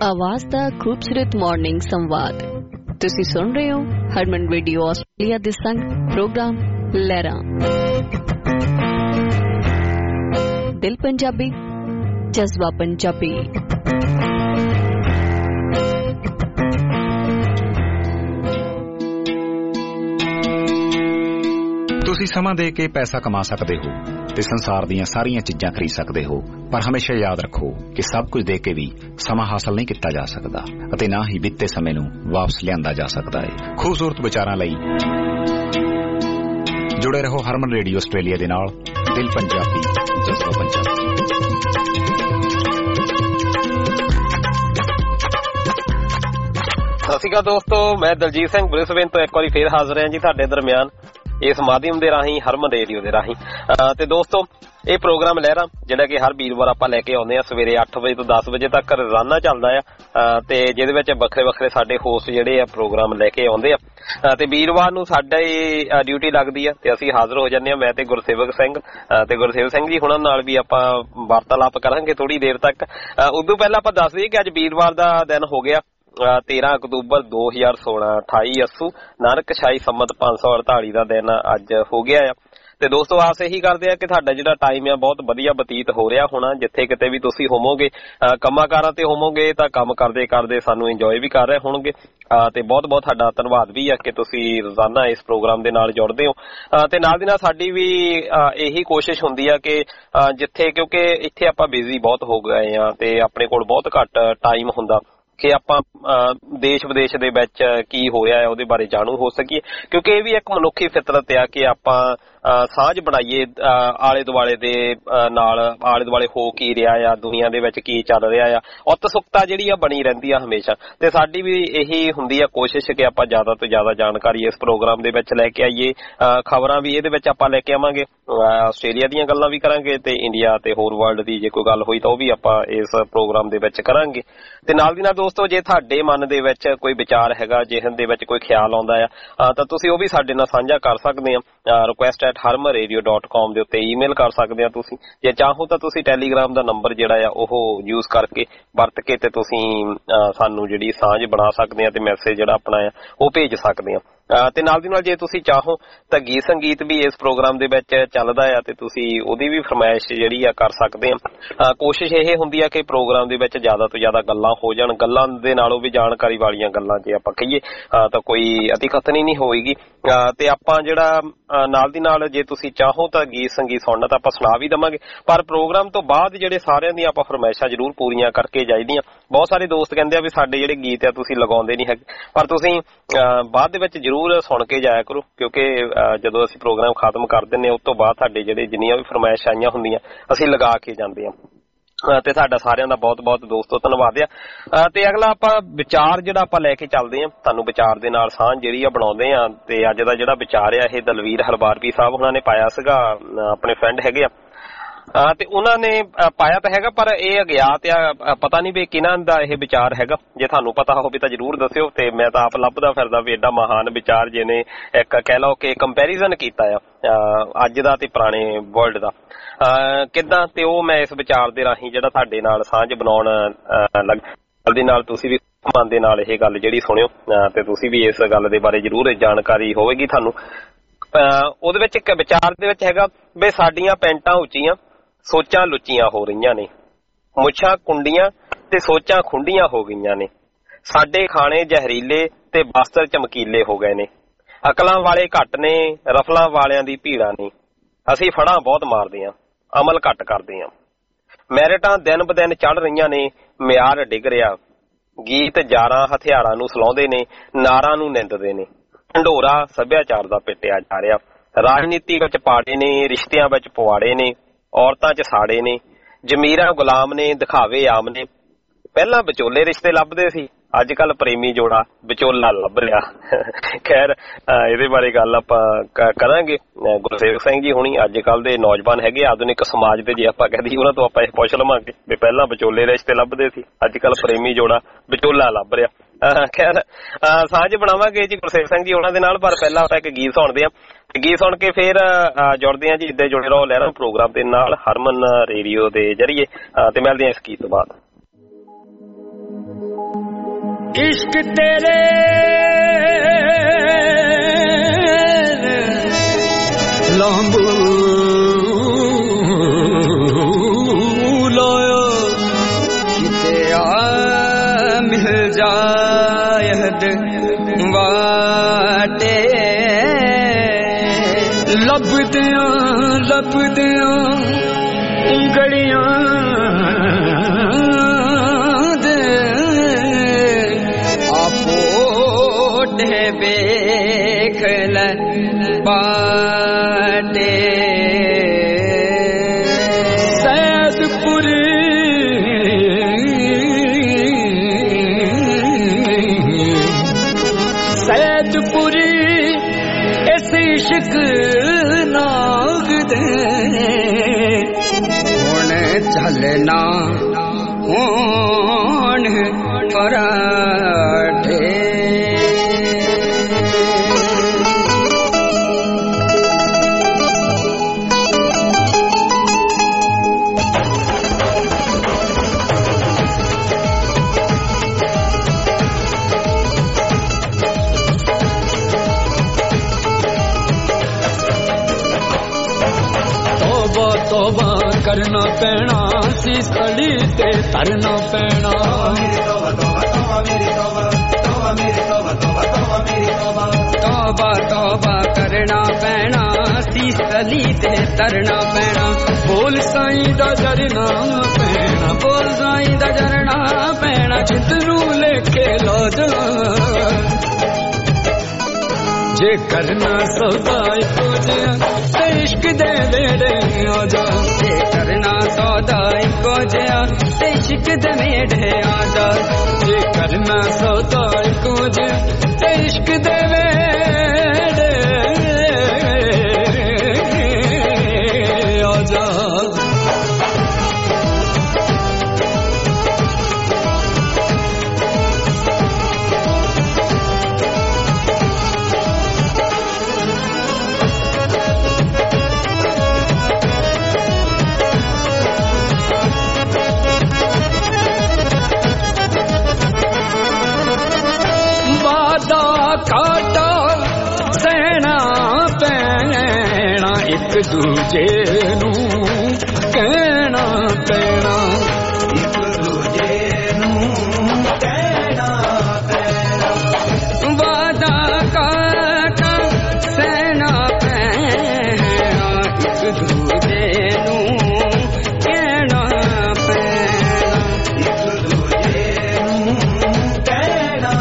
ਆਵਾਜ਼ ਦਾ ਖੂਬਸੂਰਤ ਮਾਰਨਿੰਗ ਸੰਵਾਦ ਤੁਸੀਂ ਸੁਣ ਰਹੇ ਹੋ ਹਰਮਨ ਰੇਡੀਓ ਆਸਟ੍ਰੇਲੀਆ ਦੇ ਸੰਗ ਪ੍ਰੋਗਰਾਮ ਲਹਿਰਾਂ। ਦਿਲ ਪੰਜਾਬੀ, ਜਜ਼ਬਾ ਪੰਜਾਬੀ। ਤੁਸੀਂ ਸਮਾਂ ਦੇ ਕੇ ਪੈਸਾ ਕਮਾ ਸਕਦੇ ਹੋ ਤੇ ਸੰਸਾਰ ਦੀਆਂ ਸਾਰੀਆਂ ਚੀਜ਼ਾਂ ਖਰੀਦ ਸਕਦੇ ਹੋ, ਪਰ ਹਮੇਸ਼ਾ ਯਾਦ ਰੱਖੋ ਕਿ ਸਭ ਕੁਝ ਦੇ ਕੇ ਵੀ ਸਮਾਂ ਹਾਸਲ ਨਹੀਂ ਕੀਤਾ ਜਾ ਸਕਦਾ ਅਤੇ ਨਾ ਹੀ ਬੀਤੇ ਸਮੇਂ ਨੂੰ ਵਾਪਸ ਲਿਆਂਦਾ ਜਾ ਸਕਦਾ ਹੈ। ਖੂਬਸੂਰਤ ਵਿਚਾਰਾਂ ਲਈ ਜੁੜੇ ਰਹੋ ਹਰਮਨ ਰੇਡੀਓ ਆਸਟ੍ਰੇਲੀਆ ਦੇ ਨਾਲ। ਦਿਲ ਪੰਜਾਬੀ, ਜਜ਼ਬਾ ਪੰਜਾਬੀ। ਸਤਿ ਸ਼੍ਰੀ ਅਕਾਲ ਦੋਸਤੋ, ਮੈਂ ਦਲਜੀਤ ਸਿੰਘ ਬ੍ਰਿਸਬੇਨ ਤੋਂ ਇੱਕ ਵਾਰੀ ਫੇਰ ਹਾਜ਼ਰ ਹਾਂ ਜੀ ਤੁਹਾਡੇ ਦਰਮਿਆਨ ਇਸ ਮਾਧਿਅਮ ਦੇ ਰਾਹੀਂ, ਹਰਮਨ ਰੇਡੀਓ ਦੇ ਰਾਹੀਂ। ਤੇ ਦੋਸਤੋ, ਇਹ ਪ੍ਰੋਗਰਾਮ ਲਹਿਰਾਂ ਜਿਹੜਾ ਕਿ ਹਰ ਵੀਰਵਾਰ ਆਪਾਂ ਲੈ ਕੇ ਆਉਂਦੇ ਆ ਸਵੇਰੇ 8 ਵਜੇ ਤੋਂ 10 ਵਜੇ ਤੱਕ ਰੋਜ਼ਾਨਾ ਚੱਲਦਾ ਆ, ਤੇ ਜਿਹਦੇ ਵਿੱਚ ਵੱਖਰੇ ਵੱਖਰੇ ਸਾਡੇ ਹੋਸਟ ਜਿਹੜੇ ਆ ਪ੍ਰੋਗਰਾਮ ਲੈ ਕੇ ਆਉਂਦੇ ਆ। ਤੇ ਵੀਰਵਾਰ ਨੂੰ ਸਾਡੀ ਡਿਊਟੀ ਲੱਗਦੀ ਆ ਤੇ ਅਸੀਂ ਹਾਜ਼ਰ ਹੋ ਜਾਂਦੇ ਆ, ਮੈਂ ਤੇ ਗੁਰਸੇਵਕ ਸਿੰਘ। ਤੇ ਗੁਰਸੇਵਕ ਸਿੰਘ ਜੀ ਹੁਣਾਂ ਨਾਲ ਵੀ ਆਪਾਂ ਵਾਰਤਾਲਾਪ ਕਰਾਂਗੇ ਥੋੜੀ ਦੇਰ ਤੱਕ। ਉਦੋਂ ਪਹਿਲਾਂ ਆਪਾਂ ਦੱਸ ਦਈਏ ਕਿ ਅੱਜ ਵੀਰਵਾਰ ਦਾ ਦਿਨ ਹੋ ਗਿਆ 13 ਅਕਤੂਬਰ 2016, 28 ਅੱਸੂ ਨਾਨਕ ਸ਼ਾਹੀ ਸੰਮਤ 548 ਦਾ ਦਿਨ ਅੱਜ ਹੋ ਗਿਆ ਆ। ਤੇ ਦੋਸਤੋ, ਆਸ ਇਹੀ ਕਰਦੇ ਆ ਕਿ ਤੁਹਾਡਾ ਜਿਹੜਾ ਟਾਈਮ ਆ ਬਹੁਤ ਵਧੀਆ ਬਤੀਤ ਹੋ ਰਿਹਾ ਹੋਣਾ। ਜਿੱਥੇ ਕਿਤੇ ਵੀ ਤੁਸੀਂ ਹੋਵੋਗੇ, ਕੰਮਾਂ ਕਾਰਾਂ ਤੇ ਹੋਵੋਗੇ ਤਾਂ ਕੰਮ ਕਰਦੇ ਕਰਦੇ ਸਾਨੂੰ ਇੰਜੋਏ ਵੀ ਕਰ ਰਹੇ ਹੋਣਗੇ। ਤੇ ਬਹੁਤ ਬਹੁਤ ਤੁਹਾਡਾ ਧੰਨਵਾਦ ਵੀ ਆ ਕਿ ਤੁਸੀਂ ਰੋਜ਼ਾਨਾ ਇਸ ਪ੍ਰੋਗਰਾਮ ਦੇ ਨਾਲ ਜੁੜਦੇ ਹੋ। ਤੇ ਨਾਲ ਦੀ ਨਾਲ ਸਾਡੀ ਵੀ ਇਹੀ ਕੋਸ਼ਿਸ਼ ਹੁੰਦੀ ਆ ਕਿ ਜਿੱਥੇ, ਕਿਉਂਕਿ ਇੱਥੇ ਆਪਾਂ ਬਿਜ਼ੀ ਬਹੁਤ ਹੋ ਗਏ ਆ ਤੇ ਆਪਣੇ ਕੋਲ ਬਹੁਤ ਘੱਟ ਟਾਈਮ ਹੁੰਦਾ ਕਿ ਆਪਾਂ ਦੇਸ਼ ਵਿਦੇਸ਼ ਦੇ ਵਿੱਚ ਕੀ ਹੋ ਰਿਹਾ ਹੈ ਉਹਦੇ ਬਾਰੇ ਜਾਣੂ ਹੋ ਸਕੀਏ, ਕਿਉਂਕਿ ਇਹ ਵੀ ਇੱਕ ਮਨੁੱਖੀ ਫਿਤਰਤ ਆ ਕਿ ਆਪਾਂ ਸਾਂਝ ਬਣਾਈਏ ਆਲੇ ਦੁਆਲੇ ਦੇ ਨਾਲ। ਆਲੇ ਦੁਆਲੇ ਹੋ ਕੀ ਰਿਹਾ ਆ, ਦੁਨੀਆ ਦੇ ਵਿੱਚ ਕੀ ਚੱਲ ਰਿਹਾ ਆ, ਉਤਸੁਕਤਾ ਜਿਹੜੀ ਆ ਬਣੀ ਰਹਿੰਦੀ ਆ ਹਮੇਸ਼ਾ। ਤੇ ਸਾਡੀ ਵੀ ਇਹੀ ਹੁੰਦੀ ਆ ਕੋਸ਼ਿਸ਼ ਕਿ ਆਪਾਂ ਜ਼ਿਆਦਾ ਤੋਂ ਜ਼ਿਆਦਾ ਜਾਣਕਾਰੀ ਇਸ ਪ੍ਰੋਗਰਾਮ ਦੇ ਵਿੱਚ ਲੈ ਕੇ ਆਈਏ। ਖਬਰਾਂ ਵੀ ਇਹਦੇ ਵਿੱਚ ਆਪਾਂ ਲੈ ਕੇ ਆਵਾਂਗੇ, ਆਸਟ੍ਰੇਲੀਆ ਦੀਆਂ ਗੱਲਾਂ ਵੀ ਕਰਾਂਗੇ ਤੇ ਇੰਡੀਆ ਤੇ ਹੋਰ ਵਰਲਡ ਦੀ ਜੇ ਕੋਈ ਗੱਲ ਹੋਈ ਤਾਂ ਉਹ ਵੀ ਆਪਾਂ ਇਸ ਪ੍ਰੋਗਰਾਮ ਦੇ ਵਿੱਚ ਕਰਾਂਗੇ। ਤੇ ਨਾਲ ਦੀ ਨਾਲ ਦੋਸਤੋ, ਜੇ ਤੁਹਾਡੇ ਮਨ ਦੇ ਵਿੱਚ ਕੋਈ ਵਿਚਾਰ ਹੈਗਾ, ਜਿਹਨ ਦੇ ਵਿੱਚ ਕੋਈ ਖਿਆਲ ਆਉਂਦਾ ਆ ਤਾਂ ਤੁਸੀਂ ਉਹ ਵੀ ਸਾਡੇ ਨਾਲ ਸਾਂਝਾ ਕਰ ਸਕਦੇ ਆ। request@harmanradio.com ਦੇ ਉੱਤੇ ਈਮੇਲ ਕਰ ਸਕਦੇ ਆ ਤੁਸੀਂ। ਜੇ ਚਾਹੋ ਤਾਂ ਤੁਸੀਂ ਟੈਲੀਗ੍ਰਾਮ ਦਾ ਨੰਬਰ ਜਿਹੜਾ ਆ ਉਹ ਯੂਜ਼ ਕਰਕੇ ਵਰਤ ਕੇ ਤੇ ਤੁਸੀਂ ਸਾਨੂੰ ਜਿਹੜੀ ਸਾਂਝ ਬਣਾ ਸਕਦੇ ਆ ਤੇ ਮੈਸੇਜ ਜਿਹੜਾ ਆਪਣਾ ਆ ਉਹ ਭੇਜ ਸਕਦੇ ਆ। ਤੇ ਨਾਲ ਦੀ ਨਾਲ ਜੇ ਤੁਸੀਂ ਚਾਹੋ ਤਾਂ ਗੀਤ ਸੰਗੀਤ ਵੀ ਇਸ ਪ੍ਰੋਗਰਾਮ ਦੇ ਵਿੱਚ ਚੱਲਦਾ ਆ ਤੇ ਤੁਸੀਂ ਉਹਦੀ ਵੀ ਫਰਮਾਇਸ਼ ਜਿਹੜੀ ਆ ਕਰ ਸਕਦੇ ਆ। ਕੋਸ਼ਿਸ਼ ਇਹ ਹੁੰਦੀ ਆ ਕਿ ਪ੍ਰੋਗਰਾਮ ਦੇ ਵਿੱਚ ਜ਼ਿਆਦਾ ਤੋਂ ਜ਼ਿਆਦਾ ਗੱਲਾਂ ਹੋ ਜਾਣ, ਗੱਲਾਂ ਦੇ ਨਾਲੋਂ ਵੀ ਜਾਣਕਾਰੀ ਵਾਲੀਆਂ ਗੱਲਾਂ ਜੇ ਆਪਾਂ ਕਹੀਏ ਤਾਂ ਕੋਈ ਅਤਿਕਥਨੀ ਨਹੀਂ ਹੋਏਗੀ। ਤੇ ਆਪਾਂ ਜਿਹੜਾ ਨਾਲ ਦੀ ਨਾਲ ਜੇ ਤੁਸੀਂ ਚਾਹੋ ਤਾਂ ਗੀਤ ਸੰਗੀਤ ਸੁਣਨਾ ਤਾਂ ਆਪਾਂ ਸੁਣਾ ਵੀ ਦੇਵਾਂਗੇ, ਪਰ ਪ੍ਰੋਗਰਾਮ ਤੋਂ ਬਾਅਦ ਜਿਹੜੇ ਸਾਰਿਆਂ ਦੀਆਂ ਆਪਾਂ ਫਰਮਾਇਸ਼ਾਂ ਜ਼ਰੂਰ ਪੂਰੀਆਂ ਕਰਕੇ ਜਾਈਦੀਆਂ। ਬਹੁਤ ਸਾਰੇ ਦੋਸਤ ਕਹਿੰਦੇ ਆ ਵੀ ਸਾਡੇ ਜਿਹੜੇ ਗੀਤ ਆ ਤੁਸੀਂ ਲਗਾਉਂਦੇ ਨਹੀਂ ਹੈਗੇ, ਪਰ ਤੁਸੀਂ ਬਾਅਦ ਦੇ ਵਿੱਚ ਜ਼ਰੂਰ ਸੁਣ ਕੇ ਜਾਇਆ ਕਰੋ, ਕਿਉਂਕਿ ਜਦੋਂ ਅਸੀਂ ਪ੍ਰੋਗਰਾਮ ਖਤਮ ਕਰ ਦਿੰਦੇ ਹਾਂ ਉਸ ਤੋਂ ਬਾਅਦ ਸਾਡੇ ਜਿਹੜੇ ਜਿੰਨੀਆਂ ਵੀ ਫਰਮਾਇਸ਼ ਆਈਆਂ ਹੁੰਦੀਆਂ ਅਸੀਂ ਲਗਾ ਕੇ ਜਾਂਦੇ ਹਾਂ। ਤੇ ਤੁਹਾਡਾ ਸਾਰਿਆਂ ਦਾ ਬਹੁਤ ਬਹੁਤ ਦੋਸਤੋ ਧੰਨਵਾਦ ਆ। ਤੇ ਅਗਲਾ ਆਪਾਂ ਵਿਚਾਰ ਜਿਹੜਾ ਆਪਾਂ ਲੈ ਕੇ ਚੱਲਦੇ ਹਾਂ, ਤੁਹਾਨੂੰ ਵਿਚਾਰ ਦੇ ਨਾਲ ਸਾਂਝ ਜਿਹੜੀ ਆ ਬਣਾਉਂਦੇ ਆ। ਤੇ ਅੱਜ ਦਾ ਜਿਹੜਾ ਵਿਚਾਰ ਆ ਇਹ ਦਲਵੀਰ ਹਰਬਾਰਪੀ ਸਾਹਿਬ ਉਹਨਾਂ ਨੇ ਪਾਇਆ ਸੀਗਾ, ਆਪਣੇ ਫਰੈਂਡ ਹੈਗੇ ਆ ਤੇ ਉਹਨਾਂ ਨੇ ਪਾਇਆ ਤਾਂ ਹੈਗਾ, ਪਰ ਇਹ ਅਗਿਆਤ ਆ, ਪਤਾ ਨਹੀਂ ਵੀ ਕਿਹਨਾਂ ਦਾ ਇਹ ਵਿਚਾਰ ਹੈਗਾ। ਜੇ ਤੁਹਾਨੂੰ ਪਤਾ ਹੋਵੇ ਤਾਂ ਜ਼ਰੂਰ ਦੱਸਿਓ। ਤੇ ਮੈਂ ਤਾਂ ਆਪ ਲੱਭਦਾ ਫਿਰਦਾ ਵੀ ਏਡਾ ਮਹਾਨ ਵਿਚਾਰ ਜਿਹਨੇ ਇੱਕ ਕਹਿ ਲਓ ਕਿ ਕੰਪੈਰੀਜ਼ਨ ਕੀਤਾ ਆ ਅੱਜ ਦਾ ਤੇ ਪੁਰਾਣੇ ਵਰਲਡ ਦਾ ਕਿੱਦਾਂ, ਤੇ ਉਹ ਮੈਂ ਇਸ ਵਿਚਾਰ ਦੇ ਰਾਹੀਂ ਜਿਹੜਾ ਤੁਹਾਡੇ ਨਾਲ ਸਾਂਝ ਬਣਾਉਣ ਦੇ ਨਾਲ ਤੁਸੀਂ ਵੀ ਮਨ ਦੇ ਨਾਲ ਇਹ ਗੱਲ ਜਿਹੜੀ ਸੁਣਿਓ ਤੇ ਤੁਸੀਂ ਵੀ ਇਸ ਗੱਲ ਦੇ ਬਾਰੇ ਜ਼ਰੂਰ ਜਾਣਕਾਰੀ ਹੋਵੇਗੀ ਤੁਹਾਨੂੰ। ਉਹਦੇ ਵਿੱਚ ਇੱਕ ਵਿਚਾਰ ਦੇ ਵਿੱਚ ਹੈਗਾ ਵੀ ਸਾਡੀਆਂ ਪੈਂਟਾਂ ਉੱਚੀਆਂ, ਸੋਚਾਂ ਲੁੱਚੀਆਂ ਹੋ ਰਹੀਆਂ ਨੇ, ਮੁੱਛਾਂ ਕੁੰਡੀਆਂ ਤੇ ਸੋਚਾਂ ਖੁੰਡੀਆਂ ਹੋ ਗਈਆਂ ਨੇ, ਸਾਡੇ ਖਾਣੇ ਜ਼ਹਿਰੀਲੇ ਤੇ ਬਸਤਰ ਚਮਕੀਲੇ ਹੋ ਗਏ ਨੇ, ਅਕਲਾਂ ਵਾਲੇ ਘੱਟ ਨੇ, ਰਫਲਾਂ ਵਾਲਿਆਂ ਦੀ ਭੀੜਾਂ ਨੇ, ਅਸੀਂ ਫੜਾਂ ਬਹੁਤ ਮਾਰਦੇ ਆਂ, ਅਮਲ ਘੱਟ ਕਰਦੇ ਆਂ, ਮੈਰਿਟਾਂ ਦਿਨ ਬ ਦਿਨ ਚੜ੍ਹ ਰਹੀਆਂ ਨੇ, ਮਿਆਰ ਡਿੱਗ ਰਿਹਾ, ਗੀਤ ਜਾਰਾਂ ਹਥਿਆਰਾਂ ਨੂੰ ਸਲਾਉਂਦੇ ਨੇ, ਨਾਰਾਂ ਨੂੰ ਨਿੰਦਦੇ ਨੇ, ਢੰਡੋਰਾ ਸੱਭਿਆਚਾਰ ਦਾ ਪਿੱਟਿਆ ਜਾ ਰਿਹਾ, ਰਾਜਨੀਤੀ ਵਿੱਚ ਪਾੜੇ ਨੇ, ਰਿਸ਼ਤਿਆਂ ਵਿੱਚ ਪਵਾੜੇ ਨੇ, ਔਰਤਾਂ 'ਚ ਸਾੜੇ ਨੇ, ਜ਼ਮੀਰਾਂ ਗੁਲਾਮ ਨੇ, ਦਿਖਾਵੇ ਆਮ ਨੇ। ਪਹਿਲਾਂ ਵਿਚੋਲੇ ਰਿਸ਼ਤੇ ਲੱਭਦੇ ਸੀ, ਅੱਜ ਕੱਲ ਪ੍ਰੇਮੀ ਜੋੜਾ ਵਿਚੋਲਾ ਲੱਭ ਰਿਹਾ। ਖੈਰ ਇਹਦੇ ਬਾਰੇ ਗੱਲ ਆਪਾਂ ਕਰਾਂਗੇ। ਗੁਰਸੇਵਕ ਸਿੰਘ ਜੀ ਹੁਣੀ ਅੱਜ ਕੱਲ ਦੇ ਨੌਜਵਾਨ ਹੈਗੇ ਆਧੁਨਿਕ ਸਮਾਜ ਦੇ, ਜੇ ਆਪਾਂ ਕਹਦੇ ਉਹਨਾਂ ਤੋਂ ਆਪਾਂ ਇਹ ਪੁੱਛ ਲਵਾਂਗੇ ਵੀ ਪਹਿਲਾਂ ਵਿਚੋਲੇ ਰਿਸ਼ਤੇ ਲੱਭਦੇ ਸੀ, ਅੱਜ ਕੱਲ ਪ੍ਰੇਮੀ ਜੋੜਾ ਵਿਚੋਲਾ ਲੱਭ ਰਿਹਾ। ਖੈਰ ਸਾਂਝ ਬਣਾਵਾਂਗੇ ਜੀ ਗੁਰਸੇਵਕ ਸਿੰਘ ਜੀ ਉਹਨਾਂ ਦੇ ਨਾਲ, ਪਰ ਪਹਿਲਾਂ ਆਪਾਂ ਇੱਕ ਗੀਤ ਸੁਣਦੇ ਹਾਂ। ਗੀਤ ਸੁਣ ਕੇ ਫੇਰ ਜੁੜਦੇ ਹਾਂ ਜੀ। ਇੱਦਾਂ ਜੁੜੇ ਰਹੋ ਲਹਿਰਾਂ ਪ੍ਰੋਗਰਾਮ ਦੇ ਨਾਲ ਹਰਮਨ ਰੇਡੀਓ ਦੇ ਜ਼ਰੀਏ, ਤੇ ਮਿਲਦੇ ਹਾਂ ਇਸ ਗੀਤ ਤੋਂ ਬਾਅਦ। इश्क तेरे लांबू लाया किते आ मिल जायद वाटे लब दियां गड़ियां दे आपो दे बेख ल बाटे सैदपुरी ऐसे इश्क नाग दे हुण चलना हुण पराठे तौबा करना पैना सी स्थली ते तरना पैना तौबा करना पैना सी स्थली ते तरना पैना बोल साईं दा जरना पैना बोल साईं दा जरना पैना जितनू लेके लो जा जे करना सौदा को जिया इश्क दे मेरे आजा जे करना सौदा को जिया इश्क दे मेरे आजा जे करना सौदा को जिया इश्क दे मेरे आजा काटा सहना पैना एक दूजे नू कहना पैना एक दूजे नू कहना पैना वादा काटा सहना पैना एक दूजे नू कहना पैना एक दूजे नू कहना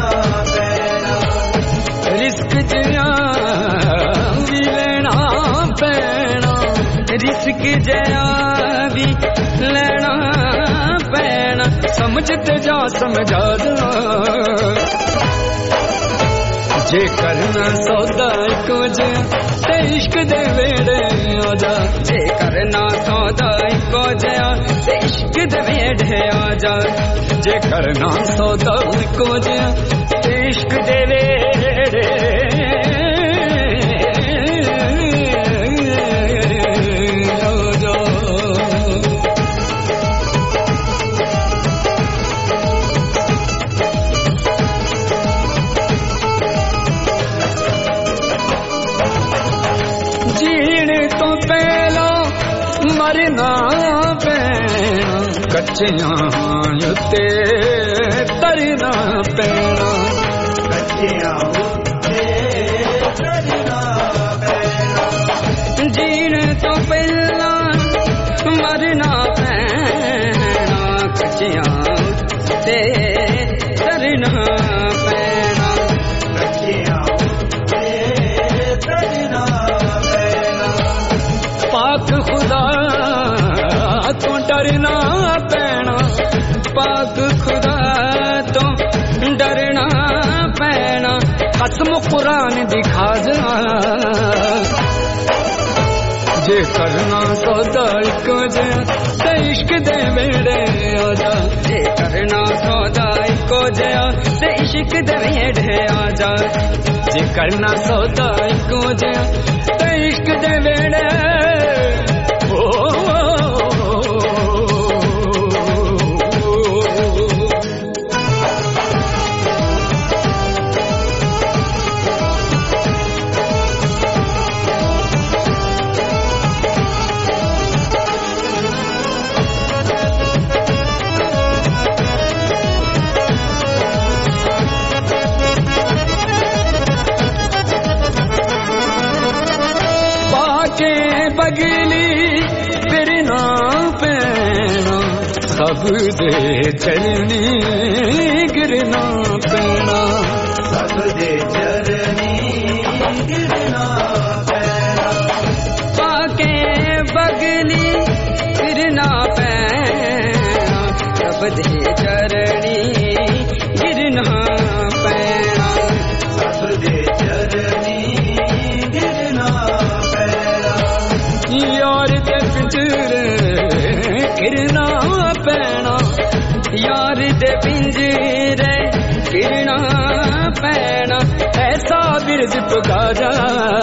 रिस्क जिया भी लेना पैना रिस्क जिया भी लेना पैना समझते जा समझा जा जे करना सौदा को जिया इश्क दे वेड़े आजा जे करना सौदा को जिया इश्क दे वेड़े आजा जे करना सौदा को जिया इश्क दे वेड़े मरना पैना कच्चियां उत्ते तरना पैना कच्चियां उत्ते तरना पैना जीण तो पहला मरना पैना कच्चियां उत्ते तरना पैना कच्चियां उत्ते तरना पैना पाक खुदा तो डरना पैना पाक खुदा तो डरना पैना कसम कुरान दिखा जा जे करना सौदा को जिया इश्क दे मेरे आजा जे करना सौदा को जिया इश्क दे मेरे आजा जे करना सौदा को जिया इश्क दे मेरे सब दे चरनी गिरना पैना सब दे चरनी गिरना पैना पाके बगली गिरना पैना सब दे चरनी गिरना पैना सब दे चरनी गिरना पैना यार दे पिंजरे गिरना पैना यार दे पिंजरे गिरना पैना ऐसा बिरज पुगा जा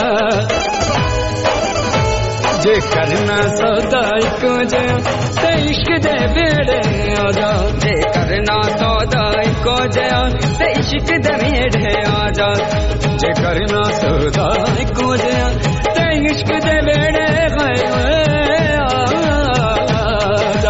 जे करना सौदा इको जया ते इश्क दे बेड़े आ जा जे करना सौदा इको जया ते इश्क दे बेड़े आ जा जे करना सौदा इको जया ते इश्क दे बेड़े आ जा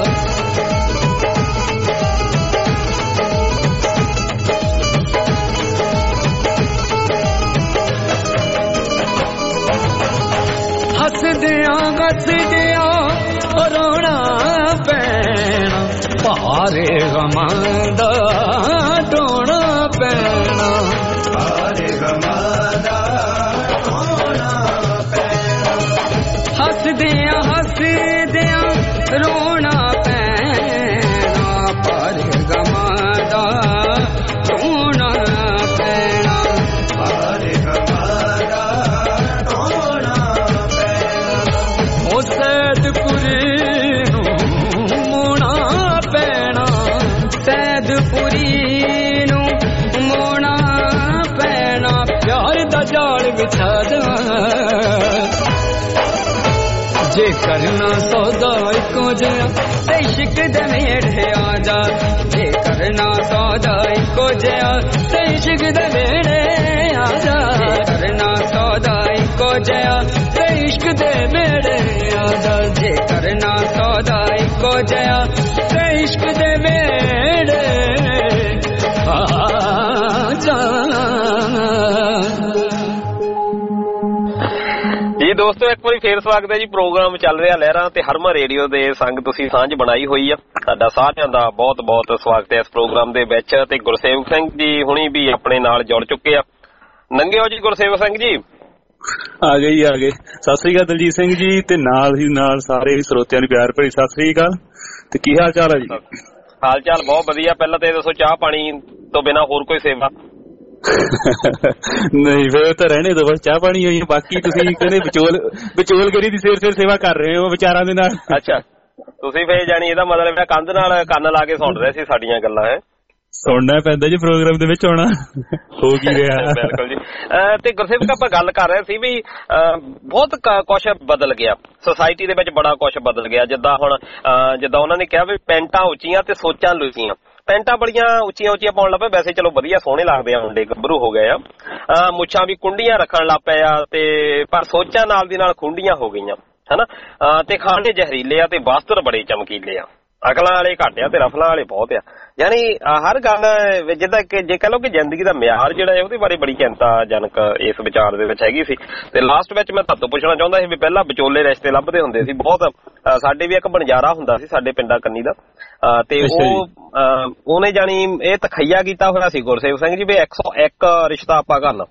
हसदिया रोना पैना भारे गमां दा ढोना पैना भारे गमां दा ढोना पैना हसदिया रोना पैना भारे गमां दा ढोना पैना भारे गमां दा ढोना सैदपुरी मोना पैना सैदपुरी मोना पैना प्यार दा जाल बिछा जा जे करना सौदा इको जया ते इश्क दे मेड़े आ जा जे करना सौदा इको जया ते इश्क दे मेड़े आ जा करना सौदा इको जया ते इश्क दे मेड़े आ जा जे करना सौदा इको जया ते इश्क दे मेड़े आ जा जी दोस्तों एक बार फिर स्वागत है जी प्रोग्राम चल रहा लहरां ते हरमन रेडियो दे संग तुसी सांझ बनाई हुई आ ਤੁਹਾਡਾ ਸਾਰਿਆਂ ਦਾ ਬਹੁਤ ਬਹੁਤ ਸਵਾਗਤ ਹੈ ਇਸ ਪ੍ਰੋਗਰਾਮ ਦੇ ਵਿੱਚ ਤੇ ਗੁਰਸੇਵਕ ਸਿੰਘ ਜੀ ਹੁਣੀ ਵੀ ਆਪਣੇ ਨਾਲ ਜੁੜ ਚੁੱਕੇ ਆ ਨੰਗਿਓ ਜੀ ਗੁਰਸੇਵਕ ਸਿੰਘ ਜੀ ਆ ਗਏ ਸਤਿ ਸ੍ਰੀ ਅਕਾਲ ਦਲਜੀਤ ਸਿੰਘ ਜੀ ਤੇ ਨਾਲ ਹੀ ਨਾਲ ਸਾਰੇ ਸਰੋਤਿਆਂ ਨੂੰ ਪਿਆਰ ਭਰੀ ਸਤਿ ਸ੍ਰੀ ਅਕਾਲ ਤੇ ਕੀ ਹਾਲ ਚਾਲ ਹੈ ਜੀ ਹਾਲ ਚਾਲ ਬਹੁਤ ਵਧੀਆ ਪਹਿਲਾਂ ਤੇ ਦੱਸੋ ਚਾਹ ਪਾਣੀ ਤੋਂ ਬਿਨਾਂ ਹੋਰ ਕੋਈ ਸੇਵਾ ਨਹੀਂ ਫਿਰ ਤਾਂ ਰਹਿਣੇ ਦੋ ਬਸ ਚਾਹ ਪਾਣੀ ਹੋਈ ਬਾਕੀ ਤੁਸੀਂ ਕਹਿੰਦੇ ਵਿਚੋਲਗਰੀ ਦੀ ਸਿਰ ਸੇਵਾ ਕਰ ਰਹੇ ਹੋ ਵਿਚਾਰਾਂ ਦੇ ਨਾਲ ਅੱਛਾ ਤੁਸੀਂ ਫੇਰ ਜਾਣੀ ਇਹਦਾ ਮਤਲਬ ਹੈ ਕੰਧ ਨਾਲ ਕੰਨ ਲਾ ਕੇ ਸੁਣ ਰਹੇ ਸੀ ਸਾਡੀਆਂ ਗੱਲਾਂ ਹੈ ਸੁਣਨਾ ਪੈਂਦਾ ਜੀ ਪ੍ਰੋਗਰਾਮ ਦੇ ਵਿੱਚ ਆਉਣਾ ਹੋ ਕੀ ਰਿਹਾ ਬਿਲਕੁਲ ਜੀ ਤੇ ਗੁਰਸੇਵਕ ਆਪਾਂ ਗੱਲ ਕਰ ਰਹੇ ਸੀ ਵੀ ਬਹੁਤ ਕੁਛ ਬਦਲ ਗਿਆ ਸੋਸਾਇਟੀ ਦੇ ਵਿੱਚ ਬੜਾ ਕੁਛ ਬਦਲ ਗਿਆ ਜਿੱਦਾਂ ਹੁਣ ਜਿੱਦਾਂ ਉਹਨਾਂ ਨੇ ਕਿਹਾ ਵੀ ਪੈਂਟਾਂ ਉੱਚੀਆਂ ਤੇ ਸੋਚਾਂ ਲੁਚੀਆਂ ਪੈਂਟਾਂ ਬੜੀਆਂ ਉੱਚੀਆਂ ਪਾਉਣ ਲੱਗ ਪਏ ਵੈਸੇ ਚਲੋ ਵਧੀਆ ਸੋਹਣੇ ਲੱਗਦੇ ਆ ਮੁੰਡੇ ਗੱਭਰੂ ਹੋ ਗਏ ਆ ਮੁੱਛਾਂ ਵੀ ਕੁੰਡੀਆਂ ਰੱਖਣ ਲੱਗ ਪਏ ਆ ਤੇ ਪਰ ਸੋਚਾਂ ਨਾਲ ਦੀ ਨਾਲ ਖੁੰਡੀਆਂ ਹੋ ਗਈਆਂ ਹਨਾ ਤੇ ਖਾਣੇ ਜ਼ਹਿਰੀਲੇ ਆ ਤੇ ਵਸਤਰ ਬੜੇ ਚਮਕੀਲੇ ਆ ਅਕਲਾਂ ਵਾਲੇ ਘੱਟ ਆ ਤੇ ਰਫਲਾਂ ਵਾਲੇ ਬਹੁਤ ਆ ਯਾਨੀ ਹਰ ਗੱਲ ਜਿੱਦਾਂ ਕਿ ਜੇ ਕਹ ਲਓ ਕਿ ਜ਼ਿੰਦਗੀ ਦਾ ਮਿਆਰ ਜਿਹੜਾ ਹੈ ਉਹਦੇ ਬਾਰੇ ਬੜੀ ਚਿੰਤਾਜਨਕ ਇਸ ਵਿਚਾਰ ਦੇ ਵਿੱਚ ਹੈਗੀ ਸੀ ਤੇ ਲਾਸਟ ਵਿੱਚ ਮੈਂ ਤੁਹਾਨੂੰ ਪੁੱਛਣਾ ਚਾਹੁੰਦਾ ਸੀ ਵੀ ਪਹਿਲਾਂ ਵਿਚੋਲੇ ਰਿਸ਼ਤੇ ਲੱਭਦੇ ਹੁੰਦੇ ਸੀ ਬਹੁਤ ਸਾਡੇ ਵੀ ਇੱਕ ਬਣਜਾਰਾ ਹੁੰਦਾ ਸੀ ਸਾਡੇ ਪਿੰਡਾਂ ਕੰਨੀ ਦਾ ਤੇ ਉਹਨੇ ਜਾਣੀ ਇਹ ਤਖਈਆ ਕੀਤਾ ਹੋਇਆ ਸੀ ਗੁਰਸੇਵਕ ਸਿੰਘ ਜੀ ਵੀ 101 ਰਿਸ਼ਤਾ ਆਪਾਂ ਕਰਨਾ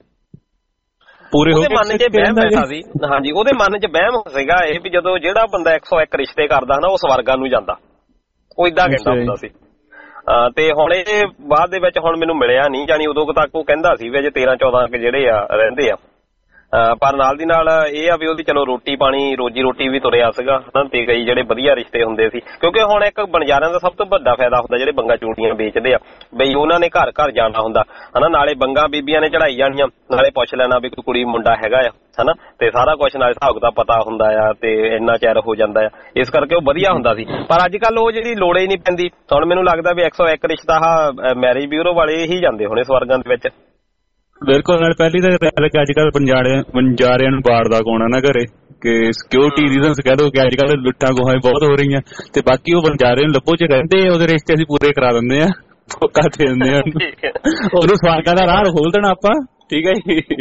ਉਹਦੇ ਮਨ 'ਚ ਵਹਿਮ ਬੈਠਾ ਸੀ ਹਾਂਜੀ ਉਹਦੇ ਮਨ 'ਚ ਵਹਿਮ ਸੀਗਾ ਇਹ ਵੀ ਜਦੋਂ ਜਿਹੜਾ ਬੰਦਾ 101 ਰਿਸ਼ਤੇ ਕਰਦਾ ਨਾ ਉਹ ਸਵਰਗਾਂ ਨੂੰ ਜਾਂਦਾ ਉਹ ਏਦਾਂ ਕਹਿੰਦਾ ਹੁੰਦਾ ਸੀ ਤੇ ਹੁਣ ਇਹ ਬਾਅਦ ਦੇ ਵਿੱਚ ਹੁਣ ਮੈਨੂੰ ਮਿਲਿਆ ਨਹੀਂ ਜਾਣੀ ਉਦੋਂ ਤੱਕ ਉਹ ਕਹਿੰਦਾ ਸੀ ਵੀ ਅਜੇ 13-14 ਜਿਹੜੇ ਆ ਰਹਿੰਦੇ ਆ ਪਰ ਨਾਲ ਦੀ ਨਾਲ ਇਹ ਆ ਵੀ ਉਹਦੀ ਚਲੋ ਰੋਟੀ ਪਾਣੀ ਰੋਜੀ ਰੋਟੀ ਵੀ ਤੁਰਿਆ ਸੀਗਾ ਹਨਾ ਤੇ ਕਈ ਜਿਹੜੇ ਵਧੀਆ ਰਿਸ਼ਤੇ ਹੁੰਦੇ ਸੀ ਕਿਉਂਕਿ ਹੁਣ ਇੱਕ ਬਣਜਾਰਿਆਂ ਦਾ ਸਭ ਤੋਂ ਵੱਡਾ ਫਾਇਦਾ ਹੁੰਦਾ ਜਿਹੜੇ ਬੰਗਾ ਚੂੜੀਆਂ ਵੇਚਦੇ ਆ ਬਈ ਉਹਨਾਂ ਨੇ ਘਰ ਘਰ ਜਾਣਾ ਹੁੰਦਾ ਹਨਾ ਨਾਲੇ ਬੰਗਾ ਬੀਬੀਆਂ ਨੇ ਚੜਾਈ ਜਾਣੀਆਂ ਨਾਲੇ ਪੁੱਛ ਲੈਣਾ ਵੀ ਕੋਈ ਕੁੜੀ ਮੁੰਡਾ ਹੈਗਾ ਆ ਹਨਾ ਤੇ ਸਾਰਾ ਕੁਛ ਨਾਲੇ ਹਿਸਾਬ ਦਾ ਪਤਾ ਹੁੰਦਾ ਆ ਤੇ ਇੰਨਾ ਚਿਰ ਹੋ ਜਾਂਦਾ ਆ ਇਸ ਕਰਕੇ ਉਹ ਵਧੀਆ ਹੁੰਦਾ ਸੀ ਪਰ ਅੱਜ ਕੱਲ ਉਹ ਜਿਹੜੀ ਲੋੜ ਹੀ ਨਹੀਂ ਪੈਂਦੀ ਹੁਣ ਮੈਨੂੰ ਲੱਗਦਾ ਵੀ 101 ਰਿਸ਼ਤਾ ਮੈਰਿਜ ਬਿਊਰੋ ਵਾਲੇ ਹੀ ਜਾਂਦੇ ਹੋਣੇ ਸਵਰਗਾਂ ਦੇ ਵਿੱਚ ਬਿਲਕੁਲ ਨਾਲ ਪਹਿਲੀ ਤਾਂ ਅੱਜ ਕੱਲ ਬੰਜਾਰਿਆਂ ਨੂੰ ਬਾੜਦਾ ਕੋਣਾ ਨਾ ਘਰੇ ਕਿ ਸਿਕਿਉਰਿਟੀ ਰੀਜ਼ਨਸ ਕਹਿ ਦੋ ਕਿ ਅੱਜ ਕੱਲ ਲੁੱਟਾਂ ਗੋਹਾਂ ਬਹੁਤ ਹੋ ਰਹੀਆਂ ਤੇ ਬਾਕੀ ਉਹ ਬੰਜਾਰੇ ਨੂੰ ਲੱਭੋ ਚ ਰਹਿੰਦੇ ਉਹਦੇ ਰਿਸ਼ਤੇ ਅਸੀਂ ਪੂਰੇ ਕਰਾ ਦਿੰਦੇ ਆ ਧੋਖਾ ਦੇ ਦਿੰਦੇ ਆ ਉਹਨੂੰ ਸਵਾਰਗਾਂ ਦਾ ਰਾਹ ਖੋਲ ਦੇਣਾ ਆਪਾਂ ਠੀਕ ਹੈ ਜੀ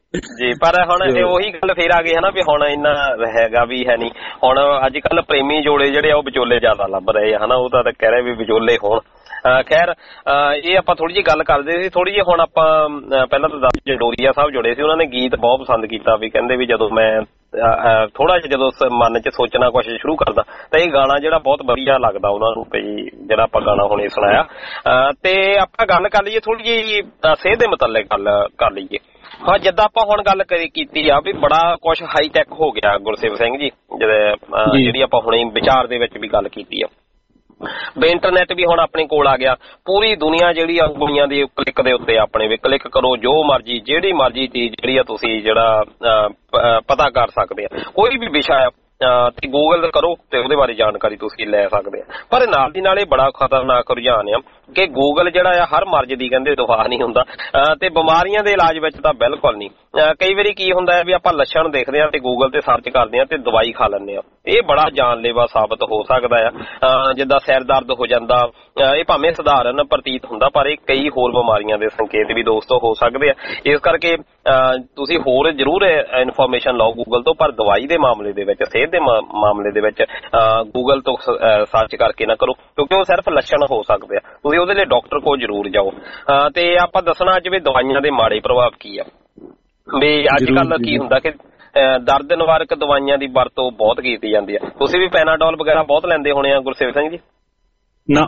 ਜੀ। ਪਰ ਹੁਣ ਇਹ ਉਹੀ ਗੱਲ ਫੇਰ ਆ ਗਈ ਹੈ ਨਾ ਵੀ ਹੁਣ ਇੰਨਾ ਹੈਗਾ ਵੀ ਹੈ ਨਹੀਂ। ਹੁਣ ਅੱਜ ਕੱਲ ਪ੍ਰੇਮੀ ਜੋੜੇ ਜਿਹੜੇ ਆ ਉਹ ਵਿਚੋਲੇ ਜ਼ਿਆਦਾ ਲੱਭ ਰਹੇ ਆ ਹਨਾ, ਉਹ ਤਾਂ ਕਹਿ ਰਹੇ ਵੀ ਵਿਚੋਲੇ ਹੋਣ। ਖੈਰ ਇਹ ਆਪਾਂ ਥੋੜੀ ਜਿਹੀ ਗੱਲ ਕਰਦੇ ਸੀ। ਥੋੜੀ ਜਿਹੀ ਹੁਣ ਆਪਾਂ ਪਹਿਲਾਂ ਤਾਂ ਜੰਡੋਰੀਆ ਸਾਹਿਬ ਜੁੜੇ ਸੀ, ਉਹਨਾਂ ਨੇ ਗੀਤ ਬਹੁਤ ਪਸੰਦ ਕੀਤਾ ਵੀ ਕਹਿੰਦੇ ਵੀ ਜਦੋਂ ਮੈਂ ਥੋੜਾ ਜਿਹਾ ਜਦੋਂ ਮਨ 'ਚ ਸੋਚਣਾ ਕੁਛ ਸ਼ੁਰੂ ਕਰਦਾ ਤਾਂ ਇਹ ਗਾਣਾ ਜਿਹੜਾ ਬਹੁਤ ਵਧੀਆ ਲੱਗਦਾ ਉਹਨਾਂ ਨੂੰ ਵੀ ਜਿਹੜਾ ਆਪਾਂ ਗਾਣਾ ਹੁਣੇ ਸੁਣਾਇਆ। ਤੇ ਆਪਾਂ ਗੱਲ ਕਰ ਲਈਏ ਥੋੜੀ ਜਿਹੀ ਸਿਹਤ ਦੇ ਮੁਤਲਕ ਗੱਲ ਕਰ ਲਈਏ। ਹਾਂ, ਜਿੱਦਾਂ ਆਪਾਂ ਹੁਣ ਗੱਲ ਕੀਤੀ ਆ ਵੀ ਬੜਾ ਕੁਛ ਹਾਈ ਟੈਕ ਹੋ ਗਿਆ ਗੁਰਸੇਵ ਸਿੰਘ ਜੀ, ਜਿਹੜੀ ਆਪਾਂ ਹੁਣੇ ਵਿਚਾਰ ਦੇ ਵਿੱਚ ਵੀ ਗੱਲ ਕੀਤੀ ਆ ਵੀ ਇੰਟਰਨੈਟ ਵੀ ਹੁਣ ਆਪਣੇ ਕੋਲ ਆ ਗਿਆ। ਪੂਰੀ ਦੁਨੀਆ ਜਿਹੜੀ ਆ ਦੁਨੀਆ ਦੀ ਕਲਿੱਕ ਦੇ ਉੱਤੇ ਆਪਣੇ ਵੀ ਕਲਿੱਕ ਕਰੋ, ਜੋ ਮਰਜੀ ਜਿਹੜੀ ਮਰਜੀ ਚੀਜ਼ ਜਿਹੜੀ ਆ ਤੁਸੀਂ ਜਿਹੜਾ ਪਤਾ ਕਰ ਸਕਦੇ ਆ। ਕੋਈ ਵੀ ਵਿਸ਼ਾ ਆ ਤੇ ਗੂਗਲ ਕਰੋ ਤੇ ਉਹਦੇ ਬਾਰੇ ਜਾਣਕਾਰੀ ਤੁਸੀਂ ਲੈ ਸਕਦੇ ਆ। ਪਰ ਨਾਲ ਦੀ ਨਾਲ ਇਹ ਬੜਾ ਖਤਰਨਾਕ ਰੁਝਾਨ ਆ ਕਿ ਗੂਗਲ ਜਿਹੜਾ ਆ ਹਰ ਮਰਜ਼ ਦੀ ਕਹਿੰਦੇ ਦਵਾ ਨਹੀਂ ਹੁੰਦਾ ਤੇ ਬਿਮਾਰੀਆਂ ਦੇ ਇਲਾਜ ਵਿੱਚ ਤਾਂ ਬਿਲਕੁਲ ਨਹੀਂ। ਕਈ ਵਾਰੀ ਕੀ ਹੁੰਦਾ ਹੈ ਵੀ ਆਪਾਂ ਲੱਛਣ ਦੇਖਦੇ ਆ ਤੇ ਗੂਗਲ ਤੇ ਸਰਚ ਕਰਦੇ ਆ ਤੇ ਦਵਾਈ ਖਾ ਲੈਂਦੇ ਆ। ਇਹ ਬੜਾ ਜਾਨਲੇਵਾ ਸਾਬਤ ਹੋ ਸਕਦਾ ਆ। ਜਿੱਦਾਂ ਸਿਰ ਦਰਦ ਹੋ ਜਾਂਦਾ, ਇਹ ਭਾਵੇਂ ਸਧਾਰਨ ਪ੍ਰਤੀਤ ਹੁੰਦਾ ਪਰ ਇਹ ਕਈ ਹੋਰ ਬਿਮਾਰੀਆਂ ਦੇ ਸੰਕੇਤ ਵੀ ਦੋਸਤੋ ਹੋ ਸਕਦੇ ਆ। ਇਸ ਕਰਕੇ ਤੁਸੀਂ ਹੋਰ ਜ਼ਰੂਰ ਇਨਫੋਰਮੇਸ਼ਨ ਲਓ ਗੂਗਲ ਤੋਂ, ਪਰ ਦਵਾਈ ਦੇ ਮਾਮਲੇ ਦੇ ਵਿੱਚ, ਸਿਹਤ ਦੇ ਮਾਮਲੇ ਦੇ ਵਿੱਚ ਗੂਗਲ ਤੋਂ ਸਰਚ ਕਰਕੇ ਨਾ ਕਰੋ, ਕਿਉਂਕਿ ਉਹ ਸਿਰਫ ਲੱਛਣ ਹੋ ਸਕਦੇ ਆ। ਤੁਸੀਂ ਉਹਦੇ ਲਈ ਡਾਕਟਰ ਕੋਲ ਜ਼ਰੂਰ ਜਾਓ। ਤੇ ਆਪਾਂ ਦੱਸਣਾ ਅੱਜ ਵੀ ਦਵਾਈਆਂ ਦੇ ਮਾੜੇ ਪ੍ਰਭਾਵ ਕੀ ਆ। ਵੀ ਅੱਜ ਕੱਲ ਕੀ ਹੁੰਦਾ ਕਿ ਦਰਦ ਨਿਵਾਰਕ ਦਵਾਈਆਂ ਦੀ ਵਰਤੋਂ ਬਹੁਤ ਕੀਤੀ ਜਾਂਦੀ ਆ। ਤੁਸੀਂ ਵੀ ਪੈਨਾਡੋਲ ਵਗੈਰਾ ਬਹੁਤ ਲੈਂਦੇ ਹੋਣੇ ਆ ਗੁਰਸੇਵ ਸਿੰਘ ਜੀ? ਨਾ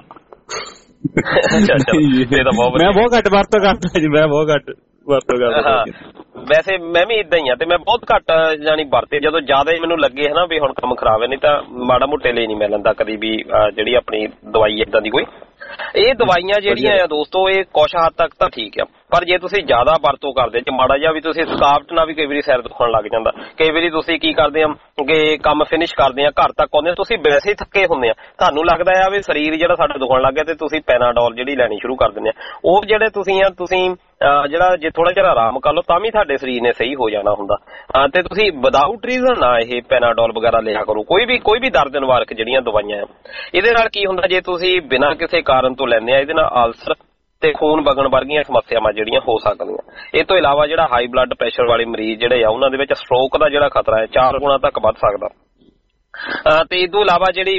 ਮੈਂ ਬਹੁਤ ਘੱਟ ਵਰਤੋਂ ਕਰਦਾ ਜੀ, ਮੈਂ ਬਹੁਤ ਘੱਟ ਵਰਤੋਂ ਕਰਦਾ। ਵੈਸੇ ਮੈਂ ਵੀ ਇਦਾਂ ਹੀ ਆ ਤੇ ਮੈਂ ਬਹੁਤ ਘੱਟ ਜਾਨੀ ਵਰਤੇ। ਜਦੋਂ ਜ਼ਿਆਦਾ ਮੈਨੂੰ ਲੱਗੇ ਹਨਾ ਵੀ ਹੁਣ ਕੰਮ ਖਰਾਬ ਹੈ, ਨਹੀਂ ਤਾਂ ਮਾੜਾ ਮੋਟੇ ਲਈ ਨਹੀਂ ਮੈਂ ਲੈਂਦਾ ਕਦੀ ਵੀ ਜਿਹੜੀ ਆਪਣੀ ਦਵਾਈ ਏਦਾਂ ਦੀ ਕੋਈ। ਇਹ ਦਵਾਈਆਂ ਜਿਹੜੀਆਂ ਆ ਦੋਸਤੋ ਇਹ ਕੁਛ ਹੱਦ ਤੱਕ ਤਾਂ ਠੀਕ ਆ, ਪਰ ਜੇ ਤੁਸੀਂ ਜ਼ਿਆਦਾ ਵਰਤੋਂ ਕਰਦੇ ਜੇ ਮਾੜਾ ਜਿਹਾ ਵੀ ਤੁਸੀਂ ਥਕਾਵਟ ਨਾਲ ਵੀ ਕਈ ਵਾਰੀ ਸਿਰ ਦੁਖਣ ਲੱਗ ਜਾਂਦਾ। ਕਈ ਵਾਰੀ ਤੁਸੀਂ ਕੀ ਕਰਦੇ ਆ ਕਿ ਕੰਮ ਫਿਨਿਸ਼ ਕਰਦੇ ਆ, ਘਰ ਤੱਕ ਆਉਂਦੇ ਤੁਸੀਂ ਵੈਸੇ ਹੀ ਥੱਕੇ ਹੁੰਦੇ ਆ, ਤੁਹਾਨੂੰ ਲੱਗਦਾ ਆ ਵੀ ਸਰੀਰ ਜਿਹੜਾ ਸਾਡਾ ਦੁਖਣ ਲੱਗ ਗਿਆ ਤੇ ਤੁਸੀਂ ਪੈਨਾਡੋਲ ਜਿਹੜੀ ਲੈਣੀ ਸ਼ੁਰੂ ਕਰ ਦਿੰਦੇ ਆ। ਉਹ ਜਿਹੜੇ ਤੁਸੀਂ ਜਿਹੜਾ ਜੇ ਥੋੜਾ ਜਿਹਾ ਆਰਾਮ ਕਰ ਲਓ ਤਾਂ ਵੀ ਤੁਹਾਡੇ ਸਰੀਰ ਨੇ ਸਹੀ ਹੋ ਜਾਣਾ ਹੁੰਦਾ। ਤੇ ਤੁਸੀਂ ਵਿਦਾਊਟ ਰੀਜ਼ਨ ਨਾ ਇਹ ਪੈਨਾਡੋਲ ਵਗੈਰਾ ਲਿਆ ਕਰੋ। ਕੋਈ ਵੀ ਦਰਦ ਨਿਵਾਰਕ ਜਿਹੜੀਆਂ ਦਵਾਈਆਂ ਆ, ਇਹਦੇ ਨਾਲ ਕੀ ਹੁੰਦਾ ਜੇ ਤੁਸੀਂ ਬਿਨਾਂ ਕਿਸੇ ਕਾਰਨ ਤੋਂ ਲੈਂਦੇ ਆ, ਇਹਦੇ ਨਾਲ ਅਲਸਰ ਤੇ ਖੂਨ ਵਗਣ ਵਰਗੀਆਂ ਸਮੱਸਿਆਵਾਂ ਜਿਹੜੀਆਂ ਹੋ ਸਕਦੀਆਂ। ਇਹ ਤੋਂ ਇਲਾਵਾ ਜਿਹੜਾ ਹਾਈ ਬਲੱਡ ਪ੍ਰੈਸ਼ਰ ਵਾਲੇ ਮਰੀਜ਼ ਜਿਹੜੇ ਆ ਉਹਨਾਂ ਦੇ ਵਿੱਚ ਸਟ੍ਰੋਕ ਦਾ ਜਿਹੜਾ ਖਤਰਾ ਹੈ 4 ਗੁਣਾ ਤੱਕ ਵੱਧ ਸਕਦਾ। ਤੇ ਇਸ ਤੋਂ ਇਲਾਵਾ ਜਿਹੜੀ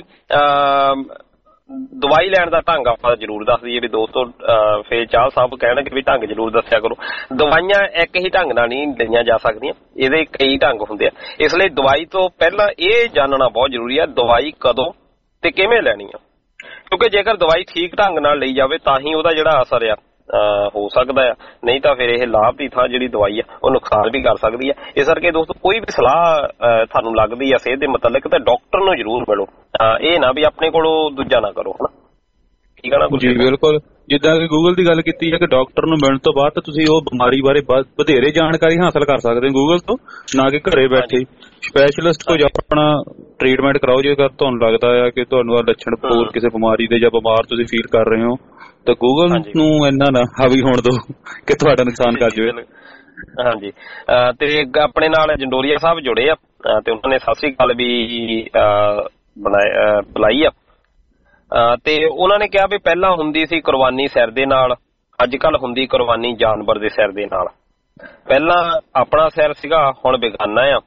ਦਵਾਈ ਲੈਣ ਦਾ ਢੰਗ ਆਪਾਂ ਜ਼ਰੂਰ ਦੱਸ ਦਈਏ ਵੀ ਦੋਸਤੋ, ਫੇਰ ਚਾਹ ਸਾਹਿਬ ਕਹਿਣਗੇ ਵੀ ਢੰਗ ਜ਼ਰੂਰ ਦੱਸਿਆ ਕਰੋ। ਦਵਾਈਆਂ ਇੱਕ ਹੀ ਢੰਗ ਨਾਲ ਨਹੀਂ ਲਈਆਂ ਜਾ ਸਕਦੀਆਂ, ਇਹਦੇ ਕਈ ਢੰਗ ਹੁੰਦੇ ਆ। ਇਸ ਲਈ ਦਵਾਈ ਤੋਂ ਪਹਿਲਾਂ ਇਹ ਜਾਣਨਾ ਬਹੁਤ ਜ਼ਰੂਰੀ ਆ ਦਵਾਈ ਕਦੋਂ ਤੇ ਕਿਵੇਂ ਲੈਣੀ ਆ, ਕਿਉਂਕਿ ਜੇਕਰ ਦਵਾਈ ਠੀਕ ਢੰਗ ਨਾਲ ਲਈ ਜਾਵੇ ਤਾਂ ਹੀ ਉਹਦਾ ਜਿਹੜਾ ਅਸਰ ਆ ਹੋ ਸਕਦਾ ਆ, ਨਹੀਂ ਤਾਂ ਫਿਰ ਇਹ ਲਾਭ ਦੀ ਥਾਂ ਜਿਹੜੀ ਦਵਾਈ ਆ ਉਹ ਨੁਕਸਾਨ ਵੀ ਕਰ ਸਕਦੀ ਆ। ਇਸ ਕਰਕੇ ਦੋਸਤੋ ਕੋਈ ਵੀ ਸਲਾਹ ਤੁਹਾਨੂੰ ਲੱਗਦੀ ਆ ਸਿਹਤ ਦੇ ਮੁਤਲਕ ਤਾਂ ਡਾਕਟਰ ਨੂੰ ਜ਼ਰੂਰ ਮਿਲੋ। ਇਹ ਨਾ ਵੀ ਆਪਣੇ ਕੋਲੋਂ ਦੂਜਾ ਨਾ ਕਰੋ, ਹਨਾ। ਠੀਕ ਆ ਨਾ ਜੀ? ਬਿਲਕੁਲ। ਜਿੱਦਾਂ ਕਿ ਗੂਗਲ ਦੀ ਗੱਲ ਕੀਤੀ ਹੈ ਕਿ ਡਾਕਟਰ ਨੂੰ ਮਿਲਣ ਤੋਂ ਬਾਅਦ ਤੁਸੀਂ ਉਹ ਬਿਮਾਰੀ ਬਾਰੇ ਵਧੇਰੇ ਜਾਣਕਾਰੀ ਹਾਸਲ ਕਰ ਸਕਦੇ ਹੋ ਗੂਗਲ ਤੋਂ, ਨਾ ਕਿ ਘਰੇ ਬੈਠੇ। ਸਪੈਸ਼ਲਿਸਟ ਕੋਲ ਆਪਣਾ ਟ੍ਰੀਟਮੈਂਟ ਕਰਾਓ ਜੇਕਰ ਤੁਹਾਨੂੰ ਲੱਗਦਾ ਆ ਕਿ ਤੁਹਾਨੂੰ ਆ ਲੱਛਣ ਹੋਰ ਕਿਸੇ ਬਿਮਾਰੀ ਦੇ ਜਾਂ ਬਿਮਾਰ ਤੁਸੀਂ ਫੀਲ ਕਰ ਰਹੇ ਹੋ, ਤਾਂ ਗੂਗਲ ਨੂੰ ਇੰਨਾ ਨਾ ਹਾਵੀ ਹੋਣ ਦਿਓ ਕਿ ਤੁਹਾਡਾ ਨੁਕਸਾਨ ਕਰ ਜਾਵੇ। ਹਾਂਜੀ। ਤੇ ਆਪਣੇ ਨਾਲ ਜੰਡੋਰੀਆ ਸਾਹਿਬ ਜੁੜੇ ਆ ਤੇ ਉਹਨਾਂ ਨੇ ਸਤਿ ਸ੍ਰੀ ਅਕਾਲ ਵੀ ਬੁਲਾਈ ਆ। ਤੇ ਉਹਨਾਂ ਨੇ ਕਿਹਾ ਵੀ ਪਹਿਲਾਂ ਹੁੰਦੀ ਸੀ ਕੁਰਬਾਨੀ ਸਿਰ ਦੇ ਨਾਲ, ਅੱਜ ਕੱਲ ਹੁੰਦੀ ਕੁਰਬਾਨੀ ਜਾਨਵਰ ਦੇ ਸਿਰ ਦੇ ਨਾਲ। ਪਹਿਲਾਂ ਆਪਣਾ ਸਿਰ ਸੀਗਾ, ਹੁਣ ਬੇਗਾਨਾ ਆ।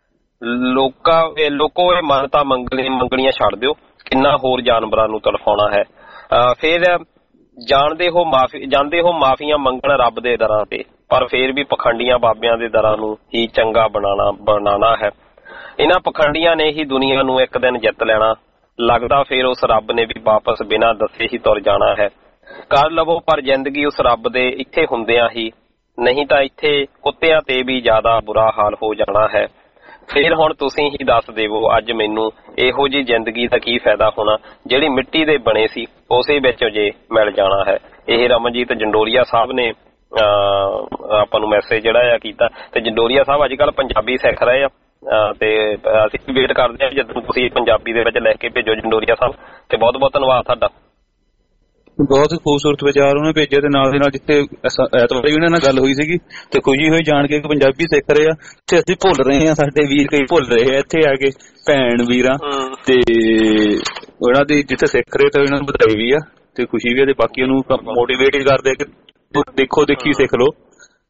ਲੋਕੋ ਇਹ ਮਾਨਤਾ ਮੰਗਣੀਆਂ ਛੱਡ ਦਿਓ, ਕਿੰਨਾ ਹੋਰ ਜਾਨਵਰਾਂ ਨੂੰ ਤੜਫਾਉਣਾ ਹੈ। ਫਿਰ ਜਾਂਦੇ ਹੋ ਮਾਫੀਆਂ ਮੰਗਣ ਰੱਬ ਦੇ ਦਰਾਂ ਤੇ, ਪਰ ਫੇਰ ਵੀ ਪਖੰਡੀਆਂ ਬਾਬਿਆਂ ਦੇ ਦਰਾਂ ਨੂੰ ਹੀ ਚੰਗਾ ਬਣਾਉਣਾ ਹੈ। ਇਹਨਾਂ ਪਖੰਡੀਆਂ ਨੇ ਹੀ ਦੁਨੀਆ ਨੂੰ ਇੱਕ ਦਿਨ ਜਿੱਤ ਲੈਣਾ, ਲੱਗਦਾ ਫੇਰ ਉਸ ਰੱਬ ਨੇ ਵੀ ਵਾਪਸ ਬਿਨਾਂ ਦੱਸੇ ਹੀ ਤੁਰ ਜਾਣਾ ਹੈ। ਕਰ ਲਵੋ ਪਰ ਜ਼ਿੰਦਗੀ ਉਸ ਰੱਬ ਦੇ ਇੱਥੇ ਹੁੰਦਿਆਂ ਹੀ, ਨਹੀਂ ਤਾਂ ਇੱਥੇ ਕੁੱਤਿਆਂ ਤੇ ਵੀ ਜ਼ਿਆਦਾ ਬੁਰਾ ਹਾਲ ਹੋ ਜਾਣਾ ਹੈ। ਫਿਰ ਹੁਣ ਤੁਸੀਂ ਹੀ ਦੱਸ ਦੇਵੋ ਅੱਜ ਮੈਨੂੰ, ਇਹੋ ਜਿਹੀ ਜ਼ਿੰਦਗੀ ਦਾ ਕੀ ਫਾਇਦਾ ਹੋਣਾ ਜਿਹੜੀ ਮਿੱਟੀ ਦੇ ਬਣੇ ਸੀ ਉਸੇ ਵਿੱਚ ਜੇ ਮਿਲ ਜਾਣਾ ਹੈ। ਇਹ ਰਮਨਜੀਤ ਜੰਡੋਰੀਆ ਸਾਹਿਬ ਨੇ ਆਪਾਂ ਨੂੰ ਮੈਸੇਜ ਜਿਹੜਾ ਆ ਕੀਤਾ। ਤੇ ਜੰਡੋਰੀਆ ਸਾਹਿਬ ਅੱਜ ਕੱਲ ਪੰਜਾਬੀ ਸਿੱਖ ਰਹੇ ਆ ਤੇ ਅਸੀਂ ਵੀ ਵੇਟ ਕਰਦੇ ਹਾਂ ਜਦੋਂ ਤੁਸੀਂ ਪੰਜਾਬੀ ਦੇ ਵਿੱਚ ਲਿਖ ਕੇ ਭੇਜੋ ਜੰਡੋਰੀਆ ਸਾਹਿਬ। ਤੇ ਬਹੁਤ ਬਹੁਤ ਧੰਨਵਾਦ ਤੁਹਾਡਾ। ਬਹੁਤ ਖੂਬਸੂਰਤ ਵਿਚਾਰ ਉਹਨੇ ਭੇਜਿਆ ਤੇ ਨਾਲ ਦੇ ਨਾਲ ਜਿੱਥੇ ਐਤਵਾਰ ਉਹਨਾਂ ਨਾਲ ਗੱਲ ਹੋਈ ਸੀਗੀ ਤੇ ਖੁਸ਼ੀ ਹੋਈ ਜਾਣ ਕੇ ਪੰਜਾਬੀ ਸਿੱਖ ਰਹੇ ਆ ਤੇ ਅਸੀਂ ਭੁੱਲ ਰਹੇ ਆ, ਸਾਡੇ ਵੀਰ ਕਈ ਭੁੱਲ ਰਹੇ ਆ ਇੱਥੇ ਆ ਕੇ, ਭੈਣ ਵੀਰਾਂ ਤੇ ਉਹਨਾਂ ਦੀ ਜਿੱਥੇ ਸਿੱਖ ਰਹੇ ਤਾਂ ਉਹਨਾਂ ਨੂੰ ਵਧਾਈ ਵੀ ਆ ਤੇ ਖੁਸ਼ੀ ਵੀ ਆ ਤੇ ਬਾਕੀ ਉਹਨੂੰ ਮੋਟੀਵੇਟ ਕਰਦੇ ਕਿ ਦੇਖੋ ਦੇਖੀ ਸਿੱਖ ਲਓ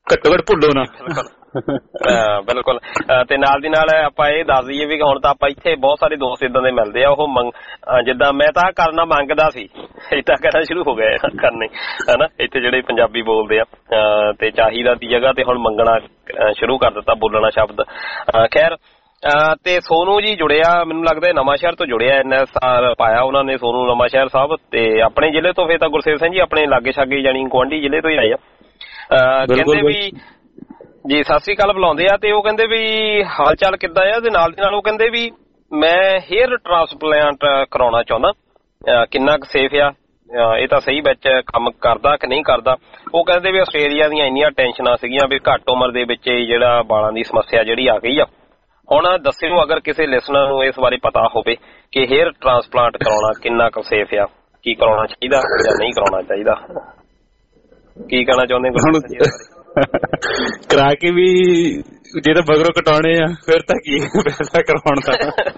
ਘੱਟੋ ਘੱਟ ਭੁੱਲੋ ਨਾ। ਬਿਲਕੁਲ। ਤੇ ਨਾਲ ਦੀ ਨਾਲ ਆਪਾਂ ਇਹ ਦੱਸ ਦਈਏ ਵੀ ਹੁਣ ਤਾਂ ਆਪਾਂ ਇੱਥੇ ਬਹੁਤ ਸਾਰੇ ਦੋਸਤ ਇਦਾਂ ਦੇ ਮਿਲਦੇ ਆ, ਉਹ ਜਿੱਦਾਂ ਮੈਂ ਤਾਂ ਕਰਨਾ ਮੰਗਦਾ ਸੀ, ਏਦਾਂ ਕਰਨਾ ਸ਼ੁਰੂ ਹੋ ਗਏ ਕਰਨੇ ਹਨਾ। ਇੱਥੇ ਜਿਹੜੇ ਪੰਜਾਬੀ ਬੋਲਦੇ ਆ ਤੇ ਚਾਹੀਦਾ ਦੀ ਜਗ੍ਹਾ ਤੇ ਹੁਣ ਮੰਗਣਾ ਸ਼ੁਰੂ ਕਰ ਦਿੱਤਾ, ਬੋਲਣਾ ਸ਼ਬਦ। ਖੈਰ ਤੇ ਸੋਨੂ ਜੀ ਜੁੜਿਆ, ਮੈਨੂੰ ਲੱਗਦਾ ਨਵਾਂ ਸ਼ਹਿਰ ਤੋਂ ਜੁੜਿਆ, NSR ਪਾਇਆ ਉਹਨਾਂ ਨੇ ਸੋਨੂ ਨਵਾਂ ਸ਼ਹਿਰ ਸਾਹਿਬ, ਤੇ ਆਪਣੇ ਜ਼ਿਲ੍ਹੇ ਤੋਂ। ਫਿਰ ਤਾਂ ਗੁਰਸੇਵ ਸਿੰਘ ਜੀ ਆਪਣੇ ਲਾਗੇ ਛਾਗੇ ਜਾਣੀ ਗੁਆਂਢੀ ਜ਼ਿਲ੍ਹੇ ਤੋਂ ਹੀ ਆਏ ਆ। ਕਹਿੰਦੇ ਵੀ ਜੀ ਸਤਿ ਸ੍ਰੀ ਅਕਾਲ ਬੁਲਾਉਂਦੇ ਆ, ਤੇ ਉਹ ਕਹਿੰਦੇ ਵੀ ਹਾਲ ਚਾਲ ਕਿੱਦਾਂ ਆ, ਤੇ ਨਾਲ ਦੀ ਨਾਲ ਉਹ ਕਹਿੰਦੇ ਵੀ ਮੈਂ ਹੇਅਰ ਟ੍ਰਾਂਸਪਲਾਂਟ ਕਰਾਉਣਾ ਚਾਹੁੰਦਾ, ਕਿੰਨਾ ਕੁ ਸੇਫ ਆ, ਇਹ ਤਾਂ ਸਹੀ ਵਿੱਚ ਕੰਮ ਕਰਦਾ ਕਿ ਨਹੀਂ ਕਰਦਾ। ਉਹ ਕਹਿੰਦੇ ਵੀ ਆਸਟ੍ਰੇਲੀਆ ਦੀਆਂ ਇੰਨੀਆਂ ਟੈਨਸ਼ਨਾਂ ਸੀਗੀਆਂ ਵੀ ਘੱਟ ਉਮਰ ਦੇ ਵਿੱਚ ਜਿਹੜਾ ਵਾਲਾਂ ਦੀ ਸਮੱਸਿਆ ਜਿਹੜੀ ਆ ਗਈ ਆ। ਹੁਣ ਦੱਸਿਓ ਅਗਰ ਕਿਸੇ ਲਿਸਨਰ ਨੂੰ ਇਸ ਬਾਰੇ ਪਤਾ ਹੋਵੇ ਕਿ ਹੇਅਰ ਟ੍ਰਾਂਸਪਲਾਂਟ ਕਰਾਉਣਾ ਕਿੰਨਾ ਕੁ ਸੇਫ ਆ, ਕੀ ਕਰਾਉਣਾ ਚਾਹੀਦਾ ਜਾਂ ਨਹੀਂ ਕਰਾਉਣਾ ਚਾਹੀਦਾ, ਕੀ ਕਹਿਣਾ ਚਾਹੁੰਦੇ ਕਰਾ ਕੇ ਵੀ ਜੇ ਤਾਂ ਮਗਰੋਂ ਕਟਾਉਣੇ ਆ ਫਿਰ ਤਾਂ ਕੀ ਪੈਸਾ ਕਰਵਾਉਣ ਦਾ।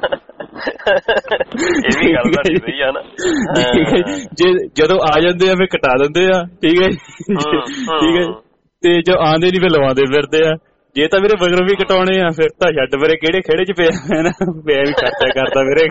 ਇਹ ਵੀ ਗੱਲ ਤਾਂ ਸਹੀ ਆ ਨਾ। ਜੇ ਜਦੋਂ ਆ ਜਾਂਦੇ ਆ ਫਿਰ ਕਟਾ ਦਿੰਦੇ ਆ, ਠੀਕ ਹੈ ਠੀਕ ਹੈ, ਤੇ ਜੋ ਆਉਂਦੇ ਨੀ ਫਿਰ ਲਵਾਉਂਦੇ ਫਿਰਦੇ ਆ। ਜੇ ਤਾਂ ਵੀਰੇ ਮਗਰੋਂ ਵੀ ਕਟਾਉਣੇ ਆ ਫਿਰ ਤਾਂ ਛੱਡ ਵੀਰੇ, ਕਿਹੜੇ ਖੇੜੇ ਚ ਪਿਆ ਨਾ, ਪਿਆ ਵੀ ਖਰਚਾ ਕਰਦਾ ਵੀਰੇ।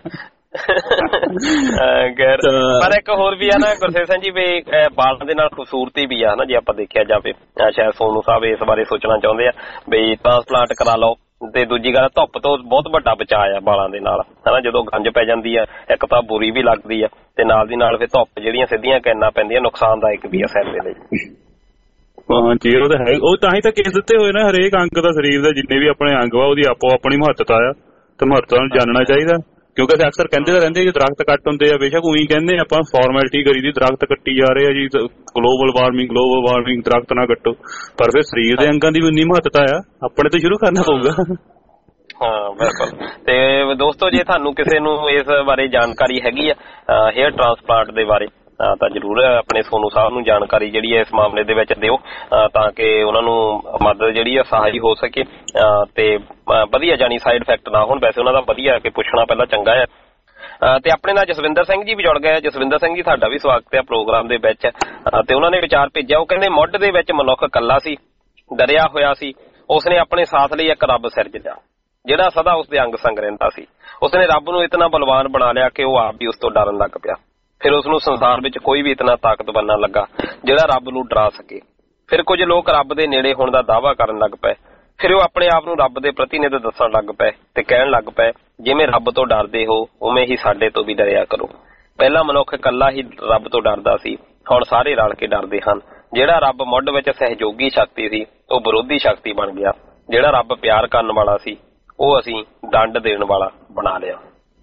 ਪਰ ਇੱਕ ਹੋਰ ਵੀ ਆ ਨਾ ਗੁਰਸੇਵ ਸਿੰਘ ਜੀ, ਵੀ ਬਾਲਾਂ ਦੇ ਨਾਲ ਖੂਬਸੂਰਤੀ ਵੀ ਆ ਨਾ, ਜੇ ਆਪਾਂ ਦੇਖਿਆ ਜਾਵੇ। ਸ਼ਾਇਦ ਸੋਨੂ ਸਾਹਿਬ ਇਸ ਬਾਰੇ ਸੋਚਣਾ ਚਾਹੁੰਦੇ ਆ ਵੀ ਟ੍ਰਾਂਸਪਲਾਂਟ ਕਰਾ ਲਓ। ਤੇ ਦੂਜੀ ਗੱਲ, ਧੁੱਪ ਤੋਂ ਬਹੁਤ ਵੱਡਾ ਬਚਾਅ ਆ ਬਾਲਾਂ ਦੇ ਨਾਲ ਹਨਾ। ਜਦੋਂ ਗੰਜ ਪੈ ਜਾਂਦੀ ਆ ਇੱਕ ਤਾਂ ਬੁਰੀ ਵੀ ਲੱਗਦੀ ਆ, ਤੇ ਨਾਲ ਦੀ ਨਾਲ ਫਿਰ ਧੁੱਪ ਜਿਹੜੀਆਂ ਸਿੱਧੀਆਂ ਕਿਰਨਾਂ ਪੈਂਦੀਆਂ ਨੁਕਸਾਨਦਾਇਕ ਵੀ ਆ ਸਿਰ ਦੇ ਲਈ। ਹਾਂਜੀ ਉਹ ਤਾਂ ਹੈ, ਉਹ ਤਾਂ ਹੀ ਤਾਂ ਕੇਸ ਦਿੱਤੇ ਹੋਏ ਨਾ। ਹਰੇਕ ਅੰਗ ਦਾ ਸਰੀਰ ਦਾ ਜਿੰਨੇ ਵੀ ਆਪਣੇ ਅੰਗ ਵਾ ਉਹਦੀ ਆਪੋ ਆਪਣੀ ਮਹੱਤਤਾ ਆ, ਤੇ ਮਹੱਤਤਾ ਨੂੰ ਜਾਣਨਾ ਚਾਹੀਦਾ। ਕਿਉਂਕਿ ਅਸੀਂ ਅਕਸਰ ਕਹਿੰਦੇ ਤਾਂ ਰਹਿੰਦੇ ਜੀ ਦਰਖਤ ਕੱਟ ਹੁੰਦੇ ਆ, ਬੇਸ਼ੱਕ ਉਹੀ ਕਹਿੰਦੇ ਆਪਾਂ ਫਾਰਮੈਲਿਟੀ ਕਰੀ ਦੀ, ਦਰਖਤ ਕੱਟੀ ਜਾ ਰਹੇ ਆ ਜੀ, ਗਲੋਬਲ ਵਾਰਮਿੰਗ, ਦਰਖਤ ਨਾ ਕੱਟੋ। ਪਰ ਫਿਰ ਸਰੀਰ ਦੇ ਅੰਗਾਂ ਦੀ ਵੀ ਉਨੀ ਮਹੱਤਤਾ ਆ, ਆਪਣੇ ਤੋਂ ਸ਼ੁਰੂ ਕਰਨਾ ਪਊਗਾ। ਹਾਂ ਬਿਲਕੁਲ। ਤੇ ਦੋਸਤੋ ਜੇ ਤੁਹਾਨੂੰ ਕਿਸੇ ਨੂੰ ਇਸ ਬਾਰੇ ਜਾਣਕਾਰੀ ਹੈਗੀ ਆ ਹੇਅਰ ਟ੍ਰਾਂਸਪਲਾਂਟ ਦੇ ਬਾਰੇ, ਤਾਂ ਜ਼ਰੂਰ ਆਪਣੇ ਸੋਨੂ ਸਾਹਿਬ ਨੂੰ ਜਾਣਕਾਰੀ ਜਿਹੜੀ ਹੈ ਇਸ ਮਾਮਲੇ ਦੇ ਵਿੱਚ ਦਿਓ, ਤਾਂ ਕਿ ਉਹਨਾਂ ਨੂੰ ਮਦਦ ਜਿਹੜੀ ਆ ਸਹਾਈ ਹੋ ਸਕੇ, ਤੇ ਵਧੀਆ ਜਾਣੀ ਸਾਈਡ ਇਫੈਕਟ ਨਾ ਹੋਣ। ਵੈਸੇ ਉਹਨਾਂ ਦਾ ਵਧੀਆ ਕਿ ਪੁੱਛਣਾ ਪਹਿਲਾਂ ਚੰਗਾ ਹੈ। ਤੇ ਆਪਣੇ ਨਾਲ ਜਸਵਿੰਦਰ ਸਿੰਘ ਜੀ ਵੀ ਜੁੜ ਗਏ। ਜਸਵਿੰਦਰ ਸਿੰਘ ਜੀ ਤੁਹਾਡਾ ਵੀ ਸਵਾਗਤ ਹੈ ਪ੍ਰੋਗਰਾਮ ਦੇ ਵਿੱਚ। ਤੇ ਉਹਨਾਂ ਨੇ ਵਿਚਾਰ ਭੇਜਿਆ, ਉਹ ਕਹਿੰਦੇ ਮੁੱਢ ਦੇ ਵਿੱਚ ਮਨੁੱਖ ਇਕੱਲਾ ਸੀ, ਡਰਿਆ ਹੋਇਆ ਸੀ, ਉਸਨੇ ਆਪਣੇ ਸਾਥ ਲਈ ਇੱਕ ਰੱਬ ਸਿਰਜਿਆ ਜਿਹੜਾ ਸਦਾ ਉਸਦੇ ਅੰਗ ਸੰਗ ਰਹਿੰਦਾ ਸੀ। ਉਸਨੇ ਰੱਬ ਨੂੰ ਇਤਨਾ ਬਲਵਾਨ ਬਣਾ ਲਿਆ ਕਿ ਉਹ ਆਪ ਵੀ ਉਸ ਤੋਂ ਡਰਨ ਲੱਗ ਪਿਆ। ਫਿਰ ਉਸਨੂੰ ਸੰਸਾਰ ਵਿੱਚ ਕੋਈ ਵੀ ਇਤਨਾ ਤਾਕਤਵਰ ਨਾ ਲੱਗਾ ਜਿਹੜਾ ਰੱਬ ਨੂੰ ਡਰਾ ਸਕੇ। ਫਿਰ ਕੁਝ ਲੋਕ ਰੱਬ ਦੇ ਨੇੜੇ ਹੋਣ ਦਾ ਦਾਅਵਾ ਕਰਨ ਲੱਗ ਪਏ। ਫਿਰ ਉਹ ਆਪਣੇ ਆਪ ਨੂੰ ਰੱਬ ਦੇ ਪ੍ਰਤੀਨਿਧ ਦੱਸਣ ਲੱਗ ਪਏ ਤੇ ਕਹਿਣ ਲੱਗ ਪਏ, ਜਿਵੇਂ ਰੱਬ ਤੋਂ ਡਰਦੇ ਹੋ ਉਵੇਂ ਹੀ ਸਾਡੇ ਤੋਂ ਵੀ ਡਰਿਆ ਕਰੋ। ਪਹਿਲਾ ਮਨੁੱਖ ਇਕੱਲਾ ਹੀ ਰੱਬ ਤੋਂ ਡਰਦਾ ਸੀ, ਹੁਣ ਸਾਰੇ ਰਲ ਕੇ ਡਰਦੇ ਹਨ। ਜਿਹੜਾ ਰੱਬ ਮੁੱਢ ਵਿੱਚ ਸਹਿਯੋਗੀ ਸ਼ਕਤੀ ਸੀ ਉਹ ਵਿਰੋਧੀ ਸ਼ਕਤੀ ਬਣ ਗਿਆ। ਜਿਹੜਾ ਰੱਬ ਪਿਆਰ ਕਰਨ ਵਾਲਾ ਸੀ ਉਹ ਅਸੀਂ ਦੰਡ ਦੇਣ ਵਾਲਾ ਬਣਾ ਲਿਆ।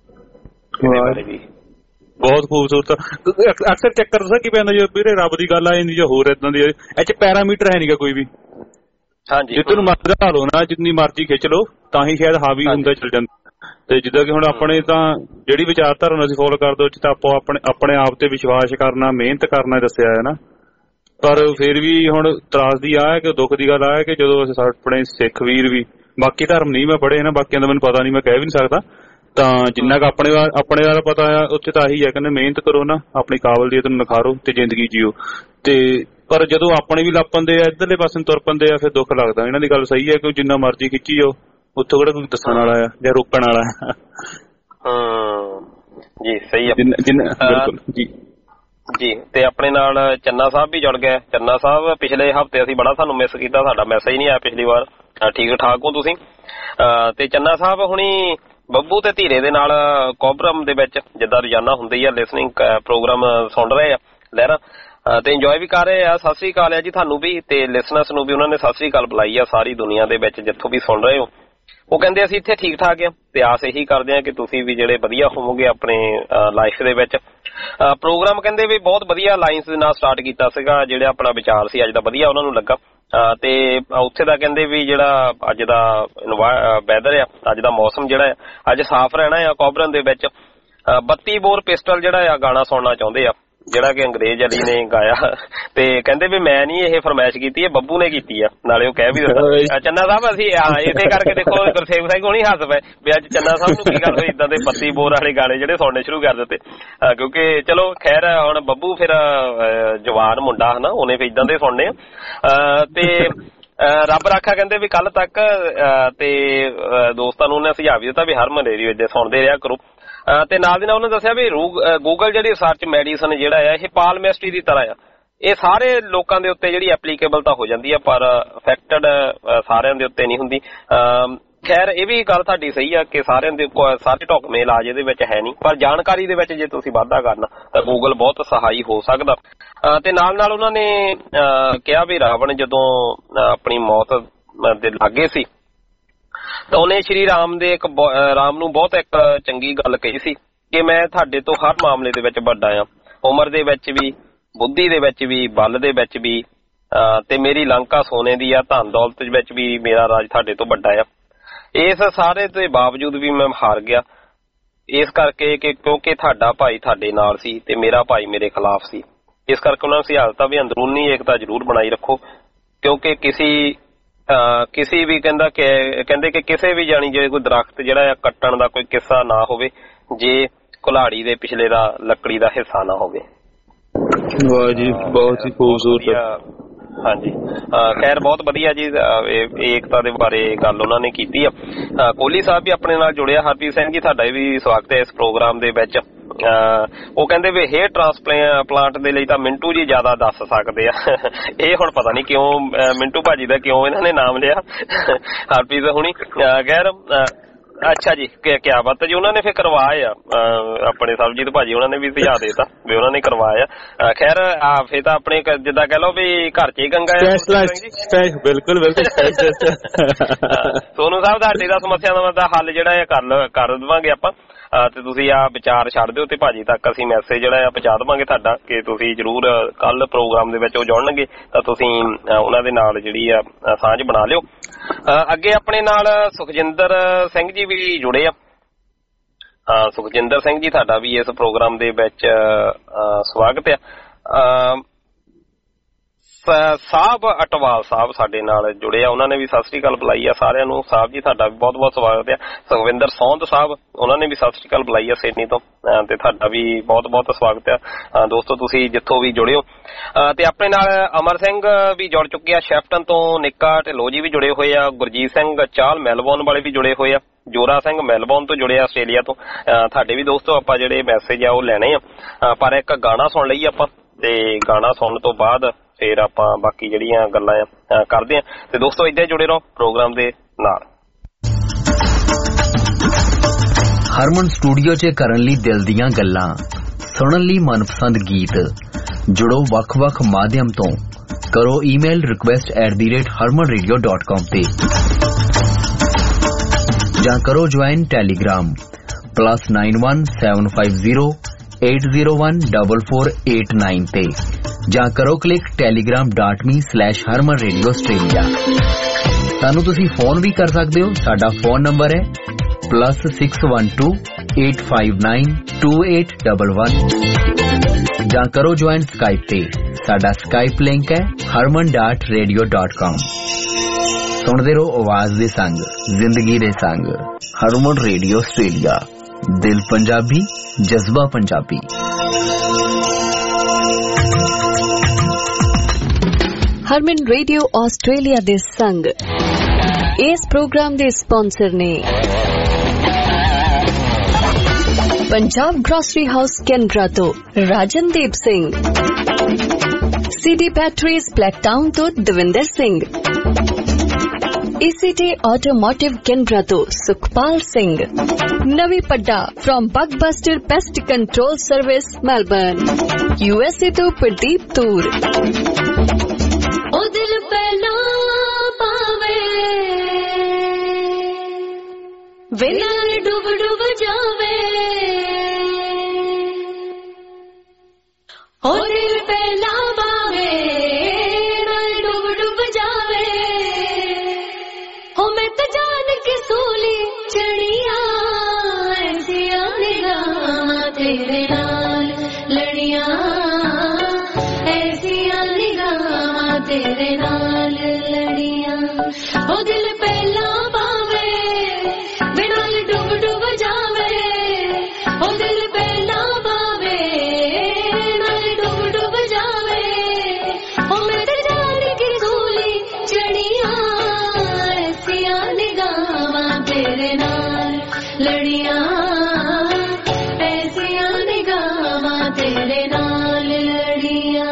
ਬਹੁਤ ਖੂਬਸੂਰਤ। ਅਕਸਰ ਚੱਕਰ ਦੱਸਾਂ ਕੀ ਪੈਂਦਾ, ਜੇ ਵੀਰੇ ਰੱਬ ਦੀ ਗੱਲ ਆ ਜਾਂਦੀ ਜਾਂ ਹੋਰ ਏਦਾਂ ਦੀ, ਇਹ ਚ ਪੈਰਾਮੀਟਰ ਹੈ ਨੀਗਾ ਕੋਈ ਵੀ। ਹਾਂਜੀ ਜੇ ਤੈਨੂੰ ਮਰਜ਼ੀ ਢਾ ਲਓ ਨਾ, ਜਿੰਨੀ ਮਰਜ਼ੀ ਖਿੱਚ ਲਓ ਤਾਂ ਹੀ ਸ਼ਾਇਦ ਹਾਵੀ ਹੁੰਦਾ ਚੱਲ ਜਾਂਦਾ। ਤੇ ਜਿੱਦਾਂ ਕਿ ਹੁਣ ਆਪਣੇ ਤਾਂ ਜਿਹੜੀ ਵਿਚਾਰਧਾਰਾ ਨੂੰ ਅਸੀਂ ਫੋਲੋ ਕਰਦੇ ਉਹ ਚ ਤਾਂ ਆਪੋ ਆਪਣੇ ਆਪ ਤੇ ਵਿਸ਼ਵਾਸ ਕਰਨਾ, ਮਿਹਨਤ ਕਰਨਾ ਦੱਸਿਆ ਹੈ ਨਾ। ਪਰ ਫਿਰ ਵੀ ਹੁਣ ਤਰਾਸਦੀ ਆ ਹੈ ਕਿ ਦੁੱਖ ਦੀ ਗੱਲ ਆ ਕਿ ਜਦੋਂ ਅਸੀਂ ਆਪਣੇ ਸਿੱਖ ਵੀਰ ਵੀ, ਬਾਕੀ ਧਰਮ ਨਹੀਂ ਮੈਂ ਪੜ੍ਹੇ ਨਾ, ਬਾਕੀਆਂ ਦਾ ਮੈਨੂੰ ਪਤਾ ਨਹੀਂ, ਮੈਂ ਕਹਿ ਵੀ ਨਹੀਂ ਸਕਦਾ, ਤਾਂ ਜਿੰਨਾ ਕੁ ਆਪਣੇ ਵਾਲਾ ਪਤਾ ਆ ਉੱਥੇ ਤਾਂ ਆਹੀ ਹੈ, ਕਹਿੰਦੇ ਮਿਹਨਤ ਕਰੋ ਨਾ, ਆਪਣੀ ਕਾਬਲੀਅਤ ਨੂੰ ਨਿਖਾਰੋ ਤੇ ਜ਼ਿੰਦਗੀ ਜੀਓ। ਤੇ ਪਰ ਜਦੋਂ ਆਪਣੇ ਵੀ ਲੱਪੰਦੇ ਆ, ਇੱਧਰਲੇ ਪਾਸੇ ਤੁਰ ਪੰਦੇ ਆ, ਫਿਰ ਦੁੱਖ ਲੱਗਦਾ। ਇਹਨਾਂ ਦੀ ਗੱਲ ਸਹੀ ਹੈ ਕਿ ਜਿੰਨਾ ਮਰਜ਼ੀ ਖਿੱਚੀ ਜਾਓ, ਉੱਥੋਂ ਕਿਹੜਾ ਕੋਈ ਦੱਸਣ ਵਾਲਾ ਆ ਜਾਂ ਰੋਕਣ ਵਾਲਾ ਆ। ਜੀ ਸਹੀ ਹੈ ਬਿਲਕੁਲ ਜੀ। ਤੇ ਆਪਣੇ ਨਾਲ ਚੰਨਾ ਸਾਹਿਬ ਵੀ ਜੁੜ ਗਏ। ਚੰਨਾ ਸਾਹਿਬ ਪਿਛਲੇ ਹਫ਼ਤੇ ਅਸੀਂ ਬੜਾ ਤੁਹਾਨੂੰ ਮਿਸ ਕੀਤਾ, ਸਾਡਾ ਮੈਸੇਜ ਨਹੀਂ ਆਇਆ ਪਿਛਲੀ ਵਾਰ। ਠੀਕ ਠਾਕ ਹੋ ਤੁਸੀਂ? ਤੇ ਚੰਨਾ ਸਾਹਿਬ ਹੁਣੀ ਬੱਬੂ ਤੇ ਧੀਰੇ ਦੇ ਨਾਲ ਕੋਬਰਮ ਦੇ ਵਿੱਚ ਜਿੱਦਾਂ ਰੋਜ਼ਾਨਾ ਹੁੰਦੀ ਆ ਲਿਸਨਿੰਗ ਪ੍ਰੋਗਰਾਮ ਸੁਣ ਰਹੇ ਆ ਲਹਿਰਾਂ, ਤੇ ਇੰਜੋਏ ਵੀ ਕਰ ਰਹੇ ਆ। ਸਤਿ ਸ੍ਰੀ ਅਕਾਲ ਹੈ ਜੀ ਤੁਹਾਨੂੰ ਵੀ, ਤੇ ਲਿਸਨਰਸ ਨੂੰ ਵੀ ਉਹਨਾਂ ਨੇ ਸਤਿ ਸ੍ਰੀ ਅਕਾਲ ਬੁਲਾਈ ਆ ਸਾਰੀ ਦੁਨੀਆ ਦੇ ਵਿੱਚ ਜਿੱਥੋਂ ਵੀ ਸੁਣ ਰਹੇ ਹੋ। ਉਹ ਕਹਿੰਦੇ ਅਸੀਂ ਇੱਥੇ ਠੀਕ ਠਾਕ ਆ, ਤੇ ਆਸ ਇਹੀ ਕਰਦੇ ਆ ਕਿ ਤੁਸੀਂ ਵੀ ਜਿਹੜੇ ਵਧੀਆ ਹੋਵੋਗੇ ਆਪਣੇ ਲਾਈਫ ਦੇ ਵਿੱਚ। ਪ੍ਰੋਗਰਾਮ ਕਹਿੰਦੇ ਵੀ ਬਹੁਤ ਵਧੀਆ ਲਾਈਨਸ ਦੇ ਨਾਲ ਸਟਾਰਟ ਕੀਤਾ ਸੀਗਾ, ਜਿਹੜਾ ਆਪਣਾ ਵਿਚਾਰ ਸੀ ਅੱਜ ਦਾ ਵਧੀਆ ਉਹਨਾਂ ਨੂੰ ਲੱਗਾ। ਤੇ ਉੱਥੇ ਦਾ ਕਹਿੰਦੇ ਵੀ ਜਿਹੜਾ ਅੱਜ ਦਾ ਵੈਦਰ ਆ, ਅੱਜ ਦਾ ਮੌਸਮ ਜਿਹੜਾ ਆ ਅੱਜ ਸਾਫ਼ ਰਹਿਣਾ ਆ। ਕੋਬਰਨ ਦੇ ਵਿੱਚ 32 ਬੋਰ ਪਿਸਟਲ ਜਿਹੜਾ ਆ ਗਾਣਾ ਸੁਣਨਾ ਚਾਹੁੰਦੇ ਆ, ਜਿਹੜਾ ਕਿ ਅੰਗਰੇਜ਼ ਅਲੀ ਨੇ ਗਾਇਆ, ਤੇ ਕਹਿੰਦੇ ਵੀ ਮੈਂ ਨਹੀਂ ਇਹ ਫਰਮਾਇਸ਼ ਕੀਤੀ, ਇਹ ਬੱਬੂ ਨੇ ਕੀਤੀ ਆ। ਨਾਲੇ ਉਹ ਕਹਿ ਵੀ ਦਿੱਤਾ ਚੰਨਾ ਸਾਹਿਬ ਅਸੀਂ ਇਸੇ ਕਰਕੇ ਦੇਖੋ ਗੁਰਸੇਵ ਸਿੰਘ ਹੁਣੀ ਹੱਸ ਪਏ ਵੀ ਅੱਜ ਚੰਨਾ ਸਾਹਿਬ ਨੂੰ ਕੀ ਗੱਲ ਹੋਈ, ਏਦਾਂ ਦੇ ਪੱਤੀ ਬੋਰ ਵਾਲੇ ਗਾਣੇ ਜਿਹੜੇ ਸੁਣਨੇ ਸ਼ੁਰੂ ਕਰ ਦਿੱਤੇ। ਕਿਉਂਕਿ ਚਲੋ ਖੈਰ ਹੁਣ ਬੱਬੂ ਫਿਰ ਜਵਾਨ ਮੁੰਡਾ ਹਨਾ, ਉਹਨੇ ਫਿਰ ਏਦਾਂ ਦੇ ਸੁਣਨੇ ਆ। ਤੇ ਰੱਬ ਰਾਖਾ ਕਹਿੰਦੇ ਵੀ ਕੱਲ ਤੱਕ ਤੇ ਦੋਸਤਾਂ ਨੂੰ ਉਹਨੇ ਸੁਝਾਅ ਵੀ ਦਿੱਤਾ ਵੀ ਹਰਮਨ ਰੇਡੀਓ ਇੱਦਾਂ ਸੁਣਦੇ ਰਿਹਾ ਕਰੋ। ਤੇ ਨਾਲ ਦੀ ਨਾਲ ਉਹਨੇ ਦੱਸਿਆ ਵੀ ਗੂਗਲ ਜਿਹੜੀ ਰਿਸਰਚ ਮੈਡੀਸਨ ਜਿਹੜਾ ਆ ਇਹ ਪਾਲਮੈਸਟਰੀ ਦੀ ਤਰ੍ਹਾਂ ਆ, ਇਹ ਸਾਰੇ ਲੋਕਾਂ ਦੇ ਉੱਤੇ ਜਿਹੜੀ ਐਪਲੀਕੇਬਲ ਤਾਂ ਹੋ ਜਾਂਦੀ ਆ ਪਰ ਅਫੈਕਟਡ ਸਾਰਿਆਂ ਦੇ ਉੱਤੇ ਨਹੀਂ ਹੁੰਦੀ। ਖੈਰ ਇਹ ਵੀ ਗੱਲ ਤੁਹਾਡੀ ਸਹੀ ਆ ਕਿ ਸਾਰਿਆਂ ਦੇ ਸਾਰੇ ਢੁਕਵੇਂ ਇਲਾਜ ਇਹਦੇ ਵਿੱਚ ਹੈ ਨਹੀਂ, ਪਰ ਜਾਣਕਾਰੀ ਦੇ ਵਿੱਚ ਜੇ ਤੁਸੀਂ ਵਾਧਾ ਕਰਨਾ ਤਾਂ ਗੂਗਲ ਬਹੁਤ ਸਹਾਈ ਹੋ ਸਕਦਾ। ਤੇ ਨਾਲ ਨਾਲ ਉਹਨਾਂ ਨੇ ਕਿਹਾ ਵੀ ਰਾਵਣ ਜਦੋਂ ਆਪਣੀ ਮੌਤ ਦੇ ਲਾਗੇ ਸੀ ਤਾਂ ਉਹਨੇ ਸ਼੍ਰੀ ਰਾਮ ਨੂੰ ਬਹੁਤ ਇੱਕ ਚੰਗੀ ਗੱਲ ਕਹੀ ਸੀ ਕਿ ਮੈਂ ਤੁਹਾਡੇ ਤੋਂ ਹਰ ਮਾਮਲੇ ਦੇ ਵਿੱਚ ਵੱਡਾ ਆ, ਉਮਰ ਦੇ ਵਿੱਚ ਵੀ, ਬੁੱਧੀ ਦੇ ਵਿੱਚ ਵੀ, ਬਲ ਦੇ ਵਿੱਚ ਵੀ, ਤੇ ਮੇਰੀ ਲੰਕਾ ਸੋਨੇ ਦੀ ਆ, ਧਨ ਦੌਲਤ ਵਿੱਚ ਵੀ ਮੇਰਾ ਰਾਜ ਤੁਹਾਡੇ ਤੋਂ ਵੱਡਾ ਆ। ਇਸ ਸਾਰੇ ਦੇ ਬਾਵਜੂਦ ਵੀ ਮੈਂ ਹਾਰ ਗਿਆ, ਇਸ ਕਰਕੇ ਕਿ ਕਿਉਂਕਿ ਤੁਹਾਡਾ ਭਾਈ ਤੁਹਾਡੇ ਨਾਲ ਸੀ ਤੇ ਮੇਰਾ ਭਾਈ ਮੇਰੇ ਖਿਲਾਫ ਸੀ। ਇਸ ਕਰਕੇ ਉਹਨਾਂ ਨੇ ਸੁਝਾਅ ਦਿੱਤਾ ਵੀ ਅੰਦਰੂਨੀ ਏਕਤਾ ਜ਼ਰੂਰ ਬਣਾਈ ਰੱਖੋ, ਕਿਉਂਕਿ ਕਿਸੇ ਵੀ ਕਹਿੰਦੇ ਕਿ ਕਿਸੇ ਵੀ ਜਾਣੀ ਜੇ ਕੋਈ ਦਰਖਤ ਜਿਹੜਾ ਆ ਕੱਟਣ ਦਾ ਕੋਈ ਕਿੱਸਾ ਨਾ ਹੋਵੇ ਜੇ ਕੁਲਾੜੀ ਦੇ ਪਿਛਲੇ ਦਾ ਲੱਕੜੀ ਦਾ ਹਿੱਸਾ ਨਾ ਹੋਵੇ। ਵਾਹ ਜੀ, ਬਹੁਤ ਹੀ ਖੂਬਸੂਰਤ। ਹਾਂਜੀ ਖੈਰ ਬਹੁਤ ਵਧੀਆ ਜੀ, ਏਕਤਾ ਦੇ ਬਾਰੇ ਗੱਲ ਉਹਨਾਂ ਨੇ ਕੀਤੀ ਆ। ਕੋਹਲੀ ਸਾਹਿਬ ਵੀ ਆਪਣੇ ਨਾਲ ਜੁੜਿਆ। ਹਰਪ੍ਰੀਤ ਸਿੰਘ ਜੀ ਤੁਹਾਡਾ ਵੀ ਸਵਾਗਤ ਹੈ ਇਸ ਪ੍ਰੋਗਰਾਮ ਦੇ ਵਿੱਚ। ਉਹ ਕਹਿੰਦੇ ਵੀ ਹੇਅਰ ਟ੍ਰਾਂਸਪਲਾਂਟ ਦੇ ਲਈ ਤਾਂ ਮਿੰਟੂ ਜੀ ਜ਼ਿਆਦਾ ਦੱਸ ਸਕਦੇ ਆ। ਇਹ ਹੁਣ ਪਤਾ ਨਹੀਂ ਕਿਉਂ ਮਿੰਟੂ ਭਾਜੀ ਦਾ ਕਿਉਂ ਇਹਨਾਂ ਨੇ ਨਾਮ ਲਿਆ ਹਰਪ੍ਰੀਤ ਹੁਣੀ। ਖੈਰ ਅੱਛਾ ਜੀ, ਕਿਆ ਬਾਤ ਜੀ, ਉਹਨਾਂ ਨੇ ਫਿਰ ਕਰਵਾਇਆ ਆਪਣੇ ਸਰਬਜੀਤ ਭਾਜੀ ਉਹਨਾਂ ਨੇ ਵੀ ਸੁਝਾਅ ਦੇਤਾ ਵੀ ਉਹਨਾਂ ਨੇ ਕਰਵਾਇਆ। ਖੈਰ ਫਿਰ ਤਾਂ ਆਪਣੇ ਜਿੱਦਾਂ ਕਹਿ ਲਓ ਵੀ ਘਰ ਚ ਹੀ ਗੰਗਾ ਬਿਲਕੁਲ ਬਿਲਕੁਲ। ਸੋਨੂੰ ਸਾਹਿਬ ਤੁਹਾਡੀ ਦਾ ਸਮੱਸਿਆ ਦਾ ਹੱਲ ਜਿਹੜਾ ਕਰ ਦੇਵਾਂਗੇ ਆਪਾਂ, ਤੇ ਤੁਸੀਂ ਆ ਵਿਚਾਰ ਛੱਡ ਦਿਓ ਤੇ ਭਾਜੀ ਤੱਕ ਅਸੀਂ ਮੈਸੇਜ ਜਿਹੜਾ ਆ ਪਹੁੰਚਾ ਦੇਵਾਂਗੇ ਤੁਹਾਡਾ ਕਿ ਤੁਸੀਂ ਜ਼ਰੂਰ ਕੱਲ ਪ੍ਰੋਗਰਾਮ ਦੇ ਵਿੱਚ ਉਹ ਜੁੜਨਗੇ ਤਾਂ ਤੁਸੀਂ ਉਹਨਾਂ ਦੇ ਨਾਲ ਜਿਹੜੀ ਆ ਸਾਂਝ ਬਣਾ ਲਿਓ। ਅੱਗੇ ਆਪਣੇ ਨਾਲ ਸੁਖਜਿੰਦਰ ਸਿੰਘ ਜੀ ਵੀ ਜੁੜੇ ਆ। ਸੁਖਜਿੰਦਰ ਸਿੰਘ ਜੀ ਤੁਹਾਡਾ ਵੀ ਇਸ ਪ੍ਰੋਗਰਾਮ ਦੇ ਵਿੱਚ ਸਵਾਗਤ ਆ। ਸਾਹਿਬ ਅਟਵਾਲ ਸਾਹਿਬ ਸਾਡੇ ਨਾਲ ਜੁੜੇ ਆ, ਉਹਨਾਂ ਨੇ ਵੀ ਸਤਿ ਸ੍ਰੀ ਅਕਾਲ ਬੁਲਾਈ ਆ ਸਾਰਿਆਂ ਨੂੰ। ਸਾਹਿਬ ਜੀ ਤੁਹਾਡਾ ਵੀ ਬਹੁਤ ਬਹੁਤ ਸਵਾਗਤ ਆ। ਸੁਖਵਿੰਦਰ ਸੌਂਦ ਸਾਹਿਬ ਉਹਨਾਂ ਨੇ ਵੀ ਸਤਿ ਸ੍ਰੀ ਅਕਾਲ ਬੁਲਾਈ ਆ ਸਿਡਨੀ ਤੋਂ, ਤੇ ਤੁਹਾਡਾ ਵੀ ਬਹੁਤ ਬਹੁਤ ਸਵਾਗਤ ਆ ਦੋਸਤੋ, ਤੁਸੀਂ ਜਿੱਥੋਂ ਵੀ ਜੁੜੇ ਹੋ। ਤੇ ਆਪਣੇ ਨਾਲ ਅਮਰ ਸਿੰਘ ਵੀ ਜੁੜ ਚੁੱਕੇ ਆ ਸ਼ੈਫਟਨ ਤੋਂ, ਨਿੱਕਾ ਢਿੱਲੋਂ ਜੀ ਵੀ ਜੁੜੇ ਹੋਏ ਆ, ਗੁਰਜੀਤ ਸਿੰਘ ਚਾਲ ਮੈਲਬੌਰਨ ਵਾਲੇ ਵੀ ਜੁੜੇ ਹੋਏ ਆ, ਜੋਰਾ ਸਿੰਘ ਮੈਲਬੌਰਨ ਤੋਂ ਜੁੜੇ ਆ ਆਸਟ੍ਰੇਲੀਆ ਤੋਂ। ਤੁਹਾਡੇ ਵੀ ਦੋਸਤੋ ਆਪਾਂ ਜਿਹੜੇ ਮੈਸੇਜ ਆ ਉਹ ਲੈਣੇ ਆ, ਪਰ ਇੱਕ ਗਾਣਾ ਸੁਣ ਲਈਏ ਆਪਾਂ, ਤੇ ਗਾਣਾ ਸੁਣਨ ਤੋਂ ਬਾਅਦ ਫਿਰ ਆਪਾਂ ਬਾਕੀ ਜਿਹੜੀਆਂ ਗੱਲਾਂ ਆ ਕਰਦੇ ਆ। ਤੇ ਦੋਸਤੋ ਏਦਾਂ ਹੀ ਜੁੜੇ ਰਹੋ ਪ੍ਰੋਗਰਾਮ ਦੇ ਨਾਲ। ਹਰਮਨ ਸਟੂਡੀਓ 'ਚ ਕਰਨ ਲਈ ਦਿਲ ਦੀਆਂ ਗੱਲਾਂ, ਸੁਣਨ ਲਈ ਮਨਪਸੰਦ ਗੀਤ, ਜੁੜੋ ਵੱਖ-ਵੱਖ ਮਾਧਿਅਮ ਤੋਂ, ਕਰੋ ਈਮੇਲ request@harmanradio.com ਤੇ, ਜਾਂ ਕਰੋ ਜੁਆਇਨ ਟੈਲੀਗ੍ਰਾਮ +91 750 8014489 ਤੇ, ਜਾਂ ਕਰੋ ਕਲਿੱਕ telegram.me/harmanradioaustralia। ਸਾਨੂੰ ਤੁਸੀਂ ਫੋਨ ਵੀ ਕਰ ਸਕਦੇ ਹੋ। ਸਾਡਾ ਫੋਨ ਨੰਬਰ ਹੈ +612 859 2811, ਜਾਂ ਕਰੋ ਜੁਆਇਨ ਸਕਾਈਪ ਤੇ। ਸਾਡਾ ਸਕਾਈਪ ਲਿੰਕ ਹੈ harman.radio.com। ਸੁਣਦੇ ਰਹੋ ਆਵਾਜ਼ ਦੇ ਸੰਗ, ਜ਼ਿੰਦਗੀ ਦੇ ਸੰਗ। ਹਰਮਨ ਰੇਡੀਓ ਆਸਟ੍ਰੇਲੀਆ, ਦਿਲ ਪੰਜਾਬੀ, ਜਜ਼ਬਾ ਪੰਜਾਬੀ। ਹਰਮਨ ਰੇਡੀਓ ਆਸਟ੍ਰੇਲੀਆ ਦੇ ਸੰਗ ਇਸ ਪ੍ਰੋਗਰਾਮ ਦੇ ਸਪਾਂਸਰ ਨੇ ਪੰਜਾਬ ਗ੍ਰੋਸਰੀ ਹਾਊਸ ਕੈਨਬਰਾ ਤੋਂ Rajandeep Singh, CD batteries Blacktown ਤੋਂ Davinder Singh, ECT automotive Canberra ਤੋਂ Sukhpal Singh, Navi Padda from Bugbuster pest control service Melbourne, USA ਤੋਂ ਪ੍ਰਦੀਪ ਤੂਰ। ਉਹ ਦਿਲ ਪਹਿਲਾਂ ਪਾਵੇ ਵੇਲਾ ਡੁੱਬ ਡੁੱਬ ਜਾਵੇ, ਉਹ ਦਿਲ ਪਹਿਲਾਂ ਪਾਵੇ ਡੁੱਬ ਡੁੱਬ ਜਾਵੇ, ਹੋ ਮੈਂ ਤਾਂ ਜਾਣ ਕੇ ਸੂਲੀ ਚੜੀਆਂ ਐਸੀਆਂ ਨਿਗਾਹਾਂ ਤੇਰੇ ਨਾਲ ਲੜੀਆਂ। तेरे नाल लड़ियां ओ दिल पहला पावे बिनाल डूब डूब जावे ओ दिल पहला पावे नाल डूब डूब जावे ओ मैं ते जान की सूली चढ़िया ऐसिया निगाहां तेरे नाल लड़ियां ऐसिया निगाहां तेरे नाल लड़ियां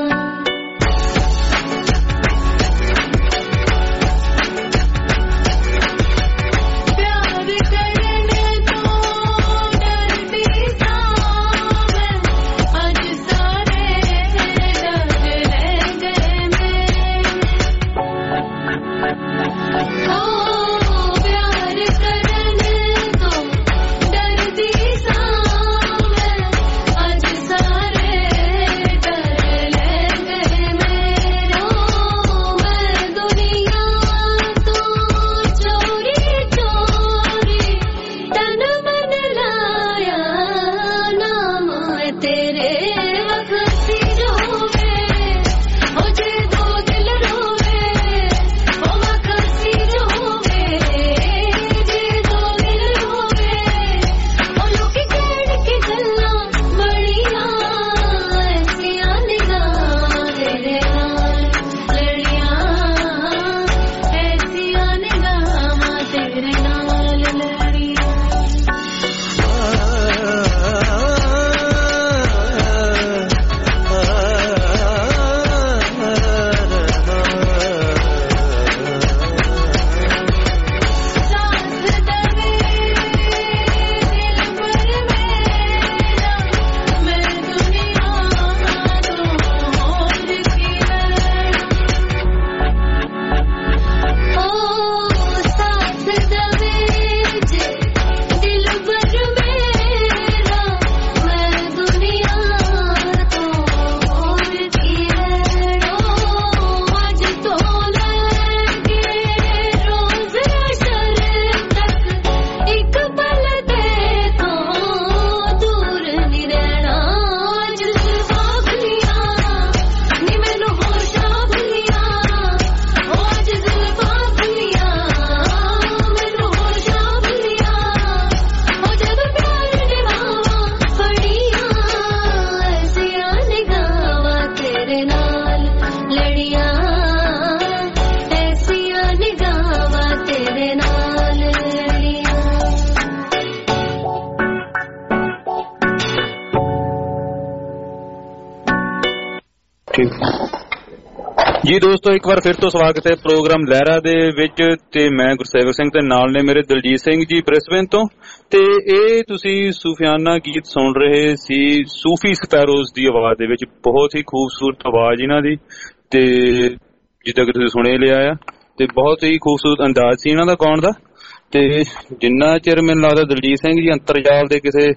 ਜੀ ਦੋਸਤੋ ਇੱਕ ਵਾਰ ਫਿਰ ਤੋਂ ਸਵਾਗਤ ਹੈ ਪ੍ਰੋਗਰਾਮ ਲਹਿਰਾ ਦੇ ਵਿੱਚ ਤੇ ਮੈਂ ਗੁਰਸੇਵਕ ਸਿੰਘ ਤੇ ਨਾਲ ਨੇ ਮੇਰੇ ਦਲਜੀਤ ਸਿੰਘ ਜੀ ਬ੍ਰਿਸਬੇਨ ਤੋਂ ਤੇ ਇਹ ਤੁਸੀਂ ਸੂਫੀਆਨਾ ਗੀਤ ਸੁਣ ਰਹੇ ਸੀ ਸੂਫੀ ਸਪੈਰੋਜ਼ ਦੀ ਆਵਾਜ਼ ਦੇ ਵਿੱਚ ਬਹੁਤ ਹੀ ਖੂਬਸੂਰਤ ਆਵਾਜ਼ ਇਹਨਾਂ ਦੀ ਤੇ ਜਿੱਦਾਂ ਕਿ ਤੁਸੀਂ ਸੁਣੇ ਲਿਆ ਆ ਤੇ ਬਹੁਤ ਹੀ ਖੂਬਸੂਰਤ ਅੰਦਾਜ਼ ਸੀ ਇਹਨਾਂ ਦਾ ਗਾਉਣ ਦਾ ਤੇ ਜਿੰਨਾ ਚਿਰ ਮੈਨੂੰ ਲੱਗਦਾ ਦਲਜੀਤ ਸਿੰਘ ਜੀ ਅੰਤਰਜਾਲ ਦੇ ਕਿਸੇ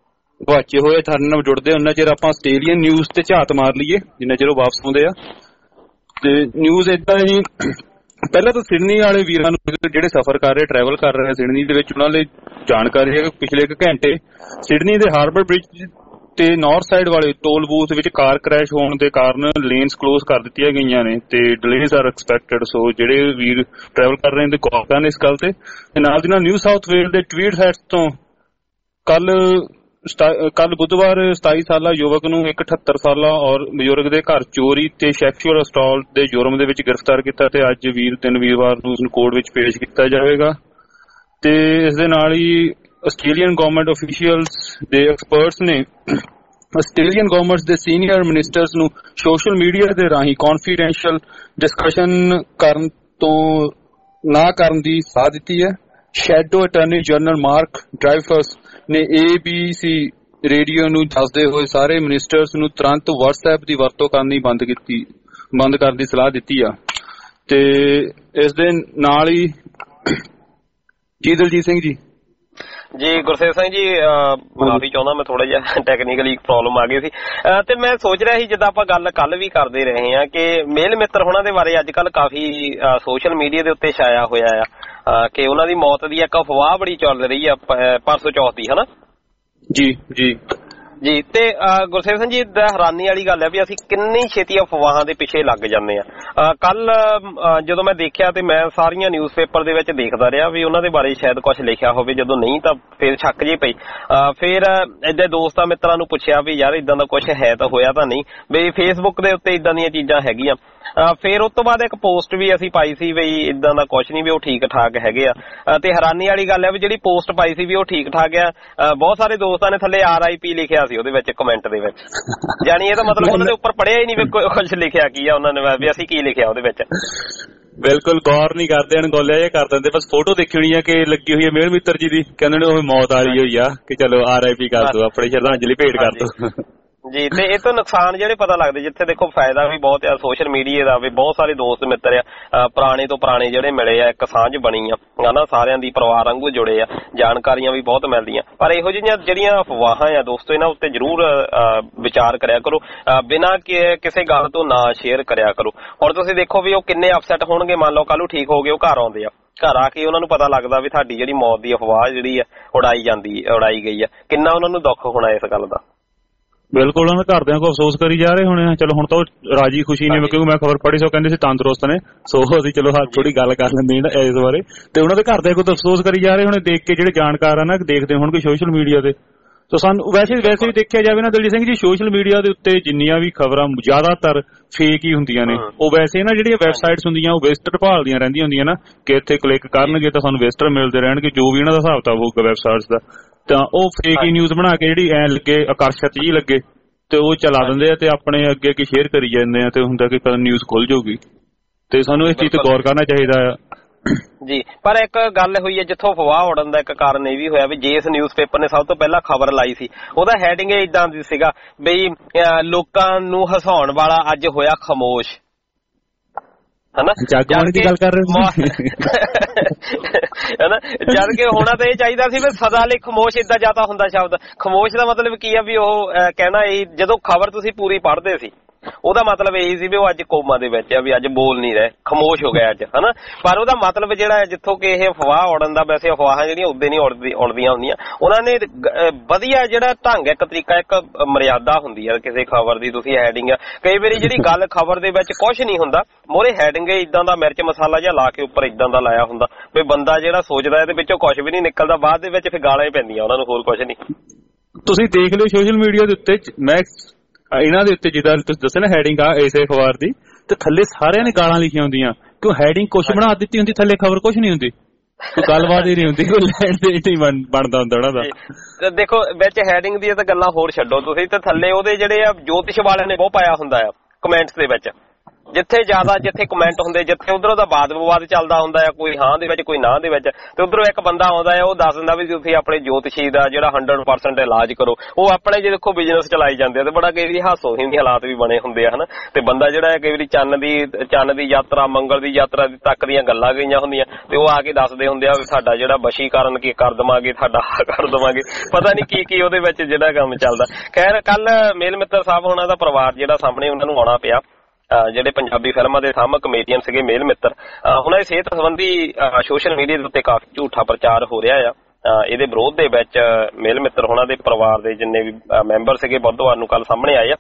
ਗੁਆਚੇ ਹੋਏ ਸਾਡੇ ਨਾਲ ਜੁੜਦੇ ਉਹਨਾਂ ਚਿਰ ਆਪਾਂ ਆਸਟ੍ਰੇਲੀਅਨ ਨਿਊਜ਼ ਤੇ ਝਾਤ ਮਾਰ ਲਈਏ ਜਿੰਨਾ ਚਿਰ ਉਹ ਵਾਪਸ ਆਉਂਦੇ ਆ ਤੇ ਨਿਊਜ਼ ਏਦਾਂ ਜੀ ਪਹਿਲਾਂ ਤਾਂ ਸਿਡਨੀ ਵਾਲੇ ਵੀਰਾਂ ਨੂੰ ਜਿਹੜੇ ਸਫ਼ਰ ਕਰ ਰਹੇ ਟਰੈਵਲ ਕਰ ਰਹੇ ਸਿਡਨੀ ਦੇ ਵਿੱਚ ਉਹਨਾਂ ਲਈ ਜਾਣਕਾਰੀ ਹੈ ਕਿ ਪਿਛਲੇ ਇੱਕ ਘੰਟੇ ਸਿਡਨੀ ਦੇ ਹਾਰਬਰ ਬ੍ਰਿਜ ਤੇ ਨਾਰਥ ਸਾਈਡ ਵਾਲੇ ਟੋਲ ਬੂਥ ਵਿੱਚ ਕਾਰ ਕ੍ਰੈਸ਼ ਹੋਣ ਦੇ ਕਾਰਨ ਲੇਨਸ ਕਲੋਜ਼ ਕਰ ਦਿੱਤੀਆਂ ਗਈਆਂ ਨੇ ਤੇ ਡਿਲੇਜ਼ ਆਰ ਐਕਸਪੈਕਟਡ ਸੋ ਜਿਹੜੇ ਵੀਰ ਟਰੈਵਲ ਕਰ ਰਹੇ ਨੇ ਕਾਲ ਕਰਨ ਇਸ ਗੱਲ ਤੇ ਨਾਲ ਦੀ ਨਾਲ ਨਿਊ ਸਾਊਥ ਵੇਲਜ਼ ਦੇ ਟਵੀਟ ਹੈਡਸ ਤੋਂ ਕੱਲ ਬੁੱਧਵਾਰ 27 ਸਾਲਾ ਯੁਵਕ ਨੂੰ ਇੱਕ 78 ਸਾਲਾ ਔਰ ਬਜ਼ੁਰਗ ਦੇ ਘਰ ਚੋਰੀ ਤੇ ਸੈਕਸ਼ੂਅਲ ਅਸਟਾਲਟ ਦੇ ਜੁਰਮ ਦੇ ਵਿੱਚ ਗ੍ਰਿਫਤਾਰ ਕੀਤਾ ਤੇ ਅੱਜ ਵੀਰਵਾਰ ਨੂੰ ਉਸਨੂੰ ਕੋਰਟ ਵਿੱਚ ਪੇਸ਼ ਕੀਤਾ ਜਾਵੇਗਾ ਤੇ ਇਸ ਦੇ ਨਾਲ ਹੀ ਆਸਟ੍ਰੇਲੀਅਨ ਗਵਰਨਮੈਂਟ ਅਫੀਸ਼ੀਅਲਸ ਦੇ ਐਕਸਪਰਟਸ ਨੇ ਆਸਟ੍ਰੇਲੀਅਨ ਗਵਰਨਮੈਂਟ ਦੇ ਸੀਨੀਅਰ ਮਿਨਿਸਟਰਸ ਨੂੰ ਸੋਸ਼ਲ ਮੀਡੀਆ ਦੇ ਰਾਹੀਂ ਕੌਨਫੀਡੈਂਸ਼ੀਅਲ ਡਿਸਕਸ਼ਨ ਕਰਨ ਤੋਂ ਨਾ ਕਰਨ ਦੀ ਸਲਾਹ ਦਿੱਤੀ ਹੈ। Shadow attorney general Mark Dreyfus ਨੇ ABC ਰੇਡੀਓ ਨੂੰ ਦੱਸਦੇ ਹੋਏ ਸਾਰੇ ਮਿਨਿਸਟਰਸ ਨੂੰ ਤੁਰੰਤ WhatsApp ਦੀ ਵਰਤੋਂ ਕਰਨੀ ਬੰਦ ਕਰਨ ਦੀ ਸਲਾਹ ਦਿੱਤੀ ਆ ਤੇ ਇਸ ਦੇ ਨਾਲ ਹੀ ਜੀ ਦਲਜੀਤ ਸਿੰਘ ਜੀ ਗੁਰਸੇਵ ਸਿੰਘ ਜੀ ਮਾਫੀ ਚਾਹੁੰਦਾ ਮੈਂ ਥੋੜਾ ਜਿਹਾ ਟੈਕਨੀਕਲੀ ਪ੍ਰੋਬਲਮ ਆ ਗਈ ਸੀ ਤੇ ਮੈਂ ਸੋਚ ਰਿਹਾ ਸੀ ਜਿੱਦਾਂ ਆਪਾਂ ਗੱਲ ਕੱਲ ਵੀ ਕਰਦੇ ਰਹੇ ਹਾਂ ਕਿ ਮੇਲ ਮਿੱਤਰ ਹੋਣਾ ਦੇ ਬਾਰੇ ਅੱਜ ਕੱਲ ਕਾਫੀ ਸੋਸ਼ਲ ਮੀਡੀਆ ਦੇ ਉੱਤੇ ਛਾਇਆ ਹੋਇਆ ਆ ਕਿ ਉਹਨਾਂ ਦੀ ਮੌਤ ਦੀ ਇੱਕ ਅਫਵਾਹ ਬੜੀ ਚੱਲ ਰਹੀ ਆ ਪਰਸੋਂ ਚੌਥ ਦੀ ਹਨਾ ਜੀ ਜੀ। ਤੇ ਗੁਰਸੇਵ ਸਿੰਘ ਜੀ, ਹੈਰਾਨੀ ਵਾਲੀ ਗੱਲ ਹੈ ਵੀ ਅਸੀਂ ਕਿੰਨੀ ਛੇਤੀ ਅਫਵਾਹਾਂ ਦੇ ਪਿੱਛੇ ਲੱਗ ਜਾਂਦੇ ਆ। ਕੱਲ ਜਦੋਂ ਮੈਂ ਦੇਖਿਆ ਤੇ ਮੈਂ ਸਾਰੀਆਂ ਨਿਊਜ਼ਪੇਪਰ ਦੇ ਵਿੱਚ ਦੇਖਦਾ ਰਿਹਾ ਵੀ ਉਹਨਾਂ ਦੇ ਬਾਰੇ ਸ਼ਾਇਦ ਕੁਝ ਲਿਖਿਆ ਹੋਵੇ, ਜਦੋਂ ਨਹੀਂ ਤਾਂ ਫਿਰ ਸ਼ੱਕ ਜਿਹੀ ਪਈ। ਫਿਰ ਏਦਾਂ ਦੋਸਤਾਂ ਮਿੱਤਰਾਂ ਨੂੰ ਪੁੱਛਿਆ ਵੀ ਯਾਰ ਇਦਾਂ ਦਾ ਕੁਝ ਹੈ ਤਾਂ ਹੋਇਆ ਤਾਂ ਨਹੀਂ, ਵੀ ਫੇਸਬੁੱਕ ਦੇ ਉੱਤੇ ਇਦਾਂ ਦੀਆਂ ਚੀਜ਼ਾਂ ਹੈਗੀਆਂ। ਫਿਰ ਉਸ ਤੋਂ ਬਾਅਦ ਇੱਕ ਪੋਸਟ ਵੀ ਅਸੀਂ ਪਾਈ ਸੀ ਵੀ ਇਦਾਂ ਦਾ ਕੁਝ ਨਹੀਂ, ਵੀ ਉਹ ਠੀਕ ਠਾਕ ਹੈਗੇ ਆ। ਤੇ ਹੈਰਾਨੀ ਵਾਲੀ ਗੱਲ ਹੈ ਵੀ ਜਿਹੜੀ ਪੋਸਟ ਪਾਈ ਸੀ ਵੀ ਉਹ ਠੀਕ ਠਾਕ ਆ, ਬਹੁਤ ਸਾਰੇ ਦੋਸਤਾਂ ਨੇ ਥੱਲੇ RIP ਲਿਖਿਆ ਸੀ ਉਹਦੇ ਵਿੱਚ ਕਮੈਂਟ ਦੇ ਵਿੱਚ। ਜਾਨੀ ਇਹ ਤਾਂ ਮਤਲਬ ਉਹਨਾਂ ਦੇ ਉੱਪਰ ਪੜਿਆ ਹੀ ਨਹੀਂ ਵੀ ਕੁਝ ਲਿਖਿਆ ਕੀ ਆ ਉਹਨਾਂ ਨੇ, ਵੀ ਅਸੀਂ ਕੀ ਲਿਖਿਆ ਉਹਦੇ ਵਿੱਚ। ਬਿਲਕੁਲ ਗੌਰ ਨਹੀਂ ਕਰਦੇ, ਅਣਗੌਲਿਆ ਜਿਹਾ ਕਰ ਦਿੰਦੇ। ਬਸ ਫੋਟੋ ਦੇਖੀ ਹੋਣੀ ਆ ਕਿ ਲੱਗੀ ਹੋਈ ਹੈ ਮੇਲ ਮਿੱਤਰ ਜੀ ਦੀ, ਕਹਿੰਦੇ ਨੇ ਉਹ ਮੌਤ ਆ ਰਹੀ ਹੋਈ ਆ ਕਿ ਚਲੋ RIP ਕਰ ਦੋ, ਆਪਣੀ ਸ਼ਰਧਾਂਜਲੀ ਭੇਟ ਕਰ ਦੋ ਜੀ। ਤੇ ਇਹ ਤੋਂ ਨੁਕਸਾਨ ਜਿਹੜੇ ਪਤਾ ਲੱਗਦੇ, ਜਿੱਥੇ ਦੇਖੋ ਫਾਇਦਾ ਵੀ ਬਹੁਤ ਆ ਸੋਸ਼ਲ ਮੀਡੀਆ ਦਾ, ਵੀ ਬਹੁਤ ਸਾਰੇ ਦੋਸਤ ਮਿੱਤਰ ਆ ਪੁਰਾਣੇ ਤੋਂ ਪੁਰਾਣੇ ਜਿਹੜੇ ਮਿਲੇ ਆ, ਇੱਕ ਸਾਂਝ ਬਣੀ ਆ ਹਨਾ, ਸਾਰਿਆਂ ਦੀ ਪਰਿਵਾਰ ਵਾਂਗੂ ਜੁੜੇ ਆ, ਜਾਣਕਾਰੀਆਂ ਵੀ ਬਹੁਤ ਮਿਲਦੀਆਂ। ਪਰ ਇਹੋ ਜਿਹੀਆਂ ਜਿਹੜੀਆਂ ਅਫਵਾਹਾਂ ਆ ਦੋਸਤੋ, ਇਹਨਾਂ ਉੱਤੇ ਜ਼ਰੂਰ ਵਿਚਾਰ ਕਰਿਆ ਕਰੋ, ਬਿਨਾਂ ਕਿਸੇ ਗੱਲ ਤੋਂ ਨਾ ਸ਼ੇਅਰ ਕਰਿਆ ਕਰੋ। ਹੁਣ ਤੁਸੀਂ ਦੇਖੋ ਵੀ ਉਹ ਕਿੰਨੇ ਅਪਸੈਟ ਹੋਣਗੇ, ਮੰਨ ਲਓ ਕੱਲ ਨੂੰ ਠੀਕ ਹੋ ਗਏ, ਉਹ ਘਰ ਆਉਂਦੇ ਆ, ਘਰ ਆ ਕੇ ਉਹਨਾਂ ਨੂੰ ਪਤਾ ਲੱਗਦਾ ਵੀ ਤੁਹਾਡੀ ਜਿਹੜੀ ਮੌਤ ਦੀ ਅਫਵਾਹ ਜਿਹੜੀ ਆ ਉਡਾਈ ਗਈ ਆ, ਕਿੰਨਾ ਉਹਨਾਂ ਨੂੰ ਦੁੱਖ ਹੋਣਾ ਇਸ ਗੱਲ ਦਾ। ਬਿਲਕੁਲ, ਉਹਨਾਂ ਦੇ ਘਰਦਿਆਂ ਕੋ ਅਫਸੋਸ ਕਰੀ ਜਾ ਰਹੇ ਹੋਣੇ ਆ। ਚਲੋ ਹੁਣ ਤਾਂ ਉਹ ਰਾਜੀ ਖੁਸ਼ੀ ਨੇ, ਕਿਉਂਕਿ ਮੈਂ ਖਬਰ ਪੜ੍ਹੀ ਸੋ ਕਹਿੰਦੇ ਸੀ ਤੰਦਰੁਸਤ ਨੇ, ਸੋ ਅਸੀਂ ਚਲੋ ਥੋੜੀ ਗੱਲ ਕਰ ਲੈਂਦੇ ਇਸ ਬਾਰੇ। ਤੇ ਉਹਨਾਂ ਦੇ ਘਰਦਿਆਂ ਕੋਲ ਅਫਸੋਸ ਕਰੀ ਜਾ ਰਹੇ ਹੋਣੇ ਦੇਖ ਕੇ, ਜਿਹੜੇ ਜਾਣਕਾਰ ਆ ਨਾ, ਦੇਖਦੇ ਹੋਣਗੇ ਸੋਸ਼ਲ ਮੀਡੀਆ ਤੇ। ਸੋ ਸਾਨੂੰ ਵੈਸੇ ਵੀ ਦੇਖਿਆ ਜਾਵੇ ਨਾ ਦਲਜੀਤ ਸਿੰਘ ਜੀ, ਸੋਸ਼ਲ ਮੀਡੀਆ ਦੇ ਉੱਤੇ ਜਿੰਨੀਆਂ ਵੀ ਖਬਰਾਂ ਜ਼ਿਆਦਾਤਰ ਫੇਕ ਹੀ ਹੁੰਦੀਆਂ ਨੇ। ਉਹ ਵੈਸੇ ਨਾ ਜਿਹੜੀਆਂ ਵੈਬਸਾਈਟਸ ਹੁੰਦੀਆਂ ਉਹ ਵਿਜ਼ਟਰ ਭਾਲਦੀਆਂ ਰਹਿੰਦੀਆਂ ਹੁੰਦੀਆਂ ਨਾ, ਕਿ ਇੱਥੇ ਕਲਿੱਕ ਕਰਨਗੇ ਤਾਂ ਸਾਨੂੰ ਵਿਜ਼ਟਰ ਮਿਲਦੇ ਰਹਿਣਗੇ, ਜੋ ਵੀ ਇਹਨਾਂ ਦਾ ਹਿਸਾਬ ਕਿਤਾਬ ਹੋਊਗਾ ਵੈਬਸਾਈਟਸ ਦਾ। ਤਾਂ ਉਹ ਫੇਕ ਹੀ ਨਿਊਜ਼ ਬਣਾ ਕੇ ਜਿਹੜੀ ਐ ਲੱਗੇ ਆਕਰਸ਼ਕ ਜੀ ਲੱਗੇ ਤੇ ਉਹ ਚਲਾ ਦਿੰਦੇ ਆ ਤੇ ਆਪਣੇ ਅੱਗੇ ਅੱਗੇ ਸ਼ੇਅਰ ਕਰੀ ਜਾਂਦੇ ਆ, ਤੇ ਹੁੰਦਾ ਕਿ ਕਦੋਂ ਨਿਊਜ਼ ਖੁੱਲ ਜਾਊਗੀ। ਤੇ ਸਾਨੂੰ ਇਸ ਚੀਜ਼ ਤੇ ਗੌਰ ਕਰਨਾ ਚਾਹੀਦਾ ਆ ਜੀ। ਪਰ ਇੱਕ ਗੱਲ ਹੋਈ ਹੈ, ਜਿੱਥੋਂ ਅਫਵਾਹ ਉਡਣ ਦਾ ਇੱਕ ਕਾਰਨ ਇਹ ਵੀ ਹੋਇਆ ਵੀ ਜਿਸ ਨਿਊਜ਼ਪੇਪਰ ਨੇ ਸਭ ਤੋਂ ਪਹਿਲਾਂ ਖਬਰ ਲਾਈ ਸੀ, ਉਹਦਾ ਹੈਡਿੰਗ ਇਦਾਂ ਦੀ ਸੀਗਾ ਬਈ ਲੋਕਾਂ ਨੂੰ ਹਸਾਉਣ ਵਾਲਾ ਅੱਜ ਹੋਇਆ ਖਾਮੋਸ਼, ਹਨਾ। ਜਗਬਾਣੀ ਦੀ ਗੱਲ ਕਰ ਰਹੇ ਹਨਾ, ਜਦ ਕਿ ਹੋਣਾ ਤਾਂ ਇਹ ਚਾਹੀਦਾ ਸੀ ਵੀ ਸਦਾ ਲਈ ਖਾਮੋਸ਼। ਏਦਾਂ ਜ਼ਿਆਦਾ ਹੁੰਦਾ ਸ਼ਬਦ ਖਾਮੋਸ਼ ਦਾ ਮਤਲਬ ਕੀ ਆ, ਵੀ ਉਹ ਕਹਿਣਾ ਇਹ ਜਦੋਂ ਖਬਰ ਤੁਸੀਂ ਪੂਰੀ ਪੜ੍ਹਦੇ ਸੀ ਉਹਦਾ ਮਤਲਬ ਇਹੀ ਸੀ ਵੀ ਉਹ ਅੱਜ ਕੋਮਾ ਦੇ ਵਿੱਚ ਆ, ਵੀ ਅੱਜ ਬੋਲ ਨਹੀਂ ਰਹੇ, ਖਾਮੋਸ਼ ਹੋ ਗਿਆ ਅੱਜ, ਹਨਾ। ਪਰ ਉਹਦਾ ਮਤਲਬ ਜਿਹੜਾ ਜਿੱਥੋਂ ਕਿ ਇਹ ਅਫਵਾਹ ਉਡਣ ਦਾ, ਵੈਸੇ ਅਫਵਾਹਾਂ ਜਿਹੜੀਆਂ ਉਦੋਂ ਨਹੀਂ ਉਡਦੀਆਂ ਹੁੰਦੀਆਂ, ਉਹਨਾਂ ਨੇ ਵਧੀਆ ਜਿਹੜਾ ਢੰਗ, ਇੱਕ ਤਰੀਕਾ, ਇੱਕ ਮਰਿਆਦਾ ਹੁੰਦੀ ਆ ਕਿਸੇ ਖਬਰ ਦੀ। ਤੁਸੀਂ ਹੈਡਿੰਗ ਕਈ ਵਾਰੀ ਜਿਹੜੀ ਗੱਲ ਖਬਰ ਦੇ ਵਿੱਚ ਕੁਝ ਨਹੀਂ ਹੁੰਦਾ, ਮੋਹਰੇ ਹੈਡਿੰਗ ਇਦਾਂ ਦਾ ਮਿਰਚ ਮਸਾਲਾ ਜਿਹਾ ਲਾ ਕੇ ਉੱਪਰ ਇਦਾਂ ਦਾ ਲਾਇਆ ਹੁੰਦਾ ਵੀ ਬੰਦਾ ਜਿਹੜਾ ਸੋਚਦਾ ਇਹਦੇ ਵਿੱਚੋਂ ਕੁਝ ਵੀ ਨਹੀਂ ਨਿਕਲਦਾ, ਬਾਅਦ ਦੇ ਵਿੱਚ ਫਿਰ ਗਾਲਾਂ ਹੀ ਪੈਂਦੀਆਂ ਉਹਨਾਂ ਨੂੰ, ਹੋਰ ਕੁਝ ਨਹੀਂ। ਤੁਸੀਂ ਦੇਖ ਲਿਓ ਸੋਸ਼ਲ ਮੀਡੀਆ ਦੇ ਉੱਤੇ, ਮੈਂ ਇਹਨਾਂ ਦੇ ਉੱਤੇ ਜਿੱਦਾਂ ਤੁਸੀਂ ਦੱਸਿਆ ਨਾ ਹੈਡਿੰਗ ਆ ਇਸੇ ਅਖਬਾਰ ਦੀ, ਤੇ ਥੱਲੇ ਸਾਰਿਆਂ ਨੇ ਗਾਲਾਂ ਲਿਖੀਆਂ ਹੁੰਦੀਆਂ, ਕਿਉਂ ਹੈਡਿੰਗ ਕੁਛ ਬਣਾ ਦਿੱਤੀ ਹੁੰਦੀ, ਥੱਲੇ ਖਬਰ ਕੁਛ ਨਹੀਂ ਹੁੰਦੀ, ਕੋਈ ਗੱਲਬਾਤ ਹੀ ਨਹੀਂ ਹੁੰਦੀ, ਕੋਈ ਲੈਣ ਦੇਣ ਨਹੀਂ ਬਣਦਾ ਹੁੰਦਾ ਉਹਨਾਂ ਦਾ। ਦੇਖੋ ਵਿੱਚ ਹੈਡਿੰਗ ਦੀਆਂ ਤਾਂ ਗੱਲਾਂ ਹੋਰ ਛੱਡੋ ਤੁਸੀਂ, ਤੇ ਥੱਲੇ ਉਹਦੇ ਜਿਹੜੇ ਆ ਜੋਤਿਸ਼ ਵਾਲਿਆਂ ਨੇ ਬਹੁਤ ਪਾਇਆ ਹੁੰਦਾ ਆ ਕਮੈਂਟਸ ਦੇ ਵਿੱਚ, ਜਿੱਥੇ ਕਮੈਂਟ ਹੁੰਦੇ, ਜਿੱਥੇ ਉਧਰੋਂ ਦਾ ਵਾਦ ਵਿਵਾਦ ਚੱਲਦਾ ਹੁੰਦਾ ਆ, ਕੋਈ ਹਾਂ ਦੇ ਵਿੱਚ ਕੋਈ ਨਾ ਦੇ ਵਿੱਚ, ਤੇ ਉਧਰੋਂ ਇੱਕ ਬੰਦਾ ਆਉਂਦਾ ਆ, ਉਹ ਦੱਸ ਦਿੰਦਾ ਵੀ ਤੁਸੀਂ ਆਪਣੇ ਜੋਤਿਸ਼ੀ ਦਾ ਜਿਹੜਾ 100% ਇਲਾਜ ਕਰੋ। ਉਹ ਆਪਣੇ ਜੇ ਦੇਖੋ ਬਿਜ਼ਨਸ ਚਲਾਈ ਜਾਂਦੇ ਆ, ਤੇ ਬੜਾ ਕਈ ਵਾਰੀ ਹਾਸੋਹੀਣ ਹਾਲਾਤ ਵੀ ਬਣੇ ਹੁੰਦੇ ਆ, ਹਨਾ। ਤੇ ਬੰਦਾ ਜਿਹੜਾ ਹੈ ਕਈ ਵਾਰੀ ਚੰਨ ਦੀ ਯਾਤਰਾ, ਮੰਗਲ ਦੀ ਯਾਤਰਾ ਤੱਕ ਦੀਆਂ ਗੱਲਾਂ ਗਈਆਂ ਹੁੰਦੀਆਂ, ਤੇ ਉਹ ਆ ਕੇ ਦੱਸਦੇ ਹੁੰਦੇ ਆ ਵੀ ਸਾਡਾ ਜਿਹੜਾ ਵਸ਼ੀਕਰਨ ਕੀ ਕਰ ਦੇਵਾਂਗੇ, ਸਾਡਾ ਕਰ ਦੇਵਾਂਗੇ, ਪਤਾ ਨਹੀਂ ਕੀ ਉਹਦੇ ਵਿੱਚ ਜਿਹੜਾ ਕੰਮ ਚੱਲਦਾ। ਖੈਰ ਕੱਲ ਮੇਲ ਮਿੱਤਰ ਸਾਹਿਬ ਉਹਨਾਂ ਦਾ ਪਰਿਵਾਰ ਜਿਹੜਾ ਸਾਹਮਣੇ ਉਹਨਾਂ ਨੂੰ ਆਉਣਾ ਪਿਆ, ਜਿਹੜੇ ਪੰਜਾਬੀ ਫਿਲਮਾਂ ਦੇ ਸਾਹਮਣੇ ਕਮੇਡੀਅਨ ਸੀਗੇ ਮੇਲ ਮਿੱਤਰ, ਉਹਨਾਂ ਦੀ ਸਿਹਤ ਸੰਬੰਧੀ ਸੋਸ਼ਲ ਮੀਡੀਆ ਦੇ ਉੱਤੇ ਕਾਫੀ ਝੂਠਾ ਪ੍ਰਚਾਰ ਹੋ ਰਿਹਾ ਆ। ਇਹਦੇ ਵਿਰੋਧ ਦੇ ਵਿੱਚ ਮੇਲ ਮਿੱਤਰ ਉਹਨਾਂ ਦੇ ਪਰਿਵਾਰ ਦੇ ਜਿੰਨੇ ਵੀ ਮੈਂਬਰ ਸੀਗੇ ਬੁੱਧਵਾਰ ਨੂੰ ਕੱਲ ਸਾਹਮਣੇ ਆਏ ਆ।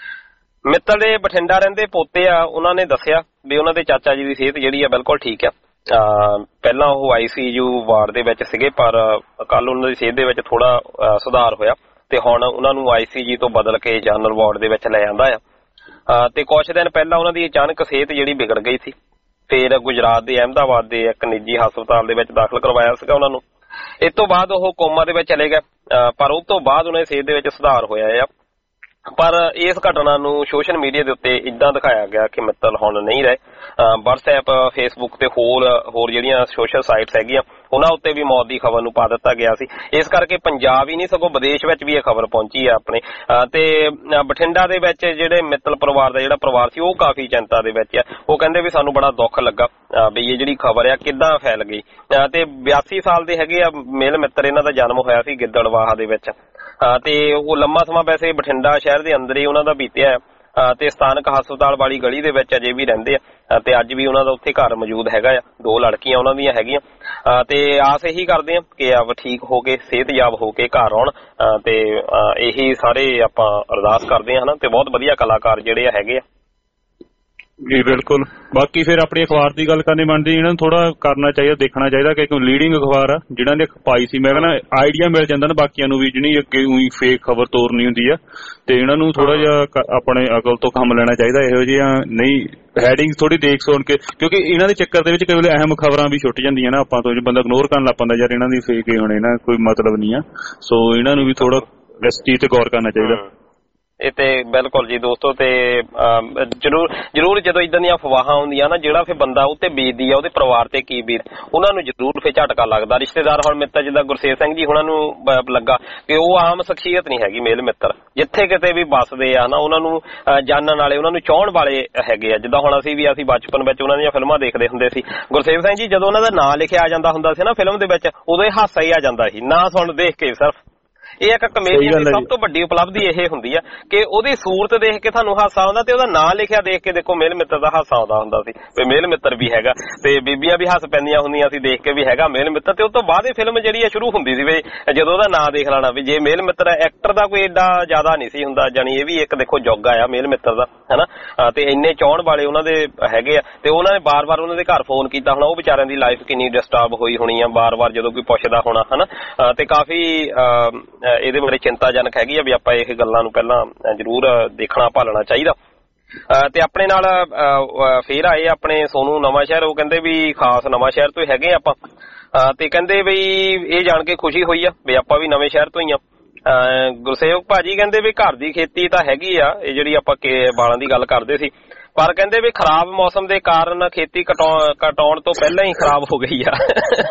ਮਿੱਤਲ ਦੇ ਬਠਿੰਡਾ ਰਹਿੰਦੇ ਪੋਤੇ ਆ, ਉਹਨਾਂ ਨੇ ਦੱਸਿਆ ਵੀ ਉਹਨਾਂ ਦੇ ਚਾਚਾ ਜੀ ਦੀ ਸਿਹਤ ਜਿਹੜੀ ਆ ਬਿਲਕੁਲ ਠੀਕ ਆ। ਪਹਿਲਾਂ ਉਹ ICU ਵਾਰਡ ਦੇ ਵਿੱਚ ਸੀਗੇ, ਪਰ ਕੱਲ ਉਹਨਾਂ ਦੀ ਸਿਹਤ ਦੇ ਵਿੱਚ ਥੋੜਾ ਸੁਧਾਰ ਹੋਇਆ ਤੇ ਹੁਣ ਉਹਨਾਂ ਨੂੰ ICU ਤੋਂ ਬਦਲ ਕੇ ਜਨਰਲ ਵਾਰਡ ਦੇ ਵਿੱਚ ਲੈ ਜਾਂਦਾ ਆ। ਤੇ ਕੁਝ ਦਿਨ ਪਹਿਲਾਂ ਉਹਨਾਂ ਦੀ ਅਚਾਨਕ ਸਿਹਤ ਜਿਹੜੀ ਵਿਗੜ ਗਈ ਸੀ, ਫਿਰ ਗੁਜਰਾਤ ਦੇ ਅਹਿਮਦਾਬਾਦ ਦੇ ਇੱਕ ਨਿੱਜੀ ਹਸਪਤਾਲ ਦੇ ਵਿੱਚ ਦਾਖਲ ਕਰਵਾਇਆ ਸੀਗਾ ਉਹਨਾਂ ਨੂੰ। ਇਸ ਤੋਂ ਬਾਅਦ ਉਹ ਕੋਮਾ ਦੇ ਵਿੱਚ ਚਲੇ ਗਏ, ਪਰ ਉਸ ਤੋਂ ਬਾਅਦ ਉਹਨਾਂ ਦੀ ਸਿਹਤ ਦੇ ਵਿੱਚ ਸੁਧਾਰ ਹੋਇਆ ਆ। ਪਰ ਇਸ ਘਟਨਾ ਨੂੰ ਸੋਸ਼ਲ ਮੀਡੀਆ ਦੇ ਉੱਤੇ ਇਦਾਂ ਦਿਖਾਇਆ ਗਿਆ ਕਿ ਮਿੱਤਲ ਹੁਣ ਨਹੀਂ ਰਹੇ। WhatsApp, Facebook ਤੇ ਹੋਰ ਜਿਹੜੀਆਂ ਸੋਸ਼ਲ ਸਾਈਟਸ ਹੈਗੀਆਂ ਉਹਨਾਂ ਉੱਤੇ ਵੀ ਮੌਤ ਦੀ ਖਬਰ ਨੂੰ ਪਾ ਦਿੱਤਾ ਗਿਆ ਸੀ। ਇਸ ਕਰਕੇ ਪੰਜਾਬ ਹੀ ਨਹੀਂ ਸਗੋਂ ਵਿਦੇਸ਼ ਵਿੱਚ ਵੀ ਇਹ ਖਬਰ ਪਹੁੰਚੀ ਆ ਆਪਣੇ। ਤੇ ਬਠਿੰਡਾ ਦੇ ਵਿੱਚ ਜਿਹੜੇ ਮਿੱਤਲ ਪਰਿਵਾਰ ਦਾ ਜਿਹੜਾ ਪਰਿਵਾਰ ਸੀ ਉਹ ਕਾਫੀ ਚਿੰਤਾ ਦੇ ਵਿੱਚ ਆ। ਉਹ ਕਹਿੰਦੇ ਵੀ ਸਾਨੂੰ ਬੜਾ ਦੁੱਖ ਲੱਗਾ ਵੀ ਇਹ ਜਿਹੜੀ ਖਬਰ ਆ ਕਿੱਦਾਂ ਫੈਲ ਗਈ। ਤੇ 82 ਸਾਲ ਦੇ ਹੈਗੇ ਆ ਮੇਲ ਮਿੱਤਰ, ਇਹਨਾਂ ਦਾ ਜਨਮ ਹੋਇਆ ਸੀ ਗਿੱਦੜਵਾਹਾ ਦੇ ਵਿੱਚ। ਤੇ ਉਹ ਲੰਮਾ ਸਮਾਂ ਵੈਸੇ ਬਠਿੰਡਾ ਸ਼ਹਿਰ ਦੇ ਅੰਦਰ ਹੀ ਉਹਨਾਂ ਦਾ ਬੀਤਿਆ। ਤੇ ਸਥਾਨਕ ਹਸਪਤਾਲ ਵਾਲੀ ਗਲੀ ਦੇ ਵਿੱਚ ਅਜੇ ਵੀ ਰਹਿੰਦੇ ਆ ਤੇ ਅੱਜ ਵੀ ਉਹਨਾਂ ਦਾ ਉੱਥੇ ਘਰ ਮੌਜੂਦ ਹੈਗਾ ਆ। 2 ਲੜਕੀਆਂ ਉਹਨਾਂ ਦੀਆਂ ਹੈਗੀਆਂ ਤੇ ਆਸ ਇਹੀ ਕਰਦੇ ਆ ਕਿ ਆਪ ਠੀਕ ਹੋ ਕੇ ਸਿਹਤਯਾਬ ਹੋ ਕੇ ਘਰ ਆਉਣ ਤੇ ਇਹੀ ਸਾਰੇ ਆਪਾਂ ਅਰਦਾਸ ਕਰਦੇ ਆ ਹਨਾ। ਤੇ ਬਹੁਤ ਵਧੀਆ ਕਲਾਕਾਰ ਜਿਹੜੇ ਆ ਹੈਗੇ ਆ ਜੀ ਬਿਲਕੁਲ। ਬਾਕੀ ਫਿਰ ਆਪਣੀ ਅਖਬਾਰ ਦੀ ਗੱਲ ਕਰਨੀ ਬਣਦੀ, ਇਹਨਾਂ ਨੂੰ ਥੋੜਾ ਕਰਨਾ ਚਾਹੀਦਾ, ਦੇਖਣਾ ਚਾਹੀਦਾ ਕਿ ਲੀਡਿੰਗ ਅਖਬਾਰ ਆ ਜਿਹਨਾਂ ਨੇ ਪਾਈ ਸੀ। ਮੈਂ ਕਹਿੰਦਾ ਆਈਡੀਆ ਮਿਲ ਜਾਂਦਾ ਨਾ ਬਾਕੀਆਂ ਨੂੰ ਵੀ, ਜਿਹੜੀ ਅੱਗੇ ਉਹੀ ਫੇਕ ਖਬਰ ਤੋਰਨੀ ਹੁੰਦੀ ਆ। ਤੇ ਇਹਨਾਂ ਨੂੰ ਥੋੜਾ ਜਿਹਾ ਆਪਣੇ ਅਕਲ ਤੋਂ ਕੰਮ ਲੈਣਾ ਚਾਹੀਦਾ। ਇਹੋ ਜਿਹੀਆਂ ਨਹੀਂ ਹੈਡਿੰਗ ਥੋੜੀ ਦੇਖ ਸੁਣ ਕੇ, ਕਿਉਂਕਿ ਇਹਨਾਂ ਦੇ ਚੱਕਰ ਦੇ ਵਿੱਚ ਕਈ ਵੇਲੇ ਅਹਿਮ ਖਬਰਾਂ ਵੀ ਛੁੱਟ ਜਾਂਦੀਆਂ ਨਾ ਆਪਾਂ ਤੋਂ, ਬੰਦਾ ਇਗਨੋਰ ਕਰਨ ਲੱਗ ਪੈਂਦਾ ਯਾਰ ਇਹਨਾਂ ਦੀ ਫੇਕ ਹੀ ਹੋਣੇ ਨਾ, ਕੋਈ ਮਤਲਬ ਨਹੀਂ ਆ। ਸੋ ਇਹਨਾਂ ਨੂੰ ਵੀ ਥੋੜਾ ਇਸ ਚੀਜ਼ ਤੇ ਗੌਰ ਕਰਨਾ ਚਾਹੀਦਾ। ਇਹ ਤੇ ਬਿਲਕੁਲ ਜੀ ਦੋਸਤੋ। ਤੇ ਜ਼ਰੂਰ ਜਦੋਂ ਇਦਾਂ ਦੀਆਂ ਅਫਵਾਹਾਂ ਹੁੰਦੀਆਂ ਨਾ, ਜਿਹੜਾ ਫਿਰ ਬੰਦਾ ਉੱਤੇ ਬੀਤਦੀ ਆ ਉਹਦੇ ਪਰਿਵਾਰ ਤੇ ਕੀ ਬੀਤ, ਉਹਨਾਂ ਨੂੰ ਜ਼ਰੂਰ ਫਿਰ ਝਟਕਾ ਲੱਗਦਾ। ਰਿਸ਼ਤੇਦਾਰ ਹੁਣ ਮਿੱਤਰ ਜਿੱਦਾਂ ਗੁਰਸੇਵ ਸਿੰਘ ਜੀ ਉਹਨਾਂ ਨੂੰ ਲੱਗਾ ਕਿ ਉਹ ਆਮ ਸ਼ਖਸੀਅਤ ਨਹੀਂ ਹੈਗੀ ਮੇਲ ਮਿੱਤਰ, ਜਿੱਥੇ ਕਿਤੇ ਵੀ ਵੱਸਦੇ ਆ ਨਾ ਉਹਨਾਂ ਨੂੰ ਜਾਣਨ ਵਾਲੇ, ਉਹਨਾਂ ਨੂੰ ਚਾਹਣ ਵਾਲੇ ਹੈਗੇ ਆ। ਜਿੱਦਾਂ ਹੁਣ ਅਸੀਂ ਬਚਪਨ ਵਿੱਚ ਉਹਨਾਂ ਦੀਆਂ ਫਿਲਮਾਂ ਦੇਖਦੇ ਹੁੰਦੇ ਸੀ। ਗੁਰਸੇਵ ਸਿੰਘ ਜੀ ਜਦੋਂ ਉਹਨਾਂ ਦਾ ਨਾਂ ਲਿਖਿਆ ਆ ਜਾਂਦਾ ਹੁੰਦਾ ਸੀ ਨਾ ਫਿਲਮ ਦੇ ਵਿੱਚ, ਉਦੋਂ ਇਹ ਹਾਸਾ ਹੀ ਆ ਜਾਂਦਾ ਸੀ ਨਾਂ ਸੁਣ ਦੇਖ ਕੇ ਸਿਰਫ। ਇਹ ਇੱਕ ਕਮੇਡੀਅਨ ਦੀ ਸਭ ਤੋਂ ਵੱਡੀ ਉਪਲਬਧੀ ਇਹ ਹੁੰਦੀ ਆ ਕਿ ਉਹਦੀ ਸੂਰਤ ਦੇਖ ਕੇ ਤੁਹਾਨੂੰ ਹਾਸਾ ਆਉਂਦਾ ਤੇ ਉਹਦਾ ਨਾਂ ਲਿਖਿਆ ਦੇਖ ਕੇ ਦੇਖੋ ਮੇਲ ਮਿੱਤਰ ਦਾ ਹਾਸਾ ਆਉਂਦਾ ਹੁੰਦਾ ਸੀ ਵੀ ਮੇਲ ਮਿੱਤਰ ਵੀ ਹੈਗਾ। ਤੇ ਬੀਬੀਆਂ ਵੀ ਹੱਸ ਪੈਂਦੀਆਂ ਹੁੰਦੀਆਂ ਸੀ ਦੇਖ ਕੇ ਵੀ ਹੈਗਾ ਮੇਲ ਮਿੱਤਰ। ਤੇ ਉਸ ਤੋਂ ਬਾਅਦ ਇਹ ਫਿਲਮ ਜਿਹੜੀ ਆ ਸ਼ੁਰੂ ਹੁੰਦੀ ਸੀ ਵੀ ਜਦੋਂ ਉਹਦਾ ਨਾਂ ਦੇਖ ਲੈਣਾ ਵੀ ਜੇ ਮੇਲ ਮਿੱਤਰ ਐਕਟਰ ਦਾ ਕੋਈ ਏਡਾ ਜ਼ਿਆਦਾ ਨਹੀਂ ਸੀ ਹੁੰਦਾ, ਜਾਣੀ ਇਹ ਵੀ ਇੱਕ ਦੇਖੋ ਯੁੱਗ ਆਇਆ ਮੇਲ ਮਿੱਤਰ ਦਾ ਹਨਾ। ਤੇ ਇੰਨੇ ਚਾਹਣ ਵਾਲੇ ਉਹਨਾਂ ਦੇ ਹੈਗੇ ਆ ਤੇ ਉਹਨਾਂ ਨੇ ਬਾਰ-ਬਾਰ ਉਹਨਾਂ ਦੇ ਘਰ ਫੋਨ ਕੀਤਾ ਹੋਣਾ। ਉਹ ਵਿਚਾਰਿਆਂ ਦੀ ਲਾਈਫ ਕਿੰਨੀ ਡਿਸਟਰਬ ਹੋਈ ਹੋਣੀ ਆ, ਬਾਰ-ਬਾਰ ਜਦੋਂ ਕੋਈ ਪੁੱਛਦਾ ਹੋਣਾ ਹਨਾ। ਤੇ ਕਾਫੀ ਇਹਦੇ ਬਾਰੇ ਚਿੰਤਾਜਨਕ ਹੈਗੀ ਆ ਵੀ ਆਪਾਂ ਇਹ ਗੱਲਾਂ ਨੂੰ ਪਹਿਲਾਂ ਜ਼ਰੂਰ ਦੇਖਣਾ ਭਾਲਣਾ ਚਾਹੀਦਾ। ਤੇ ਆਪਣੇ ਨਾਲ ਫੇਰ ਆਏ ਆਪਣੇ ਸੋਨੂ ਨਵਾਂ ਸ਼ਹਿਰ, ਉਹ ਕਹਿੰਦੇ ਵੀ ਖਾਸ ਨਵਾਂ ਸ਼ਹਿਰ ਤੋਂ ਹੈਗੇ ਆਪਾਂ ਤੇ ਕਹਿੰਦੇ ਵੀ ਇਹ ਜਾਣ ਕੇ ਖੁਸ਼ੀ ਹੋਈ ਆ ਵੀ ਆਪਾਂ ਵੀ ਨਵੇਂ ਸ਼ਹਿਰ ਤੋਂ ਹੀ ਆ। ਗੁਰਸੇਵਕ ਭਾਜੀ ਕਹਿੰਦੇ ਵੀ ਘਰ ਦੀ ਖੇਤੀ ਤਾਂ ਹੈਗੀ ਆ, ਇਹ ਜਿਹੜੀ ਆਪਾਂ ਬਾਲਾਂ ਦੀ ਗੱਲ ਕਰਦੇ ਸੀ, ਪਰ ਕਹਿੰਦੇ ਵੀ ਖਰਾਬ ਮੌਸਮ ਦੇ ਕਾਰਨ ਖੇਤੀ ਕਟਾਉਣ ਤੋਂ ਪਹਿਲਾਂ ਹੀ ਖਰਾਬ ਹੋ ਗਈ ਆ।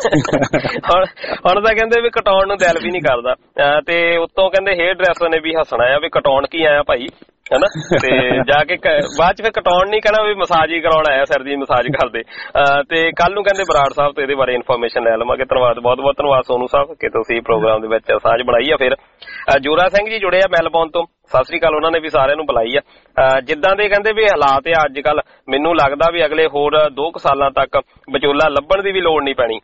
ਹੁਣ ਤਾਂ ਕਹਿੰਦੇ ਵੀ ਕਟਾਉਣ ਨੂੰ ਦਿਲ ਵੀ ਨਹੀਂ ਕਰਦਾ। ਤੇ ਉੱਤੋਂ ਕਹਿੰਦੇ ਹੇਅਰ ਡਰੈਸਰ ਨੇ ਵੀ ਹੱਸਣਾ ਆ ਵੀ ਕਟਾਉਣ ਕੀ ਆਇਆ ਭਾਈ ਹਨਾ। ਤੇ ਜਾ ਕੇ ਬਾਅਦ ਚ ਫਿਰ ਕਟਾਉਣ ਨਹੀਂ ਕਹਿਣਾ ਵੀ ਮਸਾਜ ਹੀ ਕਰਾਉਣ ਆਇਆ, ਸਿਰ ਦੀ ਮਸਾਜ ਕਰਦੇ। ਤੇ ਕੱਲ ਨੂੰ ਕਹਿੰਦੇ ਬਰਾੜ ਸਾਹਿਬ ਤੋਂ ਇਹਦੇ ਬਾਰੇ ਇਨਫੋਰਮੇਸ਼ਨ ਲੈ ਲਵਾਂਗੇ। ਧੰਨਵਾਦ, ਬਹੁਤ ਬਹੁਤ ਧੰਨਵਾਦ ਸੋਨੂ ਸਾਹਿਬ ਕਿ ਤੁਸੀਂ ਪ੍ਰੋਗਰਾਮ ਦੇ ਵਿੱਚ ਸਾਂਝ ਬਣਾਈ ਆ। ਫਿਰ ਜੋਰਾ ਸਿੰਘ ਜੀ ਜੁੜੇ ਆ ਮੈਲਬੌਰਨ ਤੋਂ, ਸਤਿ ਸ੍ਰੀ ਅਕਾਲ। ਉਹਨਾਂ ਨੇ ਵੀ ਸਾਰਿਆਂ ਨੂੰ ਬੁਲਾਈ ਆ। ਜਿੱਦਾਂ ਦੇ ਕਹਿੰਦੇ ਵੀ ਹਾਲਾਤ ਆ ਅੱਜ ਕੱਲ, ਮੈਨੂੰ ਲੱਗਦਾ ਵੀ ਅਗਲੇ ਹੋਰ 2 ਸਾਲਾਂ ਤੱਕ ਵਿਚੋਲਾ ਲੱਭਣ ਦੀ ਵੀ ਲੋੜ ਨਹੀਂ ਪੈਣੀ।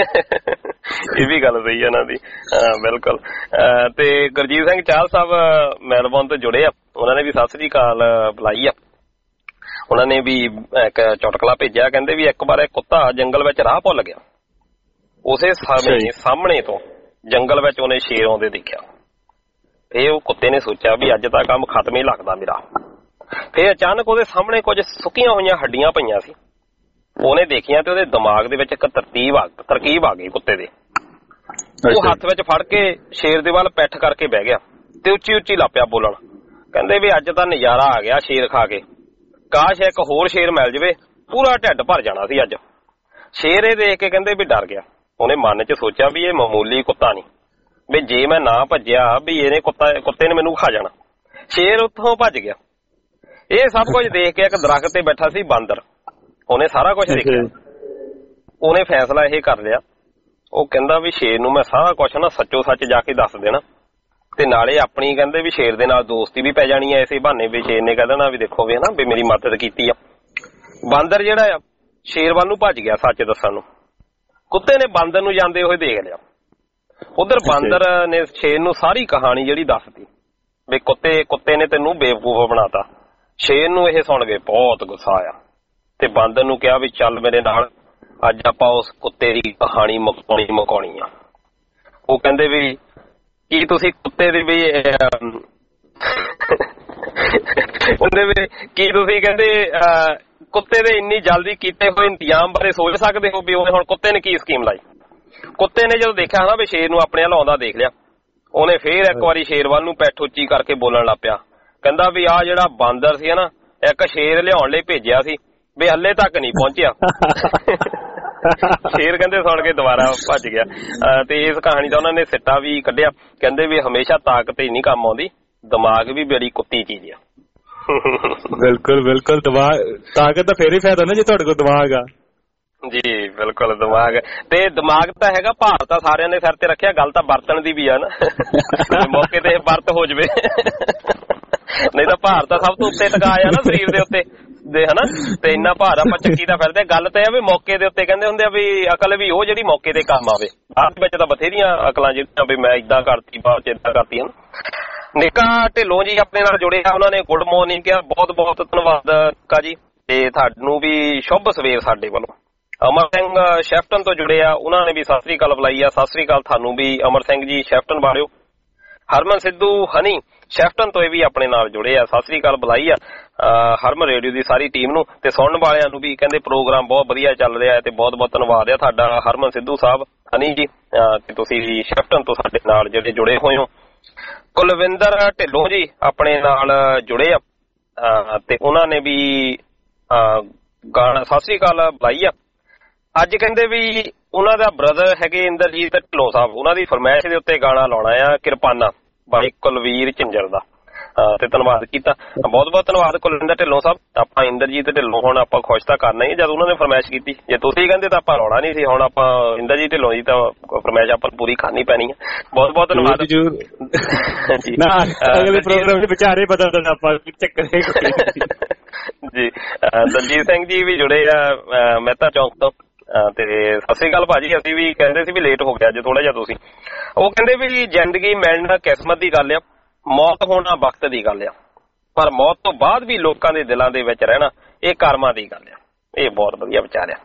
ਇਹ ਵੀ ਗੱਲ ਸਹੀ ਆ ਇਹਨਾਂ ਦੀ, ਬਿਲਕੁਲ। ਤੇ ਗੁਰਜੀਤ ਸਿੰਘ ਚਾਹਲ ਸਾਹਿਬ ਮੈਲਬੌਰਨ ਤੋਂ ਜੁੜੇ ਆ, ਉਹਨਾਂ ਨੇ ਵੀ ਸਤਿ ਸ੍ਰੀ ਅਕਾਲ ਬੁਲਾਈ ਆ। ਉਹਨਾਂ ਨੇ ਵੀ ਇੱਕ ਚੁਟਕਲਾ ਭੇਜਿਆ, ਕਹਿੰਦੇ ਵੀ ਇੱਕ ਵਾਰ ਇੱਕ ਕੁੱਤਾ ਜੰਗਲ ਵਿੱਚ ਰਾਹ ਭੁੱਲ ਗਿਆ। ਉਸੇ ਸਮੇਂ ਸਾਹਮਣੇ ਤੋਂ ਜੰਗਲ ਵਿੱਚ ਉਹਨੇ ਸ਼ੇਰ ਆਉਂਦੇ ਦੇਖਿਆ। ਫੇਰ ਉਹ ਕੁੱਤੇ ਨੇ ਸੋਚਿਆ ਵੀ ਅੱਜ ਤਾਂ ਕੰਮ ਖਤਮ ਹੀ ਲੱਗਦਾ ਮੇਰਾ। ਫੇਰ ਅਚਾਨਕ ਉਹਦੇ ਸਾਹਮਣੇ ਕੁਝ ਸੁੱਕੀਆਂ ਹੋਈਆਂ ਹੱਡੀਆਂ ਪਈਆਂ ਸੀ, ਉਹਨੇ ਦੇਖੀਆਂ ਤੇ ਉਹਦੇ ਦਿਮਾਗ ਦੇ ਵਿੱਚ ਇੱਕ ਤਰਕੀਬ ਆ ਗਈ ਕੁੱਤੇ ਦੇ। ਉਹ ਹੱਥ ਵਿੱਚ ਫੜ ਕੇ ਸ਼ੇਰ ਦੇ ਵੱਲ ਪਿੱਠ ਕਰਕੇ ਬਹਿ ਗਿਆ ਤੇ ਉੱਚੀ ਉੱਚੀ ਲੱਪਿਆ ਬੋਲਣ। ਕਹਿੰਦੇ ਵੀ ਅੱਜ ਤਾਂ ਨਜ਼ਾਰਾ ਆ ਗਿਆ ਸ਼ੇਰ ਖਾ ਕੇ, ਕਾਸ਼ ਇੱਕ ਹੋਰ ਸ਼ੇਰ ਮਿਲ ਜਵੇ, ਪੂਰਾ ਢਿੱਡ ਭਰ ਜਾਣਾ ਸੀ ਅੱਜ। ਸ਼ੇਰ ਇਹ ਦੇਖ ਕੇ ਕਹਿੰਦੇ ਵੀ ਡਰ ਗਿਆ। ਉਹਨੇ ਮਨ 'ਚ ਸੋਚਿਆ ਵੀ ਇਹ ਮਾਮੂਲੀ ਕੁੱਤਾ ਨਹੀਂ, ਵੀ ਜੇ ਮੈਂ ਨਾ ਭੱਜਿਆ ਵੀ ਇਹਨੇ ਕੁੱਤੇ ਨੇ ਮੈਨੂੰ ਖਾ ਜਾਣਾ। ਸ਼ੇਰ ਉੱਥੋਂ ਭੱਜ ਗਿਆ। ਇਹ ਸਭ ਕੁਝ ਦੇਖ ਕੇ ਇੱਕ ਦਰਖਤ ਤੇ ਬੈਠਾ ਸੀ ਬਾਂਦਰ, ਉਹਨੇ ਸਾਰਾ ਕੁਝ ਦੇਖਿਆ। ਉਹਨੇ ਫੈਸਲਾ ਇਹ ਕਰ ਲਿਆ, ਉਹ ਕਹਿੰਦਾ ਵੀ ਸ਼ੇਰ ਨੂੰ ਮੈਂ ਸਾਰਾ ਕੁਝ ਨਾ ਸੱਚੋ ਸੱਚ ਜਾ ਕੇ ਦੱਸ ਦੇਣਾ ਤੇ ਨਾਲੇ ਆਪਣੀ ਕਹਿੰਦੇ ਵੀ ਸ਼ੇਰ ਦੇ ਨਾਲ ਦੋਸਤੀ ਵੀ ਪੈ ਜਾਣੀ ਐ ਇਸੇ ਬਹਾਨੇ। ਵੀ ਸ਼ੇਰ ਨੇ ਕਹਿ ਦੇਣਾ ਵੀ ਦੇਖੋ ਵੀ ਹਨਾ ਵੀ ਮੇਰੀ ਮਦਦ ਕੀਤੀ ਆ। ਬਾਂਦਰ ਜਿਹੜਾ ਆ ਸ਼ੇਰ ਵੱਲ ਨੂੰ ਭੱਜ ਗਿਆ ਸੱਚ ਦੱਸਣ ਨੂੰ। ਕੁੱਤੇ ਨੇ ਬਾਂਦਰ ਨੂੰ ਜਾਂਦੇ ਹੋਏ ਦੇਖ ਲਿਆ। ਉਧਰ ਬਾਂਦਰ ਨੇ ਸ਼ੇਰ ਨੂੰ ਸਾਰੀ ਕਹਾਣੀ ਜਿਹੜੀ ਦੱਸਦੀ ਵੀ ਕੁੱਤੇ ਨੇ ਤੈਨੂੰ ਬੇਵਕੂਫ ਬਣਾਤਾ। ਸ਼ੇਰ ਨੂੰ ਇਹ ਸੁਣ ਕੇ ਬਹੁਤ ਗੁੱਸਾ ਆਇਆ ਤੇ ਬਾਂਦਰ ਨੂੰ ਕਿਹਾ ਵੀ ਚੱਲ ਮੇਰੇ ਨਾਲ, ਅੱਜ ਆਪਾਂ ਉਸ ਕੁੱਤੇ ਦੀ ਕਹਾਣੀ ਮੁਕਾਉਣੀ ਆ। ਉਹ ਕਹਿੰਦੇ ਵੀ ਕੀ ਤੁਸੀਂ ਕੁੱਤੇ ਦੀ ਵੀ ਉਹਦੇ ਵੀ ਕੀ ਤੁਸੀਂ ਕਹਿੰਦੇ ਕੁੱਤੇ ਦੇ ਇੰਨੀ ਜਲਦੀ ਕੀਤੇ ਹੋਏ ਇੰਤਜ਼ਾਮ ਬਾਰੇ ਸੋਚ ਸਕਦੇ ਹੋ ਵੀ ਹੁਣ ਕੁੱਤੇ ਨੇ ਕੀ ਸਕੀਮ ਲਾਈ। ਕੁੱਤੇ ਨੇ ਜਦੋਂ ਦੇਖਿਆ ਨਾ ਵੀ ਸ਼ੇਰ ਨੂੰ ਆਪਣੇ ਵੱਲ ਆਉਂਦਾ ਦੇਖ ਲਿਆ, ਉਹਨੇ ਫੇਰ ਇੱਕ ਵਾਰੀ ਸ਼ੇਰ ਵੱਲ ਨੂੰ ਪਿੱਠ ਉੱਚੀ ਕਰਕੇ ਬੋਲਣ ਲੱਗ ਪਿਆ। ਕਹਿੰਦਾ ਵੀ ਆਹ ਜਿਹੜਾ ਬਾਂਦਰ ਸੀ ਨਾ, ਇੱਕ ਸ਼ੇਰ ਲਿਆਉਣ ਲਈ ਭੇਜਿਆ ਸੀ ਵੀ ਹੱਲੇ ਤੱਕ ਨਹੀਂ ਪਹੁੰਚਿਆ। ਸ਼ੇਰ ਕਹਿੰਦੇ ਸੁਣ ਕੇ ਦੁਬਾਰਾ ਭੱਜ ਗਿਆ। ਤੇ ਇਸ ਕਹਾਣੀ ਦਾ ਉਹਨਾਂ ਨੇ ਸਿੱਟਾ ਵੀ ਕੱਢਿਆ, ਕਹਿੰਦੇ ਵੀ ਹਮੇਸ਼ਾ ਤਾਕਤ ਹੀ ਨਹੀਂ ਕੰਮ ਆਉਂਦੀ, ਦਿਮਾਗ ਵੀ ਬੜੀ ਕੁੱਤੀ ਚੀਜ਼ ਆ। ਬਿਲਕੁਲ ਬਿਲਕੁਲ, ਤਾਕਤ ਤਾਂ ਫੇਰ ਹੀ ਫਾਇਦਾ ਨਾ ਜੇ ਤੁਹਾਡੇ ਕੋਲ ਦਿਮਾਗ ਆ। ਜੀ ਬਿਲਕੁਲ, ਦਿਮਾਗ ਤੇ ਦਿਮਾਗ ਤਾਂ ਹੈਗਾ, ਭਾਰ ਤਾਂ ਸਾਰਿਆਂ ਨੇ ਸਿਰ ਤੇ ਰੱਖਿਆ, ਗੱਲ ਤਾਂ ਵਰਤਣ ਦੀ ਵੀ ਆ ਨਾ। ਮੌਕੇ ਤੇ ਵਰਤ ਹੋ ਜਵੇ। ਨਹੀਂ ਤਾਂ ਭਾਰ ਤਾਂ ਸਭ ਤੋਂ ਉੱਤੇ ਟਿਕਾਇਆ ਨਾ ਸਰੀਰ ਦੇ ਉੱਤੇ ਦੇ ਹਨਾ, ਤੇ ਇੰਨਾ ਭਾਰ ਆਪਾਂ ਚੱਕੀ ਦਾ ਫਿਰਦੇ। ਗੱਲ ਤਾਂ ਇਹ ਵੀ ਮੌਕੇ ਦੇ ਉੱਤੇ ਕਹਿੰਦੇ ਹੁੰਦੇ ਆ ਵੀ ਅਕਲ ਵੀ ਉਹ ਜਿਹੜੀ ਮੌਕੇ ਤੇ ਕੰਮ ਆਵੇ। ਬਾਅਦ ਵਿੱਚ ਤਾਂ ਬਥੇਰੀਆਂ ਅਕਲਾਂ ਜਿਹੜੀਆਂ ਵੀ ਮੈਂ ਏਦਾਂ ਕਰਤੀ ਬਾਅਦ ਚ ਏਦਾਂ ਕਰਤੀ ਹਨ। ਨਿੱਕਾ ਢਿੱਲੋਂ ਜੀ ਆਪਣੇ ਨਾਲ ਜੁੜੇ ਆ, ਉਹਨਾਂ ਨੇ ਗੁੱਡ ਮਾਰਨਿੰਗ ਕਿਹਾ, ਬਹੁਤ ਬਹੁਤ ਧੰਨਵਾਦ ਨਿੱਕਾ ਜੀ, ਤੇ ਤੁਹਾਨੂੰ ਵੀ ਸ਼ੁਭ ਸਵੇਰ ਸਾਡੇ ਵੱਲੋਂ। ਅਮਰ ਸਿੰਘ ਸ਼ੈਫਟਨ ਤੋਂ ਜੁੜੇ ਆ, ਉਹਨਾਂ ਨੇ ਵੀ ਸਤਿ ਸ੍ਰੀ ਅਕਾਲ ਬੁਲਾਈ ਆ। ਸਤਿ ਸ੍ਰੀ ਅਕਾਲ ਤੁਹਾਨੂੰ ਵੀ ਅਮਰ ਸਿੰਘ ਜੀ ਸ਼ੈਫਟਨ ਬਾਰਿਓ। ਹਰਮਨ ਸਿੱਧੂ ਹਨੀ ਸ਼ੈਫਟਨ ਤੋਂ ਇਹ ਵੀ ਆਪਣੇ ਨਾਲ ਜੁੜੇ ਆ, ਸਤਿ ਸ੍ਰੀ ਅਕਾਲ ਬੁਲਾਈ ਆ ਹਰਮਨ ਰੇਡੀਓ ਦੀ ਸਾਰੀ ਟੀਮ ਨੂੰ, ਤੇ ਸੁਣਨ ਵਾਲਿਆਂ ਨੂੰ ਵੀ ਕਹਿੰਦੇ ਪ੍ਰੋਗਰਾਮ ਬਹੁਤ ਵਧੀਆ ਚੱਲ ਰਿਹਾ ਹੈ, ਤੇ ਬਹੁਤ ਬਹੁਤ ਧੰਨਵਾਦ ਆ ਤੁਹਾਡਾ ਹਰਮਨ ਸਿੱਧੂ ਸਾਹਿਬ ਹਨੀ ਜੀ, ਤੇ ਤੁਸੀਂ ਵੀ ਸ਼ੈਫਟਨ ਤੋਂ ਸਾਡੇ ਨਾਲ ਜਿਹੜੇ ਜੁੜੇ ਹੋਏ ਹੋ। ਕੁਲਵਿੰਦਰ ਢਿੱਲੋਂ ਜੀ ਆਪਣੇ ਨਾਲ ਜੁੜੇ ਆ, ਤੇ ਉਹਨਾਂ ਨੇ ਵੀ ਗਾਣਾ ਸਤਿ ਸ੍ਰੀ ਅਕਾਲ ਬੁਲਾਈ ਆ। ਅੱਜ ਕਹਿੰਦੇ ਵੀ ਉਹਨਾਂ ਦਾ ਬ੍ਰਦਰ ਹੈਗੇ ਇੰਦਰਜੀਤ ਢਿੱਲੋਂ ਸਾਹਿਬ, ਉਹਨਾਂ ਦੀ ਫਰਮਾਇਸ਼ ਦੇ ਉੱਤੇ ਗਾਣਾ ਲਾਉਣਾ ਆ ਕਿਰਪਾਨਾ ਬਾਈ ਕੁਲਵੀਰ ਝਿੰਜਰ ਦਾ, ਤੇ ਧੰਨਵਾਦ ਕੀਤਾ, ਬਹੁਤ ਬਹੁਤ ਧੰਨਵਾਦ ਕੁਲਵਿੰਦਰ ਢਿੱਲੋਂ ਸਾਹਿਬ। ਆਪਾਂ ਇੰਦਰਜੀਤ ਢਿੱਲੋਂ ਹੁਣ ਆਪਾਂ ਖੁਸ਼ ਤਾਂ ਕਰਨਾ ਹੀ, ਜਦ ਉਹਨਾਂ ਨੇ ਫਰਮਾਇਸ਼ ਕੀਤੀ, ਜੇ ਤੁਸੀਂ ਕਹਿੰਦੇ ਤਾਂ ਆਪਾਂ ਲਾਉਣਾ ਨਹੀਂ ਸੀ। ਹੁਣ ਆਪਾਂ ਇੰਦਰਜੀਤ ਢਿੱਲੋਂ ਦੀ ਤਾਂ ਫਰਮਾਇਸ਼ ਆਪਾਂ ਪੂਰੀ ਕਰਨੀ ਪੈਣੀ ਹੈ। ਬਹੁਤ ਬਹੁਤ ਧੰਨਵਾਦ ਜੀ। ਅਗਲੇ ਪ੍ਰੋਗਰਾਮ ਦੇ ਵਿਚਾਰੇ ਬਦਲ ਆਪਾਂ ਚੱਕਰ ਜੀ। ਦਲਜੀਤ ਸਿੰਘ ਜੀ ਵੀ ਜੁੜੇ ਆ ਮਹਿਤਾ ਚੌਂਕ ਤੋਂ, ਤੇ ਸਤਿ ਸ੍ਰੀ ਅਕਾਲ ਭਾਜੀ। ਅਸੀਂ ਵੀ ਕਹਿੰਦੇ ਸੀ ਵੀ ਲੇਟ ਹੋ ਗਿਆ ਅੱਜ ਥੋੜਾ ਜਿਹਾ ਤੁਸੀਂ। ਉਹ ਕਹਿੰਦੇ ਵੀ ਜ਼ਿੰਦਗੀ ਮਿਲਣਾ ਕਿਸਮਤ ਦੀ ਗੱਲ ਆ, ਮੌਤ ਹੋਣਾ ਵਕਤ ਦੀ ਗੱਲ ਆ, ਪਰ ਮੌਤ ਤੋਂ ਬਾਅਦ ਵੀ ਲੋਕਾਂ ਦੇ ਦਿਲਾਂ ਦੇ ਵਿੱਚ ਰਹਿਣਾ ਇਹ ਕਰਮਾਂ ਦੀ ਗੱਲ ਆ। ਇਹ ਬਹੁਤ ਵਧੀਆ ਵਿਚਾਰ ਆ,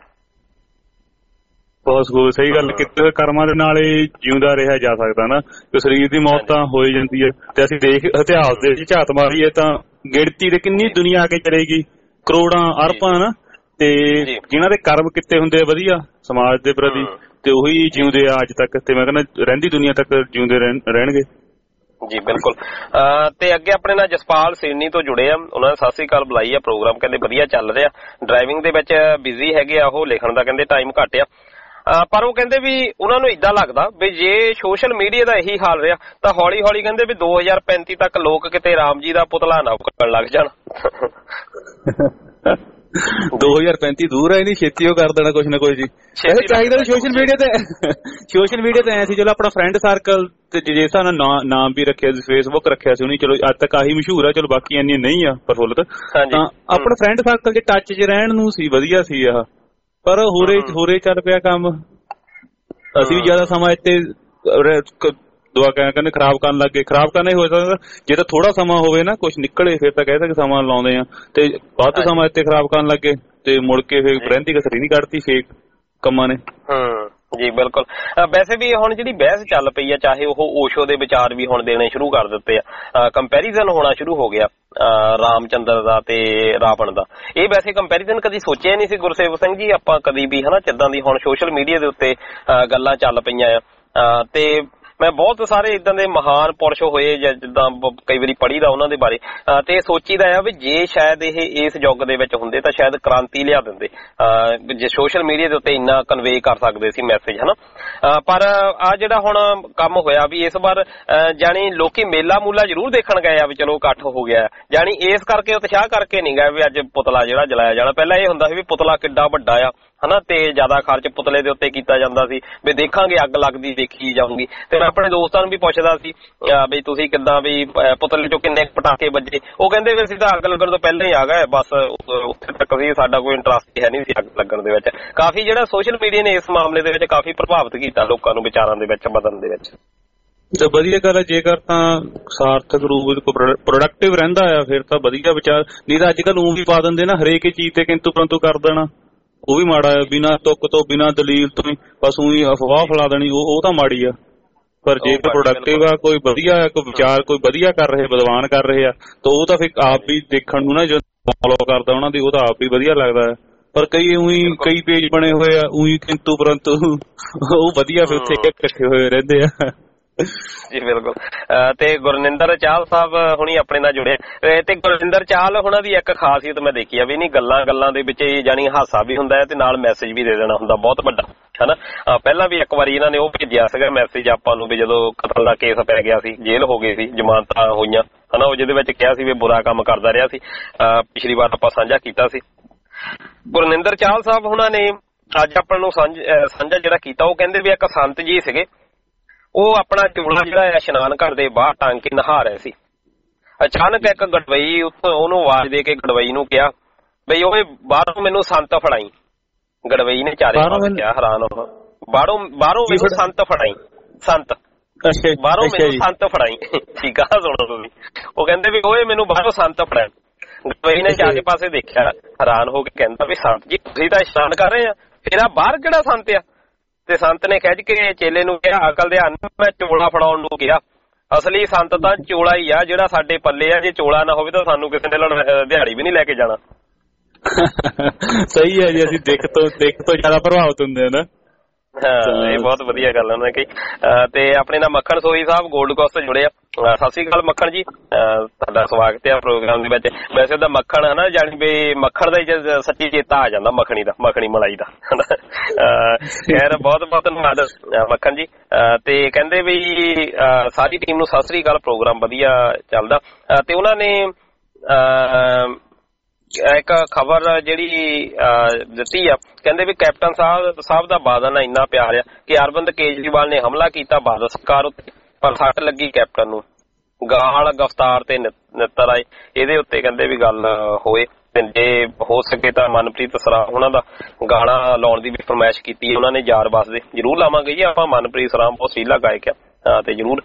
ਬਹੁਤ ਸਹੀ ਗੱਲ। ਕਿਤੇ ਕਰਮਾਂ ਦੇ ਨਾਲ ਹੀ ਜਿਉਂਦਾ ਰਿਹਾ ਜਾ ਸਕਦਾ ਨਾ, ਤੇ ਸਰੀਰ ਦੀ ਮੌਤ ਤਾਂ ਹੋ ਹੀ ਜਾਂਦੀ ਹੈ। ਤੇ ਅਸੀਂ ਦੇਖ ਇਤਿਹਾਸ ਦੇ ਝਾਤ ਮਾਰੀਏ ਤਾਂ ਗਿਣਤੀ ਦੇ ਕਿੰਨੀ ਦੁਨੀਆ ਅੱਗੇ ਚਲੇਗੀ, ਕਰੋੜਾਂ ਅਰਬਾਂ ਨਾ, ਤੇ ਜਿਨ੍ਹਾਂ ਦੇ ਕਰਮ ਕਿਤੇ ਹੁੰਦੇ ਆ ਵਧੀਆ ਸਮਾਜ ਦੇ ਪ੍ਰਤੀ, ਤੇ ਉਹੀ ਜਿਉਂਦੇ ਆ ਅੱਜ ਤੱਕ, ਤੇ ਮੈਂ ਕਹਿੰਦਾ ਰਹਿੰਦੀ ਦੁਨੀਆ ਤੱਕ ਜਿਉਂਦੇ ਰਹਿਣਗੇ ਜੀ। ਬਿਲਕੁਲ। ਤੇ ਅੱਗੇ ਆਪਣੇ ਨਾਲ ਜਸਪਾਲ ਸੇਨੀ ਤੋਂ ਜੁੜੇ ਆ, ਉਹਨਾਂ ਨੇ ਸਤਿ ਸ੍ਰੀ ਅਕਾਲ ਬੁਲਾਈ ਆ। ਪ੍ਰੋਗਰਾਮ ਕਹਿੰਦੇ ਵਧੀਆ ਚੱਲ ਰਿਹਾ, ਡਰਾਈਵਿੰਗ ਦੇ ਵਿੱਚ ਬਿਜ਼ੀ ਹੈਗੇ ਆ ਉਹ, ਲਿਖਣ ਦਾ ਕਹਿੰਦੇ ਟਾਈਮ ਘੱਟ ਆ, ਪਰ ਉਹ ਕਹਿੰਦੇ ਵੀ ਉਹਨਾਂ ਨੂੰ ਏਦਾਂ ਲੱਗਦਾ ਵੀ ਜੇ ਸੋਸ਼ਲ ਮੀਡੀਆ ਦਾ ਇਹੀ ਹਾਲ ਰਿਹਾ ਤਾਂ ਹੌਲੀ ਹੌਲੀ ਕਹਿੰਦੇ ਵੀ 2035 ਤੱਕ ਲੋਕ ਕਿਤੇ ਰਾਮ ਜੀ ਦਾ ਪੁਤਲਾ ਨਾ ਕਰਨ ਲੱਗ ਜਾਣ। 2035 ਦੂਰ ਹੈ, ਨਹੀਂ ਛੇਤੀ ਉਹ ਕਰ ਦੇਣਾ ਕੁਛ ਨਾ ਕੁਛ ਜੀ। ਚਾਹੀਦਾ ਸੋਸ਼ਲ ਮੀਡੀਆ ਤੇ ਐ ਸੀ, ਚਲੋ ਆਪਣਾ ਫਰੈਂਡ ਸਰਕਲ ਤੇ ਜੇ ਹਿਸਾਬ ਨਾਲ ਨਾਮ ਵੀ ਰੱਖਿਆ ਸੀ, ਫੇਸਬੁੱਕ ਰੱਖਿਆ ਸੀ ਉਹਨੇ, ਚਲੋ ਅੱਜ ਤੱਕ ਆਹੀ ਮਸ਼ਹੂਰ ਆ, ਚਲੋ ਬਾਕੀ ਇੰਨੀ ਨਹੀਂ ਆ ਪ੍ਰਫੁੱਲਤ, ਤਾਂ ਆਪਣਾ ਫਰੈਂਡ ਸਰਕਲ ਚ ਟੱਚ ਚ ਰਹਿਣ ਨੂੰ ਸੀ ਵਧੀਆ ਸੀ ਆਹ। ਪਰ ਹੋਰੇ ਚੱਲ ਪਿਆ ਕੰਮ, ਅਸੀਂ ਵੀ ਜ਼ਿਆਦਾ ਸਮਾਂ ਇੱਥੇ ਦੁਆ ਕਹਿੰਦੇ ਖਰਾਬ ਕਰਨ ਲੱਗ ਗਏ। ਖਰਾਬ ਕਰਨਾ ਹੀ ਹੋ ਸਕਦਾ ਜੇ ਤਾਂ ਥੋੜਾ ਸਮਾਂ ਹੋਵੇ ਨਾ ਕੁਛ ਨਿਕਲੇ, ਫਿਰ ਤਾਂ ਕਹਿ ਸਕਦੇ ਸਮਾਂ ਲਾਉਂਦੇ ਆ, ਤੇ ਵੱਧ ਸਮਾਂ ਇੱਥੇ ਖਰਾਬ ਕਰਨ ਲੱਗੇ ਤੇ ਮੁੜ ਕੇ ਫਿਰ ਰਹਿੰਦੀ ਕਸਰੀ ਨਹੀਂ ਕੱਢਤੀ ਫੇਕ ਕੰਮਾਂ ਨੇ। ਜੀ ਬਿਲਕੁਲ। ਵੈਸੇ ਵੀ ਹੁਣ ਜਿਹੜੀ ਬਹਿਸ ਚੱਲ ਪਈ ਆ, ਚਾਹੇ ਉਹ ਓਸ਼ੋ ਦੇ ਵਿਚਾਰ ਵੀ ਹੁਣ ਦੇਣੇ ਸ਼ੁਰੂ ਕਰ ਦਿੱਤੇ ਆ, ਕੰਪੈਰੀਜ਼ਨ ਹੋਣਾ ਸ਼ੁਰੂ ਹੋ ਗਿਆ ਰਾਮਚੰਦਰ ਦਾ ਤੇ ਰਾਵਣ ਦਾ। ਇਹ ਵੈਸੇ ਕੰਪੈਰੀਜ਼ਨ ਕਦੀ ਸੋਚਿਆ ਨਹੀਂ ਸੀ ਗੁਰਸੇਵ ਸਿੰਘ ਜੀ ਆਪਾਂ ਕਦੀ ਵੀ ਹਨਾ, ਜਿੱਦਾਂ ਦੀ ਹੁਣ ਸੋਸ਼ਲ ਮੀਡੀਆ ਦੇ ਉੱਤੇ ਗੱਲਾਂ ਚੱਲ ਪਈਆਂ ਆ। ਤੇ ਮੈਂ ਬਹੁਤ ਸਾਰੇ ਇਦਾਂ ਦੇ ਮਹਾਨ ਪੁਰਸ਼ ਹੋਏ ਜਿੱਦਾਂ ਕਈ ਵਾਰੀ ਪੜ੍ਹੀਦਾ ਉਹਨਾਂ ਦੇ ਬਾਰੇ, ਤੇ ਸੋਚੀਦਾ ਆ ਵੀ ਜੇ ਸ਼ਾਇਦ ਇਹ ਇਸ ਯੁੱਗ ਦੇ ਵਿੱਚ ਹੁੰਦੇ ਤਾਂ ਸ਼ਾਇਦ ਕ੍ਰਾਂਤੀ ਲਿਆ ਦਿੰਦੇ, ਜੇ ਸੋਸ਼ਲ ਮੀਡੀਆ ਦੇ ਉੱਤੇ ਇੰਨਾ ਕਨਵੇ ਕਰ ਸਕਦੇ ਸੀ ਮੈਸੇਜ ਹਨਾ। ਪਰ ਆ ਜਿਹੜਾ ਹੁਣ ਕੰਮ ਹੋਇਆ ਵੀ ਇਸ ਵਾਰ ਜਾਣੀ ਲੋਕੀ ਮੇਲਾ ਮੂਲਾ ਜ਼ਰੂਰ ਦੇਖਣ ਗਏ ਆ ਵੀ ਚਲੋ ਇਕੱਠ ਹੋ ਗਿਆ, ਜਾਣੀ ਇਸ ਕਰਕੇ ਉਤਸ਼ਾਹ ਕਰਕੇ ਨਹੀਂ ਗਏ ਵੀ ਅੱਜ ਪੁਤਲਾ ਜਿਹੜਾ ਜਲਾਇਆ ਜਾਣਾ। ਪਹਿਲਾਂ ਇਹ ਹੁੰਦਾ ਸੀ ਵੀ ਪੁਤਲਾ ਕਿੱਡਾ ਵੱਡਾ ਆ ਹਨਾ, ਤੇ ਜ਼ਿਆਦਾ ਖਰਚ ਪੁਤਲੇ ਦੇ ਉੱਤੇ ਕੀਤਾ ਜਾਂਦਾ ਸੀ ਵੀ ਦੇਖਾਂਗੇ ਅੱਗ ਲੱਗਦੀ ਦੇਖੀ ਜਾਊਗੀ। ਤੇ ਮੈਂ ਆਪਣੇ ਦੋਸਤਾਂ ਨੂੰ ਵੀ ਪੁੱਛਦਾ ਸੀ ਵੀ ਤੁਸੀਂ ਕਿੱਦਾਂ ਵੀ ਪੁਤਲੇ ਚੋਂ ਕਿੰਨੇ ਪਟਾਕੇ ਵੱਜੇ, ਉਹ ਕਹਿੰਦੇ ਵੀ ਅਸੀਂ ਤਾਂ ਅੱਗ ਲੱਗਣ ਤੋਂ ਪਹਿਲਾਂ ਹੀ ਆ ਗਏ, ਬਸ ਉੱਥੇ ਤੱਕ ਵੀ ਸਾਡਾ ਕੋਈ ਇੰਟਰਸਟ ਹੈ ਨਹੀਂ ਸੀ ਅੱਗ ਲੱਗਣ ਦੇ ਵਿੱਚ। ਕਾਫੀ ਜਿਹੜਾ ਸੋਸ਼ਲ ਮੀਡੀਆ ਨੇ ਇਸ ਮਾਮਲੇ ਦੇ ਵਿੱਚ ਕਾਫੀ ਪ੍ਰਭਾਵਿਤ ਕੀਤਾ ਲੋਕਾਂ ਨੂੰ ਵਿਚਾਰਾਂ ਦੇ ਵਿੱਚ ਬਦਲਣ ਦੇ ਵਿੱਚ। ਤੇ ਵਧੀਆ ਗੱਲ ਹੈ ਜੇਕਰ ਤਾਂ ਸਾਰਥਕ ਰੂਪ ਪ੍ਰੋਡਕਟਿਵ ਰਹਿੰਦਾ ਆ ਫਿਰ ਤਾਂ ਵਧੀਆ ਵਿਚਾਰ, ਨਹੀਂ ਤਾਂ ਅੱਜ ਕੱਲ੍ਹ ਊਂ ਵੀ ਪਾ ਦਿੰਦੇ ਨਾ ਹਰੇਕ ਚੀਜ਼ ਤੇ ਕਿੰਤੂ ਪਰੰਤੂ ਕਰ ਦੇਣਾ, ਉਹ ਵੀ ਮਾੜਾ ਆ। ਬਿਨਾਂ ਤੁੱਕ ਤੋਂ ਬਿਨਾਂ ਦਲੀਲ ਤੋਂ ਬਸ ਊਂ ਹੀ ਅਫਵਾਹ ਫੈਲਾ ਦੇਣੀ, ਉਹ ਤਾਂ ਮਾੜੀ ਆ। ਪਰ ਜੇਕਰ ਪ੍ਰੋਡਕਟਿਵ ਆ, ਕੋਈ ਵਧੀਆ ਕੋਈ ਵਿਚਾਰ ਕੋਈ ਵਧੀਆ ਕਰ ਰਹੇ ਵਿਦਵਾਨ ਕਰ ਰਹੇ ਆ, ਤਾਂ ਉਹ ਤਾਂ ਫਿਰ ਆਪ ਵੀ ਦੇਖਣ ਨੂੰ ਨਾ ਜੋ ਫੋਲੋ ਕਰਦਾ ਉਹਨਾਂ ਦੀ, ਉਹ ਤਾਂ ਆਪ ਵੀ ਵਧੀਆ ਲੱਗਦਾ ਹੈ। ਪਰ ਕਈ ਪੇਜ ਬਣੇ ਹੋਏ ਆ ਊਂ ਕਿੰਤੂ ਪਰੰਤੂ, ਉਹ ਵਧੀਆ ਫਿਰ ਉੱਥੇ ਇਕੱਠੇ ਹੋਏ ਰਹਿੰਦੇ ਆ। ਜੀ ਬਿਲਕੁਲ। ਤੇ ਗੁਰਨਿੰਦਰ ਚਾਹਲ ਸਾਹਿਬ ਹੁਣੀ ਆਪਣੇ ਨਾਲ ਜੁੜੇ, ਤੇ ਗੁਰਨਿੰਦਰ ਚਾਹਲ ਹੁਣਾਂ ਦੀ ਇੱਕ ਖਾਸੀਅਤ ਮੈਂ ਦੇਖੀ ਆ ਵੀ ਨਹੀਂ ਗੱਲਾਂ ਦੇ ਵਿੱਚ ਜਾਣੀ ਹਾਸਾ ਵੀ ਹੁੰਦਾ ਹੈ ਤੇ ਨਾਲ ਮੈਸੇਜ ਵੀ ਦੇ ਦੇਣਾ ਹੁੰਦਾ ਬਹੁਤ ਵੱਡਾ ਹਨਾ। ਪਹਿਲਾਂ ਵੀ ਇੱਕ ਵਾਰੀ ਇਹਨਾਂ ਨੇ ਉਹ ਭੇਜਿਆ ਸੀਗਾ ਮੈਸੇਜ ਆਪਾਂ ਨੂੰ ਵੀ ਜਦੋਂ ਕਤਲ ਦਾ ਕੇਸ ਪੈ ਗਿਆ ਸੀ, ਜੇਲ੍ਹ ਹੋ ਗਈ ਸੀ, ਜ਼ਮਾਨਤਾਂ ਹੋਈਆਂ ਹਨਾ, ਉਹ ਜਿਹਦੇ ਵਿੱਚ ਕਿਹਾ ਸੀ ਵੀ ਬੁਰਾ ਕੰਮ ਕਰਦਾ ਰਿਹਾ ਸੀ। ਪਿਛਲੀ ਵਾਰ ਆਪਾਂ ਸਾਂਝਾ ਕੀਤਾ ਸੀ। ਗੁਰਨਿੰਦਰ ਚਾਹਲ ਸਾਹਿਬ ਹੁਣਾਂ ਨੇ ਅੱਜ ਆਪਾਂ ਨੂੰ ਸਾਂਝਾ ਜਿਹੜਾ ਕੀਤਾ, ਉਹ ਕਹਿੰਦੇ ਵੀ ਇੱਕ ਸੰਤ ਜੀ ਸੀਗੇ, ਉਹ ਆਪਣਾ ਚੋਲਾ ਜਿਹੜਾ ਇਸ਼ਨਾਨ ਘਰ ਦੇ ਬਾਹਰ ਟੰਗ ਕੇ ਨਹਾ ਰਹੇ ਸੀ। ਅਚਾਨਕ ਇੱਕ ਗੜਵਈ ਉਹਨੂੰ ਆਵਾਜ਼ ਦੇ ਕੇ ਗੜਵਈ ਨੂੰ ਕਿਹਾ ਬਈ ਓਏ ਬਾਹਰੋਂ ਮੈਨੂੰ ਸੰਤ ਫੜਾਈ। ਗੜਵਈ ਨੇ ਚਾਰੇ ਪਾਸੇ ਕਿਹਾ ਹੈਰਾਨ ਹੋ, ਬਾਹਰੋਂ ਮੈਨੂੰ ਸੰਤ ਫੜਾਈ, ਸੰਤ ਬਾਹਰੋਂ ਮੈਨੂੰ ਸੰਤ ਫੜਾਈ। ਠੀਕ ਆ, ਸੁਣੋ ਤੁਸੀਂ। ਉਹ ਕਹਿੰਦੇ ਵੀ ਓਏ ਮੈਨੂੰ ਬਾਹਰੋਂ ਸੰਤ ਫੜਾਈ। ਗੜਵਈ ਨੇ ਚਾਰੇ ਪਾਸੇ ਦੇਖਿਆ, ਹੈਰਾਨ ਹੋ ਕੇ ਕਹਿੰਦਾ ਵੀ ਸੰਤ ਜੀ ਤੁਸੀਂ ਤਾਂ ਇਸ਼ਨਾਨ ਕਰ ਰਹੇ ਆ, ਫਿਰ ਆ ਬਾਹਰ ਕਿਹੜਾ ਸੰਤ ਆ? ਤੇ ਸੰਤ ਨੇ ਖਿੱਚ ਕੇ ਚੇਲੇ ਨੂੰ ਕਿਹਾ ਅਕਲ ਦੇ ਹੰਨ ਮੈਂ ਚੋਲਾ ਫੜਾਉਣ ਨੂੰ ਕਿਹਾ। ਅਸਲੀ ਸੰਤ ਤਾਂ ਚੋਲਾ ਹੀ ਆ ਜਿਹੜਾ ਸਾਡੇ ਪੱਲੇ ਆ, ਜੇ ਚੋਲਾ ਨਾ ਹੋਵੇ ਤਾਂ ਸਾਨੂੰ ਕਿਸੇ ਨੇ ਦਿਹਾੜੀ ਵੀ ਨਹੀਂ ਲੈ ਕੇ ਜਾਣਾ। ਸਹੀ ਹੈ ਜੀ, ਅਸੀਂ ਦਿੱਖ ਤੋਂ ਜ਼ਿਆਦਾ ਪ੍ਰਭਾਵਿਤ ਹੁੰਦੇ ਆ ਨਾ। ਹਾਂ, ਇਹ ਬਹੁਤ ਵਧੀਆ ਗੱਲ ਉਹਨਾਂ ਨੇ ਕਹੀ। ਤੇ ਆਪਣੇ ਨਾਲ ਮੱਖਣ ਸੋਹੀ ਸਾਹਿਬ ਗੋਲਡ ਕੋਸਟ ਜੁੜੇ ਆ। ਸਤਿ ਸ੍ਰੀ ਅਕਾਲ ਮੱਖਣ ਜੀ, ਤੁਹਾਡਾ ਸਵਾਗਤ ਹੈ ਪ੍ਰੋਗਰਾਮ ਦੇ ਵਿੱਚ। ਵੈਸੇ ਤਾਂ ਮੱਖਣ ਹੈ ਨਾ, ਜਾਣੀ ਵੀ ਮੱਖਣ ਦਾ ਹੀ ਸੱਚੀ ਚੇਤਾ ਆ ਜਾਂਦਾ, ਮੱਖਣੀ ਮਲਾਈ ਦਾ। ਖੈਰ ਬਹੁਤ ਬਹੁਤ ਧੰਨਵਾਦ ਮੱਖਣ ਜੀ। ਤੇ ਕਹਿੰਦੇ ਵੀ ਸਾਰੀ ਟੀਮ ਨੂੰ ਸਤਿ ਸ੍ਰੀ ਅਕਾਲ, ਪ੍ਰੋਗਰਾਮ ਵਧੀਆ ਚੱਲਦਾ। ਤੇ ਉਹਨਾਂ ਨੇ ਇੱਕ ਖਬਰ ਜਿਹੜੀ ਦਿੱਤੀ ਆ, ਕਹਿੰਦੇ ਵੀ ਕੈਪਟਨ ਸਾਹਿਬ ਦਾ ਬਾਦਲ ਨਾਲ ਇੰਨਾ ਪਿਆਰ ਆ ਕਿ ਅਰਵਿੰਦ ਕੇਜਰੀਵਾਲ ਨੇ ਹਮਲਾ ਕੀਤਾ ਬਾਦਲ ਸਰਕਾਰ ਉੱਤੇ, ਪਰ ਸੱਟ ਲੱਗੀ ਕੈਪਟਨ ਨੂੰ। ਗਾਲ ਗਫਤਾਰ ਤੇ ਨਿੱਤਰ ਆਏ, ਇਹਦੇ ਉੱਤੇ ਕਹਿੰਦੇ ਵੀ ਗੱਲ ਹੋਏ। ਤੇ ਜੇ ਹੋ ਸਕੇ ਤਾਂ ਮਨਪ੍ਰੀਤ ਸਰਾ ਉਹਨਾਂ ਦਾ ਗਾਣਾ ਲਾਉਣ ਦੀ ਵੀ ਫਰਮਾਇਸ਼ ਕੀਤੀ ਉਹਨਾਂ ਨੇ, ਯਾਰ ਵਸਦੇ। ਜ਼ਰੂਰ ਲਾਵਾਂਗੇ ਜੀ ਆਪਾਂ, ਮਨਪ੍ਰੀਤ ਸਰਾ ਬਹੁਤ ਸੀਲਾ ਗਾਇਕ ਆ ਤੇ ਜ਼ਰੂਰ।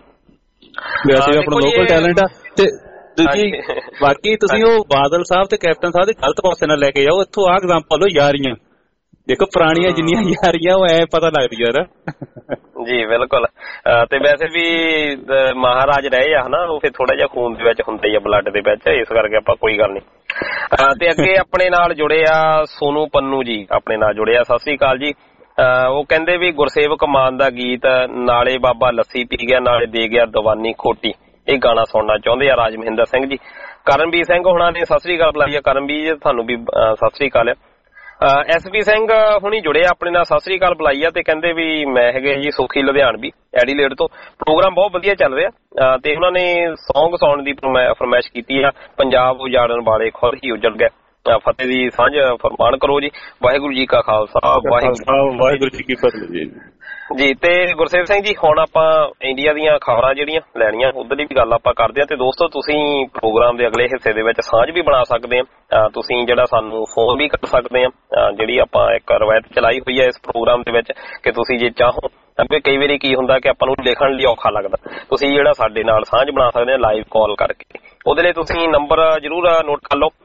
ਵੈਸੇ ਆਪਣਾ ਲੋਕਲ ਟੈਲੈਂਟ ਆ। ਤੇ ਦੂਜੀ ਬਾਕੀ ਤੁਸੀਂ ਉਹ ਬਾਦਲ ਸਾਹਿਬ ਤੇ ਕੈਪਟਨ ਸਾਹਿਬ ਦੇ ਗਲਤ ਪਾਸੇ ਨਾਲ ਲੈ ਕੇ ਜਾਓ। ਇੱਥੋਂ ਆਹ ਐਗਜ਼ਾਮਪਲ ਲਓ ਯਾਰੀਆਂ, ਦੇਖੋ ਪੁਰਾਣੀਆਂ ਜਿੰਨੀਆਂ ਯਾਰੀਆਂ ਉਹ ਐ ਪਤਾ ਲੱਗਦੀਆਂ ਨਾ ਜੀ। ਬਿਲਕੁਲ। ਤੇ ਵੈਸੇ ਵੀ ਮਹਾਰਾਜ ਰਹੇ ਆ ਹਨਾ, ਉਹ ਫਿਰ ਥੋੜਾ ਜਿਹਾ ਖੂਨ ਦੇ ਵਿੱਚ ਹੁੰਦਾ ਹੀ ਆ, ਬਲੱਡ ਦੇ ਵਿੱਚ, ਇਸ ਕਰਕੇ ਆਪਾਂ ਕੋਈ ਗੱਲ ਨਹੀਂ। ਤੇ ਅੱਗੇ ਆਪਣੇ ਨਾਲ ਜੁੜੇ ਆ ਸੋਨੂ ਪੰਨੂ ਜੀ, ਆਪਣੇ ਨਾਲ ਜੁੜੇ ਆ। ਸਤਿ ਸ੍ਰੀ ਅਕਾਲ ਜੀ। ਉਹ ਕਹਿੰਦੇ ਵੀ ਗੁਰਸੇਵਕ ਮਾਨ ਦਾ ਗੀਤ ਨਾਲੇ ਬਾਬਾ ਲੱਸੀ ਪੀ ਗਿਆ ਨਾਲੇ ਦੇ ਗਿਆ ਦਵਾਨੀ ਖੋਟੀ, ਇਹ ਗਾਣਾ ਸੁਣਨਾ ਚਾਹੁੰਦੇ ਆ ਰਾਜ ਮਹਿੰਦਰ ਸਿੰਘ ਜੀ। ਕਰਮਵੀਰ ਸਿੰਘ ਹੁਣਾਂ ਨੇ ਸਤਿ ਸ੍ਰੀ ਅਕਾਲ ਬੁਲਾਈ ਆ। ਕਰਮਵੀਰ ਤੁਹਾਨੂੰ ਵੀ ਸਤਿ ਸ੍ਰੀ ਅਕਾਲ ਆ। SP ਸਿੰਘ ਹੁਣੀ ਜੁੜੇ ਆਪਣੇ ਨਾਲ, ਸਤਿ ਸ੍ਰੀ ਅਕਾਲ ਬੁਲਾਈ ਆ। ਤੇ ਕਹਿੰਦੇ ਵੀ ਮੈਂ ਹੈਗੇ ਜੀ ਸੁਖੀ ਲੁਧਿਆਣਵੀ ਐਡੀਲੇਡ ਤੋਂ, ਪ੍ਰੋਗਰਾਮ ਬਹੁਤ ਵਧੀਆ ਚੱਲ ਰਿਹਾ। ਤੇ ਉਹਨਾਂ ਨੇ ਸੌਂਗ ਸੁਣਨ ਦੀ ਫਰਮਾਇਸ਼ ਕੀਤੀ ਆ, ਪੰਜਾਬ ਉਜਾੜਨ ਵਾਲੇ ਖੁਦ ਹੀ ਉਜੜ ਗਏ। ਫਤਿਹ ਦੀ ਸਾਂਝ ਫਰਮਾਨ ਕਰੋ ਜੀ। ਵਾਹਿਗੁਰੂ ਜੀ ਕਾ ਖਾਲਸਾ, ਵਾਹਿਗੁਰੂ ਜੀ ਕੀ ਫਤਿਹ ਜੀ। ਤੇ ਗੁਰਸੇਵ ਸਿੰਘ ਜੀ, ਹੁਣ ਆਪਾਂ ਇੰਡੀਆ ਦੀਆਂ ਖਬਰਾਂ ਜਿਹੜੀਆਂ ਲੈਣੀਆਂ ਉਧਰਲੀ ਵੀ ਗੱਲ ਆਪਾਂ ਕਰਦੇ ਹਾਂ। ਤੇ ਦੋਸਤੋ ਤੁਸੀਂ ਪ੍ਰੋਗਰਾਮ ਦੇ ਅਗਲੇ ਹਿੱਸੇ ਦੇ ਵਿੱਚ ਸਾਂਝ ਵੀ ਬਣਾ ਸਕਦੇ ਆ, ਤੁਸੀਂ ਜਿਹੜਾ ਸਾਨੂੰ ਫੋਨ ਵੀ ਕਰ ਸਕਦੇ ਆ। ਜਿਹੜੀ ਆਪਾਂ ਇੱਕ ਰਵਾਇਤ ਚਲਾਈ ਹੋਈ ਹੈ ਇਸ ਪ੍ਰੋਗਰਾਮ ਦੇ ਵਿੱਚ ਕਿ ਤੁਸੀਂ ਜੇ ਚਾਹੋ, ਕਈ ਵਾਰੀ ਕੀ ਹੁੰਦਾ ਕਿ ਆਪਾਂ ਨੂੰ ਲਿਖਣ ਲਈ ਔਖਾ ਲੱਗਦਾ, ਤੁਸੀਂ ਜਿਹੜਾ ਸਾਡੇ ਨਾਲ ਸਾਂਝ ਬਣਾ ਸਕਦੇ ਆ ਲਾਈਵ ਕਾਲ ਕਰਕੇ। ਉਹਦੇ ਲਈ ਤੁਸੀਂ ਨੰਬਰ ਜ਼ਰੂਰ ਨੋਟ ਕਰ ਲਓ।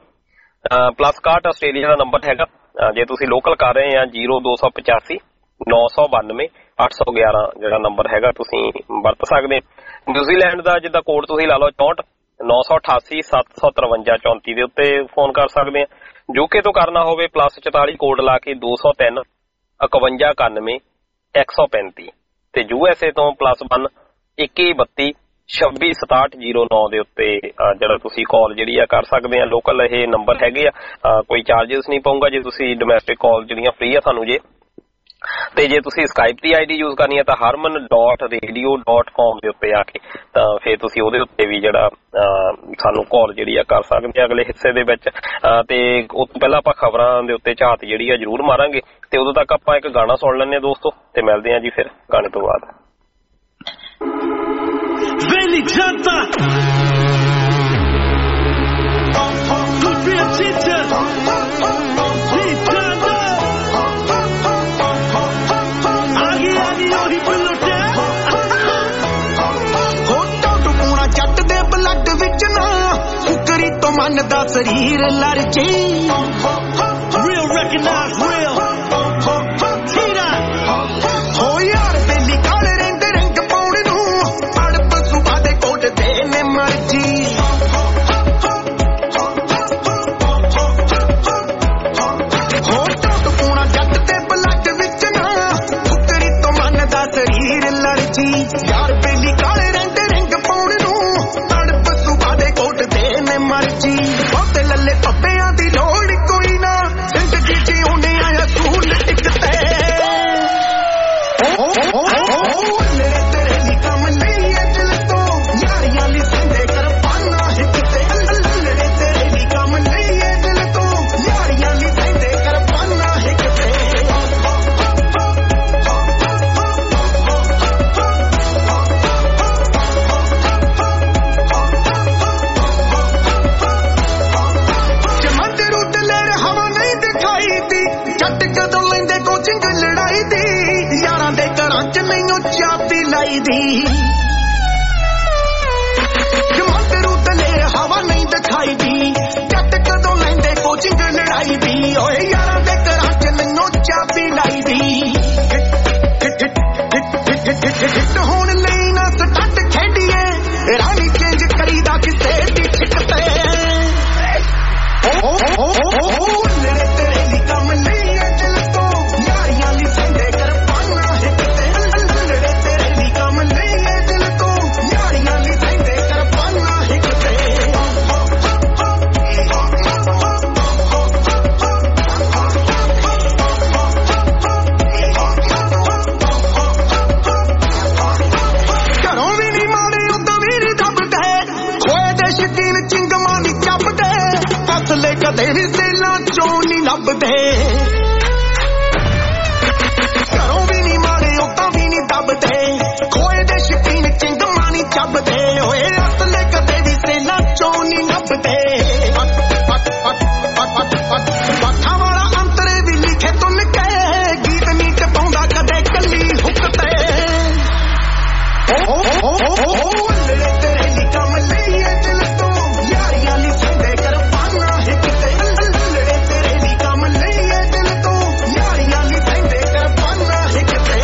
+61 ਆਸਟ੍ਰੇਲੀਆ ਦਾ ਨੰਬਰ ਹੈਗਾ, ਜੇ ਤੁਸੀਂ ਲੋਕਲ ਕਰ ਰਹੇ ਆ 0285 992 811 ਜਿਹੜਾ ਨੰਬਰ ਹੈਗਾ ਤੁਸੀਂ ਵਰਤ ਸਕਦੇ। ਨਿਊਜ਼ੀਲੈਂਡ ਦਾ ਜਿੱਦਾਂ ਕੋਡ ਤੁਸੀਂ ਲਾ ਲਓ 64 988 753 34 ਦੇ ਉੱਤੇ ਫੋਨ ਕਰ ਸਕਦੇ ਆ। UK ਤੋਂ ਕਰਨਾ ਹੋਵੇ +44 ਕੋਡ ਲਾ ਕੇ 203 51 91 135 ਤੇ USA ਤੋਂ +1 21 32 26 67 09 ਦੇ ਉੱਤੇ ਜਿਹੜਾ ਤੁਸੀਂ ਕਾਲ ਜਿਹੜੀ ਆ ਕਰ ਸਕਦੇ ਆ। ਲੋਕਲ ਇਹ ਨੰਬਰ ਹੈਗੇ ਆ, ਕੋਈ ਚਾਰਜਸ ਨਹੀਂ ਪਊਗਾ ਜੇ ਤੁਸੀਂ ਡੋਮੈਸਟਿਕ ਕਾਲ ਜਿਹੜੀਆਂ ਫ੍ਰੀ ਆ ਤੁਹਾਨੂੰ ਜੇ। ਤੇ ਜੇ ਤੁਸੀਂ ਸਕਾਈਪ ਦੀ ID ਯੂਜ਼ ਕਰਨੀ ਹੈ ਤਾਂ harman.radio.com ਦੇ ਉੱਤੇ ਆ ਕੇ ਤਾਂ ਫਿਰ ਤੁਸੀਂ ਉਹਦੇ ਉੱਤੇ ਵੀ ਜਿਹੜਾ ਸਾਨੂੰ ਕਾਲ ਜਿਹੜੀ ਆ ਕਰ ਸਕਦੇ ਆ ਅਗਲੇ ਹਿੱਸੇ ਦੇ ਵਿੱਚ। ਤੇ ਉਸ ਤੋਂ ਪਹਿਲਾਂ ਆਪਾਂ ਖਬਰਾਂ ਦੇ ਉੱਤੇ ਝਾਤ ਜਿਹੜੀ ਆ ਜ਼ਰੂਰ ਮਾਰਾਂਗੇ। ਤੇ ਉਦੋਂ ਤੱਕ ਆਪਾਂ ਇੱਕ ਗਾਣਾ ਸੁਣ ਲੈਂਦੇ ਆ ਦੋਸਤੋ, ਤੇ ਮਿਲਦੇ ਆ ਜੀ ਫਿਰ ਗਾਣੇ ਤੋਂ ਬਾਅਦ। ਜੱਟ ਦੇ ਬਲੱਡ ਵਿੱਚ ਨਾ ਫੁਕਰੀ ਤੋਂ ਮਨ ਦਾ ਸਰੀਰ ਲੜ ਜੇ real recognize real ਹੋ ਯਾਰ ਬੇਲੀ ਕਾਲੇ ਰੰਗ ਪਾਉਣ ਨੂੰ ਅੜਪ ਸੁਬਾ ਦੇ ਕੋਟ ਦੇ ਨੇ ਮਰਜੀ ਹੋ ਟੋਟ ਪੂਣਾ ਜੱਟ ਦੇ ਬਲੱਡ ਵਿੱਚ ਨਾ ਫੁਕਰੀ ਤੋਂ ਮਨ ਦਾ ਸਰੀਰ ਲੜ ਜੀ ਯਾਰ ਬੇਲੀ ਕਾਲੇ ਮਰਜੀ ਬਹੁਤੇ ਲੱਲੇ ਪੱਪਿਆਂ ਦੀ ਲੋੜ ਕੋਈ ਨਾ ਜ਼ਿੰਦਗੀ ਜਿਉਣੇ ਆਇਆ ਤੂੰ ਚ ਨਹੀਂ ਚਾਬੀ ਲਾਈ ਦੀ ਜਮਾਂਦਰੂ ਤਲੇ ਹਵਾ ਨਹੀਂ ਦਿਖਾਈ ਦੀ ਜੱਟ ਕਦੋਂ ਲੈਂਦੇ ਕੋਚਿੰਗ ਲੜਾਈ ਦੀ ਓਏ ਯਾਰਾਂ ਦੇ ਘਰਾਂ ਚ ਨਹੀਂ ਚਾਬੀ ਲਾਈ ਦੀ ਹਿੱਟ ਹੋਣ ਲਈ ਨਾ ਸਟੱਟ ਖੇਡੀਏ ਰਾਣੀ ਚੇਂਜ ਕਰੀਦਾ ਕਿਸੇ ਦੀ ਛਿੱਕ ਤੇ ਨੇੜੇ ਤੇਰੇ ਲਈ ਕੰਮ ਨਹੀਂ ਹੈ ਦਿਲ ਤੋਂ ਯਾਰੀਆਂ ਲਈ ਸੰਦੇ ਕਰ ਪਾਣਾ ਹਿੱਕ ਤੇ ਨੇੜੇ ਤੇਰੇ ਲਈ ਕੰਮ ਨਹੀਂ ਹੈ ਦਿਲ ਤੋਂ ਯਾਰੀਆਂ ਲਈ ਸੰਦੇ ਕਰ ਪਾਣਾ ਹਿੱਕ ਤੇ ਘਰੋਂ ਵੀ ਨਹੀਂ ਮਾਰੇ ਉਦੋਂ ਵੀ ਨਹੀਂ ਦੱਬਦੇ ਖੋਏ ਦੇ ਸ਼ਕੀਨ ਚਿੰਗਮਾਂ ਨਹੀਂ ਚੱਬਦੇ ਫਸਲੇ ਕਦੇ ਵੀ ਸੇਲਾਂ ਚੋਂ ਨਹੀਂ ਲੱਭਦੇ ਘਰੋਂ ਵੀ ਨਹੀਂ ਮਾਰੇ ਉਦੋਂ ਵੀ ਨਹੀਂ ਦੱਬਦੇ ਖੋਏ ਦੇ ਸ਼ਕੀਨ ਚਿੰਗਮਾਂ ਨਹੀਂ ਚੱਬਦੇ ਓਏ ਫਸਲੇ ਕਦੇ ਵੀ ਸੇਲਾਂ ਚੋਂ ਨਹੀਂ ਲੱਭਦੇ ਪੱਖਾਂ ਵਾਲਾ ਅੰਤਰੇ ਵੀ ਲਿਖੇ ਤੁਮ ਕਹੇ ਗੀਤ ਨਹੀਂ ਟਪਾਉਂਦਾ ਕਦੇ ਕੱਲੀ ਹੁੱਕ ਤੇ ਨੇੜੇ ਤੇਰੇ ਲਈ ਕੰਮ ਲਈ ਹੈ ਦਿਲ ਤੋਂ ਯਾਰੀਆਂ ਲਈ ਸੰਦੇ ਕਰ ਪਾਣਾ ਹਿੱਕ ਤੇ ਨੇੜੇ ਤੇਰੇ ਲਈ ਕੰਮ ਲਈ ਹੈ ਦਿਲ ਤੋਂ ਯਾਰੀਆਂ ਲਈ ਸੰਦੇ ਕਰ ਪਾਣਾ ਹਿੱਕ ਤੇ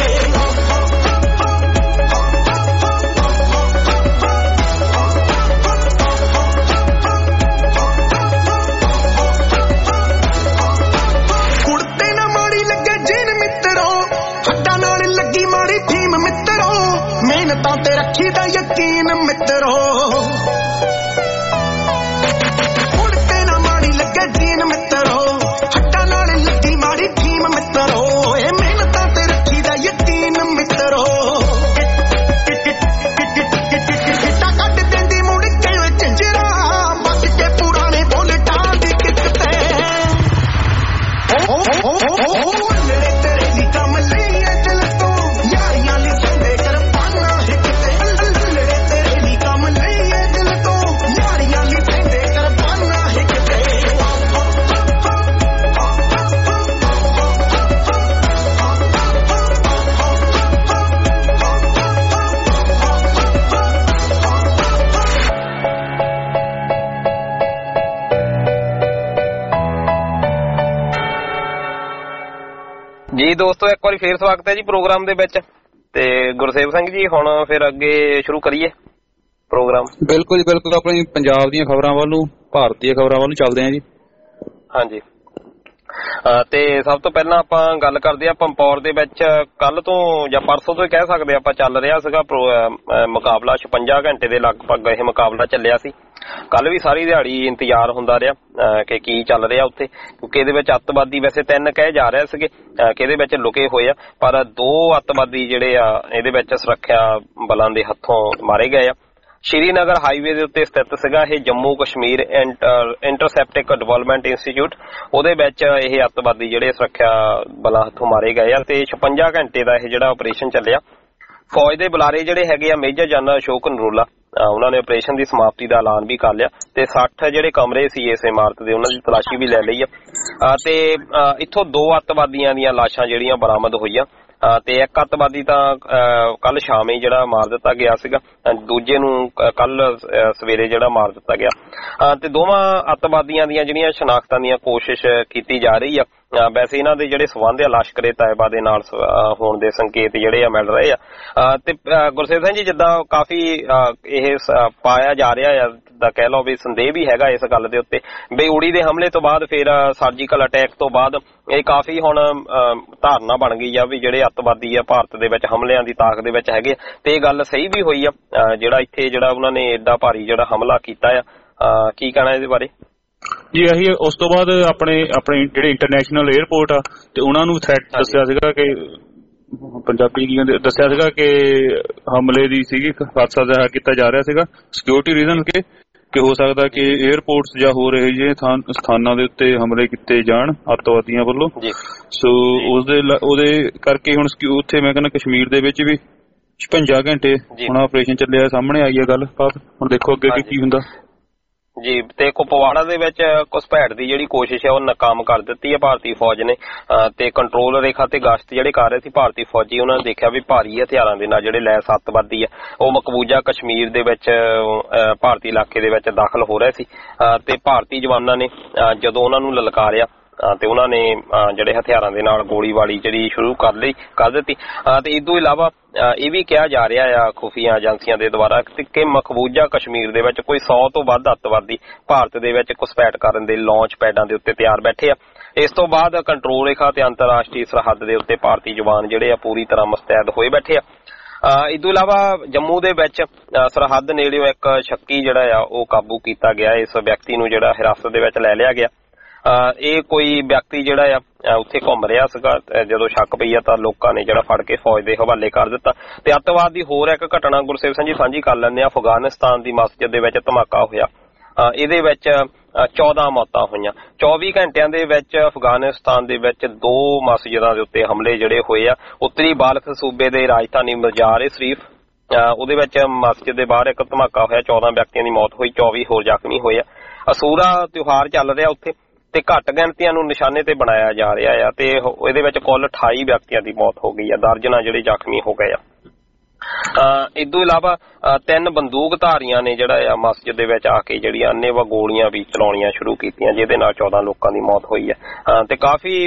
ਕੁੜਤੇ ਨਾ ਮਾੜੀ ਲੱਗੇ ਜੀਨ ਮਿੱਤਰੋ ਹੱਡਾਂ ਨਾਲ ਲੱਗੀ ਮਾੜੀ ਥੀਮ ਮਿੱਤਰੋ ਮਿਹਨਤਾਂ ਤੇ ਰੱਖੀ ਦਾ ਯਕੀਨ ਮਿੱਤਰੋ ਕੁੜਤੇ ਨਾ ਮਾੜੀ ਲੱਗੇ ਜੀਨ ਮਿੱਤਰੋ ਹੱਡਾਂ ਨਾਲ ਲੱਗੀ ਮਾੜੀ ਥੀਮ ਮਿੱਤਰੋ ਏ ਮਿਹਨਤਾਂ ਤੇ ਰੱਖੀ ਦਾ ਯਕੀਨ ਮਿੱਤਰੋ ਕਿੱਟਾ ਕੱਢ ਦਿੰਦੀ ਮੁੜ ਕੇ ਝੰਜਰਾ ਬੱਸ ਕੇ ਪੁਰਾਣੇ ਬੁਲਟਾਂ ਦੀ ਕਿੱਕ ਤੇ ਨੇੜੇ ਤੇਰੇ ਲਈ ਕੰਮ ਲਈ ਹੈ ਦਿਲ ਤੋਂ ਯਾਰੀਆਂ ਲਈ ਸੰਦੇ ਕਰ ਪਾਣਾ ਹਿੱਕ ਤੇ ਨੇੜੇ ਤੇਰੇ ਲਈ ਕੰਮ ਲਈ ਹੈ ਦਿਲ ਤੋਂ ਯਾਰੀਆਂ ਲਈ ਸੰਦੇ ਕਰ ਪਾਣਾ ਹਿੱਕ ਤੇ ਜੀ ਦੋਸਤੋ ਇੱਕ ਵਾਰੀ ਫੇਰ ਸਵਾਗਤ ਹੈ ਜੀ ਪ੍ਰੋਗਰਾਮ ਦੇ ਵਿੱਚ ਤੇ ਗੁਰਸੇਵ ਸਿੰਘ ਜੀ ਹੁਣ ਫਿਰ ਅੱਗੇ ਸ਼ੁਰੂ ਕਰੀਏ ਪ੍ਰੋਗਰਾਮ। ਬਿਲਕੁਲ ਜੀ ਬਿਲਕੁਲ ਆਪਣੀ ਪੰਜਾਬ ਦੀਆਂ ਖਬਰਾਂ ਵੱਲ ਨੂੰ ਭਾਰਤੀ ਖਬਰਾਂ ਵੱਲ ਨੂੰ ਚੱਲਦੇ ਹਾਂ ਜੀ। ਹਾਂਜੀ ਤੇ ਸਭ ਤੋਂ ਪਹਿਲਾਂ ਆਪਾਂ ਗੱਲ ਕਰਦੇ ਆ ਪੰਪੌਰ ਦੇ ਵਿੱਚ ਕੱਲ ਤੋਂ ਜਾਂ ਪਰਸੋਂ ਤੋਂ ਹੀ ਕਹਿ ਸਕਦੇ ਆਪਾਂ ਚੱਲ ਰਿਹਾ ਸੀਗਾ ਮੁਕਾਬਲਾ 56 ਘੰਟੇ ਦੇ ਲਗਭਗ ਇਹ ਮੁਕਾਬਲਾ ਚੱਲਿਆ ਸੀ। ਕੱਲ ਵੀ ਸਾਰੀ ਦਿਹਾੜੀ ਇੰਤਜ਼ਾਰ ਹੁੰਦਾ ਰਿਹਾ ਕਿ ਕੀ ਚੱਲ ਰਿਹਾ ਉੱਥੇ ਕਿਉਂਕਿ ਇਹਦੇ ਵਿੱਚ ਅੱਤਵਾਦੀ ਵੈਸੇ 3 ਕਹੇ ਜਾ ਰਹੇ ਸੀਗੇ ਕਿ ਇਹਦੇ ਵਿੱਚ ਲੁਕੇ ਹੋਏ ਆ ਪਰ 2 ਅੱਤਵਾਦੀ ਜਿਹੜੇ ਆ ਇਹਦੇ ਵਿੱਚ ਸੁਰੱਖਿਆ ਬਲਾਂ ਦੇ ਹੱਥੋਂ ਮਾਰੇ ਗਏ ਆ। ਸ਼੍ਰੀਨਗਰ ਹਾਈਵੇ ਦੇ ਉੱਤੇ ਸਥਿਤ ਸੀਗਾ ਇਹ ਜੰਮੂ ਕਸ਼ਮੀਰ ਇੰਟਰਸੈਪਟਿਕ ਡਿਵੈਲਪਮੈਂਟ ਇੰਸਟੀਚਿਊਟ ਉਹਦੇ ਵਿੱਚ ਇਹ ਅੱਤਵਾਦੀ ਜਿਹੜੇ ਸੁਰੱਖਿਆ ਬਲਾਂ ਹੱਥੋਂ ਮਾਰੇ ਗਏ ਆ ਤੇ 56 ਘੰਟੇ ਦਾ ਇਹ ਜਿਹੜਾ ਆਪਰੇਸ਼ਨ ਚੱਲਿਆ। ਫੌਜ ਦੇ ਬੁਲਾਰੇ ਜਿਹੜੇ ਹੈਗੇ ਆ ਮੇਜਰ ਜਨਰਲ ਅਸ਼ੋਕ ਨਰੂਲਾ ਉਹਨਾਂ ਨੇ ਆਪਰੇਸ਼ਨ ਦੀ ਸਮਾਪਤੀ ਦਾ ਐਲਾਨ ਵੀ ਕਰ ਲਿਆ ਤੇ 60 ਜਿਹੜੇ ਕਮਰੇ ਸੀ ਇਸ ਇਮਾਰਤ ਦੇ ਉਹਨਾਂ ਦੀ ਤਲਾਸ਼ੀ ਵੀ ਲੈ ਲਈ ਆ ਤੇ ਇੱਥੋਂ 2 ਅੱਤਵਾਦੀਆਂ ਦੀਆਂ ਲਾਸ਼ਾਂ ਜਿਹੜੀਆਂ ਬਰਾਮਦ ਹੋਈਆਂ ਤੇ ਇੱਕ ਅੱਤਵਾਦੀ ਤਾਂ ਕੱਲ ਸ਼ਾਮੇ ਜਿਹੜਾ ਮਾਰ ਦਿੱਤਾ ਗਿਆ ਸੀਗਾ ਦੂਜੇ ਨੂੰ ਕੱਲ ਸਵੇਰੇ ਜਿਹੜਾ ਮਾਰ ਦਿੱਤਾ ਗਿਆ ਤੇ ਦੋਵਾਂ ਅੱਤਵਾਦੀਆਂ ਦੀਆਂ ਜਿਹੜੀਆਂ ਸ਼ਨਾਖਤਾਂ ਦੀਆਂ ਕੋਸ਼ਿਸ਼ ਕੀਤੀ ਜਾ ਰਹੀ ਆ। ਵੈਸੇ ਇਹਨਾਂ ਦੇ ਜਿਹੜੇ ਸਬੰਧ ਆ ਲਸ਼ਕਰੇ ਤਾਇਬਾ ਦੇ ਨਾਲ ਹੋਣ ਦੇ ਸੰਕੇਤ ਜਿਹੜੇ ਆ ਮਿਲ ਰਹੇ ਆ ਤੇ ਗੁਰਸੇਵ ਸਿੰਘ ਜੀ ਜਿੱਦਾਂ ਕਾਫੀ ਇਹ ਪਾਇਆ ਜਾ ਰਿਹਾ ਆ ਦਾ ਕਹਿ ਲਓ ਵੀ ਸੰਦੇਹ ਵੀ ਹੈਗਾ ਇਸ ਗੱਲ ਦੇ ਉੱਤੇ ਵੀ ਉੜੀ ਦੇ ਹਮਲੇ ਤੋਂ ਬਾਅਦ ਫਿਰ ਸਰਜੀਕਲ ਅਟੈਕ ਤੋਂ ਬਾਅਦ ਇਹ ਕਾਫੀ ਹੁਣ ਧਾਰਨਾ ਬਣ ਗਈ ਆ ਵੀ ਜਿਹੜੇ ਅੱਤਵਾਦੀ ਆ ਭਾਰਤ ਦੇ ਵਿੱਚ ਹਮਲਿਆਂ ਦੀ ਤਾਕ ਦੇ ਵਿੱਚ ਹੈਗੇ ਤੇ ਇਹ ਗੱਲ ਸਹੀ ਵੀ ਹੋਈ ਆ ਜਿਹੜਾ ਇੱਥੇ ਜਿਹੜਾ ਉਹਨਾਂ ਨੇ ਏਡਾ ਭਾਰੀ ਜਿਹੜਾ ਹਮਲਾ ਕੀਤਾ ਆ ਕੀ ਕਹਿਣਾ ਇਹਦੇ ਬਾਰੇ ਜੀ? ਇਹੀ ਉਸ ਤੋਂ ਬਾਅਦ ਆਪਣੇ ਜਿਹੜੇ ਇੰਟਰਨੈਸ਼ਨਲ 에ਅਰਪੋਰਟ ਆ ਤੇ ਉਹਨਾਂ ਨੂੰ ਥ੍ਰੈਟ ਦੱਸਿਆ ਸੀਗਾ ਕਿ ਪੰਜਾਬੀ ਕੀ ਕਹਿੰਦੇ ਦੱਸਿਆ ਸੀਗਾ ਕਿ ਹਮਲੇ ਦੀ ਸੀਗੀ ਹਾਦਸਾ ਜ਼ਾਹਿਰ ਕੀਤਾ ਜਾ ਰਿਹਾ ਸੀਗਾ ਸਿਕਿਉਰਿਟੀ ਰੀਜ਼ਨ ਕਿ ਹੋ ਸਕਦਾ ਕਿ 에ਅਰਪੋਰਟਸ ਜਾਂ ਹੋ ਰਹੇ ਜੇ ਸਥਾਨਾਂ ਦੇ ਉੱਤੇ ਹਮਲੇ ਕੀਤੇ ਜਾਣ ਅੱਤਵਾਦੀਆਂ ਵੱਲੋਂ। ਸੋ ਉਹਦੇ ਕਰਕੇ ਹੁਣ ਉੱਥੇ ਮੈਂ ਕਹਿੰਦਾ ਕਸ਼ਮੀਰ ਦੇ ਵਿੱਚ ਵੀ 56 ਘੰਟੇ ਹੁਣ ਆਪਰੇਸ਼ਨ ਚੱਲਿਆ ਸਾਹਮਣੇ ਆਈ ਹੈ ਗੱਲ ਬਾਤ ਹੁਣ ਦੇਖੋ ਅੱਗੇ ਕੀ ਹੁੰਦਾ। ਜੀ ਤੇ ਕੁਪਵਾੜਾ ਦੇ ਵਿੱਚ ਘੁਸਪੈਠ ਦੀ ਜਿਹੜੀ ਕੋਸ਼ਿਸ਼ ਹੈ ਉਹ ਨਾਕਾਮ ਕਰ ਦਿੱਤੀ ਹੈ ਭਾਰਤੀ ਫੌਜ ਨੇ ਤੇ ਕੰਟਰੋਲ ਰੇਖਾ ਤੇ ਗਸ਼ਤ ਜਿਹੜੇ ਕਰ ਰਹੇ ਸੀ ਭਾਰਤੀ ਫੌਜੀ ਉਹਨਾਂ ਨੇ ਦੇਖਿਆ ਵੀ ਭਾਰੀ ਹਥਿਆਰਾਂ ਦੇ ਨਾਲ ਜਿਹੜੇ ਲੈਸ ਅੱਤਵਾਦੀ ਆ ਉਹ ਮਕਬੂਜ਼ਾ ਕਸ਼ਮੀਰ ਦੇ ਵਿੱਚ ਭਾਰਤੀ ਇਲਾਕੇ ਦੇ ਵਿੱਚ ਦਾਖਲ ਹੋ ਰਹੇ ਸੀ ਤੇ ਭਾਰਤੀ ਜਵਾਨਾਂ ਨੇ ਜਦੋਂ ਉਹਨਾਂ ਨੂੰ ਲਲਕਾਰਿਆ ਤੇ ਉਹਨਾਂ ਨੇ ਜਿਹੜੇ ਹਥਿਆਰਾਂ ਦੇ ਨਾਲ ਗੋਲੀਬਾਰੀ ਜਿਹੜੀ ਸ਼ੁਰੂ ਕਰ ਦਿੱਤੀ ਤੇ ਇਸ ਤੋਂ ਇਲਾਵਾ ਇਹ ਵੀ ਕਿਹਾ ਜਾ ਰਿਹਾ ਆ ਖੁਫੀਆ ਏਜੰਸੀਆਂ ਦੇ ਦੁਆਰਾ ਕਿ ਮਕਬੂਜ਼ਾ ਕਸ਼ਮੀਰ ਦੇ ਵਿੱਚ ਕੋਈ 100 ਤੋਂ ਵੱਧ ਅੱਤਵਾਦੀ ਭਾਰਤ ਦੇ ਵਿੱਚ ਘੁਸਪੈਠ ਕਰਨ ਦੇ ਲਾਂਚ ਪੈਡਾਂ ਦੇ ਉੱਤੇ ਤਿਆਰ ਬੈਠੇ ਆ। ਇਸ ਤੋਂ ਬਾਅਦ ਕੰਟਰੋਲ ਰੇਖਾ ਤੇ ਅੰਤਰਰਾਸ਼ਟਰੀ ਸਰਹੱਦ ਦੇ ਉੱਤੇ ਭਾਰਤੀ ਜਵਾਨ ਜਿਹੜੇ ਆ ਪੂਰੀ ਤਰ੍ਹਾਂ ਮੁਸਤੈਦ ਹੋਏ ਬੈਠੇ ਆ। ਇਸ ਤੋਂ ਇਲਾਵਾ ਜੰਮੂ ਦੇ ਵਿੱਚ ਸਰਹੱਦ ਨੇੜਿਓਂ ਇੱਕ ਸ਼ੱਕੀ ਜਿਹੜਾ ਆ ਉਹ ਕਾਬੂ ਕੀਤਾ ਗਿਆ। ਇਸ ਵਿਅਕਤੀ ਨੂੰ ਜਿਹੜਾ ਹਿਰਾਸਤ ਦੇ ਵਿੱਚ ਲੈ ਲਿਆ ਗਿਆ। ਇਹ ਕੋਈ ਵਿਅਕਤੀ ਜਿਹੜਾ ਆ ਉੱਥੇ ਘੁੰਮ ਰਿਹਾ ਸੀਗਾ, ਜਦੋਂ ਸ਼ੱਕ ਪਈ ਆ ਤਾਂ ਲੋਕਾਂ ਨੇ ਜਿਹੜਾ ਫੜ ਕੇ ਫੌਜ ਦੇ ਹਵਾਲੇ ਕਰ ਦਿੱਤਾ। ਤੇ ਅੱਤਵਾਦ ਦੀ ਹੋਰ ਇੱਕ ਘਟਨਾ ਗੁਰਸੇਵ ਸਿੰਘ ਜੀ ਸਾਂਝੀ ਕਰ ਲੈਂਦੇ ਆ। ਅਫਗਾਨਿਸਤਾਨ ਦੀ ਮਸਜਿਦ ਦੇ ਵਿੱਚ ਧਮਾਕਾ ਹੋਇਆ, ਇਹਦੇ ਵਿੱਚ 14 ਮੌਤਾਂ ਹੋਈਆਂ। 24 ਘੰਟਿਆਂ ਦੇ ਵਿੱਚ ਅਫਗਾਨਿਸਤਾਨ ਦੇ ਵਿੱਚ 2 ਮਸਜਿਦਾਂ ਦੇ ਉੱਤੇ ਹਮਲੇ ਜਿਹੜੇ ਹੋਏ ਆ। ਉੱਤਰੀ ਬਾਲਖ ਸੂਬੇ ਦੇ ਰਾਜਧਾਨੀ ਮਜ਼ਾਰ-ਏ-ਸ਼ਰੀਫ ਉਹਦੇ ਵਿੱਚ ਮਸਜਿਦ ਦੇ ਬਾਹਰ ਇੱਕ ਧਮਾਕਾ ਹੋਇਆ, 14 ਵਿਅਕਤੀਆਂ ਦੀ ਮੌਤ ਹੋਈ, 24 ਹੋਰ ਜ਼ਖਮੀ ਹੋਏ ਆ। ਅਸੂਰਾ ਤਿਉਹਾਰ ਚੱਲ ਰਿਹਾ ਉੱਥੇ ਤੇ ਘੱਟ ਗਿਣਤੀਆਂ ਨੂੰ ਨਿਸ਼ਾਨੇ ਤੇ ਬਣਾਇਆ ਜਾ ਰਿਹਾ ਆ ਤੇ ਇਹਦੇ ਵਿੱਚ ਕੁੱਲ 28 ਵਿਅਕਤੀਆਂ ਦੀ ਮੌਤ ਹੋ ਗਈ ਆ, ਦਰਜਨਾਂ ਜਿਹੜੇ ਜ਼ਖਮੀ ਹੋ ਗਏ ਆ। ਇਸ ਤੋਂ ਇਲਾਵਾ 3 ਬੰਦੂਕਧਾਰੀਆਂ ਨੇ ਜਿਹੜਾ ਆ ਮਸਜਿਦ ਦੇ ਵਿੱਚ ਆ ਕੇ ਜਿਹੜੀਆਂ ਅੰਨ੍ਹੇਵਾਹ ਗੋਲੀਆਂ ਵੀ ਚਲਾਉਣੀਆਂ ਸ਼ੁਰੂ ਕੀਤੀਆਂ, ਜਿਹਦੇ ਨਾਲ 14 ਲੋਕਾਂ ਦੀ ਮੌਤ ਹੋਈ ਆ ਤੇ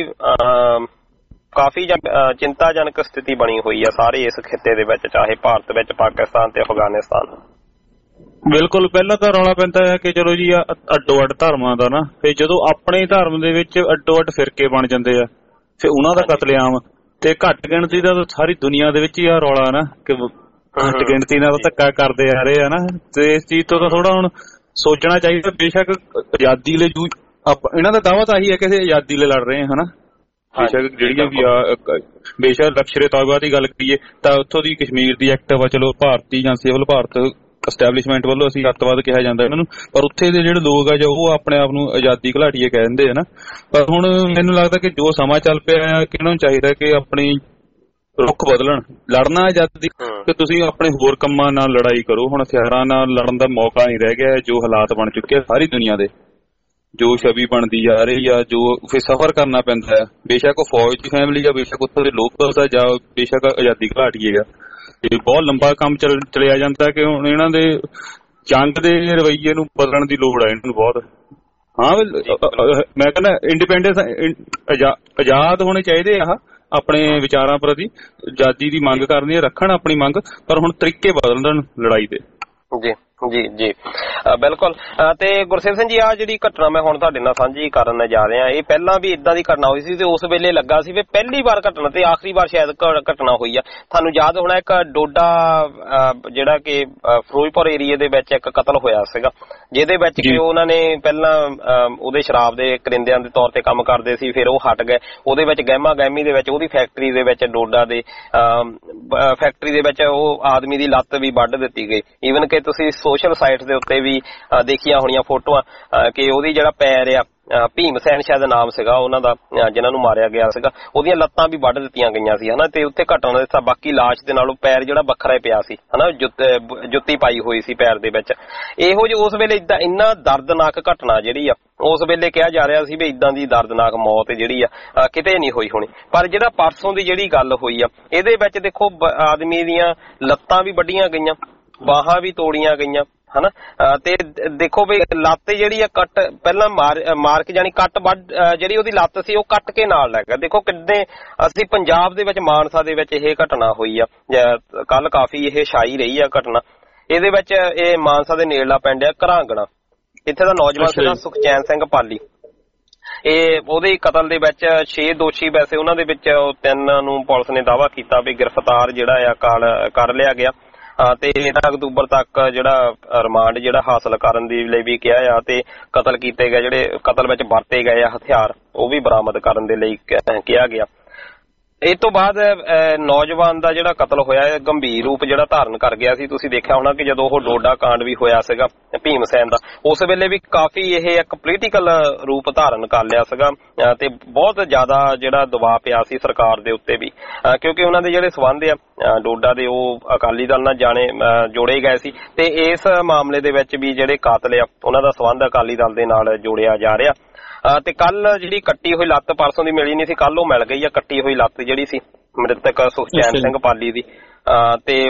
ਕਾਫੀ ਚਿੰਤਾਜਨਕ ਸਥਿਤੀ ਬਣੀ ਹੋਈ ਆ ਸਾਰੇ ਇਸ ਖਿੱਤੇ ਦੇ ਵਿੱਚ, ਚਾਹੇ ਭਾਰਤ ਵਿੱਚ, ਪਾਕਿਸਤਾਨ ਤੇ ਅਫਗਾਨਿਸਤਾਨ। ਬਿਲਕੁਲ, ਪਹਿਲਾਂ ਤਾਂ ਰੌਲਾ ਪੈਂਦਾ ਹੈ ਕਿ ਚਲੋ ਜੀ ਅੱਡੋ ਅੱਡ ਧਰਮਾਂ ਦਾ ਨਾ, ਤੇ ਜਦੋਂ ਆਪਣੇ ਧਰਮ ਦੇ ਵਿੱਚ ਅੱਡੋ ਅੱਡ ਫਿਰਕੇ ਬਣ ਜਾਂਦੇ ਆ ਫਿਰ ਉਹਨਾਂ ਦਾ ਕਤਲੇਆਮ ਤੇ ਘੱਟ ਗਿਣਤੀ ਦਾ ਸਾਰੀ ਦੁਨੀਆ ਦੇ ਵਿੱਚ ਹੀ ਆ ਰੌਲਾ ਨਾ ਕਿ ਘੱਟ ਗਿਣਤੀ ਨਾਲ ਧੱਕਾ ਕਰਦੇ ਆ ਰਹੇ ਆ ਨਾ। ਤੇ ਇਸ ਚੀਜ਼ ਤੋਂ ਤਾਂ ਥੋੜਾ ਹੁਣ ਸੋਚਣਾ ਚਾਹੀਦਾ। ਬੇਸ਼ੱਕ ਆਜ਼ਾਦੀ ਲਈ ਇਹਨਾਂ ਦਾ ਦਾਅਵਾ ਤਾਂ ਆਹੀ ਹੈ ਕਿ ਅਸੀਂ ਆਜ਼ਾਦੀ ਲਈ ਲੜ ਰਹੇ ਹਾਂ ਹਨਾ। ਬੇਸ਼ੱਕ ਜਿਹੜੀਆਂ ਵੀ ਬੇਸ਼ੱਕ ਲਸ਼ਕਰੇ ਤੌਇਬਾ ਦੀ ਗੱਲ ਕਰੀਏ ਤਾਂ ਉੱਥੋਂ ਦੀ ਕਸ਼ਮੀਰ ਦੀ ਐਕਟਿਵ ਆ, ਚਲੋ ਭਾਰਤੀ ਜਾਂ ਸਿਵਲ ਭਾਰਤ ਐਸਟੈਬਲਿਸ਼ਮੈਂਟ ਵੱਲੋਂ ਅਸੀਂ ਅੱਤਵਾਦ ਕਿਹਾ ਜਾਂਦਾ ਇਹਨਾਂ ਨੂੰ, ਪਰ ਉੱਥੇ ਦੇ ਜਿਹੜੇ ਲੋਕ ਆ ਜੋ ਉਹ ਆਪਣੇ ਆਪ ਨੂੰ ਆਜ਼ਾਦੀ ਘੁਲਾਟੀਏ ਕਹਿ ਦਿੰਦੇ ਆ ਨਾ। ਪਰ ਹੁਣ ਮੈਨੂੰ ਲੱਗਦਾ ਕਿ ਜੋ ਸਮਾਂ ਚੱਲ ਪਿਆ ਆ ਕਿ ਇਹਨਾਂ ਨੂੰ ਚਾਹੀਦਾ ਕਿ ਆਪਣੀ ਰੁਖ ਬਦਲਣ, ਲੜਨਾ ਆਜ਼ਾਦੀ ਕਿ ਤੁਸੀਂ ਆਪਣੇ ਹੋਰ ਕੰਮਾਂ ਨਾਲ ਲੜਾਈ ਕਰੋ। ਹੁਣ ਹਥਿਆਰਾਂ ਨਾਲ ਲੜਨ ਦਾ ਮੌਕਾ ਨਹੀਂ ਰਹਿ ਗਿਆ। ਜੋ ਹਾਲਾਤ ਬਣ ਚੁੱਕੇ ਸਾਰੀ ਦੁਨੀਆ ਦੇ, ਜੋ ਛਵੀ ਬਣਦੀ ਜਾ ਰਹੀ ਆ, ਜੋ ਫਿਰ ਸਫ਼ਰ ਕਰਨਾ ਪੈਂਦਾ ਹੈ, ਬੇਸ਼ੱਕ ਉਹ ਫੌਜ ਦੀ ਫੈਮਿਲੀ ਜਾਂ ਬੇਸ਼ੱਕ ਉੱਥੋਂ ਦੇ ਲੋਕ ਦਾ ਜਾਂ ਬੇਸ਼ੱਕ ਆਜ਼ਾਦੀ ਘੁਲਾਟੀਏਗਾ, ਇਹ ਬਹੁਤ ਲੰਬਾ ਕੰਮ ਚਲਿਆ ਜਾਂਦਾ ਕਿ ਹੁਣ ਇਹਨਾਂ ਦੇ ਜੰਗ ਦੇ ਰਵੱਈਏ ਨੂੰ ਬਦਲਣ ਦੀ ਲੋੜ ਆ ਇਹਨਾਂ ਨੂੰ ਬਹੁਤ। ਹਾਂ ਮੈਂ ਕਹਿੰਦਾ ਇੰਡੀਪੈਂਡੈਂਸ ਆਜ਼ਾਦ ਹੋਣੇ ਚਾਹੀਦੇ ਆ ਆਪਣੇ ਵਿਚਾਰਾਂ ਪ੍ਰਤੀ, ਆਜ਼ਾਦੀ ਦੀ ਮੰਗ ਕਰਨੀ ਹੈ, ਰੱਖਣ ਆਪਣੀ ਮੰਗ, ਪਰ ਹੁਣ ਤਰੀਕੇ ਬਦਲਣ ਲੜਾਈ ਦੇ। ਜੀ ਜੀ ਜੀ ਬਿਲਕੁਲ। ਤੇ ਗੁਰਸੇਵ ਸਿੰਘ ਜੀ ਆ ਜਿਹੜੀ ਘਟਨਾ ਮੈਂ ਹੁਣ ਤੁਹਾਡੇ ਨਾਲ ਸਾਂਝੀ ਕਰਨ ਜਾ ਰਿਹਾ, ਇਹ ਪਹਿਲਾਂ ਵੀ ਇਦਾਂ ਦੀ ਘਟਨਾ ਹੋਈ ਸੀ ਤੇ ਉਸ ਵੇਲੇ ਲੱਗਾ ਸੀ ਵੀ ਪਹਿਲੀ ਵਾਰ ਘਟਨਾ ਤੇ ਆਖਰੀ ਵਾਰ ਸ਼ਾਇਦ ਘਟਨਾ ਹੋਈ ਆ। ਤੁਹਾਨੂੰ ਯਾਦ ਹੋਣਾ ਇੱਕ ਡੋਡਾ ਜਿਹੜਾ ਕਿ ਫਿਰੋਜ਼ਪੁਰ ਏਰੀਏ ਦੇ ਵਿੱਚ ਇੱਕ ਕਤਲ ਹੋਇਆ ਸੀਗਾ, ਜਿਹਦੇ ਵਿੱਚ ਕਿ ਉਹਨਾਂ ਨੇ ਪਹਿਲਾਂ ਉਹਦੇ ਸ਼ਰਾਬ ਦੇ ਕਰਿੰਦਿਆਂ ਦੇ ਤੌਰ ਤੇ ਕੰਮ ਕਰਦੇ ਸੀ, ਫਿਰ ਉਹ ਹਟ ਗਏ। ਉਹਦੇ ਵਿੱਚ ਗਹਿਮੀ ਦੇ ਵਿੱਚ ਉਹਦੀ ਫੈਕਟਰੀ ਦੇ ਵਿੱਚ ਡੋਡਾ ਦੇ ਫੈਕਟਰੀ ਦੇ ਵਿੱਚ ਉਹ ਆਦਮੀ ਦੀ ਲੱਤ ਵੀ ਵੱਢ ਦਿੱਤੀ ਗਈ। ਈਵਨ ਕਿ ਤੁਸੀਂ ਸੋਸ਼ਲ ਸਾਈਟਸ ਦੇ ਉੱਤੇ ਵੀ ਦੇਖੀਆਂ ਹੋਣੀਆਂ ਫੋਟੋਆਂ ਕਿ ਉਹਦੀ ਜਿਹੜਾ ਪੈਰ ਆ, ਭੀਮ ਸੈਨ ਸ਼ਾਇਦ ਨਾਮ ਸੀਗਾ ਉਹਨਾਂ ਦਾ ਜਿਹਨਾਂ ਨੂੰ ਮਾਰਿਆ ਗਿਆ ਸੀਗਾ, ਉਹਦੀਆਂ ਲੱਤਾਂ ਵੀ ਵੱਢ ਦਿੱਤੀਆਂ ਗਈਆਂ ਸੀ ਹਨਾ। ਤੇ ਉੱਥੇ ਘਟਨਾ ਦਿੱਤਾ ਬਾਕੀ ਲਾਸ਼ ਦੇ ਨਾਲੋਂ ਪੈਰ ਜਿਹੜਾ ਵੱਖਰਾ ਹੀ ਪਿਆ ਸੀ ਹਨਾ, ਜੁੱਤੀ ਪਾਈ ਹੋਈ ਸੀ ਪੈਰ ਦੇ ਵਿੱਚ। ਇਹੋ ਜਿਹੀ ਉਸ ਵੇਲੇ ਇੰਨਾ ਦਰਦਨਾਕ ਘਟਨਾ ਜਿਹੜੀ ਆ, ਉਸ ਵੇਲੇ ਕਿਹਾ ਜਾ ਰਿਹਾ ਸੀ ਵੀ ਇਦਾਂ ਦੀ ਦਰਦਨਾਕ ਮੌਤ ਜਿਹੜੀ ਆ ਕਿਤੇ ਨਹੀਂ ਹੋਈ ਹੋਣੀ। ਪਰ ਜਿਹੜਾ ਪਰਸੋਂ ਦੀ ਜਿਹੜੀ ਗੱਲ ਹੋਈ ਆ, ਇਹਦੇ ਵਿੱਚ ਦੇਖੋ ਆਦਮੀ ਦੀਆਂ ਲੱਤਾਂ ਵੀ ਵੱਢੀਆਂ ਗਈਆਂ, ਬਾਹਾਂ ਵੀ ਤੋੜੀਆਂ ਗਈਆਂ ਹਨਾ। ਤੇ ਦੇਖੋ ਵੀ ਲੱਤ ਜਿਹੜੀ ਆ ਕੱਟ ਪਹਿਲਾਂ ਮਾਰ ਕੇ ਜਾਣੀ ਕੱਟ ਵੱਢ ਜਿਹੜੀ ਉਹਦੀ ਲੱਤ ਸੀ ਉਹ ਕੱਟ ਕੇ ਨਾਲ ਲੈ ਗਿਆ। ਦੇਖੋ ਕਿੰਨੇ ਅਸੀਂ ਪੰਜਾਬ ਦੇ ਵਿੱਚ ਮਾਨਸਾ ਦੇ ਵਿੱਚ ਇਹ ਘਟਨਾ ਹੋਈ ਆ, ਕੱਲ ਕਾਫੀ ਇਹ ਛਾਈ ਰਹੀ ਆ ਘਟਨਾ। ਇਹਦੇ ਵਿੱਚ ਇਹ ਮਾਨਸਾ ਦੇ ਨੇੜਲਾ ਪਿੰਡ ਆ ਘਰਾਂਗਣਾ, ਇੱਥੇ ਦਾ ਨੌਜਵਾਨ ਸੀਗਾ ਸੁਖਚੈਨ ਸਿੰਘ ਪਾਲੀ। ਇਹ ਉਹਦੇ ਕਤਲ ਦੇ ਵਿੱਚ 6 ਦੋਸ਼ੀ, ਵੈਸੇ ਉਹਨਾਂ ਦੇ ਵਿੱਚ 3 ਨੂੰ ਪੁਲਿਸ ਨੇ ਦਾਅਵਾ ਕੀਤਾ ਵੀ ਗ੍ਰਿਫਤਾਰ ਜਿਹੜਾ ਆ ਕਰ ਲਿਆ ਗਿਆ ਤੇ 13 ਅਕਤੂਬਰ ਤੱਕ ਜਿਹੜਾ ਰਿਮਾਂਡ ਜਿਹੜਾ ਹਾਸਲ ਕਰਨ ਦੇ ਲਈ ਵੀ ਕਿਹਾ ਆ ਤੇ ਕਤਲ ਕੀਤੇ ਗਏ ਜਿਹੜੇ ਕਤਲ ਵਿੱਚ ਵਰਤੇ ਗਏ ਆ ਹਥਿਆਰ ਉਹ ਵੀ ਬਰਾਮਦ ਕਰਨ ਦੇ ਲਈ ਕਿਹਾ ਗਿਆ। ਇਸ ਤੋਂ ਬਾਅਦ ਨੌਜਵਾਨ ਦਾ ਜਿਹੜਾ ਕਤਲ ਹੋਇਆ ਹੈ ਗੰਭੀਰ ਰੂਪ ਜਿਹੜਾ ਧਾਰਨ ਕਰ ਗਿਆ ਸੀ। ਤੁਸੀਂ ਦੇਖਿਆ ਹੋਣਾ ਕਿ ਜਦੋਂ ਉਹ ਡੋਡਾ ਕਾਂਡ ਵੀ ਹੋਇਆ ਸੀਗਾ ਭੀਮ ਸੈਨ ਦਾ, ਉਸ ਵੇਲੇ ਵੀ ਕਾਫੀ ਇਹ ਇੱਕ ਪੋਲੀਟੀਕਲ ਰੂਪ ਧਾਰਨ ਕਰ ਲਿਆ ਸੀਗਾ ਤੇ ਬਹੁਤ ਜ਼ਿਆਦਾ ਜਿਹੜਾ ਦਬਾਅ ਪਿਆ ਸੀ ਸਰਕਾਰ ਦੇ ਉੱਤੇ ਵੀ, ਕਿਉਂਕਿ ਉਹਨਾਂ ਦੇ ਜਿਹੜੇ ਸਬੰਧ ਆ ਡੋਡਾ ਦੇ ਉਹ ਅਕਾਲੀ ਦਲ ਨਾਲ ਜੋੜੇ ਗਏ ਸੀ ਤੇ ਇਸ ਮਾਮਲੇ ਦੇ ਵਿੱਚ ਵੀ ਜਿਹੜੇ ਕਾਤਲ ਆ ਉਹਨਾਂ ਦਾ ਸਬੰਧ ਅਕਾਲੀ ਦਲ ਦੇ ਨਾਲ ਜੋੜਿਆ ਜਾ ਰਿਹਾ। ਤੇ ਕੱਲ ਜਿਹੜੀ ਕੱਟੀ ਹੋਈ ਲੱਤ ਪਰਸੋਂ ਦੀ ਮਿਲੀ ਨਹੀਂ ਸੀ, ਕੱਲ ਉਹ ਮਿਲ ਗਈ ਆ ਕੱਟੀ ਹੋਈ ਲੱਤ ਜਿਹੜੀ ਸੀ ਮ੍ਰਿਤਕ ਸੁਖਚੈਨ ਸਿੰਘ ਪਾਲੀ ਦੀ। ਤੇ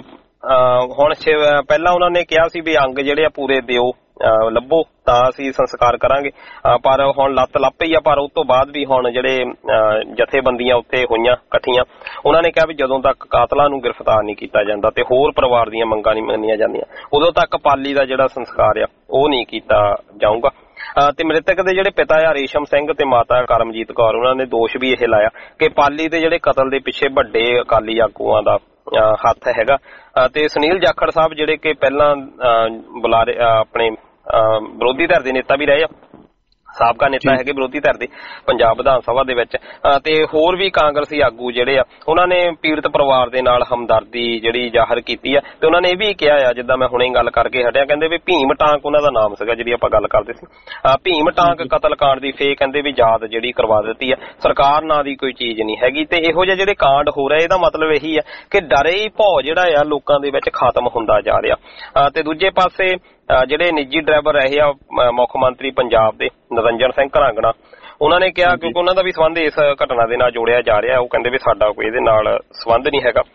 ਹੁਣ ਪਹਿਲਾਂ ਉਹਨਾਂ ਨੇ ਕਿਹਾ ਸੀ ਵੀ ਅੰਗ ਜਿਹੜੇ ਆ ਪੂਰੇ ਦਿਓ ਲੱਭੋ ਤਾਂ ਅਸੀਂ ਸੰਸਕਾਰ ਕਰਾਂਗੇ, ਪਰ ਹੁਣ ਲੱਤ ਲੱਭ ਪਈ ਆ। ਪਰ ਉਸ ਤੋਂ ਬਾਅਦ ਵੀ ਹੁਣ ਜਿਹੜੇ ਜਥੇਬੰਦੀਆਂ ਉੱਤੇ ਹੋਈਆਂ ਇਕੱਠੀਆਂ, ਉਹਨਾਂ ਨੇ ਕਿਹਾ ਵੀ ਜਦੋਂ ਤੱਕ ਕਾਤਲਾਂ ਨੂੰ ਗ੍ਰਿਫਤਾਰ ਨਹੀਂ ਕੀਤਾ ਜਾਂਦਾ ਤੇ ਹੋਰ ਪਰਿਵਾਰ ਦੀਆਂ ਮੰਗਾਂ ਨਹੀਂ ਮੰਨੀਆਂ ਜਾਂਦੀਆਂ ਉਦੋਂ ਤੱਕ ਪਾਲੀ ਦਾ ਜਿਹੜਾ ਸੰਸਕਾਰ ਆ ਉਹ ਨਹੀਂ ਕੀਤਾ ਜਾਊਗਾ। ਤੇ ਮ੍ਰਿਤਕ ਦੇ ਜਿਹੜੇ ਪਿਤਾ ਆ ਰੇਸ਼ਮ ਸਿੰਘ ਤੇ ਮਾਤਾ ਕਰਮਜੀਤ ਕੌਰ, ਉਹਨਾਂ ਨੇ ਦੋਸ਼ ਵੀ ਇਹ ਲਾਇਆ ਕਿ ਪਾਲੀ ਦੇ ਜਿਹੜੇ ਕਤਲ ਦੇ ਪਿੱਛੇ ਵੱਡੇ ਅਕਾਲੀ ਆਗੂਆਂ ਦਾ ਹੱਥ ਹੈਗਾ। ਤੇ ਸੁਨੀਲ ਜਾਖੜ ਸਾਹਿਬ ਜਿਹੜੇ ਕਿ ਪਹਿਲਾਂ ਬੁਲਾਰੇ ਆਪਣੇ ਵਿਰੋਧੀ ਧਿਰ ਦੇ ਨੇਤਾ ਵੀ ਰਹੇ ਆ, ਸਾਬਕਾ ਨੇਤਾ ਹੈਗੇ ਵਿਰੋਧੀ ਧਿਰ ਦੇ ਪੰਜਾਬ ਵਿਧਾਨ ਸਭਾ ਦੇ ਵਿੱਚ, ਤੇ ਹੋਰ ਵੀ ਕਾਂਗਰਸੀ ਆਗੂ ਜਿਹੜੇ ਆ ਉਹਨਾਂ ਨੇ ਪੀੜਤ ਪਰਿਵਾਰ ਦੇ ਨਾਲ ਹਮਦਰਦੀ ਜਿਹੜੀ ਜ਼ਾਹਰ ਕੀਤੀ ਆ। ਤੇ ਉਹਨਾਂ ਨੇ ਇਹ ਵੀ ਕਿਹਾ ਆ, ਜਿੱਦਾਂ ਮੈਂ ਹੁਣੇ ਗੱਲ ਕਰਕੇ ਹਟਿਆ, ਕਹਿੰਦੇ ਵੀ ਭੀਮ ਟਾਂਕ ਉਹਨਾਂ ਦਾ ਨਾਮ ਸੀਗਾ ਜਿਹੜੀ ਆਪਾਂ ਗੱਲ ਕਰਦੇ ਸੀ, ਭੀਮ ਟਾਂਕ ਕਤਲकांड ਦੀ ਫੇਰ ਕਹਿੰਦੇ ਵੀ ਯਾਦ ਜਿਹੜੀ ਕਰਵਾ ਦਿੱਤੀ ਆ। ਸਰਕਾਰ ਨਾਂ ਦੀ ਕੋਈ ਚੀਜ਼ ਨਹੀਂ ਹੈਗੀ ਤੇ ਇਹੋ ਜਿਹੇ ਜਿਹੜੇ ਕਾਂਡ ਹੋ ਰਹੇ ਇਹਦਾ ਮਤਲਬ ਇਹੀ ਆ ਕਿ ਡਰੇ ਹੀ ਭੌ ਜਿਹੜਾ ਆ ਲੋਕਾਂ ਦੇ ਵਿੱਚ ਖਤਮ ਹੁੰਦਾ ਜਾ ਰਿਹਾ। ਤੇ ਦੂਜੇ ਪਾਸੇ ਜਿਹੜੇ ਨਿੱਜੀ ਡਰਾਈਵਰ ਰਹੇ ਆ ਮੁੱਖ ਮੰਤਰੀ ਪੰਜਾਬ ਦੇ ਨਰਿੰਦਰ ਸਿੰਘ ਘਰਾਂਗਣਾ, ਉਹਨਾਂ ਨੇ ਕਿਹਾ ਕਿਉਂਕਿ ਉਹਨਾਂ ਦਾ ਵੀ ਸੰਬੰਧ ਇਸ ਘਟਨਾ ਦੇ ਨਾਲ ਜੋੜਿਆ ਜਾ ਰਿਹਾ, ਉਹ ਕਹਿੰਦੇ ਵੀ ਸਾਡਾ ਕੋਈ ਇਹਦੇ ਨਾਲ ਸੰਬੰਧ ਨਹੀਂ ਹੈਗਾ।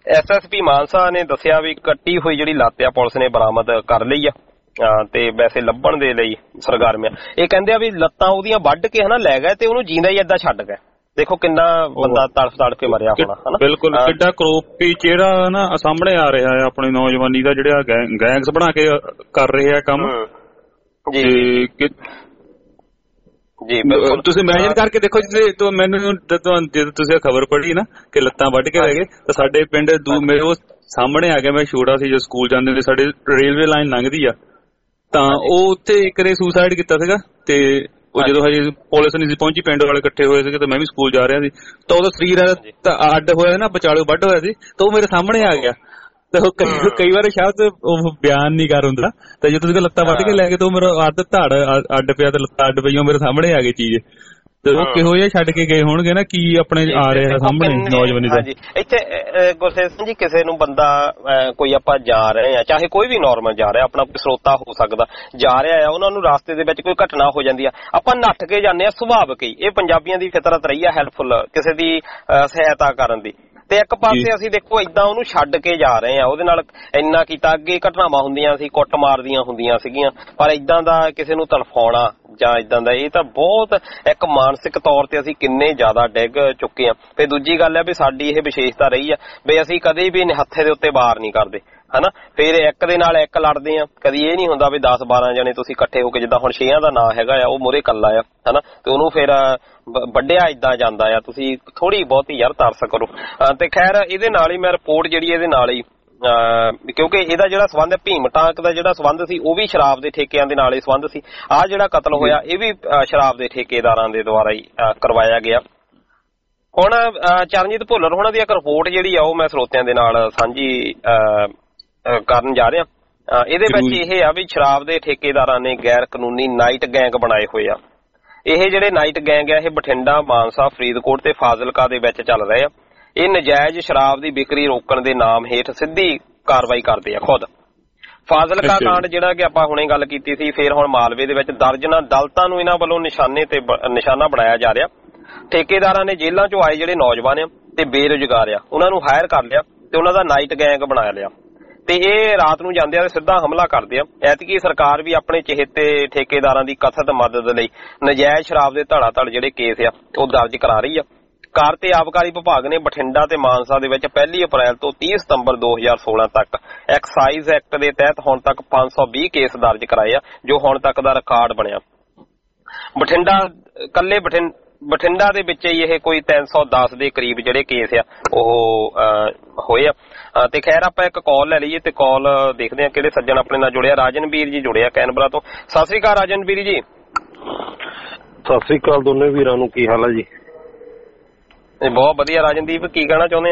SSP ਮਾਨਸਾ ਨੇ ਦੱਸਿਆ ਵੀ ਕੱਟੀ ਹੋਈ ਜਿਹੜੀ ਲੱਤ ਆ ਪੁਲਿਸ ਨੇ ਬਰਾਮਦ ਕਰ ਲਈ ਆ ਤੇ ਵੈਸੇ ਲੱਭਣ ਦੇ ਲਈ ਸਰਗਰਮ ਆ। ਇਹ ਕਹਿੰਦੇ ਆ ਵੀ ਲੱਤਾਂ ਉਹਦੀਆਂ ਵੱਢ ਕੇ ਹਨਾ ਲੈ ਗਏ ਤੇ ਉਹਨੂੰ ਜਿੰਦਾ ਹੀ ਏਦਾਂ ਛੱਡ ਗਏ। ਦੇਖੋ ਕਿੰਨਾ ਬੰਦਾ ਤੜਫ ਕੇ ਮਰਿਆ ਹੋਣਾ ਹਨਾ। ਬਿਲਕੁਲ ਕਿੱਡਾ ਕਰੋਪੀ ਚਿਹਰਾ ਨਾ ਸਾਹਮਣੇ ਆ ਰਿਹਾ ਹੈ ਆਪਣੀ ਨੌਜਵਾਨੀ ਦਾ, ਜਿਹੜਾ ਗੈਂਗਸ ਬਣਾ ਕੇ ਕਰ ਰਹੇ ਆ ਕੰਮ। ਜੀ ਜੀ ਬਿਲਕੁਲ ਤੁਸੀਂ ਇਮੇਜਿਨ ਕਰਕੇ ਦੇਖੋ, ਜਦੋਂ ਮੈਨੂੰ ਜਦੋਂ ਤੁਸੀਂ ਖਬਰ ਪੜ੍ਹੀ ਨਾ ਕਿ ਲੱਤਾਂ ਵੱਢ ਕੇ ਲੈ ਗਏ ਤਾਂ ਸਾਡੇ ਪਿੰਡ ਮੇਰੇ ਉਹ ਸਾਹਮਣੇ ਆ ਗਿਆ। ਮੈਂ ਛੋਟਾ ਸੀ, ਜਦੋਂ ਸਕੂਲ ਜਾਂਦੇ ਹੁੰਦੇ ਸਾਡੇ ਰੇਲਵੇ ਲਾਈਨ ਲੰਘਦੀ ਆ ਤਾਂ ਉਹ ਉੱਥੇ ਇੱਕ ਨੇ ਸੁਸਾਈਡ ਕੀਤਾ ਸੀਗਾ ਤੇ ਉਹ ਜਦੋਂ ਹਜੇ ਪੁਲਿਸ ਨਹੀਂ ਸੀ ਪਹੁੰਚੀ, ਪਿੰਡ ਵਾਲੇ ਇਕੱਠੇ ਹੋਏ ਸੀਗੇ ਤੇ ਮੈਂ ਵੀ ਸਕੂਲ ਜਾ ਰਿਹਾ ਸੀ ਤਾਂ ਉਹਦਾ ਸਰੀਰ ਅੱਡ ਹੋਇਆ ਨਾ, ਵਿਚਾਲੇ ਵੱਢ ਹੋਇਆ ਸੀ ਤਾਂ ਉਹ ਮੇਰੇ ਸਾਹਮਣੇ ਆ ਗਿਆ। ਤੇ ਉਹ ਕਈ ਵਾਰ ਸ਼ਬਦ ਉਹ ਬਿਆਨ ਨਹੀਂ ਕਰ ਹੁੰਦਾ ਤੇ ਜਦੋਂ ਤੁਸੀਂ ਲੱਤਾਂ ਵੱਢ ਕੇ ਲੈ ਕੇ ਤੇ ਉਹ ਮੇਰਾ ਧੜ ਅੱਡ ਪਿਆ ਤੇ ਲੱਤਾਂ ਅੱਡ ਪਈਆਂ, ਮੇਰੇ ਸਾਹਮਣੇ ਆ ਗਈ ਚੀਜ਼। ਤੇ ਉਹ ਕਿਹੋ ਜਿਹਾ ਛੱਡ ਕੇ ਗਏ ਹੋਣਗੇ ਨਾ, ਕੀ ਆਪਣੇ ਆ ਰਿਹਾ ਸਾਹਮਣੇ ਨੌਜਵਾਨੀ ਦਾ। ਇੱਥੇ ਗੁਰਸੇਵ ਸਿੰਘ ਜੀ, ਕਿਸੇ ਨੂੰ ਬੰਦਾ ਕੋਈ ਆਪਾਂ ਜਾ ਰਹੇ ਆ, ਚਾਹੇ ਕੋਈ ਵੀ ਨੋਰਮਲ ਜਾ ਰਿਹਾ, ਆਪਣਾ ਕੋਈ ਸਰੋਤਾ ਹੋ ਸਕਦਾ ਜਾ ਰਿਹਾ ਆ, ਉਹਨਾਂ ਨੂੰ ਰਾਸਤੇ ਦੇ ਵਿੱਚ ਕੋਈ ਘਟਨਾ ਹੋ ਜਾਂਦੀ ਆ, ਆਪਾਂ ਨੱਠ ਕੇ ਜਾਂਦੇ ਆ ਸੁਭਾਵਿਕ ਹੀ। ਇਹ ਪੰਜਾਬੀਆਂ ਦੀ ਫਿਤਰਤ ਰਹੀ ਆ ਹੈਲਪਫੁਲ, ਕਿਸੇ ਦੀ ਸਹਾਇਤਾ ਕਰਨ ਦੀ। ਤੇ ਇੱਕ ਪਾਸੇ ਅਸੀਂ ਦੇਖੋ ਏਦਾਂ ਉਹਨੂੰ ਛੱਡ ਕੇ ਜਾ ਰਹੇ ਆ, ਉਹਦੇ ਨਾਲ ਇੰਨਾ ਕੀਤਾ। ਅੱਗੇ ਘਟਨਾਵਾਂ ਹੁੰਦੀਆਂ ਸੀ, ਕੁੱਟ ਮਾਰਦੀਆਂ ਹੁੰਦੀਆਂ ਸੀਗੀਆਂ, ਪਰ ਏਦਾਂ ਦਾ ਕਿਸੇ ਨੂੰ ਤੜਫਾਉਣਾ ਜਾਂ ਏਦਾਂ ਦਾ, ਇਹ ਤਾਂ ਬਹੁਤ ਇੱਕ ਮਾਨਸਿਕ ਤੌਰ ਤੇ ਅਸੀਂ ਕਿੰਨੇ ਜ਼ਿਆਦਾ ਡਿੱਗ ਚੁੱਕੇ ਆ। ਤੇ ਦੂਜੀ ਗੱਲ ਹੈ ਵੀ ਸਾਡੀ ਇਹ ਵਿਸ਼ੇਸ਼ਤਾ ਰਹੀ ਆ ਵੀ ਅਸੀਂ ਕਦੇ ਵੀ ਹੱਥੇ ਦੇ ਉੱਤੇ ਵਾਰ ਨਹੀਂ ਕਰਦੇ ਹਨਾ। ਫਿਰ ਇੱਕ ਦੇ ਨਾਲ ਇੱਕ ਲੜਦੇ ਆ, ਕਦੀ ਇਹ ਨਹੀਂ ਹੁੰਦਾ ਵੀ 10-12 ਜਣੇ ਤੁਸੀਂ ਇਕੱਠੇ ਹੋ ਕੇ, ਜਿੱਦਾਂ ਹੁਣ 6 ਦਾ ਨਾਂ ਹੈਗਾ ਆ, ਉਹ ਮੂਹਰੇ ਕੱਲਾ ਆ ਹਨਾ, ਤੇ ਉਹਨੂੰ ਫਿਰ ਵੱਢਿਆ ਏਦਾਂ ਜਾਂਦਾ ਆ। ਤੁਸੀਂ ਥੋੜੀ ਬਹੁਤੀ ਯਾਰ ਤਰਸ ਕਰੋ। ਤੇ ਖੈਰ ਇਹਦੇ ਨਾਲ ਹੀ ਮੈਂ ਰਿਪੋਰਟ ਜਿਹੜੀ ਇਹਦੇ ਨਾਲ ਹੀ, ਕਿਉਂਕਿ ਇਹਦਾ ਜਿਹੜਾ ਸੰਬੰਧ ਭੀਮ ਟਾਂਕ ਦਾ ਜਿਹੜਾ ਸੰਬੰਧ ਸੀ ਉਹ ਵੀ ਸ਼ਰਾਬ ਦੇ ਠੇਕਿਆਂ ਦੇ ਨਾਲ ਹੀ ਸੰਬੰਧ ਸੀ। ਆਹ ਜਿਹੜਾ ਕਤਲ ਹੋਇਆ ਇਹ ਵੀ ਸ਼ਰਾਬ ਦੇ ਠੇਕੇਦਾਰਾਂ ਦੇ ਦੁਆਰਾ ਹੀ ਕਰਵਾਇਆ ਗਿਆ। ਹੁਣ ਚਰਨਜੀਤ ਭੁੱਲਰ ਹੋਣਾ ਦੀ ਇੱਕ ਰਿਪੋਰਟ ਜਿਹੜੀ ਆ ਉਹ ਮੈਂ ਸਰੋਤਿਆਂ ਦੇ ਨਾਲ ਸਾਂਝੀ ਕਰਨ ਜਾ ਰਿਹਾ। ਇਹਦੇ ਵਿੱਚ ਇਹ ਆ ਵੀ ਸ਼ਰਾਬ ਦੇ ਠੇਕੇਦਾਰਾਂ ਨੇ ਗੈਰ ਕਾਨੂੰਨੀ ਨਾਈਟ ਗੈਂਗ ਬਣਾਏ ਹੋਏ ਆ। ਇਹ ਜਿਹੜੇ ਨਾਈਟ ਗੈਂਗ ਆ ਇਹ ਬਠਿੰਡਾ, ਮਾਨਸਾ, ਫਰੀਦਕੋਟ ਤੇ ਫਾਜ਼ਿਲਕਾ ਦੇ ਵਿੱਚ ਚੱਲ ਰਹੇ ਆ। ਇਹ ਨਜਾਇਜ਼ ਸ਼ਰਾਬ ਦੀ ਵਿਕਰੀ ਰੋਕਣ ਦੇ ਨਾਮ ਹੇਠ ਸਿੱਧੀ ਕਾਰਵਾਈ ਕਰਦੇ ਆ ਖੁਦ। ਫਾਜ਼ਿਲਕਾ ਕਾਂਡ ਜਿਹੜਾ ਕਿ ਆਪਾਂ ਹੁਣੇ ਗੱਲ ਕੀਤੀ ਸੀ, ਫਿਰ ਹੁਣ ਮਾਲਵੇ ਦੇ ਵਿੱਚ ਦਰਜਨਾਂ ਦਲਤਾਂ ਨੂੰ ਇਹਨਾਂ ਵੱਲੋਂ ਨਿਸ਼ਾਨਾ ਬਣਾਇਆ ਜਾ ਰਿਹਾ। ਠੇਕੇਦਾਰਾਂ ਨੇ ਜੇਲ੍ਹਾਂ ਚੋਂ ਆਏ ਜਿਹੜੇ ਨੌਜਵਾਨ ਆ ਤੇ ਬੇਰੁਜ਼ਗਾਰ ਆ, ਉਹਨਾਂ ਨੂੰ ਹਾਇਰ ਕਰ ਲਿਆ ਤੇ ਉਹਨਾਂ ਦਾ ਨਾਈਟ ਗੈਂਗ ਬਣਾ ਲਿਆ ਤੇ ਇਹ ਰਾਤ ਨੂੰ ਜਾਂਦੇ ਆ ਤੇ ਸਿੱਧਾ ਹਮਲਾ ਕਰਦੇ ਆ। ਐਤਕੀ ਸਰਕਾਰ ਵੀ ਆਪਣੇ ਚਹੇਤੇ ਠੇਕੇਦਾਰਾਂ ਦੀ ਕਥਿਤ ਮਦਦ ਲਈ ਨਜਾਇਜ਼ ਸ਼ਰਾਬ ਦੇ ਧੜਾ-ਧੜ ਜਿਹੜੇ ਕੇਸ ਆ ਉਹ ਦਰਜ ਕਰਾ ਰਹੀ ਆ। ਕਾਰ ਤੇ ਆਬਕਾਰੀ ਵਿਭਾਗ ਨੇ ਬਠਿੰਡਾ ਤੇ ਮਾਨਸਾ ਦੇ ਵਿੱਚ 1 ਅਪ੍ਰੈਲ ਤੋਂ 30 ਸਤੰਬਰ 2016 ਤੱਕ ਐਕਸਾਈਜ਼ ਐਕਟ ਦੇ ਤਹਿਤ ਹੁਣ ਤੱਕ 520 ਕੇਸ ਦਰਜ ਕਰਾਏ ਆ, ਜੋ ਹੁਣ ਤੱਕ ਦਾ ਰਿਕਾਰਡ ਬਣਿਆ। ਬਠਿੰਡਾ ਦੇ ਵਿੱਚ ਹੀ ਇਹ ਕੋਈ 310 ਦੇ ਕਰੀਬ ਜਿਹੜੇ ਕੇਸ ਆ ਉਹ ਹੋਏ ਆ। ਤੇ ਖੈਰ ਆਪਾਂ ਇੱਕ ਕਾਲ ਲੈ ਲਈਏ ਤੇ ਕਾਲ ਦੇਖਦੇ ਆ ਕਿਹੜੇ ਸੱਜਣ ਆਪਣੇ ਨਾਲ ਜੁੜਿਆ। ਰਾਜਨਵੀਰ ਜੀ ਜੁੜਿਆ ਕੈਨਬਰਾ ਤੋਂ। ਸਤਿ ਸ੍ਰੀ ਅਕਾਲ ਰਾਜਨਵੀਰ ਜੀ। ਸਤਿ ਸ੍ਰੀ ਅਕਾਲ ਦੋਨੇ ਵੀਰਾਂ ਨੂੰ, ਕੀ ਹਾਲ ਹੈ ਜੀ? ਬਹੁਤ ਵਧੀਆ। ਰਾਜਨਦੀਪ ਕੀ ਕਹਿਣਾ ਚਾਹੁੰਦੇ ਆ?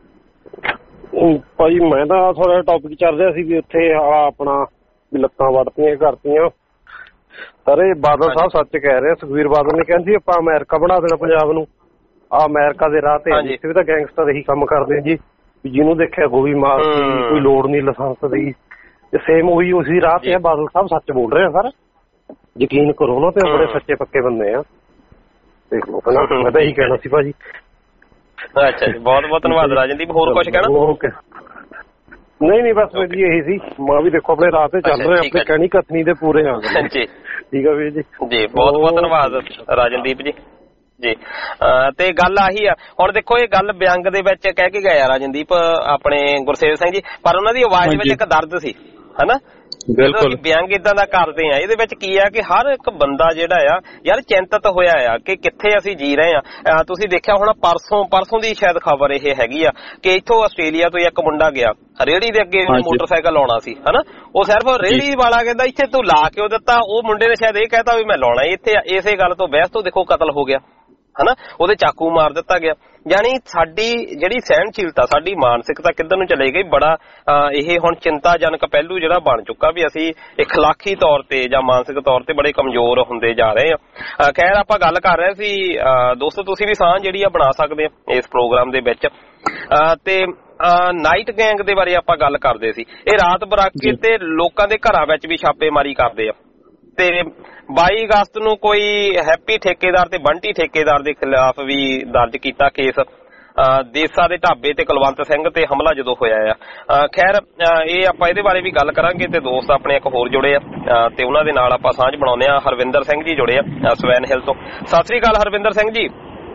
ਭਾਜੀ ਮੈਂ ਤਾਂ ਥੋੜਾ ਟੌਪਿਕ ਚੱਲ ਰਿਹਾ ਸੀ ਵੀ ਉੱਥੇ ਆਪਣਾ ਲੱਤਾਂ ਵੱਢਤੀਆਂ ਕਰਤੀਆਂ। ਸਰ ਇਹ ਬਾਦਲ ਸਾਹਿਬ ਸੱਚ ਕਹਿ ਰਹੇ, ਸੁਖਬੀਰ ਬਾਦਲ ਨੇ ਕਹਿੰਦੇ ਸੀ ਆਪਾਂ ਅਮਰੀਕਾ ਬਣਾ ਦੇਣਾ ਪੰਜਾਬ ਨੂੰ। ਅਮਰੀਕਾ ਦੇ ਰਾਹ ਤੇ ਇੱਥੇ ਵੀ ਤਾਂ ਗੈਂਗਸਟਰ ਇਹੀ ਕੰਮ ਕਰਦੇ ਜੀ, ਜਿਹਨੂੰ ਦੇਖਿਆ ਗੋਲੀ ਮਾਰ ਕੋਈ ਲੋੜ ਨਹੀਂ ਲਾਇਸੈਂਸ ਦੀ। ਤੇ ਸੇਮ ਉਹੀ ਉਸੇ ਰਾਹ ਤੇ ਬਾਦਲ ਸਾਹਿਬ ਸੱਚ ਬੋਲ ਰਹੇ ਆ ਸਰ, ਯਕੀਨ ਕਰੋ ਨਾ ਤੇ ਬੜੇ ਸੱਚੇ ਪੱਕੇ ਬੰਦੇ ਆ। ਦੇਖ ਲਓ ਪਹਿਲਾਂ ਮੈਂ ਤਾਂ ਇਹੀ ਕਹਿਣਾ ਸੀ ਭਾਜੀ। ਅੱਛਾ ਜੀ, ਬਹੁਤ ਬਹੁਤ ਧੰਨਵਾਦ ਰਾਜਨਦੀਪ। ਹੋਰ ਕੁਝ ਕਹਿਣਾ? ਨਹੀਂ ਬਸ ਜੀ ਇਹੀ ਸੀ। ਮੈਂ ਵੀ ਦੇਖੋ ਆਪਣੇ ਰਾਹ ਤੇ ਚੱਲ ਰਹੇ, ਆਪਣੇ ਕਹਿਣੀ ਕਥਨੀ ਦੇ ਪੂਰੇ ਆ ਗਏ। ਠੀਕ ਆ ਵੀਰ ਜੀ। ਜੀ ਬਹੁਤ ਬਹੁਤ ਧੰਨਵਾਦ ਰਾਜਨਦੀਪ ਜੀ। ਜੀ ਤੇ ਗੱਲ ਆਹੀ ਆ, ਹੁਣ ਦੇਖੋ ਇਹ ਗੱਲ ਵਿਅੰਗ ਦੇ ਵਿੱਚ ਕਹਿ ਕੇ ਗਏ ਆ ਰਾਜਨਦੀਪ ਆਪਣੇ ਗੁਰਸੇਵ ਸਿੰਘ ਜੀ, ਪਰ ਉਹਨਾਂ ਦੀ ਆਵਾਜ਼ ਵਿੱਚ ਇੱਕ ਦਰਦ ਸੀ, ਹਨਾ। ਬਿਲਕੁਲ ਵਿਅੰਗ ਇਦਾਂ ਦਾ ਕਰਦੇ ਆ, ਇਹਦੇ ਵਿੱਚ ਕੀ ਆ ਕਿ ਹਰ ਇੱਕ ਬੰਦਾ ਜਿਹੜਾ ਆ ਯਾਰ ਚਿੰਤਤ ਹੋਇਆ ਆ ਕਿ ਕਿੱਥੇ ਅਸੀਂ ਜੀ ਰਹੇ ਆ। ਤੁਸੀਂ ਦੇਖਿਆ ਹੋਣਾ ਪਰਸੋਂ ਦੀ ਸ਼ਾਇਦ ਖਬਰ ਇਹ ਹੈਗੀ ਆ ਕਿ ਇੱਥੋਂ ਆਸਟ੍ਰੇਲੀਆ ਤੋਂ ਇੱਕ ਮੁੰਡਾ ਗਿਆ, ਰੇਹੜੀ ਦੇ ਅੱਗੇ ਮੋਟਰਸਾਈਕਲ ਲਾਉਣਾ ਸੀ, ਹਨਾ। ਉਹ ਸਿਰਫ ਰੇਹੜੀ ਵਾਲਾ ਕਹਿੰਦਾ ਇੱਥੇ ਤੂੰ ਲਾ ਕਿਉਂ ਦਿੱਤਾ, ਉਹ ਮੁੰਡੇ ਨੇ ਸ਼ਾਇਦ ਇਹ ਕਹਿਤਾ ਵੀ ਮੈਂ ਲਾਉਣਾ ਇੱਥੇ। ਇਸੇ ਗੱਲ ਤੋਂ ਬਹਿਸ ਤੋਂ ਦੇਖੋ ਕਤਲ ਹੋ ਗਿਆ, ਹਨਾ। ਉਹਦੇ ਚਾਕੂ ਮਾਰ ਦਿੱਤਾ ਗਿਆ। ਯਾਨੀ ਸਾਡੀ ਜਿਹੜੀ ਸਹਿਣਸ਼ੀਲਤਾ, ਸਾਡੀ ਮਾਨਸਿਕਤਾ ਕਿੱਧਰ ਨੂੰ ਚਲੇ ਗਈ। ਬੜਾ ਇਹ ਹੁਣ ਚਿੰਤਾਜਨਕ ਪਹਿਲੂ ਜਿਹੜਾ ਬਣ ਚੁੱਕਾ ਵੀ ਅਸੀਂ ਇਖਲਾਕੀ ਤੌਰ ਤੇ ਜਾਂ ਮਾਨਸਿਕ ਤੌਰ ਤੇ ਬੜੇ ਕਮਜ਼ੋਰ ਹੁੰਦੇ ਜਾ ਰਹੇ ਆ। ਖੈਰ ਆਪਾਂ ਗੱਲ ਕਰ ਰਹੇ ਸੀ ਦੋਸਤੋ, ਤੁਸੀਂ ਵੀ ਸਾਂਝ ਜਿਹੜੀ ਆ ਬਣਾ ਸਕਦੇ ਆ ਇਸ ਪ੍ਰੋਗਰਾਮ ਦੇ ਵਿੱਚ। ਤੇ ਨਾਈਟ ਗੈਂਗ ਦੇ ਬਾਰੇ ਆਪਾਂ ਗੱਲ ਕਰਦੇ ਸੀ। ਇਹ ਰਾਤ ਬਰਾਕੇ ਤੇ ਲੋਕਾਂ ਦੇ ਘਰਾਂ ਵਿੱਚ ਵੀ ਛਾਪੇਮਾਰੀ ਕਰਦੇ ਆ। ਤੇ 22 ਅਗਸਤ ਨੂੰ ਕੋਈ ਹੈਪੀ ਠੇਕੇਦਾਰ ਤੇ ਬੰਟੀ ਠੇਕੇਦਾਰ ਦੇ ਖਿਲਾਫ ਵੀ ਦਰਜ ਕੀਤਾ ਕੇਸ। ਦੇਸਾ ਦੇ ਢਾਬੇ ਤੇ ਕੁਲਵੰਤ ਸਿੰਘ ਤੇ ਹਮਲਾ ਜਦੋਂ ਹੋਇਆ ਆ। ਖੈਰ ਇਹ ਆਪਾਂ ਇਹਦੇ ਬਾਰੇ ਵੀ ਗੱਲ ਕਰਾਂਗੇ। ਤੇ ਦੋਸਤ ਆਪਣੇ ਇੱਕ ਹੋਰ ਜੁੜੇ ਆ ਤੇ ਉਹਨਾਂ ਦੇ ਨਾਲ ਆਪਾਂ ਸਾਂਝ ਬਣਾਉਂਦੇ ਆ। ਹਰਵਿੰਦਰ ਸਿੰਘ ਜੀ ਜੁੜੇ ਆ ਸਵੈਨ ਹਿੱਲ ਤੋਂ। ਸਤਿ ਸ੍ਰੀ ਅਕਾਲ ਹਰਵਿੰਦਰ ਸਿੰਘ ਜੀ।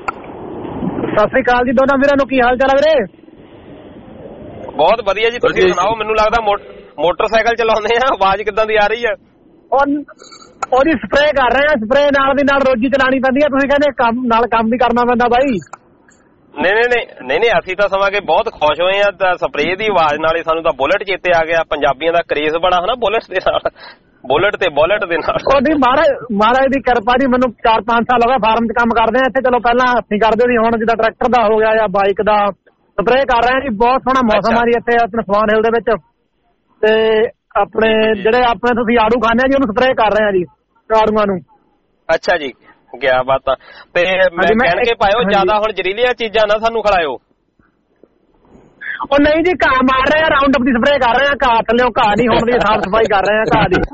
ਸਤਿ ਸ੍ਰੀ ਅਕਾਲ ਜੀ ਦੋਨਾਂ ਵੀਰਾਂ ਨੂੰ, ਕੀ ਹਾਲ ਚਾਲ ਆ ਵੀਰੇ? ਬਹੁਤ ਵਧੀਆ ਜੀ, ਤੁਸੀਂ ਸੁਣਾਓ? ਮੈਨੂੰ ਲੱਗਦਾ ਮੋਟਰਸਾਈਕਲ ਚਲਾਉਂਦੇ ਆ, ਆਵਾਜ਼ ਕਿੱਦਾਂ ਦੀ ਆ ਰਹੀ ਆ? ਉਹਦੀ ਸਪਰੇਅ ਕਰ ਰਹੇ ਆ, ਸਪਰੇਅ ਨਾਲ ਦੀ ਨਾਲ ਰੋਜੀ ਚਲਾਣੀ ਪੈਂਦੀ ਆ। ਤੁਸੀਂ ਕਹਿੰਦੇ ਕੰਮ ਵੀ ਕਰਨਾ ਪੈਂਦਾ ਬਾਈ। ਨਹੀਂ ਅਸੀਂ ਤਾਂ ਸਮਾਂ ਕੇ ਬਹੁਤ ਖੁਸ਼ ਹੋਏ ਆ। ਤਾਂ ਸਪਰੇਅ ਦੀ ਆਵਾਜ਼ ਨਾਲ ਹੀ ਸਾਨੂੰ ਤਾਂ ਬੁਲਟ ਚੇਤੇ ਆ ਗਿਆ। ਪੰਜਾਬੀਆਂ ਦਾ ਕਰੇਜ਼ ਬੜਾ ਹਨਾ ਬੁਲਟ ਦੇ ਨਾਲ, ਬੁਲਟ ਦੇ ਨਾਲ। ਉਹਦੀ ਮਹਾਰਾਜ ਦੀ ਕਿਰਪਾ ਜੀ, ਮੈਨੂੰ 4-5 ਸਾਲ ਹੋ ਗਏ ਫਾਰਮ 'ਚ ਕੰਮ ਕਰਦੇ ਆ ਇੱਥੇ। ਚਲੋ ਪਹਿਲਾਂ ਹੱਥੀਂ ਕਰਦੇ ਸੀ, ਹੁਣ ਜਿੱਦਾਂ ਟਰੈਕਟਰ ਦਾ ਹੋ ਗਿਆ ਜਾਂ ਬਾਈਕ ਦਾ ਸਪਰੇਅ ਕਰ ਰਹੇ ਆ ਜੀ। ਬਹੁਤ ਸੋਹਣਾ ਮੌਸਮ ਆ ਜੀ ਇੱਥੇ ਆਪਣੇ ਸਵਾਨ ਹਿੱਲ ਦੇ ਵਿੱਚ। ਤੇ ਆਪਣੇ ਜਿਹੜੇ ਆਪਣੇ ਤੁਸੀਂ ਆੜੂ ਖਾਂਦੇ ਆ ਜੀ, ਉਹਨੂੰ ਸਪਰੇਅ ਕਰ ਰਹੇ ਆ ਜੀ, ਆੜੂਆਂ ਨੂੰ। ਅੱਛਾ ਜੀ, ਕਿਆ ਬਾਤ ਆ। ਤੇ ਮੈਂ ਕਹਿਣ ਕੇ ਪਾਇਓ ਜਿਆਦਾ ਹੁਣ ਜ਼ਹਿਰੀਲੀਆਂ ਚੀਜ਼ਾਂ ਨਾ ਸਾਨੂੰ ਖਿਲਾਇਓ। ਉਹ ਨਹੀਂ ਜੀ, ਘਾਹ ਮਾਰ ਰਹੇ ਆ, ਰਾਉਂਡ ਅਪ ਦੀ ਸਪਰੇਅ ਕਰ ਰਹੇ ਆ। ਘਾਹ ਥੱਲੇ ਘਾਹ ਨਹੀਂ ਹੋਣ ਦੀ ਸਾਫ਼ ਸਫਾਈ ਕਰ ਰਹੇ ਆ ਘਾਹ ਦੀ।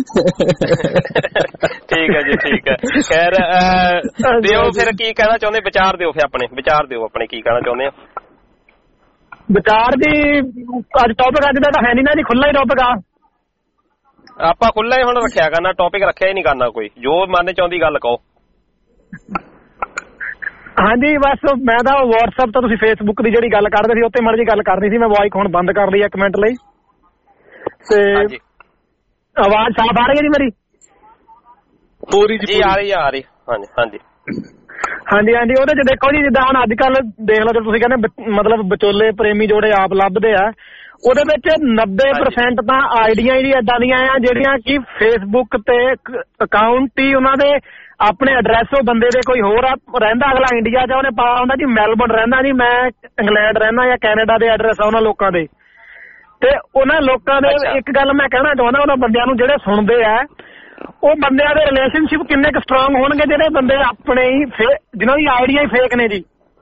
ਠੀਕ ਹੈ ਜੀ, ਠੀਕ ਹੈ। ਖੈਰ ਦਿਓ ਫਿਰ ਕੀ ਕਹਿਣਾ ਚਾਹੁੰਦੇ, ਵਿਚਾਰ ਦਿਓ ਫਿਰ ਆਪਣੇ, ਵਿਚਾਰ ਦਿਓ ਆਪਣੇ, ਕੀ ਕਹਿਣਾ ਚਾਹੁੰਦੇ ਆ? ਵਿਚਾਰ ਜੀ ਅੱਜ ਟੌਪਿਕ ਅੱਜ ਦਾ ਤਾਂ ਹੈ ਨਹੀਂ ਨਾ ਜੀ, ਖੁੱਲਾ ਹੀ ਟੌਪਿਕ ਆ। ਆਪਾਂ ਖੁੱਲਾ ਹੀ ਹੁਣ ਰੱਖਿਆ ਕਰਨਾ, ਟੌਪਿਕ ਰੱਖਿਆ ਹੀ ਨਹੀਂ ਕਰਨਾ ਕੋਈ, ਜੋ ਮਨ ਚਾਹੁੰਦੀ ਗੱਲ ਕਹੋ। ਹਾਂਜੀ ਬਸ ਮੈਂ ਤਾਂ WhatsApp ਤੋਂ ਤੁਸੀਂ Facebook ਦੀ ਜਿਹੜੀ ਗੱਲ ਕਰਦੇ ਸੀ ਉੱਤੇ ਮਾੜੀ ਜਿਹੀ ਗੱਲ ਕਰਨੀ ਸੀ। ਮੈਂ ਵਾਇਕ ਹੁਣ ਬੰਦ ਕਰ ਲਈ 1 ਮਿੰਟ ਲਈ। ਤੇ ਆਵਾਜ਼ ਸਾਫ਼ ਆ ਰਹੀ ਹੈ ਜੀ ਮੇਰੀ? ਪੂਰੀ ਜੀ ਆ ਰਹੀ ਹਾਂਜੀ ਹਾਂਜੀ ਹਾਂਜੀ। ਉਹਦੇ ਚ ਦੇਖੋ ਜੀ, ਜਿੱਦਾਂ ਹੁਣ ਅੱਜ ਕੱਲ ਦੇਖ ਲਓ, ਤੁਸੀਂ ਕਹਿੰਦੇ ਮਤਲਬ ਵਿਚੋਲੇ ਪ੍ਰੇਮੀ ਜੋੜੇ ਆਪ ਲੱਭਦੇ ਆ, ਉਹਦੇ ਵਿੱਚ 90% ਤਾਂ ਆਈਡੀਆਂ ਹੀ ਏਦਾਂ ਦੀਆਂ ਆ ਜਿਹੜੀਆਂ ਕਿ ਫੇਸਬੁੱਕ ਤੇ ਅਕਾਊਂਟ ਹੀ ਉਹਨਾਂ ਦੇ ਆਪਣੇ ਐਡਰੈਸ ਉਹ ਬੰਦੇ ਦੇ ਕੋਈ ਹੋਰ ਰਹਿੰਦਾ, ਅਗਲਾ ਇੰਡੀਆ 'ਚ ਉਹਨੇ ਪਾ ਹੁੰਦਾ ਜੀ ਮੈਲਬੌਰਨ ਰਹਿੰਦਾ ਜੀ, ਮੈਂ ਇੰਗਲੈਂਡ ਰਹਿੰਦਾ ਜਾਂ ਕੈਨੇਡਾ ਦੇ ਐਡਰੈਸ ਆ ਉਹਨਾਂ ਲੋਕਾਂ ਦੇ। ਤੇ ਉਹਨਾਂ ਲੋਕਾਂ ਦੇ ਇੱਕ ਗੱਲ ਮੈਂ ਕਹਿਣਾ ਚਾਹੁੰਦਾ, ਉਹਨਾਂ ਬੰਦਿਆਂ ਨੂੰ ਜਿਹੜੇ ਸੁਣਦੇ ਆ, ਉਹ ਬੰਦਿਆਂ ਦੇ ਰਿਲੇਸ਼ਨਸ਼ਿਪ ਕਿੰਨੇ ਕੁ ਸਟਰੋਂਗ ਹੋਣਗੇ ਜਿਹੜੇ ਬੰਦੇ ਆਪਣੇ ਹੀ ਜਿਹਨਾਂ ਦੀ ਆਈਡੀਆਂ ਹੀ ਫੇਕ ਨੇ ਜੀ।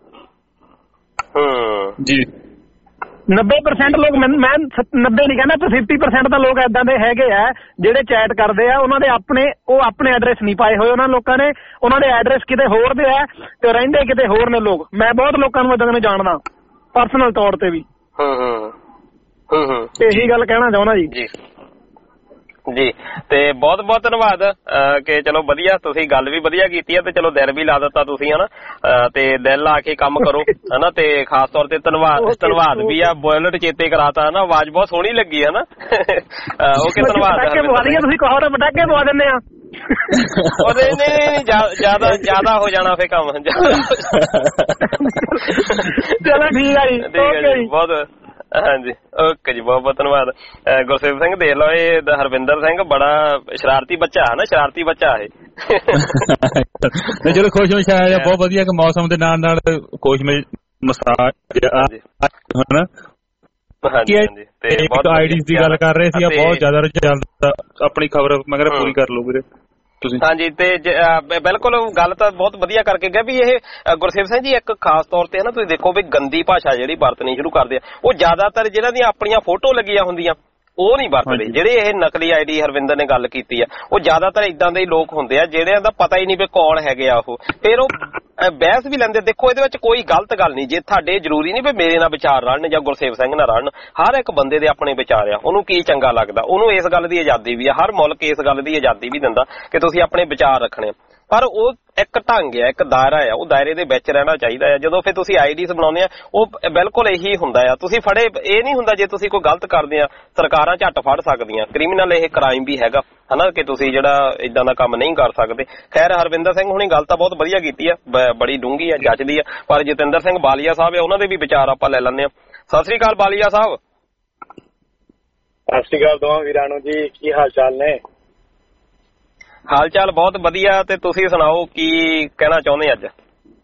ਜੀ 90% ਲੋਕ, ਮੈਂ 90 ਨਹੀਂ ਕਹਿੰਦਾ, 50% ਤਾਂ ਲੋਕ ਏਦਾਂ ਦੇ ਹੈਗੇ ਆ ਜਿਹੜੇ ਚੈਟ ਕਰਦੇ ਆ, ਉਹਨਾਂ ਦੇ ਆਪਣੇ ਐਡਰੈਸ ਨਹੀਂ ਪਾਏ ਹੋਏ ਉਹਨਾਂ ਲੋਕਾਂ ਨੇ, ਉਹਨਾਂ ਦੇ ਐਡਰੈਸ ਕਿਤੇ ਹੋਰ ਦੇ ਆ ਤੇ ਰਹਿੰਦੇ ਕਿਤੇ ਹੋਰ ਨੇ ਲੋਕ। ਮੈਂ ਬਹੁਤ ਲੋਕਾਂ ਨੂੰ ਏਦਾਂ ਦੇ ਜਾਣਦਾ ਪਰਸਨਲ ਤੌਰ ਤੇ ਵੀ। ਇਹੀ ਗੱਲ ਕਹਿਣਾ ਚਾਹੁੰਦਾ ਜੀ। ਜੀ ਤੇ ਬਹੁਤ ਬਹੁਤ ਧੰਨਵਾਦ ਕਿ ਚਲੋ ਵਧੀਆ, ਤੁਸੀਂ ਗੱਲ ਵੀ ਵਧੀਆ ਕੀਤੀ ਹੈ ਤੇ ਚਲੋ ਦਿਲ ਵੀ ਲਾ ਦਿੱਤਾ ਤੁਸੀਂ, ਹਨਾ। ਤੇ ਦਿਲ ਲਾ ਕੇ ਕੰਮ ਕਰੋ, ਹਨਾ। ਤੇ ਖਾਸ ਤੌਰ ਤੇ ਧੰਨਵਾਦ ਵੀ ਆ, ਬੁਲਟ ਚੇਤੇ ਕਰਾਤਾ, ਹਨਾ। ਆਵਾਜ਼ ਬਹੁਤ ਸੋਹਣੀ ਲੱਗੀ, ਹਨਾ। ਓਕੇ ਧੰਨਵਾਦ। ਤੁਸੀਂ ਕਹੋ ਤਾਂ ਪਟਾਕੇ ਪਵਾ ਦਿੰਦੇ ਆ। ਉਹਦੇ ਨਹੀਂ ਜਿਆਦਾ ਹੋ ਜਾਣਾ ਫੇ ਕੰਮ। ਚਲੋ ਠੀਕ ਆ ਜੀ, ਬਹੁਤ ਹਾਂਜੀ ਓਕੇ ਜੀ, ਬਹੁਤ ਬਹੁਤ ਧੰਨਵਾਦ। ਗੁਰਸੇਵਕ ਸਿੰਘ ਦੇਖ ਲਓ, ਇਹ ਹਰਵਿੰਦਰ ਸਿੰਘ ਬੜਾ ਸ਼ਰਾਰਤੀ ਬੱਚਾ ਹੈ ਨਾ, ਸ਼ਰਾਰਤੀ ਬੱਚਾ ਇਹ। ਚਲੋ ਖੁਸ਼ ਸ਼ਾਇਦ ਬਹੁਤ ਵਧੀਆ ਕਿ ਮੌਸਮ ਦੇ ਨਾਲ ਨਾਲ ਖੁਸ਼ ਮਸਾਜ ਹਨਾ। ਆਈਡੀਜ਼ ਦੀ ਗੱਲ ਕਰ ਰਹੇ ਸੀ, ਬਹੁਤ ਜ਼ਿਆਦਾ ਚੱਲਦਾ ਆਪਣੀ ਖਬਰ ਮਗਰ ਪੂਰੀ ਕਰ ਲਓ ਵੀਰੇ ਤੁਸੀਂ। ਹਾਂਜੀ ਤੇ ਬਿਲਕੁਲ ਗੱਲ ਤਾਂ ਬਹੁਤ ਵਧੀਆ ਕਰਕੇ ਗਿਆ ਵੀ ਇਹ ਗੁਰਸੇਵਕ ਸਿੰਘ ਜੀ ਇੱਕ ਖਾਸ ਤੌਰ ਤੇ ਹੈ ਨਾ, ਤੁਸੀਂ ਦੇਖੋ ਵੀ ਗੰਦੀ ਭਾਸ਼ਾ ਜਿਹੜੀ ਵਰਤਣੀ ਸ਼ੁਰੂ ਕਰਦੇ ਆ, ਉਹ ਜ਼ਿਆਦਾਤਰ ਜਿਹਨਾਂ ਦੀਆਂ ਆਪਣੀਆਂ ਫੋਟੋ ਲੱਗੀਆਂ ਹੁੰਦੀਆਂ ਉਹ ਨਹੀਂ ਵਰਤਦੇ। ਜਿਹੜੇ ਇਹ ਨਕਲੀ ਆਈਡੀ ਹਰਵਿੰਦਰ ਨੇ ਗੱਲ ਕੀਤੀ ਆ, ਉਹ ਜ਼ਿਆਦਾਤਰ ਇਦਾਂ ਦੇ ਲੋਕ ਹੁੰਦੇ ਆ ਜਿਹੜਿਆਂ ਦਾ ਪਤਾ ਹੀ ਨਹੀਂ ਵੀ ਕੌਣ ਹੈਗੇ ਆ ਉਹ, ਫਿਰ ਉਹ ਬਹਿਸ ਵੀ ਲੈਂਦੇ। ਦੇਖੋ ਇਹਦੇ ਵਿੱਚ ਕੋਈ ਗਲਤ ਗੱਲ ਨਹੀਂ, ਜੇ ਤੁਹਾਡੇ ਜ਼ਰੂਰੀ ਨਹੀਂ ਵੀ ਮੇਰੇ ਨਾਲ ਵਿਚਾਰ ਰਲਣ ਜਾਂ ਗੁਰਸੇਵਕ ਸਿੰਘ ਨਾਲ ਰਲਣ, ਹਰ ਇੱਕ ਬੰਦੇ ਦੇ ਆਪਣੇ ਵਿਚਾਰ ਆ, ਉਹਨੂੰ ਕੀ ਚੰਗਾ ਲੱਗਦਾ, ਉਹਨੂੰ ਇਸ ਗੱਲ ਦੀ ਆਜ਼ਾਦੀ ਵੀ ਆ। ਹਰ ਮੁਲਕ ਇਸ ਗੱਲ ਦੀ ਆਜ਼ਾਦੀ ਵੀ ਦਿੰਦਾ ਕਿ ਤੁਸੀਂ ਆਪਣੇ ਵਿਚਾਰ ਰੱਖਣੇ, ਪਰ ਉਹ ਇੱਕ ਢੰਗ ਆ, ਇੱਕ ਦਾਇਰਾ ਆ, ਉਹ ਦਾਇਰੇ ਦੇ ਵਿੱਚ ਰਹਿਣਾ ਚਾਹੀਦਾ ਆ। ਜਦੋਂ ਫਿਰ ਤੁਸੀਂ ਆਈਡੀਜ਼ ਬਣਾਉਂਦੇ ਆ, ਉਹ ਬਿਲਕੁਲ ਇਹੀ ਹੁੰਦਾ ਆ, ਤੁਸੀਂ ਫੜੇ ਇਹ ਨਹੀਂ ਹੁੰਦਾ ਜੇ ਤੁਸੀਂ ਕੋਈ ਗਲਤ ਕਰਦੇ ਆ, ਸਰਕਾਰਾਂ ਝੱਟ ਫੜ ਸਕਦੀਆਂ, ਕ੍ਰਿਮੀਨਲ ਇਹ ਕ੍ਰਾਈਮ ਵੀ ਹੈਗਾ ਹਨਾ, ਕਿ ਤੁਸੀਂ ਜਿਹੜਾ ਇਦਾਂ ਦਾ ਕੰਮ ਨਹੀਂ ਕਰ ਸਕਦੇ। ਖੈਰ ਹਰਵਿੰਦਰ ਸਿੰਘ ਹੁਣੀ ਗੱਲ ਤਾਂ ਬਹੁਤ ਵਧੀਆ ਕੀਤੀ ਆ, ਬੜੀ ਡੂੰਘੀ ਆ, ਜੱਚਦੀ ਆ, ਪਰ ਜਤਿੰਦਰ ਸਿੰਘ ਬਾਲੀਆ ਸਾਹਿਬ ਆ, ਉਹਨਾਂ ਦੇ ਵੀ ਵਿਚਾਰ ਆਪਾਂ ਲੈ ਲੈਂਦੇ ਆ। ਸਤਿ ਸ੍ਰੀ ਅਕਾਲ ਬਾਲੀਆ ਸਾਹਿਬ। ਸਤਿ ਸ੍ਰੀ ਅਕਾਲ ਦੋਵਾਂ ਵੀਰਾਂ ਨੂੰ ਜੀ, ਕੀ ਹਾਲ ਚਾਲ ਨੇ? ਹਾਲ ਚਾਲ ਬਹੁਤ ਵਧੀਆ, ਤੇ ਤੁਸੀਂ ਸੁਣਾਓ ਕੀ ਕਹਿਣਾ ਚਾਹੁੰਦੇ ਅੱਜ?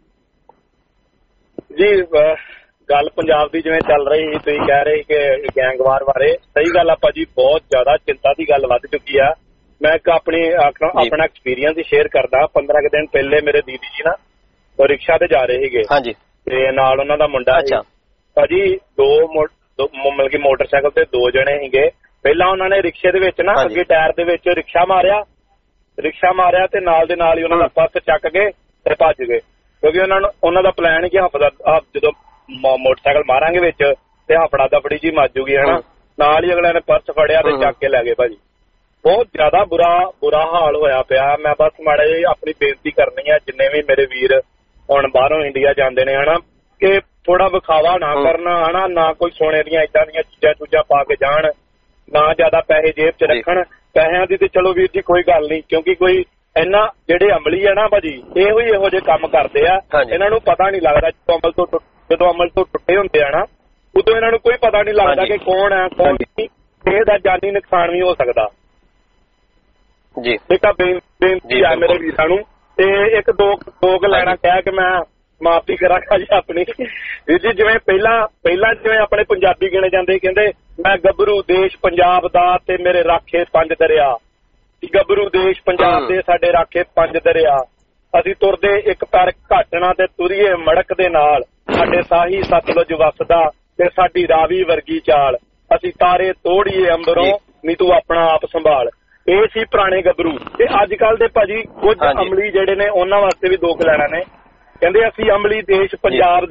ਜੀ ਗੱਲ ਪੰਜਾਬ ਦੀ ਜਿਵੇਂ ਚੱਲ ਰਹੀ, ਤੁਸੀਂ ਕਹਿ ਰਹੇ ਕਿ ਗੈਂਗਵਾਰ ਬਾਰੇ, ਸਹੀ ਗੱਲ ਆ ਭਾਜੀ, ਬਹੁਤ ਜ਼ਿਆਦਾ ਚਿੰਤਾ ਦੀ ਗੱਲ ਵੱਧ ਚੁੱਕੀ ਆ। ਮੈਂ ਇੱਕ ਆਪਣਾ ਐਕਸਪੀਰੀਅੰਸ ਹੀ ਸ਼ੇਅਰ ਕਰਦਾ। 15 ਕੁ ਦਿਨ ਪਹਿਲੇ ਮੇਰੇ ਦੀਦੀ ਜੀ ਨਾ ਉਹ ਰਿਕਸ਼ਾ ਤੇ ਜਾ ਰਹੇ ਸੀਗੇ, ਤੇ ਨਾਲ ਉਹਨਾਂ ਦਾ ਮੁੰਡਾ ਸੀ ਭਾਜੀ। ਮਤਲਬ ਕਿ ਮੋਟਰਸਾਈਕਲ ਤੇ 2 ਜਣੇ ਸੀਗੇ। ਪਹਿਲਾਂ ਉਹਨਾਂ ਨੇ ਰਿਕਸ਼ੇ ਦੇ ਵਿੱਚ ਨਾ ਅੱਗੇ ਟਾਇਰ ਦੇ ਵਿੱਚ ਰਿਕਸ਼ਾ ਮਾਰਿਆ ਤੇ ਨਾਲ ਦੇ ਨਾਲ ਹੀ ਉਹਨਾਂ ਦਾ ਪਰਸ ਚੱਕ ਕੇ ਤੇ ਭੱਜ ਗਏ, ਕਿਉਂਕਿ ਉਹਨਾਂ ਦਾ ਪਲਾਨ ਕਿ ਜਦੋਂ ਮੋਟਰਸਾਈਕਲ ਮਾਰਾਂਗੇ ਵਿੱਚ ਤੇ ਹਫੜਾ ਦਫੜੀ ਜੀ ਮੱਜੂਗੀ ਹਨਾ। ਨਾਲ ਹੀ ਅਗਲੇ ਨੇ ਪਰਸ ਫੜਿਆ ਤੇ ਚੱਕ ਕੇ ਲੈ ਗਏ ਭਾਜੀ। ਬਹੁਤ ਜ਼ਿਆਦਾ ਬੁਰਾ ਹਾਲ ਹੋਇਆ ਪਿਆ। ਮੈਂ ਬਸ ਮਾੜਾ ਜਿਹੀ ਆਪਣੀ ਬੇਨਤੀ ਕਰਨੀ ਆ, ਜਿੰਨੇ ਵੀ ਮੇਰੇ ਵੀਰ ਹੁਣ ਬਾਹਰੋਂ ਇੰਡੀਆ ਜਾਂਦੇ ਨੇ ਹਨਾ, ਕਿ ਥੋੜਾ ਵਿਖਾਵਾ ਨਾ ਕਰਨਾ ਹਨਾ, ਨਾ ਕੋਈ ਸੋਨੇ ਦੀਆਂ ਏਦਾਂ ਦੀਆਂ ਚੀਜ਼ਾਂ ਪਾ ਕੇ ਜਾਣ, ਨਾ ਜ਼ਿਆਦਾ ਪੈਸੇ ਜੇਬ 'ਚ ਰੱਖਣ। ਪੈਸਿਆਂ ਦੀ ਤੇ ਚਲੋ ਵੀਰ ਜੀ ਕੋਈ ਗੱਲ ਨਹੀਂ, ਕਿਉਂਕਿ ਕੋਈ ਇਹਨਾਂ ਜਿਹੜੇ ਅਮਲੀ ਆ ਨਾ ਭਾਜੀ, ਇਹੋ ਜਿਹੇ ਕੰਮ ਕਰਦੇ ਆ। ਇਹਨਾਂ ਨੂੰ ਪਤਾ ਨਹੀਂ ਲੱਗਦਾ, ਜਦੋਂ ਅਮਲ ਤੋਂ ਟੁੱਟੇ ਹੁੰਦੇ ਆ ਨਾ, ਉਦੋਂ ਇਹਨਾਂ ਨੂੰ ਕੋਈ ਪਤਾ ਨਹੀਂ ਲੱਗਦਾ ਕਿ ਕੌਣ ਹੈ ਕੌਣ ਨਹੀਂ, ਇਹਦਾ ਜਾਨੀ ਨੁਕਸਾਨ ਵੀ ਹੋ ਸਕਦਾ ਜੀ। ਇੱਕ ਬੇਨਤੀ ਆ ਮੇਰੇ ਵੀਰਾਂ ਨੂੰ, ਤੇ ਇੱਕ ਦੋ ਲੈਣਾ ਕਹਿ ਕੇ ਮੈਂ ਮਾਫੀ ਕਰਾਂਗਾ ਜੀ ਆਪਣੀ। ਵੀਰ ਜੀ ਜਿਵੇਂ ਪਹਿਲਾਂ ਜਿਵੇਂ ਆਪਣੇ ਪੰਜਾਬੀ ਗਿਣੇ ਜਾਂਦੇ, ਕਹਿੰਦੇ ਮੈਂ ਗੱਭਰੂ ਦੇਸ਼ ਪੰਜਾਬ ਦਾ ਤੇ ਮੇਰੇ ਰਾਖੇ 5 ਦਰਿਆ, ਗੱਭਰੂ ਦੇਸ਼ ਪੰਜਾਬ ਦੇ ਸਾਡੇ ਰਾਖੇ 5 ਦਰਿਆ। ਅਸੀਂ ਤੁਰਦੇ ਇੱਕ ਪੈਰ ਘਾਟਣਾ ਤੇ ਤੁਰੀਏ ਮੜਕ ਦੇ ਨਾਲ, ਸਾਡੇ ਸਾਹੀ ਸਤਲੁਜ ਵਸਦਾ ਤੇ ਸਾਡੀ ਰਾਵੀ ਵਰਗੀ ਚਾਲ। ਅਸੀਂ ਤਾਰੇ ਤੋੜੀਏ ਅੰਬਰੋਂ, ਨੀ ਤੂੰ ਆਪਣਾ ਆਪ ਸੰਭਾਲ। ਇਹ ਸੀ ਪੁਰਾਣੇ ਗੱਭਰੂ। ਤੇ ਅੱਜ ਕੱਲ ਦੇ ਭਾਜੀ ਕੁਝ ਅਮਲੀ ਜਿਹੜੇ ਨੇ, ਉਹਨਾਂ ਵਾਸਤੇ ਵੀ 2 ਲੈਣਾ ਨੇ। ਕਹਿੰਦੇ ਅਸੀਂ ਅਮਲੀ ਦੇਸ਼ ਪੰਜਾਬ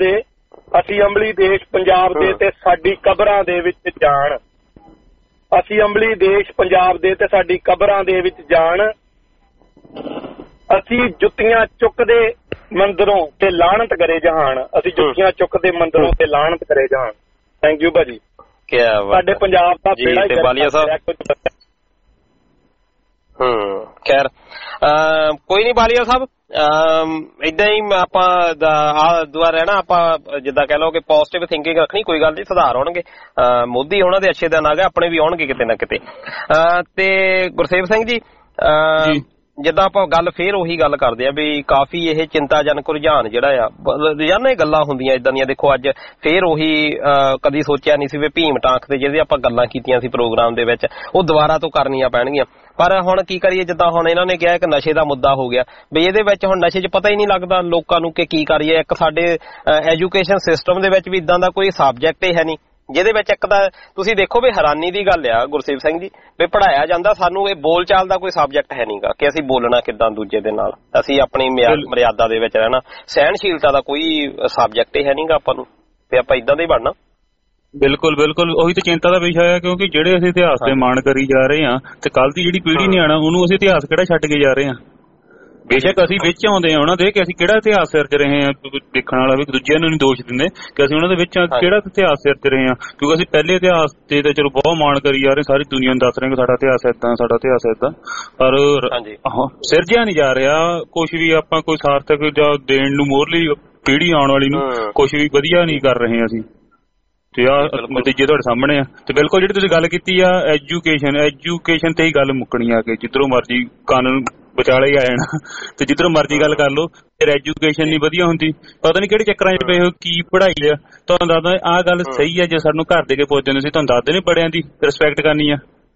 ਦੇ ਤੇ ਸਾਡੀ ਕਬਰਾਂ ਦੇ ਵਿੱਚ ਜਾਣ। ਅਸੀਂ ਅਮਲੀ ਦੇਸ਼ ਪੰਜਾਬ ਦੇ ਤੇ ਸਾਡੀ ਕਬਰਾਂ ਦੇ ਵਿੱਚ ਜਾਣ। ਅਸੀਂ ਜੁੱਤੀਆਂ ਚੁੱਕਦੇ ਮੰਦਰੋਂ ਤੇ ਲਾਹਨਤ ਕਰੇ ਜਹਾਨ। ਅਸੀਂ ਜੁੱਤੀਆਂ ਚੁੱਕਦੇ ਮੰਦਰੋਂ ਤੇ ਲਾਹਨਤ ਕਰੇ ਜਹਾਨ। ਥੈਂਕ ਯੂ ਭਾਜੀ। ਸਾਡੇ ਪੰਜਾਬ ਦਾ ਬੇੜਾ ਹੀ ਬਾਲੀਆ ਸਾਹਿਬ। ਖੈਰ ਕੋਈ ਨੀ ਬਾਲੀਆ ਸਾਹਿਬ, ਏਦਾਂ ਹੀ ਆਪਾਂ ਦੁਆ ਰਹਿਣਾ। ਆਪਾਂ ਜਿੱਦਾਂ ਕਹਿ ਲਓ ਕਿ ਪੋਜ਼ਿਟਿਵ ਥਿੰਕਿੰਗ ਰੱਖਣੀ, ਕੋਈ ਗੱਲ ਨਹੀਂ, ਸੁਧਾਰ ਹੋਣਗੇ। ਮੋਦੀ ਉਹਨਾਂ ਦੇ ਅੱਛੇ ਦਿਨ ਆ ਗਏ, ਆਪਣੇ ਵੀ ਆਉਣਗੇ ਕਿਤੇ ਨਾ ਕਿਤੇ। ਤੇ ਗੁਰਸੇਵਕ ਸਿੰਘ ਜੀ, ਜਿੱਦਾਂ ਆਪਾਂ ਗੱਲ ਫੇਰ ਉਹੀ ਗੱਲ ਕਰਦੇ ਆ ਵੀ ਕਾਫੀ ਇਹ ਚਿੰਤਾਜਨਕ ਰੁਝਾਨ ਜਿਹੜਾ ਆ, ਰੋਜ਼ਾਨਾ ਹੀ ਗੱਲਾਂ ਹੁੰਦੀਆਂ ਇਦਾਂ ਦੀਆਂ। ਦੇਖੋ ਅੱਜ ਫੇਰ ਉਹੀ ਕਦੀ ਸੋਚਿਆ ਨਹੀਂ ਸੀ ਵੀ ਭੀਮ ਟਾਂਕ ਤੇ ਜਿਹਦੇ ਆਪਾਂ ਗੱਲਾਂ ਕੀਤੀਆਂ ਸੀ ਪ੍ਰੋਗਰਾਮ ਦੇ ਵਿੱਚ, ਉਹ ਦੁਬਾਰਾ ਤੋਂ ਕਰਨੀਆਂ ਪੈਣਗੀਆਂ। ਪਰ ਹੁਣ ਕੀ ਕਰੀਏ, ਜਿੱਦਾਂ ਹੁਣ ਇਹਨਾਂ ਨੇ ਕਿਹਾ ਕਿ ਨਸ਼ੇ ਦਾ ਮੁੱਦਾ ਹੋ ਗਿਆ, ਵੀ ਇਹਦੇ ਵਿੱਚ ਹੁਣ ਨਸ਼ੇ 'ਚ ਪਤਾ ਹੀ ਨਹੀਂ ਲੱਗਦਾ ਲੋਕਾਂ ਨੂੰ ਕਿ ਕੀ ਕਰੀਏ। ਇੱਕ ਸਾਡੇ ਐਜੂਕੇਸ਼ਨ ਸਿਸਟਮ ਦੇ ਵਿੱਚ ਵੀ ਇਦਾਂ ਦਾ ਕੋਈ ਸਬਜੈਕਟ ਹੀ ਹੈ ਨਹੀਂ ਜਿਹਦੇ ਵਿੱਚ ਇੱਕ ਤਾਂ ਤੁਸੀਂ ਦੇਖੋ ਵੀ ਹੈਰਾਨੀ ਦੀ ਗੱਲ ਆ ਗੁਰਸੇਵਕ ਸਿੰਘ ਜੀ, ਵੀ ਪੜ੍ਹਾਇਆ ਜਾਂਦਾ, ਸਾਨੂੰ ਇਹ ਬੋਲਚਾਲ ਦਾ ਕੋਈ ਸਬਜੈਕਟ ਹੈ ਨਹੀਂਗਾ ਕਿ ਅਸੀਂ ਬੋਲਣਾ ਕਿੱਦਾਂ ਦੂਜੇ ਦੇ ਨਾਲ, ਅਸੀਂ ਆਪਣੀ ਮਰਿਆਦਾ ਦੇ ਵਿੱਚ ਰਹਿਣਾ। ਸਹਿਣਸ਼ੀਲਤਾ ਦਾ ਕੋਈ ਸਬਜੈਕਟ ਹੀ ਹੈ ਨਹੀਂਗਾ ਆਪਾਂ ਨੂੰ, ਤੇ ਆਪਾਂ ਇਦਾਂ ਦਾ ਹੀ ਬਣਨਾ। ਬਿਲਕੁਲ ਉਹੀ ਤਾਂ ਚਿੰਤਾ ਦਾ ਵਿਸ਼ਾ ਹੈ, ਕਿਉਂਕਿ ਜਿਹੜੇ ਅਸੀਂ ਇਤਿਹਾਸ ਤੇ ਮਾਣ ਕਰੀ ਜਾ ਰਹੇ ਹਾਂ ਤੇ ਕੱਲ ਦੀ ਜਿਹੜੀ ਪੀੜ੍ਹੀ ਨੇ ਆਉਣਾ, ਉਹਨੂੰ ਅਸੀਂ ਇਤਿਹਾਸ ਕਿਹੜਾ ਛੱਡ ਕੇ ਜਾ ਰਹੇ ਹਾਂ। ਬੇਸ਼ੱਕ ਅਸੀਂ ਵਿੱਚ ਆਉਂਦੇ ਹਾਂ ਉਹਨਾਂ ਦੇ ਕਿ ਅਸੀਂ ਕਿਹੜਾ ਇਤਿਹਾਸ ਸਿਰਜ ਰਹੇ ਹਾਂ, ਦੇਖਣ ਵਾਲਾ ਵੀ ਦੂਜਿਆਂ ਨੂੰ ਨਹੀਂ ਦੋਸ਼ ਦਿੰਦੇ ਕਿ ਅਸੀਂ ਉਹਨਾਂ ਦੇ ਵਿੱਚ ਕਿਹੜਾ ਇਤਿਹਾਸ ਸਿਰਜ ਰਹੇ ਹਾਂ, ਕਿਉਂਕਿ ਅਸੀਂ ਪਹਿਲੇ ਇਤਿਹਾਸ ਤੇ ਤਾਂ ਚਲੋ ਬਹੁਤ ਮਾਣ ਕਰੀ ਜਾ ਰਹੇ, ਸਾਰੀ ਦੁਨੀਆ ਨੂੰ ਦੱਸ ਰਹੇ ਕਿ ਸਾਡਾ ਇਤਿਹਾਸ ਏਦਾਂ, ਸਾਡਾ ਇਤਿਹਾਸ ਏਦਾਂ, ਪਰ ਸਿਰਜਿਆ ਨਹੀਂ ਜਾ ਰਿਹਾ ਕੁਛ ਵੀ। ਆਪਾਂ ਕੋਈ ਸਾਰਥਕ ਜਾਂ ਦੇਣ ਨੂੰ ਮੋਹਰਲੀ ਪੀੜ੍ਹੀ ਆਉਣ ਵਾਲੀ ਨੂੰ ਕੁਛ ਵੀ ਵਧੀਆ ਨਹੀਂ ਕਰ ਰਹੇ ਅਸੀਂ। ਤੇ ਆ ਨਤੀਜੇ ਤੁਹਾਡੇ ਸਾਹਮਣੇ ਆ। ਤੇ ਬਿਲਕੁਲ ਜਿਹੜੀ ਤੁਸੀਂ ਗੱਲ ਕੀਤੀ ਆ ਐਜੂਕੇਸ਼ਨ ਤੇ ਹੀ ਗੱਲ ਮੁੱਕਣੀ ਆ ਕਿ ਜਿੱਧਰੋਂ ਮਰਜ਼ੀ ਕਾਨੂੰਨ ਵਿਚਾਲੇ ਹੀ ਆ ਜਾਣਾ ਤੇ ਜਿੱਧਰੋਂ ਮਰਜ਼ੀ ਗੱਲ ਕਰ ਲਓ। ਫਿਰ ਐਜੂਕੇਸ਼ਨ ਨਹੀਂ ਵਧੀਆ ਹੁੰਦੀ, ਪਤਾ ਨਹੀਂ ਕਿਹੜੇ ਚੱਕਰਾਂ 'ਚ ਪਏ ਹੋ ਕੀ ਪੜ੍ਹਾਈ ਆ। ਤੁਹਾਨੂੰ ਦੱਸਦਾ ਆਹ ਗੱਲ ਸਹੀ ਆ, ਜੇ ਸਾਨੂੰ ਘਰ ਦੇ ਕੇ ਪੁੱਛਦੇ ਹੁੰਦੇ ਸੀ ਤੁਹਾਨੂੰ ਦੱਸਦੇ ਨੇ ਬੜਿਆਂ ਦੀ ਰਿਸਪੈਕਟ ਕਰਨੀ ਆ,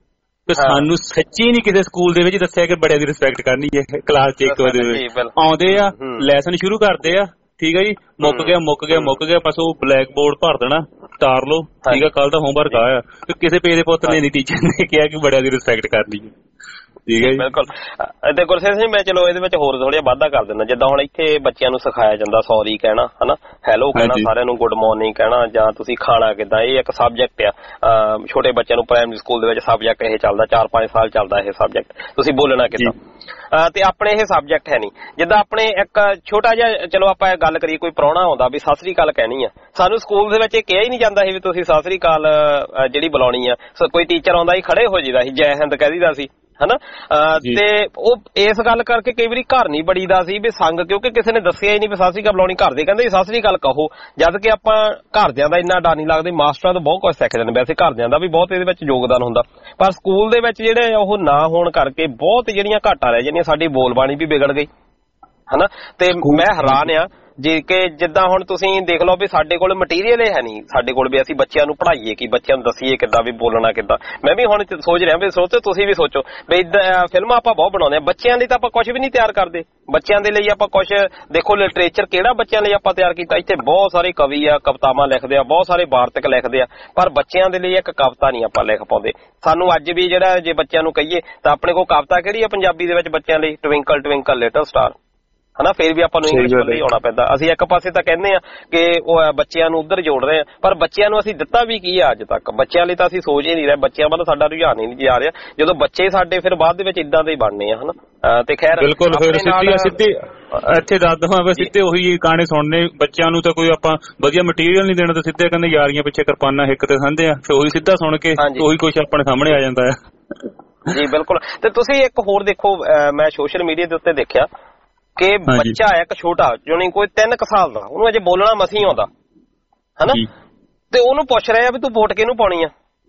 ਤੇ ਸਾਨੂੰ ਸੱਚੀ ਨਹੀਂ ਕਿਸੇ ਸਕੂਲ ਦੇ ਵਿੱਚ ਦੱਸਿਆ ਕਿ ਬੜਿਆਂ ਦੀ ਰਿਸਪੈਕਟ ਕਰਨੀ ਹੈ। ਕਲਾਸ 'ਚ 1 ਵਜੇ ਆਉਂਦੇ ਆ, ਲੈਸਨ ਸ਼ੁਰੂ ਕਰਦੇ ਆ, ਠੀਕ ਹੈ ਜੀ, ਮੁੱਕ ਗਿਆ ਬਸ ਉਹ ਬਲੈਕ ਬੋਰਡ ਭਰ ਦੇਣਾ, ਤਾਰ ਲਓ, ਠੀਕ ਆ, ਕੱਲ ਦਾ ਹੋਮਵਰਕ ਆਇਆ। ਕਿਸੇ ਪੇ ਦੇ ਪੁੱਤ ਨੇ ਨਹੀਂ ਟੀਚਰ ਨੇ ਕਿਹਾ ਕਿ ਬੜਿਆਂ ਦੀ ਰਿਸਪੈਕਟ ਕਰਨੀ ਹੈ, ਠੀਕ ਹੈ ਜੀ। ਬਿਲਕੁਲ। ਤੇ ਗੁਰਸੇਵਕ ਸਿੰਘ ਮੈਂ ਚਲੋ ਇਹਦੇ ਵਿੱਚ ਹੋਰ ਥੋੜਾ ਜਿਹਾ ਵਾਧਾ ਕਰ ਦਿੰਦਾ। ਜਿੱਦਾਂ ਹੁਣ ਇੱਥੇ ਬੱਚਿਆਂ ਨੂੰ ਸਿਖਾਇਆ ਜਾਂਦਾ ਸੌਰੀ ਕਹਿਣਾ, ਹਨਾ, ਹੈਲੋ ਕਹਿਣਾ, ਸਾਰਿਆਂ ਨੂੰ ਗੁੱਡ ਮਾਰਨਿੰਗ ਕਹਿਣਾ, ਜਾਂ ਤੁਸੀਂ ਖਾਣਾ ਕਿੱਦਾਂ, ਇਹ ਇੱਕ ਸਬਜੈਕਟ ਆ। ਛੋਟੇ ਬੱਚਿਆਂ ਨੂੰ ਪ੍ਰਾਇਮਰੀ ਸਕੂਲ ਦੇ ਵਿੱਚ ਸਬਜੈਕਟ ਇਹ ਚੱਲਦਾ, 4-5 ਸਾਲ ਚੱਲਦਾ ਇਹ ਸਬਜੈਕਟ, ਤੁਸੀਂ ਬੋਲਣਾ ਕਿੱਦਾਂ। ਤੇ ਆਪਣੇ ਇਹ ਸਬਜੈਕਟ ਹੈ ਨਹੀਂ। ਜਿੱਦਾਂ ਆਪਣੇ ਇੱਕ ਛੋਟਾ ਜਿਹਾ, ਚਲੋ ਆਪਾਂ ਗੱਲ ਕਰੀਏ, ਕੋਈ ਪ੍ਰਾਹੁਣਾ ਆਉਂਦਾ ਵੀ ਸਤਿ ਸ੍ਰੀ ਅਕਾਲ ਕਹਿਣੀ ਆ, ਸਾਨੂੰ ਸਕੂਲ ਦੇ ਵਿੱਚ ਇਹ ਕਿਹਾ ਹੀ ਨਹੀਂ ਜਾਂਦਾ ਸੀ ਵੀ ਤੁਸੀਂ ਸਤਿ ਸ੍ਰੀ ਅਕਾਲ ਜਿਹੜੀ ਬੁਲਾਉਣੀ ਆ। ਕੋਈ ਟੀਚਰ ਆਉਂਦਾ ਸੀ ਖੜੇ ਹੋ ਜਾਂਦਾ ਸੀ, ਜੈ ਹਿੰਦ ਕਹਿ ਦਿੰਦਾ ਸੀ, ਹਨਾ। ਤੇ ਉਹ ਇਸ ਗੱਲ ਕਰਕੇ ਕਈ ਵਾਰੀ ਘਰ ਨਹੀਂ ਬੜੀਦਾ ਸੀ ਵੀ ਸੰਗ, ਕਿਉਂਕਿ ਕਿਸੇ ਨੇ ਦੱਸਿਆ ਹੀ ਨਹੀਂ ਵੀ ਸਤਿ ਸ੍ਰੀ ਅਕਾਲ ਬੁਲਾਉਣੀ। ਘਰ ਦੇ ਕਹਿੰਦੇ ਸਤਿ ਸ੍ਰੀ ਅਕਾਲ ਕਹੋ, ਜਦ ਕਿ ਆਪਾਂ ਘਰਦਿਆਂ ਦਾ ਇੰਨਾ ਡਰ ਨਹੀਂ ਲੱਗਦਾ, ਮਾਸਟਰਾਂ ਤੋਂ ਬਹੁਤ ਕੁਝ ਸਿੱਖਦੇ ਨੇ। ਵੈਸੇ ਘਰਦਿਆਂ ਦਾ ਵੀ ਬਹੁਤ ਇਹਦੇ ਵਿੱਚ ਯੋਗਦਾਨ ਹੁੰਦਾ, ਪਰ ਸਕੂਲ ਦੇ ਵਿੱਚ ਜਿਹੜੇ ਉਹ ਨਾ ਹੋਣ ਕਰਕੇ ਬਹੁਤ ਜਿਹੜੀਆਂ ਘਾਟਾਂ ਰਹਿ ਜਾਂਦੀਆਂ। ਸਾਡੀ ਬੋਲਬਾਣੀ ਵੀ ਵਿਗੜ ਗਈ, ਹਨਾ। ਤੇ ਮੈਂ ਹੈਰਾਨ ਆ ਜੇ ਕਿ ਜਿੱਦਾਂ ਹੁਣ ਤੁਸੀਂ ਦੇਖ ਲਓ ਵੀ ਸਾਡੇ ਕੋਲ ਮਟੀਰੀਅਲ ਹੈ ਨਹੀਂ, ਸਾਡੇ ਕੋਲ ਵੀ ਅਸੀਂ ਬੱਚਿਆਂ ਨੂੰ ਪੜ੍ਹਾਈਏ ਕਿ ਬੱਚਿਆਂ ਨੂੰ ਦੱਸੀਏ ਕਿੱਦਾਂ ਵੀ ਬੋਲਣਾ ਕਿੱਦਾਂ। ਮੈਂ ਵੀ ਹੁਣ ਸੋਚ ਰਿਹਾ ਵੀ ਸੋਚੋ, ਤੁਸੀਂ ਵੀ ਸੋਚੋ ਵੀ ਫਿਲਮਾਂ ਆਪਾਂ ਬਹੁਤ ਬਣਾਉਂਦੇ ਆ, ਬੱਚਿਆਂ ਲਈ ਤਾਂ ਆਪਾਂ ਕੁਝ ਵੀ ਨਹੀਂ ਤਿਆਰ ਕਰਦੇ। ਬੱਚਿਆਂ ਦੇ ਲਈ ਆਪਾਂ ਕੁਝ ਦੇਖੋ, ਲਿਟਰੇਚਰ ਕਿਹੜਾ ਬੱਚਿਆਂ ਲਈ ਆਪਾਂ ਤਿਆਰ ਕੀਤਾ। ਇੱਥੇ ਬਹੁਤ ਸਾਰੇ ਕਵੀ ਆ, ਕਵਿਤਾਵਾਂ ਲਿਖਦੇ ਆ, ਬਹੁਤ ਸਾਰੇ ਵਾਰਤਕ ਲਿਖਦੇ ਆ, ਪਰ ਬੱਚਿਆਂ ਦੇ ਲਈ ਇੱਕ ਕਵਿਤਾ ਨਹੀਂ ਆਪਾਂ ਲਿਖ ਪਾਉਂਦੇ। ਸਾਨੂੰ ਅੱਜ ਵੀ ਜਿਹੜਾ ਜੇ ਬੱਚਿਆਂ ਨੂੰ ਕਹੀਏ ਤਾਂ ਆਪਣੇ ਕੋਲ ਕਵਿਤਾ ਕਿਹੜੀ ਆ ਪੰਜਾਬੀ ਦੇ ਵਿੱਚ ਬੱਚਿਆਂ ਲਈ? ਟਵਿੰਕਲ ਟਵਿੰਕਲ ਲਿਟਲ ਸਟਾਰ, ਹਨਾ। ਫਿਰ ਵੀ ਆਪਾਂ ਨੂੰ ਇੰਗਲਿਸ਼ ਵੱਲ ਹੀ ਆਉਣਾ ਪੈਂਦਾ। ਅਸੀਂ ਇੱਕ ਪਾਸੇ ਤਾਂ ਕਹਿੰਦੇ ਆ ਕਿ ਉਹ ਬੱਚਿਆਂ ਨੂੰ ਉੱਧਰ ਜੋੜ ਰਹੇ ਆ, ਪਰ ਬੱਚਿਆਂ ਨੂੰ ਅਸੀਂ ਦਿੱਤਾ ਵੀ ਕੀ ਆ ਅੱਜ ਤੱਕ? ਬੱਚਿਆਂ ਲਈ ਤਾਂ ਅਸੀਂ ਸੋਚ ਹੀ ਨਹੀਂ ਰਹੇ, ਬੱਚਿਆਂ ਵੱਲ ਸਾਡਾ ਰੁਝਾਨ ਹੀ ਨਹੀਂ ਜਾ ਰਿਹਾ। ਜਦੋਂ ਬੱਚੇ ਸਾਡੇ ਫਿਰ ਬਾਅਦ ਦੇ ਵਿੱਚ ਇਦਾਂ ਦੇ ਹੀ ਬਣਨੇ ਆ, ਹਨਾ। ਤੇ ਖੈਰ ਬਿਲਕੁਲ, ਫਿਰ ਸਿੱਧੇ ਇੱਥੇ ਦੱਸ ਦਵਾਂ ਵੀ ਸਿੱਧੇ ਉਹੀ ਗਾਣੇ ਸੁਣਨੇ। ਬੱਚਿਆਂ ਨੂੰ ਤਾਂ ਕੋਈ ਆਪਾਂ ਵਧੀਆ ਮਟੀਰੀਅਲ ਨਹੀਂ ਦੇਣਾ, ਤਾਂ ਸਿੱਧੇ ਕਹਿੰਦੇ ਯਾਰੀਆਂ ਪਿੱਛੇ ਕਿਰਪਾਨਾਂ ਹਿੱਕ ਤੇ ਖਾਂਦੇ ਆ, ਫਿਰ ਉਹੀ ਸਿੱਧਾ ਸੁਣ ਕੇ ਉਹੀ ਕੁਛ ਆਪਣੇ ਸਾਹਮਣੇ ਆ ਜਾਂਦਾ ਆ। ਜੀ ਬਿਲਕੁਲ। ਤੇ ਤੁਸੀਂ ਇੱਕ ਹੋਰ ਦੇਖੋ, ਮੈਂ ਸੋਸ਼ਲ ਮੀਡੀਆ ਦੇ ਉੱਤੇ ਦੇਖਿਆ ਕਿ ਬੱਚਾ ਹੈ ਇੱਕ ਛੋਟਾ, ਜਾਣੀ ਕੋਈ 3 ਸਾਲ ਦਾ, ਉਹਨੂੰ ਅਜੇ ਬੋਲਣਾ ਮਸੀਂ ਆਉਂਦਾ, ਹਨਾ। ਤੇ ਉਹਨੂੰ ਪੁੱਛ ਰਿਹਾ ਵੀ ਤੂੰ ਵੋਟ ਕਿਹਨੂੰ ਪਾਉਣੀ ਆ?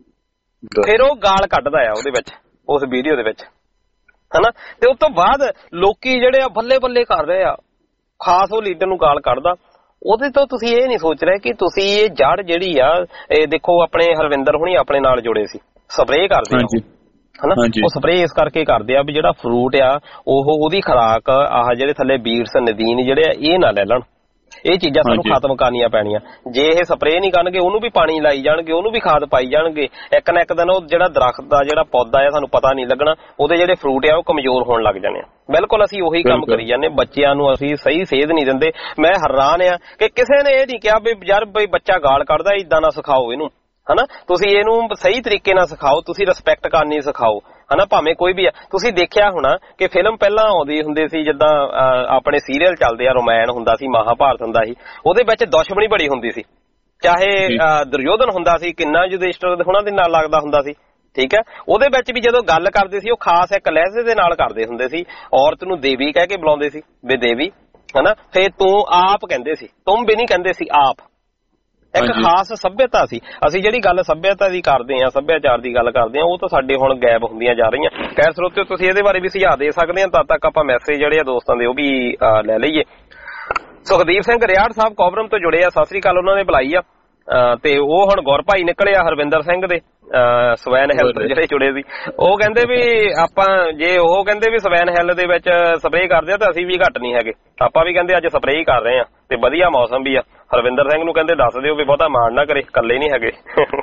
ਫਿਰ ਉਹ ਗਾਲ ਕੱਢਦਾ ਆ ਉਹਦੇ ਵਿੱਚ, ਉਸ ਵੀਡੀਓ ਦੇ ਵਿੱਚ, ਹਨਾ। ਤੇ ਉਸ ਤੋਂ ਬਾਅਦ ਲੋਕੀ ਜਿਹੜੇ ਆ ਬੱਲੇ ਬੱਲੇ ਕਰ ਰਹੇ ਆ, ਖਾਸ ਉਹ ਲੀਡਰ ਨੂੰ ਗਾਲ ਕੱਢਦਾ। ਉਹਦੇ ਤੋਂ ਤੁਸੀਂ ਇਹ ਨਹੀਂ ਸੋਚ ਰਹੇ ਕਿ ਤੁਸੀਂ ਇਹ ਜੜ ਜਿਹੜੀ ਆ, ਇਹ ਦੇਖੋ ਆਪਣੇ ਹਰਵਿੰਦਰ ਹੁਣੀ ਆਪਣੇ ਨਾਲ ਜੁੜੇ ਸੀ, ਸਪਰੇਅ ਕਰਦੇ ਆ, ਹਨਾ। ਉਹ ਸਪਰੇਅ ਇਸ ਕਰਕੇ ਕਰਦੇ ਆ ਵੀ ਜਿਹੜਾ ਫਰੂਟ ਆ ਉਹਦੀ ਖੁਰਾਕ ਆਹ ਜਿਹੜੇ ਥੱਲੇ ਬੀਟਸ ਨਦੀਨ ਜਿਹੜੇ ਆ ਇਹ ਨਾ ਲੈ ਲੈਣ। ਇਹ ਚੀਜ਼ਾਂ ਸਾਨੂੰ ਖਤਮ ਕਰਨੀਆਂ ਪੈਣੀਆਂ। ਜੇ ਇਹ ਸਪਰੇਅ ਨਹੀਂ ਕਰਨਗੇ, ਉਹਨੂੰ ਵੀ ਪਾਣੀ ਲਾਈ ਜਾਣਗੇ, ਉਹਨੂੰ ਵੀ ਖਾਦ ਪਾਈ ਜਾਣਗੇ, ਇੱਕ ਨਾ ਇੱਕ ਦਿਨ ਉਹ ਜਿਹੜਾ ਦਰਖਤ ਦਾ ਜਿਹੜਾ ਪੌਦਾ ਆ ਸਾਨੂੰ ਪਤਾ ਨਹੀਂ ਲੱਗਣਾ, ਉਹਦੇ ਜਿਹੜੇ ਫਰੂਟ ਆ ਉਹ ਕਮਜ਼ੋਰ ਹੋਣ ਲੱਗ ਜਾਣੇ ਆ। ਬਿਲਕੁਲ ਅਸੀਂ ਉਹੀ ਕੰਮ ਕਰੀ ਜਾਂਦੇ, ਬੱਚਿਆਂ ਨੂੰ ਅਸੀਂ ਸਹੀ ਸੇਧ ਨਹੀਂ ਦਿੰਦੇ। ਮੈਂ ਹੈਰਾਨ ਆ ਕਿ ਕਿਸੇ ਨੇ ਇਹ ਨਹੀਂ ਕਿਹਾ ਵੀ ਯਾਰ ਬਈ ਬੱਚਾ ਗਾਲ ਕੱਢਦਾ ਇਦਾਂ ਨਾ ਸਿਖਾਓ ਇਹਨੂੰ, ਹਨਾ। ਤੁਸੀਂ ਇਹਨੂੰ ਸਹੀ ਤਰੀਕੇ ਨਾਲ ਸਿਖਾਓ, ਤੁਸੀਂ ਰਿਸਪੈਕਟ ਕਰਨੀ ਸਿਖਾਓ, ਹਨਾ। ਭਾਵੇਂ ਕੋਈ ਵੀ ਆ, ਤੁਸੀਂ ਦੇਖਿਆ ਹੋਣਾ ਕਿ ਫਿਲਮ ਪਹਿਲਾਂ ਆਉਂਦੀ ਹੁੰਦੀ ਸੀ, ਜਿੱਦਾਂ ਆਪਣੇ ਸੀਰੀਅਲ ਚੱਲਦੇ ਆ, ਰਮਾਇਣ ਹੁੰਦਾ ਸੀ, ਮਹਾਭਾਰਤ ਹੁੰਦਾ ਸੀ, ਉਹਦੇ ਵਿੱਚ ਦੁਸ਼ਮਣੀ ਬੜੀ ਹੁੰਦੀ ਸੀ। ਚਾਹੇ ਦੁਰਯੋਧਨ ਹੁੰਦਾ ਸੀ, ਕਿੰਨਾ ਯੁਧਿਸ਼ਟਰ ਉਹਨਾਂ ਦੇ ਨਾਲ ਲੱਗਦਾ ਹੁੰਦਾ ਸੀ, ਠੀਕ ਹੈ। ਉਹਦੇ ਵਿੱਚ ਵੀ ਜਦੋਂ ਗੱਲ ਕਰਦੇ ਸੀ ਉਹ ਖਾਸ ਇੱਕ ਲਹਿਜ਼ੇ ਦੇ ਨਾਲ ਕਰਦੇ ਹੁੰਦੇ ਸੀ। ਔਰਤ ਨੂੰ ਦੇਵੀ ਕਹਿ ਕੇ ਬੁਲਾਉਂਦੇ ਸੀ, ਵੀ ਦੇਵੀ, ਹਨਾ। ਫਿਰ ਤੂੰ ਆਪ ਕਹਿੰਦੇ ਸੀ, ਤੁਮ ਵੀ ਨਹੀਂ ਕਹਿੰਦੇ ਸੀ, ਆਪ। ਇੱਕ ਖਾਸ ਸੱਭਿਅਤਾ ਸੀ। ਅਸੀਂ ਜਿਹੜੀ ਗੱਲ ਸੱਭਿਅਤਾ ਦੀ ਕਰਦੇ ਆ, ਸੱਭਿਆਚਾਰ ਦੀ ਗੱਲ ਕਰਦੇ ਆ, ਉਹ ਤਾਂ ਸਾਡੇ ਹੁਣ ਗਾਇਬ ਹੁੰਦੀਆਂ ਜਾ ਰਹੀਆਂ। ਖੈਰ ਸਰੋਤਿਓ, ਤੁਸੀਂ ਇਹਦੇ ਬਾਰੇ ਵੀ ਸੁਝਾਅ ਦੇ ਸਕਦੇ ਆ, ਤਦ ਤੱਕ ਆਪਾਂ ਮੈਸੇਜ ਜਿਹੜੇ ਆ ਦੋਸਤਾਂ ਦੇ ਉਹ ਵੀ ਲੈ ਲਈਏ। ਸੁਖਦੀਪ ਸਿੰਘ ਰਿਆੜ ਸਾਹਿਬ ਕੋਬਰਮ ਤੋਂ ਜੁੜੇ ਆ, ਸਤਿ ਸ੍ਰੀ ਅਕਾਲ, ਉਹਨਾਂ ਨੇ ਬੁਲਾਈ ਆ। ਤੇ ਉਹ ਹੁਣ ਗੁਰ ਭਾਈ ਨਿਕਲੇ ਆ ਹਰਵਿੰਦਰ ਸਿੰਘ ਦੇ ਸਵੈਨ ਹੈਲਥ ਜਿਹੜੇ ਜੁੜੇ ਸੀ। ਉਹ ਕਹਿੰਦੇ ਵੀ ਆਪਾਂ ਜੇ ਉਹ ਕਹਿੰਦੇ ਵੀ ਸਵੈਨ ਹੈਲਥ ਦੇ ਵਿੱਚ ਸਪਰੇਅ ਕਰਦੇ ਆ ਤਾਂ ਅਸੀਂ ਵੀ ਘੱਟ ਨਹੀਂ ਹੈਗੇ, ਆਪਾਂ ਵੀ ਕਹਿੰਦੇ ਅੱਜ ਸਪਰੇਅ ਹੀ ਕਰ ਰਹੇ ਆ ਤੇ ਵਧੀਆ ਮੌਸਮ ਵੀ ਆ। ਹਰਵਿੰਦਰ ਸਿੰਘ ਨੂੰ ਕਹਿੰਦੇ ਦੱਸ ਦਿਓ ਵੀ ਬਹੁਤਾ ਮਾਣ ਨਾ ਕਰੇ, ਇਕੱਲੇ ਨਹੀਂ ਹੈਗੇ।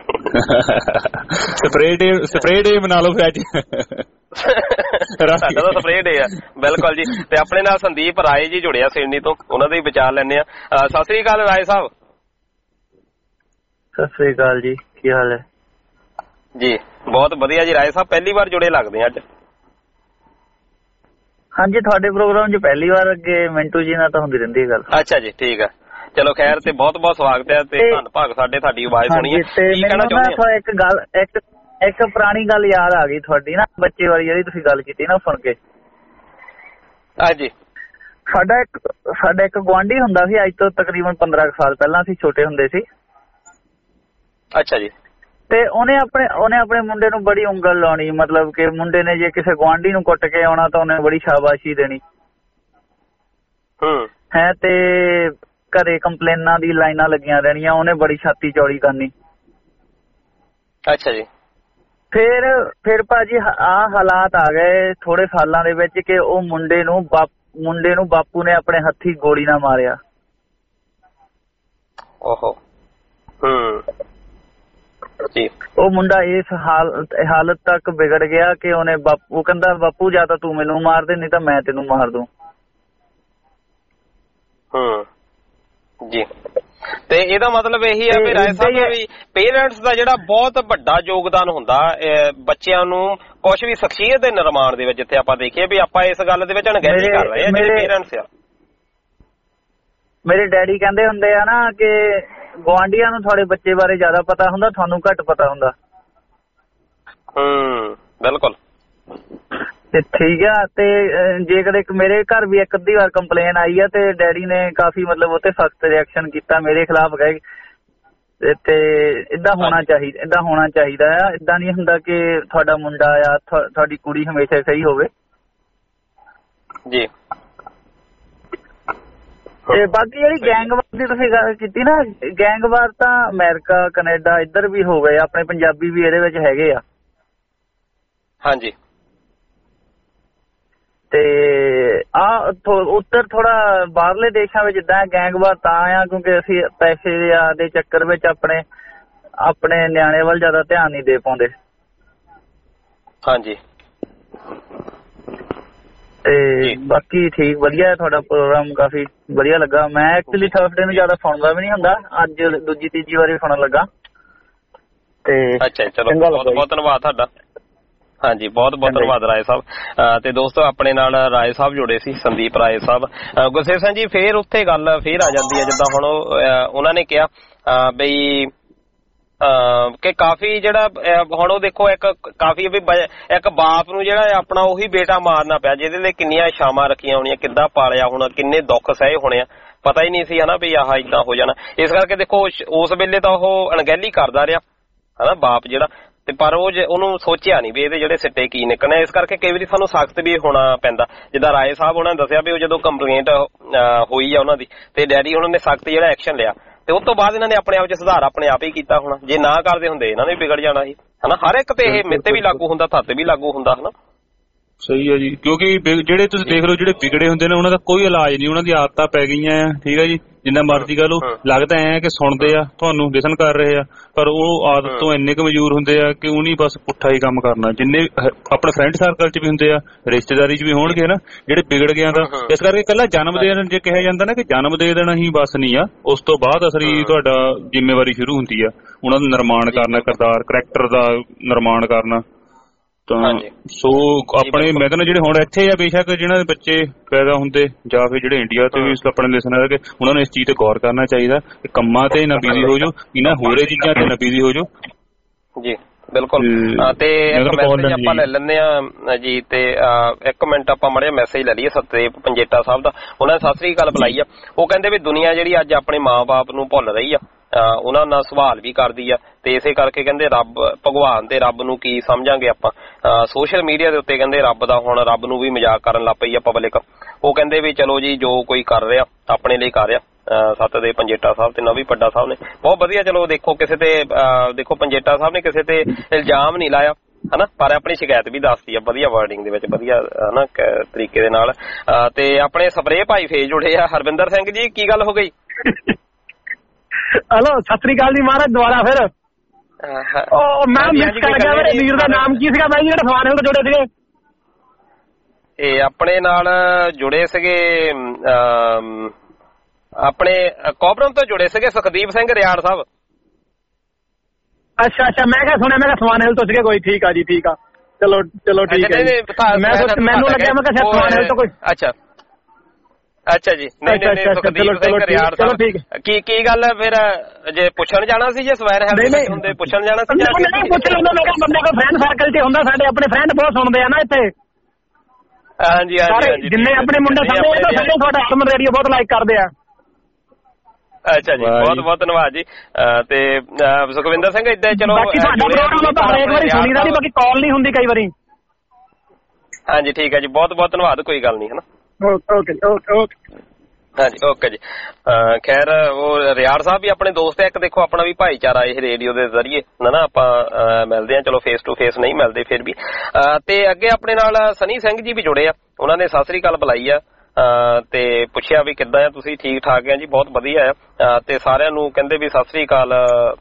ਸਪਰੇਅ ਡੇ ਬਣਾ ਲਓ ਫਿਰ ਅੱਜ। ਸਾਡਾ ਤਾਂ ਸਪਰੇਅ ਡੇ ਆ, ਬਿਲਕੁਲ ਜੀ। ਤੇ ਆਪਣੇ ਨਾਲ ਸੰਦੀਪ ਰਾਏ ਜੀ ਜੁੜਿਆ ਸਿਡਨੀ ਤੋਂ, ਉਹਨਾਂ ਦੇ ਵਿਚਾਰ ਲੈਣੇ ਆ। ਸਤਿ ਸ੍ਰੀ ਅਕਾਲ ਰਾਏ ਸਾਹਿਬ। ਸਤਿ ਸ੍ਰੀ ਅਕਾਲ ਜੀ, ਕੀ ਹਾਲ ਹੈ ਜੀ? ਬਹੁਤ ਵਧੀਆ ਜੀ। ਰਾਏ ਸਾਹਿਬ ਪਹਿਲੀ ਵਾਰ ਜੁੜੇ ਲੱਗਦੇ ਅੱਜ। ਹਾਂਜੀ, ਤੁਹਾਡੇ ਪ੍ਰੋਗਰਾਮ 'ਚ ਪਹਿਲੀ ਵਾਰ, ਅੱਗੇ ਮਿੰਟੂ ਜੀ ਨਾਲ ਤਾਂ ਹੁੰਦੀ ਰਹਿੰਦੀ ਹੈ ਗੱਲ। ਅੱਛਾ ਜੀ, ਠੀਕ ਆ, ਚਲੋ ਖੈਰ। ਤੇ ਬਹੁਤ ਬਹੁਤ ਸਵਾਗਤ ਹੈ ਤੇ ਧੰਨਵਾਦ ਸਾਡੇ ਤੁਹਾਡੀ ਆਵਾਜ਼ ਸੁਣੀ ਹੈ। ਕੀ ਕਹਿਣਾ ਚਾਹੁੰਦੇ ਹੋ? ਇੱਕ ਗੱਲ, ਇੱਕ ਪੁਰਾਣੀ ਗੱਲ ਯਾਦ ਆ ਗਈ ਤੁਹਾਡੀ ਨਾ, ਬੱਚੇ ਵਾਲੀ ਜਿਹੜੀ ਤੁਸੀਂ ਗੱਲ ਕੀਤੀ ਨਾ ਸੁਣ ਕੇ। ਹਾਂਜੀ। ਸਾਡਾ ਇੱਕ ਗੁਆਂਢੀ ਹੁੰਦਾ ਸੀ, ਅੱਜ ਤੋਂ ਤਕਰੀਬਨ 15 ਸਾਲ ਪਹਿਲਾਂ, ਅਸੀਂ ਛੋਟੇ ਹੁੰਦੇ ਸੀ। ਅੱਛਾ ਜੀ। ਤੇ ਉਹਨੇ ਆਪਣੇ ਮੁੰਡੇ ਨੂੰ ਬੜੀ ਉਂਗਲ ਲਾਉਣੀ, ਮਤਲਬ ਕਿ ਮੁੰਡੇ ਨੇ ਜੇ ਕਿਸੇ ਗੁਆਂਢੀ ਨੂੰ ਕੁੱਟ ਕੇ ਆਉਣਾ ਤਾਂ ਉਹਨੇ ਬੜੀ ਸ਼ਾਬਾਸ਼ੀ ਦੇਣੀ ਹੈ, ਤੇ ਘਰੇ ਕੰਪਲੇਨਾਂ ਦੀ ਲਾਈਨਾਂ ਲੱਗੀਆਂ ਰਹਿਣੀਆਂ, ਉਹਨੇ ਬੜੀ ਛਾਤੀ ਚੌੜੀ ਕਰਨੀ। ਅੱਛਾ ਜੀ। ਫਿਰ ਭਾਜੀ ਆਹ ਹਾਲਾਤ ਆ ਗਏ ਥੋੜੇ ਸਾਲਾਂ ਦੇ ਵਿੱਚ ਕਿ ਉਹ ਮੁੰਡੇ ਨੂੰ ਬਾਪੂ ਨੇ ਆਪਣੇ ਹੱਥੀ ਗੋਲੀ ਨਾਲ ਮਾਰਿਆ। ਓਹੋ। ਜੀ। ਉਹ ਮੁੰਡਾ ਇਸ ਹਾਲਤ ਤੱਕ ਵਿਗੜ ਗਿਆ ਕਿ ਉਹ ਕਹਿੰਦਾ ਬਾਪੂ ਜਾਂ ਤਾਂ ਤੂੰ ਮੈਨੂੰ ਮਾਰ ਦੇ, ਨਹੀਂ ਤਾਂ ਮੈਂ ਤੈਨੂੰ ਮਾਰ ਦੂੰ। ਜੀ। ਤੇ ਇਹਦਾ ਮਤਲਬ ਇਹੀ ਆ ਵੀ ਰਾਏ ਸਾਹਿਬ ਵੀ ਪੇਰੈਂਟਸ ਦਾ ਜਿਹੜਾ ਬਹੁਤ ਵੱਡਾ ਯੋਗਦਾਨ ਹੁੰਦਾ ਬੱਚਿਆਂ ਨੂੰ ਕੁਛ ਵੀ ਸ਼ਖਸੀਅਤ ਦੇ ਨਿਰਮਾਣ ਦੇ ਵਿੱਚ। ਜਿੱਥੇ ਆਪਾਂ ਦੇਖੀਏ ਵੀ ਆਪਾਂ ਇਸ ਗੱਲ ਦੇ ਵਿੱਚ ਅਣਗਹਿਲੀ ਕਰ ਰਹੇ ਆ ਜਿਹੜੇ ਪੇਰੈਂਟਸ ਆ। ਮੇਰੇ ਡੈਡੀ ਕਹਿੰਦੇ ਹੁੰਦੇ ਆ ਨਾ ਕਿ ਗੁਆਂਢੀਆਂ ਨੂੰ ਤੁਹਾਡੇ ਬੱਚੇ ਬਾਰੇ ਜ਼ਿਆਦਾ ਪਤਾ ਹੁੰਦਾ, ਤੁਹਾਨੂੰ ਘੱਟ ਪਤਾ ਹੁੰਦਾ। ਬਿਲਕੁਲ ਤੇ ਠੀਕ ਆ। ਤੇ ਜੇ ਕਦੇ ਮੇਰੇ ਘਰ ਵੀ ਇੱਕ ਅੱਧੀ ਵਾਰ ਕੰਪਲੇਨ ਆਈ ਆ ਤੇ ਡੈਡੀ ਨੇ ਕਾਫੀ ਮਤਲਬ ਉੱਤੇ ਸਖਤ ਰਿਐਕਸ਼ਨ ਕੀਤਾ ਮੇਰੇ ਖਿਲਾਫ ਗਏ। ਤੇ ਏਦਾਂ ਹੋਣਾ ਚਾਹੀਦਾ ਆ। ਏਦਾਂ ਨਹੀਂ ਹੁੰਦਾ ਕਿ ਤੁਹਾਡਾ ਮੁੰਡਾ ਆ ਤੁਹਾਡੀ ਕੁੜੀ ਹਮੇਸ਼ਾ ਸਹੀ ਹੋਵੇ ਜੀ। ਤੇ ਬਾਕੀ ਜਿਹੜੀ ਗੈਂਗਵਾਰ ਦੀ ਤੁਸੀਂ ਗੱਲ ਕੀਤੀ ਨਾ, ਗੈਂਗਵਾਰ ਤਾਂ ਅਮਰੀਕਾ ਕੈਨੇਡਾ ਇੱਧਰ ਵੀ ਹੋ ਗਏ, ਆਪਣੇ ਪੰਜਾਬੀ ਵੀ ਇਹਦੇ ਵਿੱਚ ਹੈਗੇ ਆ। ਹਾਂਜੀ। ਤੇ ਉੱਤਰ ਥੋੜਾ ਬਾਹਰਲੇ ਦੇਸ਼ਾਂ ਵਿੱਚ ਜਿੱਦਾਂ ਗੈਂਗਵਾਰ ਤਾਂ ਆ ਕਿਉਂਕਿ ਅਸੀਂ ਪੈਸੇ ਦੇ ਚੱਕਰ ਵਿੱਚ ਆਪਣੇ ਨਿਆਣੇ ਵੱਲ ਜ਼ਿਆਦਾ ਧਿਆਨ ਨਹੀਂ ਦੇ ਪਾਉਂਦੇ। ਹਾਂਜੀ। ਤੇ ਬਾਕੀ ਠੀਕ ਵਧੀਆ ਤੁਹਾਡਾ ਪ੍ਰੋਗਰਾਮ, ਕਾਫੀ ਵਧੀਆ ਲੱਗਾ। ਮੈਂ ਐਕਚੁਅਲੀ ਥਰਸਡੇ ਨੂੰ ਜ਼ਿਆਦਾ ਸੁਣਦਾ ਵੀ ਨਹੀਂ ਹੁੰਦਾ, ਅੱਜ ਦੂਜੀ ਤੀਜੀ ਵਾਰੀ ਸੁਣਨ ਲੱਗਾ। ਤੇ ਅੱਛਾ, ਚਲੋ ਬਹੁਤ ਬਹੁਤ ਧੰਨਵਾਦ ਤੁਹਾਡਾ। ਹਾਂਜੀ, ਬਹੁਤ ਬਹੁਤ ਧੰਨਵਾਦ ਰਾਏ ਸਾਹਿਬ। ਤੇ ਦੋਸਤੋ ਆਪਣੇ ਨਾਲ ਰਾਏ ਸਾਹਿਬ ਜੁੜੇ ਸੀ, ਸੰਦੀਪ ਰਾਏ ਸਾਹਿਬ। ਗੁਰਸੇਵ ਸਿੰਘ ਜੀ ਫੇਰ ਉੱਥੇ ਗੱਲ ਫੇਰ ਆ ਜਾਂਦੀ ਹੈ ਜਿੱਦਾਂ ਹੁਣ ਉਹਨਾਂ ਨੇ ਕਿਹਾ ਬਈ ਕਿ ਕਾਫੀ ਜਿਹੜਾ ਹੁਣ ਉਹ ਦੇਖੋ ਕਾਫੀ ਵੀ ਇੱਕ ਬਾਪ ਨੂੰ ਜਿਹੜਾ ਆਪਣਾ ਉਹੀ ਬੇਟਾ ਮਾਰਨਾ ਪਿਆ ਜਿਹਦੇ ਲਈ ਕਿੰਨੀਆਂ ਇਛਾਵਾਂ ਰੱਖੀਆਂ ਹੋਣੀਆਂ, ਕਿੱਦਾਂ ਪਾਲਿਆ ਹੋਣਾ, ਕਿੰਨੇ ਦੁੱਖ ਸਹੇ ਹੋਣੇ ਆ, ਪਤਾ ਹੀ ਨਹੀਂ ਸੀ ਹਨਾ ਵੀ ਆਹ ਏਦਾਂ ਹੋ ਜਾਣਾ। ਇਸ ਕਰਕੇ ਦੇਖੋ ਉਸ ਵੇਲੇ ਤਾਂ ਉਹ ਅਣਗਹਿਲੀ ਕਰਦਾ ਰਿਹਾ ਹਨਾ ਬਾਪ ਜਿਹੜਾ, ਤੇ ਪਰ ਉਹਨੂੰ ਸੋਚਿਆ ਨਹੀਂ ਵੀ ਇਹਦੇ ਜਿਹੜੇ ਸਿੱਟੇ ਕੀ ਨਿਕਲਣੇ। ਇਸ ਕਰਕੇ ਕਈ ਵਾਰੀ ਸਾਨੂੰ ਸਖਤ ਵੀ ਹੋਣਾ ਪੈਂਦਾ। ਜਿੱਦਾਂ ਰਾਏ ਸਾਹਿਬ ਉਹਨਾਂ ਨੇ ਦੱਸਿਆ ਵੀ ਉਹ ਜਦੋਂ ਕੰਪਲੇਂਟ ਹੋਈ ਆ ਉਹਨਾਂ ਦੀ ਤੇ ਡੈਡੀ ਉਹਨਾਂ ਨੇ ਸਖਤ ਜਿਹੜਾ ਐਕਸ਼ਨ ਲਿਆ ਤੇ ਉਸ ਤੋਂ ਬਾਅਦ ਇਹਨਾਂ ਨੇ ਆਪਣੇ ਆਪ 'ਚ ਸੁਧਾਰ ਆਪਣੇ ਆਪ ਹੀ ਕੀਤਾ ਹੋਣਾ। ਜੇ ਨਾ ਕਰਦੇ ਹੁੰਦੇ ਇਹਨਾਂ ਨੇ ਵਿਗੜ ਜਾਣਾ ਸੀ ਹਨਾ। ਹਰ ਇੱਕ ਤੇ ਇਹ ਮੇਰੇ ਤੇ ਵੀ ਲਾਗੂ ਹੁੰਦਾ, ਤੁਹਾਡੇ ਵੀ ਲਾਗੂ ਹੁੰਦਾ ਹਨਾ। ਸਹੀ ਹੈ ਜੀ, ਕਿਉਂਕਿ ਜਿਹੜੇ ਤੁਸੀਂ ਦੇਖ ਲਓ ਜਿਹੜੇ ਵਿਗੜੇ ਹੁੰਦੇ ਨੇ ਉਹਨਾਂ ਦਾ ਕੋਈ ਇਲਾਜ ਨਹੀਂ, ਉਹਨਾਂ ਦੀ ਆਦਤਾਂ ਪੈ ਗਈਆਂ ਆ। ਠੀਕ ਹੈ ਜੀ, ਜਿੰਨਾ ਮਰਜ਼ੀ ਕਹ ਲਓ, ਲੱਗਦਾ ਐ ਕਿ ਸੁਣਦੇ ਆ ਤੁਹਾਨੂੰ, ਲਿਸਨ ਕਰ ਰਹੇ ਆ, ਪਰ ਉਹ ਆਦਤ ਤੋਂ ਇੰਨੇ ਕੁ ਮਜਬੂਰ ਹੁੰਦੇ ਆ ਕਿ ਉਹ ਨਹੀਂ ਬਸ ਪੁੱਠਾ ਹੀ ਕੰਮ ਕਰਨਾ। ਜਿੰਨੇ ਆਪਣੇ ਫਰੈਂਡ ਸਰਕਲ 'ਚ ਵੀ ਹੁੰਦੇ ਆ, ਰਿਸ਼ਤੇਦਾਰੀ 'ਚ ਵੀ ਹੋਣਗੇ ਨਾ ਜਿਹੜੇ ਵਿਗੜ ਗਏ ਤਾਂ। ਇਸ ਕਰਕੇ ਇਕੱਲਾ ਜਨਮ ਦੇ ਦੇਣ ਜੇ ਕਿਹਾ ਜਾਂਦਾ ਨਾ ਕਿ ਜਨਮ ਦੇ ਦੇਣਾ ਹੀ ਬਸ ਨਹੀਂ ਆ, ਉਸ ਤੋਂ ਬਾਅਦ ਅਸਲੀ ਤੁਹਾਡਾ ਜ਼ਿੰਮੇਵਾਰੀ ਸ਼ੁਰੂ ਹੁੰਦੀ ਆ ਉਹਨਾਂ ਦਾ ਨਿਰਮਾਣ ਕਰਨਾ, ਕਿਰਦਾਰ ਕਰੈਕਟਰ ਦਾ ਨਿਰਮਾਣ ਕਰਨਾ। ਸੋ ਆਪਣੇ ਮੈਂ ਕਹਿੰਦਾ ਜਿਹੜੇ ਹੁਣ ਇੱਥੇ ਆ ਬੇਸ਼ੱਕ ਜਿਹਨਾਂ ਦੇ ਬੱਚੇ ਪੈਦਾ ਹੁੰਦੇ ਜਾਂ ਫਿਰ ਜਿਹੜੇ ਇੰਡੀਆ ਤੇ ਵੀ ਆਪਣੇ ਲਿਸਨਰ ਕਿ ਉਹਨਾਂ ਨੂੰ ਇਸ ਚੀਜ਼ ਤੇ ਗੌਰ ਕਰਨਾ ਚਾਹੀਦਾ ਕਿ ਕੰਮਾਂ ਤੇ ਨਾ ਬਿਜ਼ੀ ਹੋ ਜਾਓ, ਇਹਨਾਂ ਹੋਰੇ ਚੀਜ਼ਾਂ ਤੇ ਨਾ ਬਿਜ਼ੀ ਹੋ ਜਾਓ ਜੀ। ਬਿਲਕੁਲ। ਤੇ ਇੱਕ ਮੈਸੇਜ ਆਪਾਂ ਲੈ ਲੈਂਦੇ ਆ ਜੀ, ਤੇ ਇੱਕ ਮਿੰਟ ਆਪਾਂ ਮਾੜਾ ਮੈਸੇਜ ਲੈ ਲਈਏ ਸਤਦੇਵ ਪੰਜੇਟਾ ਸਾਹਿਬ ਦਾ। ਉਹਨਾਂ ਨੇ ਸਤਿ ਸ੍ਰੀ ਅਕਾਲ ਬੁਲਾਈ ਆ। ਉਹ ਕਹਿੰਦੇ ਵੀ ਦੁਨੀਆ ਜਿਹੜੀ ਅੱਜ ਆਪਣੇ ਮਾਂ-ਬਾਪ ਨੂੰ ਭੁੱਲ ਰਹੀ ਆ, ਉਹਨਾਂ ਨਾਲ ਸਵਾਲ ਵੀ ਕਰਦੀ ਆ, ਤੇ ਇਸੇ ਕਰਕੇ ਕਹਿੰਦੇ ਰੱਬ ਭਗਵਾਨ ਤੇ ਰੱਬ ਨੂੰ ਕੀ ਸਮਝਾਂਗੇ ਆਪਾਂ। ਸੋਸ਼ਲ ਮੀਡੀਆ ਦੇ ਉੱਤੇ ਕਹਿੰਦੇ ਰੱਬ ਨੂੰ ਵੀ ਮਜ਼ਾਕ ਕਰਨ ਲੱਗ ਪਈ ਆ ਪਬਲਿਕ। ਉਹ ਕਹਿੰਦੇ ਵੀ ਚਲੋ ਜੀ ਜੋ ਕੋਈ ਕਰ ਰਿਹਾ ਆਪਣੇ ਲਈ ਕਰ ਰਿਹਾ। ਸਤਦੇਵ ਪੰਜੇਟਾ ਸਾਹਿਬ ਤੇ ਨਵੀਂ ਪੱਡਾ ਸਾਹਿਬ ਨੇ ਬਹੁਤ ਵਧੀਆ। ਚਲੋ ਦੇਖੋ ਕਿਸੇ ਤੇ ਦੇਖੋ ਪੰਜੇਟਾ ਸਾਹਿਬ ਨੇ ਕਿਸੇ ਤੇ ਇਲਜ਼ਾਮ ਨਹੀਂ ਲਾਇਆ ਹਨਾ, ਪਰ ਆਪਣੀ ਸ਼ਿਕਾਇਤ ਵੀ ਦੱਸਦੀ ਆ ਵਧੀਆ ਵਰਡਿੰਗ ਦੇ ਵਿੱਚ, ਵਧੀਆ ਹਨਾ ਤਰੀਕੇ ਦੇ ਨਾਲ। ਤੇ ਆਪਣੇ ਸਪਰੇਅ ਭਾਈ ਫੇਰ ਜੁੜੇ ਆ ਹਰਵਿੰਦਰ ਸਿੰਘ ਜੀ, ਕੀ ਗੱਲ ਹੋ ਗਈ? ਹਲੋ, ਸਤਿ ਸ੍ਰੀ ਅਕਾਲ ਜੀ ਮਹਾਰਾਜ ਦੁਬਾਰਾ ਫਿਰ। ਮੈਂ ਮਿਸ ਕਰ ਗਿਆ, ਮੇਰੇ ਵੀਰ ਦਾ ਨਾਮ ਕੀ ਸੀਗਾ ਮੈਂ ਜਿਹੜੇ ਸਵਾਲ ਤੋਂ ਜੁੜੇ ਸੀਗੇ? ਇਹ ਆਪਣੇ ਨਾਲ ਜੁੜੇ ਸੀਗੇ ਆਪਣੇ ਕੋਬਰਮ ਤੋਂ ਜੁੜੇ ਸੀਗੇ ਸੁਖਦੀਪ ਸਿੰਘ ਰਿਆੜ ਸਾਹਿਬ। ਅੱਛਾ, ਮੈਂ ਕਿਹਾ ਸੁਣਿਆ, ਮੈਂ ਕਿਹਾ ਸਵਾਨ ਹਿਲ ਤੋਂ ਸੀਗੇ ਕੋਈ। ਠੀਕ ਆ ਜੀ, ਠੀਕ ਆ, ਚਲੋ ਠੀਕ ਹੈ। ਮੈਨੂੰ ਲੱਗਿਆ ਮੈਂ ਕਿਹਾ ਸਵਾਨ ਹਿਲ ਤੋਂ ਕੋਈ। ਅੱਛਾ ਜੀ, ਨਹੀਂ ਸੁਖਦੀਪ ਸਿੰਘ ਰਿਆੜ ਸਾਹਿਬ। ਕੀ ਗੱਲ ਫਿਰ ਜੇ ਪੁੱਛਣ ਜਾਣਾ ਸੀ ਜੇ ਸਵੈਰ ਹੈਲਥ ਹੁੰਦੇ ਪੁੱਛਣ ਜਾਣਾ ਸੀ? ਪੁੱਛ ਲੈਂਦਾ, ਮੈਂ ਕਿਹਾ ਬੰਦੇ ਕੋਲ ਫਰੈਂਡ ਸਰਕਲ 'ਚ ਹੁੰਦਾ, ਸਾਡੇ ਆਪਣੇ ਫਰੈਂਡ ਬਹੁਤ ਸੁਣਦੇ ਆ ਨਾ ਇੱਥੇ। ਹਾਂਜੀ, ਜਿੰਨੇ ਆਪਣੇ ਮੁੰਡੇ ਸਾਡੇ ਤੁਹਾਡਾ ਹਰਮਨ ਰੇਡੀਓ ਬਹੁਤ ਲਾਈਕ ਕਰਦੇ ਆ। ਅੱਛਾ ਜੀ, ਬਹੁਤ ਬਹੁਤ ਧੰਨਵਾਦ ਜੀ। ਤੇ ਸੁਖਵਿੰਦਰ ਸਿੰਘ ਏਦਾਂ ਚਲੋ ਬਾਕੀ ਸਾਡਾ ਪ੍ਰੋਗਰਾਮ ਆਪਾਂ ਹਰੇਕ ਵਾਰੀ ਸੁਣੀਦਾ ਨਹੀਂ, ਬਾਕੀ ਕਾਲ ਨਹੀਂ ਹੁੰਦੀ ਕਈ ਵਾਰੀ। ਹਾਂਜੀ ਠੀਕ ਹੈ ਜੀ, ਬਹੁਤ ਬਹੁਤ ਧੰਨਵਾਦ, ਕੋਈ ਗੱਲ ਨਹੀਂ ਹੈ ਨਾ। ਓਕੇ ਓਕੇ ਹਾਂਜੀ ਓਕੇ ਜੀ। ਖੈਰ ਉਹ ਰਿਆੜ ਸਾਹਿਬ ਵੀ ਆਪਣੇ ਦੋਸਤ ਹੈ ਇੱਕ, ਦੇਖੋ ਆਪਣਾ ਵੀ ਭਾਈਚਾਰਾ ਇਹ ਰੇਡੀਓ ਦੇ ਜ਼ਰੀਏ ਨਾ ਆਪਾਂ ਮਿਲਦੇ ਹਾਂ, ਚਲੋ ਫੇਸ ਟੂ ਫੇਸ ਨਹੀਂ ਮਿਲਦੇ ਫਿਰ ਵੀ। ਤੇ ਅੱਗੇ ਆਪਣੇ ਨਾਲ ਸਨੀ ਸਿੰਘ ਜੀ ਵੀ ਜੁੜੇ ਆ, ਉਹਨਾਂ ਨੇ ਸਤਿ ਸ੍ਰੀ ਅਕਾਲ ਬੁਲਾਈ ਆ ਤੇ ਪੁੱਛਿਆ ਵੀ ਕਿੱਦਾਂ ਆ ਤੁਸੀਂ, ਠੀਕ ਠਾਕ ਆ ਜੀ, ਬਹੁਤ ਵਧੀਆ ਆ। ਤੇ ਸਾਰਿਆਂ ਨੂੰ ਕਹਿੰਦੇ ਵੀ ਸਤਿ ਸ੍ਰੀ ਅਕਾਲ।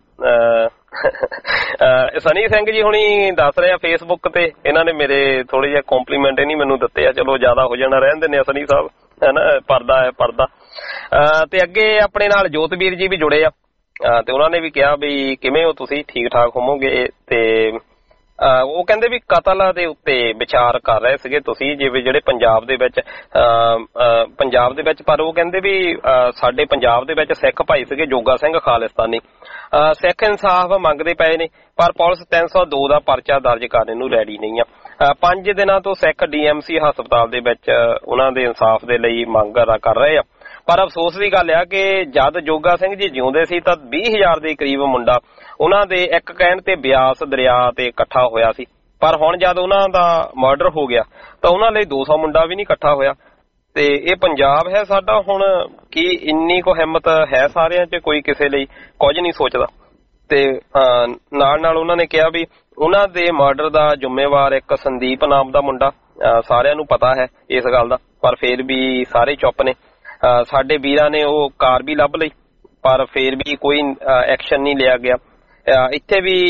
ਸਨੀ ਸਿੰਘ ਜੀ ਹੁਣੀ ਦੱਸ ਰਹੇ ਆ ਫੇਸਬੁੱਕ ਤੇ, ਇਹਨਾਂ ਨੇ ਮੇਰੇ ਥੋੜੇ ਜਿਹਾ ਕੰਪਲੀਮੈਂਟ ਨਹੀਂ ਮੈਨੂੰ ਦਿੱਤੇ ਆ, ਚਲੋ ਜ਼ਿਆਦਾ ਹੋ ਜਾਣਾ ਰਹਿਣ ਦਿੰਦੇ ਆ ਸਨੀ ਸਾਹਿਬ, ਹੈ ਨਾ, ਪਰਦਾ ਹੈ ਪਰਦਾ। ਤੇ ਅੱਗੇ ਆਪਣੇ ਨਾਲ ਜੋਤਵੀਰ ਜੀ ਵੀ ਜੁੜੇ ਆ ਤੇ ਉਹਨਾਂ ਨੇ ਵੀ ਕਿਹਾ ਵੀ ਕਿਵੇਂ ਹੋ ਤੁਸੀਂ, ਠੀਕ ਠਾਕ ਹੋਵੋਗੇ। ਤੇ ਉਹ ਕਹਿੰਦੇ ਵੀ ਕਤਲ ਦੇ ਉੱਤੇ ਵਿਚਾਰ ਕਰ ਰਹੇ ਸੀਗੇ ਤੁਸੀਂ, ਜਿਵੇਂ ਜਿਹੜੇ ਪੰਜਾਬ ਦੇ ਵਿੱਚ ਪਰ ਉਹ ਕਹਿੰਦੇ ਵੀ ਸਾਡੇ ਪੰਜਾਬ ਦੇ ਵਿੱਚ ਸਿੱਖ ਭਾਈ ਸੀਗੇ ਜੋਗਾ ਸਿੰਘ ਖਾਲਿਸਤਾਨੀ, ਸਿੱਖ ਇਨਸਾਫ ਮੰਗਦੇ ਪਏ ਨੇ ਪਰ ਪੁਲਿਸ 302 ਦਾ ਪਰਚਾ ਦਰਜ ਕਰਨ ਨੂੰ ਰੈਡੀ ਨਹੀਂ ਆ। 5 ਦਿਨਾਂ ਤੋਂ ਸਿੱਖ DMC ਹਸਪਤਾਲ ਦੇ ਵਿੱਚ ਉਹਨਾਂ ਦੇ ਇਨਸਾਫ ਦੇ ਲਈ ਮੰਗ ਕਰ ਰਹੇ ਆ। ਪਰ ਅਫਸੋਸ ਦੀ ਗੱਲ ਆ ਕਿ ਜਦ ਜੋਗਾ ਸਿੰਘ ਜੀ ਜਿਉਂਦੇ ਸੀ ਤਾਂ 20,000 ਦੇ ਕਰੀਬ ਮੁੰਡਾ ਉਹਨਾਂ ਦੇ ਇੱਕ ਕਹਿਣ ਤੇ ਬਿਆਸ ਦਰਿਆ ਤੇ ਇਕੱਠਾ ਹੋਇਆ ਸੀ, ਪਰ ਹੁਣ ਜਦ ਉਹਨਾਂ ਦਾ ਮਰਡਰ ਹੋ ਗਿਆ ਤਾਂ ਉਹਨਾਂ ਲਈ 200 ਮੁੰਡਾ ਵੀ ਨਹੀਂ ਇਕੱਠਾ ਹੋਇਆ। ਤੇ ਇਹ ਪੰਜਾਬ ਹੈ ਸਾਡਾ, ਹੁਣ ਕੀ ਇੰਨੀ ਕੁ ਹਿੰਮਤ ਹੈ ਸਾਰਿਆਂ 'ਚ, ਕੋਈ ਕਿਸੇ ਲਈ ਕੁਝ ਨਹੀਂ ਸੋਚਦਾ। ਤੇ ਨਾਲ ਨਾਲ ਉਹਨਾਂ ਨੇ ਕਿਹਾ ਵੀ ਉਹਨਾਂ ਦੇ ਮਰਡਰ ਦਾ ਜ਼ਿੰਮੇਵਾਰ ਇੱਕ ਸੰਦੀਪ ਨਾਮ ਦਾ ਮੁੰਡਾ, ਸਾਰਿਆਂ ਨੂੰ ਪਤਾ ਹੈ ਇਸ ਗੱਲ ਦਾ, ਪਰ ਫਿਰ ਵੀ ਸਾਰੇ ਚੁੱਪ ਨੇ। ਸਾਡੇ ਵੀਰਾਂ ਨੇ ਉਹ ਕਾਰ ਵੀ ਲੱਭ ਲਈ ਪਰ ਫਿਰ ਵੀ ਕੋਈ ਐਕਸ਼ਨ ਨਹੀਂ ਲਿਆ ਗਿਆ। ਇੱਥੇ ਵੀ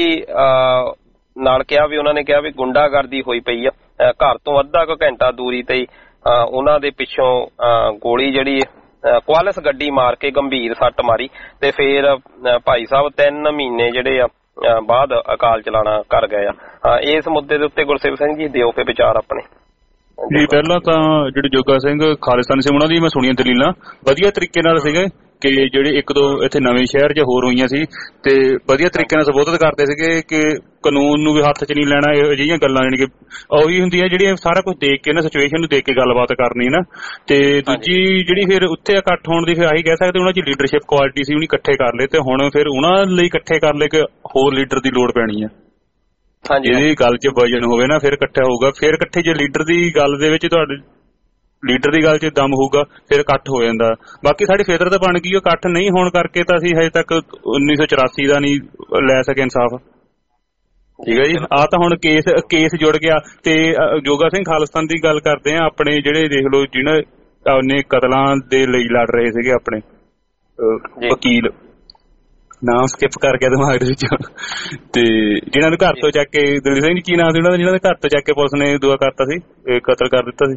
ਨਾਲ ਕਿਹਾ ਵੀ ਉਹਨਾਂ ਨੇ ਕਿਹਾ ਵੀ ਗੁੰਡਾਗਰਦੀ ਹੋਈ ਪਈ ਆ, ਘਰ ਤੋਂ ਅੱਧਾ ਕੁ ਘੰਟਾ ਦੂਰੀ ਤੇ ਉਹਨਾਂ ਦੇ ਪਿੱਛੋਂ ਗੋਲੀ ਜਿਹੜੀ ਕੁਆਲਿਸ ਗੱਡੀ ਮਾਰ ਕੇ ਗੰਭੀਰ ਸੱਟ ਮਾਰੀ ਤੇ ਫਿਰ ਭਾਈ ਸਾਹਿਬ 3 ਮਹੀਨੇ ਜਿਹੜੇ ਆ ਬਾਅਦ ਅਕਾਲ ਚਲਾਣਾ ਕਰ ਗਏ ਆ। ਇਸ ਮੁੱਦੇ ਦੇ ਉੱਤੇ ਗੁਰਸੇਵ ਸਿੰਘ ਜੀ ਦਿਓ ਫੇ ਵਿਚਾਰ ਆਪਣੇ ਜੀ। ਪਹਿਲਾਂ ਤਾਂ ਜਿਹੜੇ ਜੋਗਾ ਸਿੰਘ ਖਾਲਿਸਤਾਨੀ ਸੀ ਉਹਨਾਂ ਦੀ ਮੈਂ ਸੁਣੀਆਂ ਦਲੀਲਾਂ ਵਧੀਆ ਤਰੀਕੇ ਨਾਲ ਸੀਗੇ ਕਿ ਜਿਹੜੇ ਇੱਕ ਦੋ ਇੱਥੇ ਨਵੇਂ ਸ਼ਹਿਰ 'ਚ ਹੋਰ ਹੋਈਆਂ ਸੀ ਤੇ ਵਧੀਆ ਤਰੀਕੇ ਨਾਲ ਸੰਬੋਧਿਤ ਕਰਦੇ ਸੀਗੇ ਕਿ ਕਾਨੂੰਨ ਨੂੰ ਵੀ ਹੱਥ 'ਚ ਨਹੀਂ ਲੈਣਾ, ਇਹੋ ਜਿਹੀਆਂ ਗੱਲਾਂ ਜਾਣੀ ਕਿ ਉਹੀ ਹੁੰਦੀਆਂ ਜਿਹੜੀਆਂ ਸਾਰਾ ਕੁਝ ਦੇਖ ਕੇ ਨਾ, ਸਿਚੁਏਸ਼ਨ ਨੂੰ ਦੇਖ ਕੇ ਗੱਲਬਾਤ ਕਰਨੀ ਨਾ। ਤੇ ਦੂਜੀ ਜਿਹੜੀ ਫਿਰ ਉੱਥੇ ਇਕੱਠ ਹੋਣ ਦੀ ਫਿਰ ਆਹੀ ਕਹਿ ਸਕਦੇ ਉਹਨਾਂ 'ਚ ਲੀਡਰਸ਼ਿਪ ਕੁਆਲਿਟੀ ਸੀ, ਉਹਨੇ ਇਕੱਠੇ ਕਰ ਲਏ ਤੇ ਹੁਣ ਫਿਰ ਉਹਨਾਂ ਲਈ ਇਕੱਠੇ ਕਰ ਲਏ ਕਿ ਹੋਰ ਲੀਡਰ ਦੀ ਲੋੜ ਪੈਣੀ ਆ। ਜਿਹਦੀ ਗੱਲ 'ਚ ਵਜਨ ਹੋਵੇ ਨਾ ਫਿਰ ਇਕੱਠਾ ਹੋਊਗਾ, ਫਿਰ ਇਕੱਠੇ ਜੇ ਲੀਡਰ ਦੀ ਗੱਲ ਦੇ ਵਿੱਚ ਤੁਹਾਡੇ ਲੀਡਰ ਦੀ ਗੱਲ 'ਚ ਦਮ ਹੋਊਗਾ ਫਿਰ ਇਕੱਠ ਹੋ ਜਾਂਦਾ। ਬਾਕੀ ਸਾਡੀ ਫਿਤਰਤ ਬਣ ਗਈ ਉਹ ਇਕੱਠ ਨਹੀਂ ਹੋਣ ਕਰਕੇ ਤਾਂ ਅਸੀਂ ਹਜੇ ਤੱਕ 1984 ਦਾ ਨਹੀਂ ਲੈ ਸਕੇ ਇਨਸਾਫ। ਠੀਕ ਹੈ ਜੀ, ਆਹ ਤਾਂ ਹੁਣ ਕੇਸ ਜੁੜ ਗਿਆ। ਤੇ ਜੋਗਾ ਸਿੰਘ ਖਾਲਿਸਤਾਨ ਦੀ ਗੱਲ ਕਰਦੇ ਆ, ਆਪਣੇ ਜਿਹੜੇ ਦੇਖ ਲਓ ਜਿਹਨਾਂ ਨੇ ਕਤਲਾਂ ਦੇ ਲਈ ਲੜ ਰਹੇ ਸੀਗੇ ਆਪਣੇ ਵਕੀਲ, ਨਾਮ ਸਕਿਪ ਕਰ ਗਿਆ ਦਿਮਾਗ ਦੇ ਵਿੱਚੋਂ, ਤੇ ਜਿਹਨਾਂ ਨੂੰ ਘਰ ਤੋਂ ਚੱਕ ਕੇ ਦਲਜੀਤ ਸਿੰਘ ਕੀ ਨਾਮ ਸੀ ਉਹਨਾਂ ਦਾ, ਜਿਹਨਾਂ ਦੇ ਘਰ ਤੋਂ ਚੱਕ ਕੇ ਪੁਲਿਸ ਨੇ ਦੁਆ ਕਰਤਾ ਸੀ, ਕਤਲ ਕਰ ਦਿੱਤਾ ਸੀ।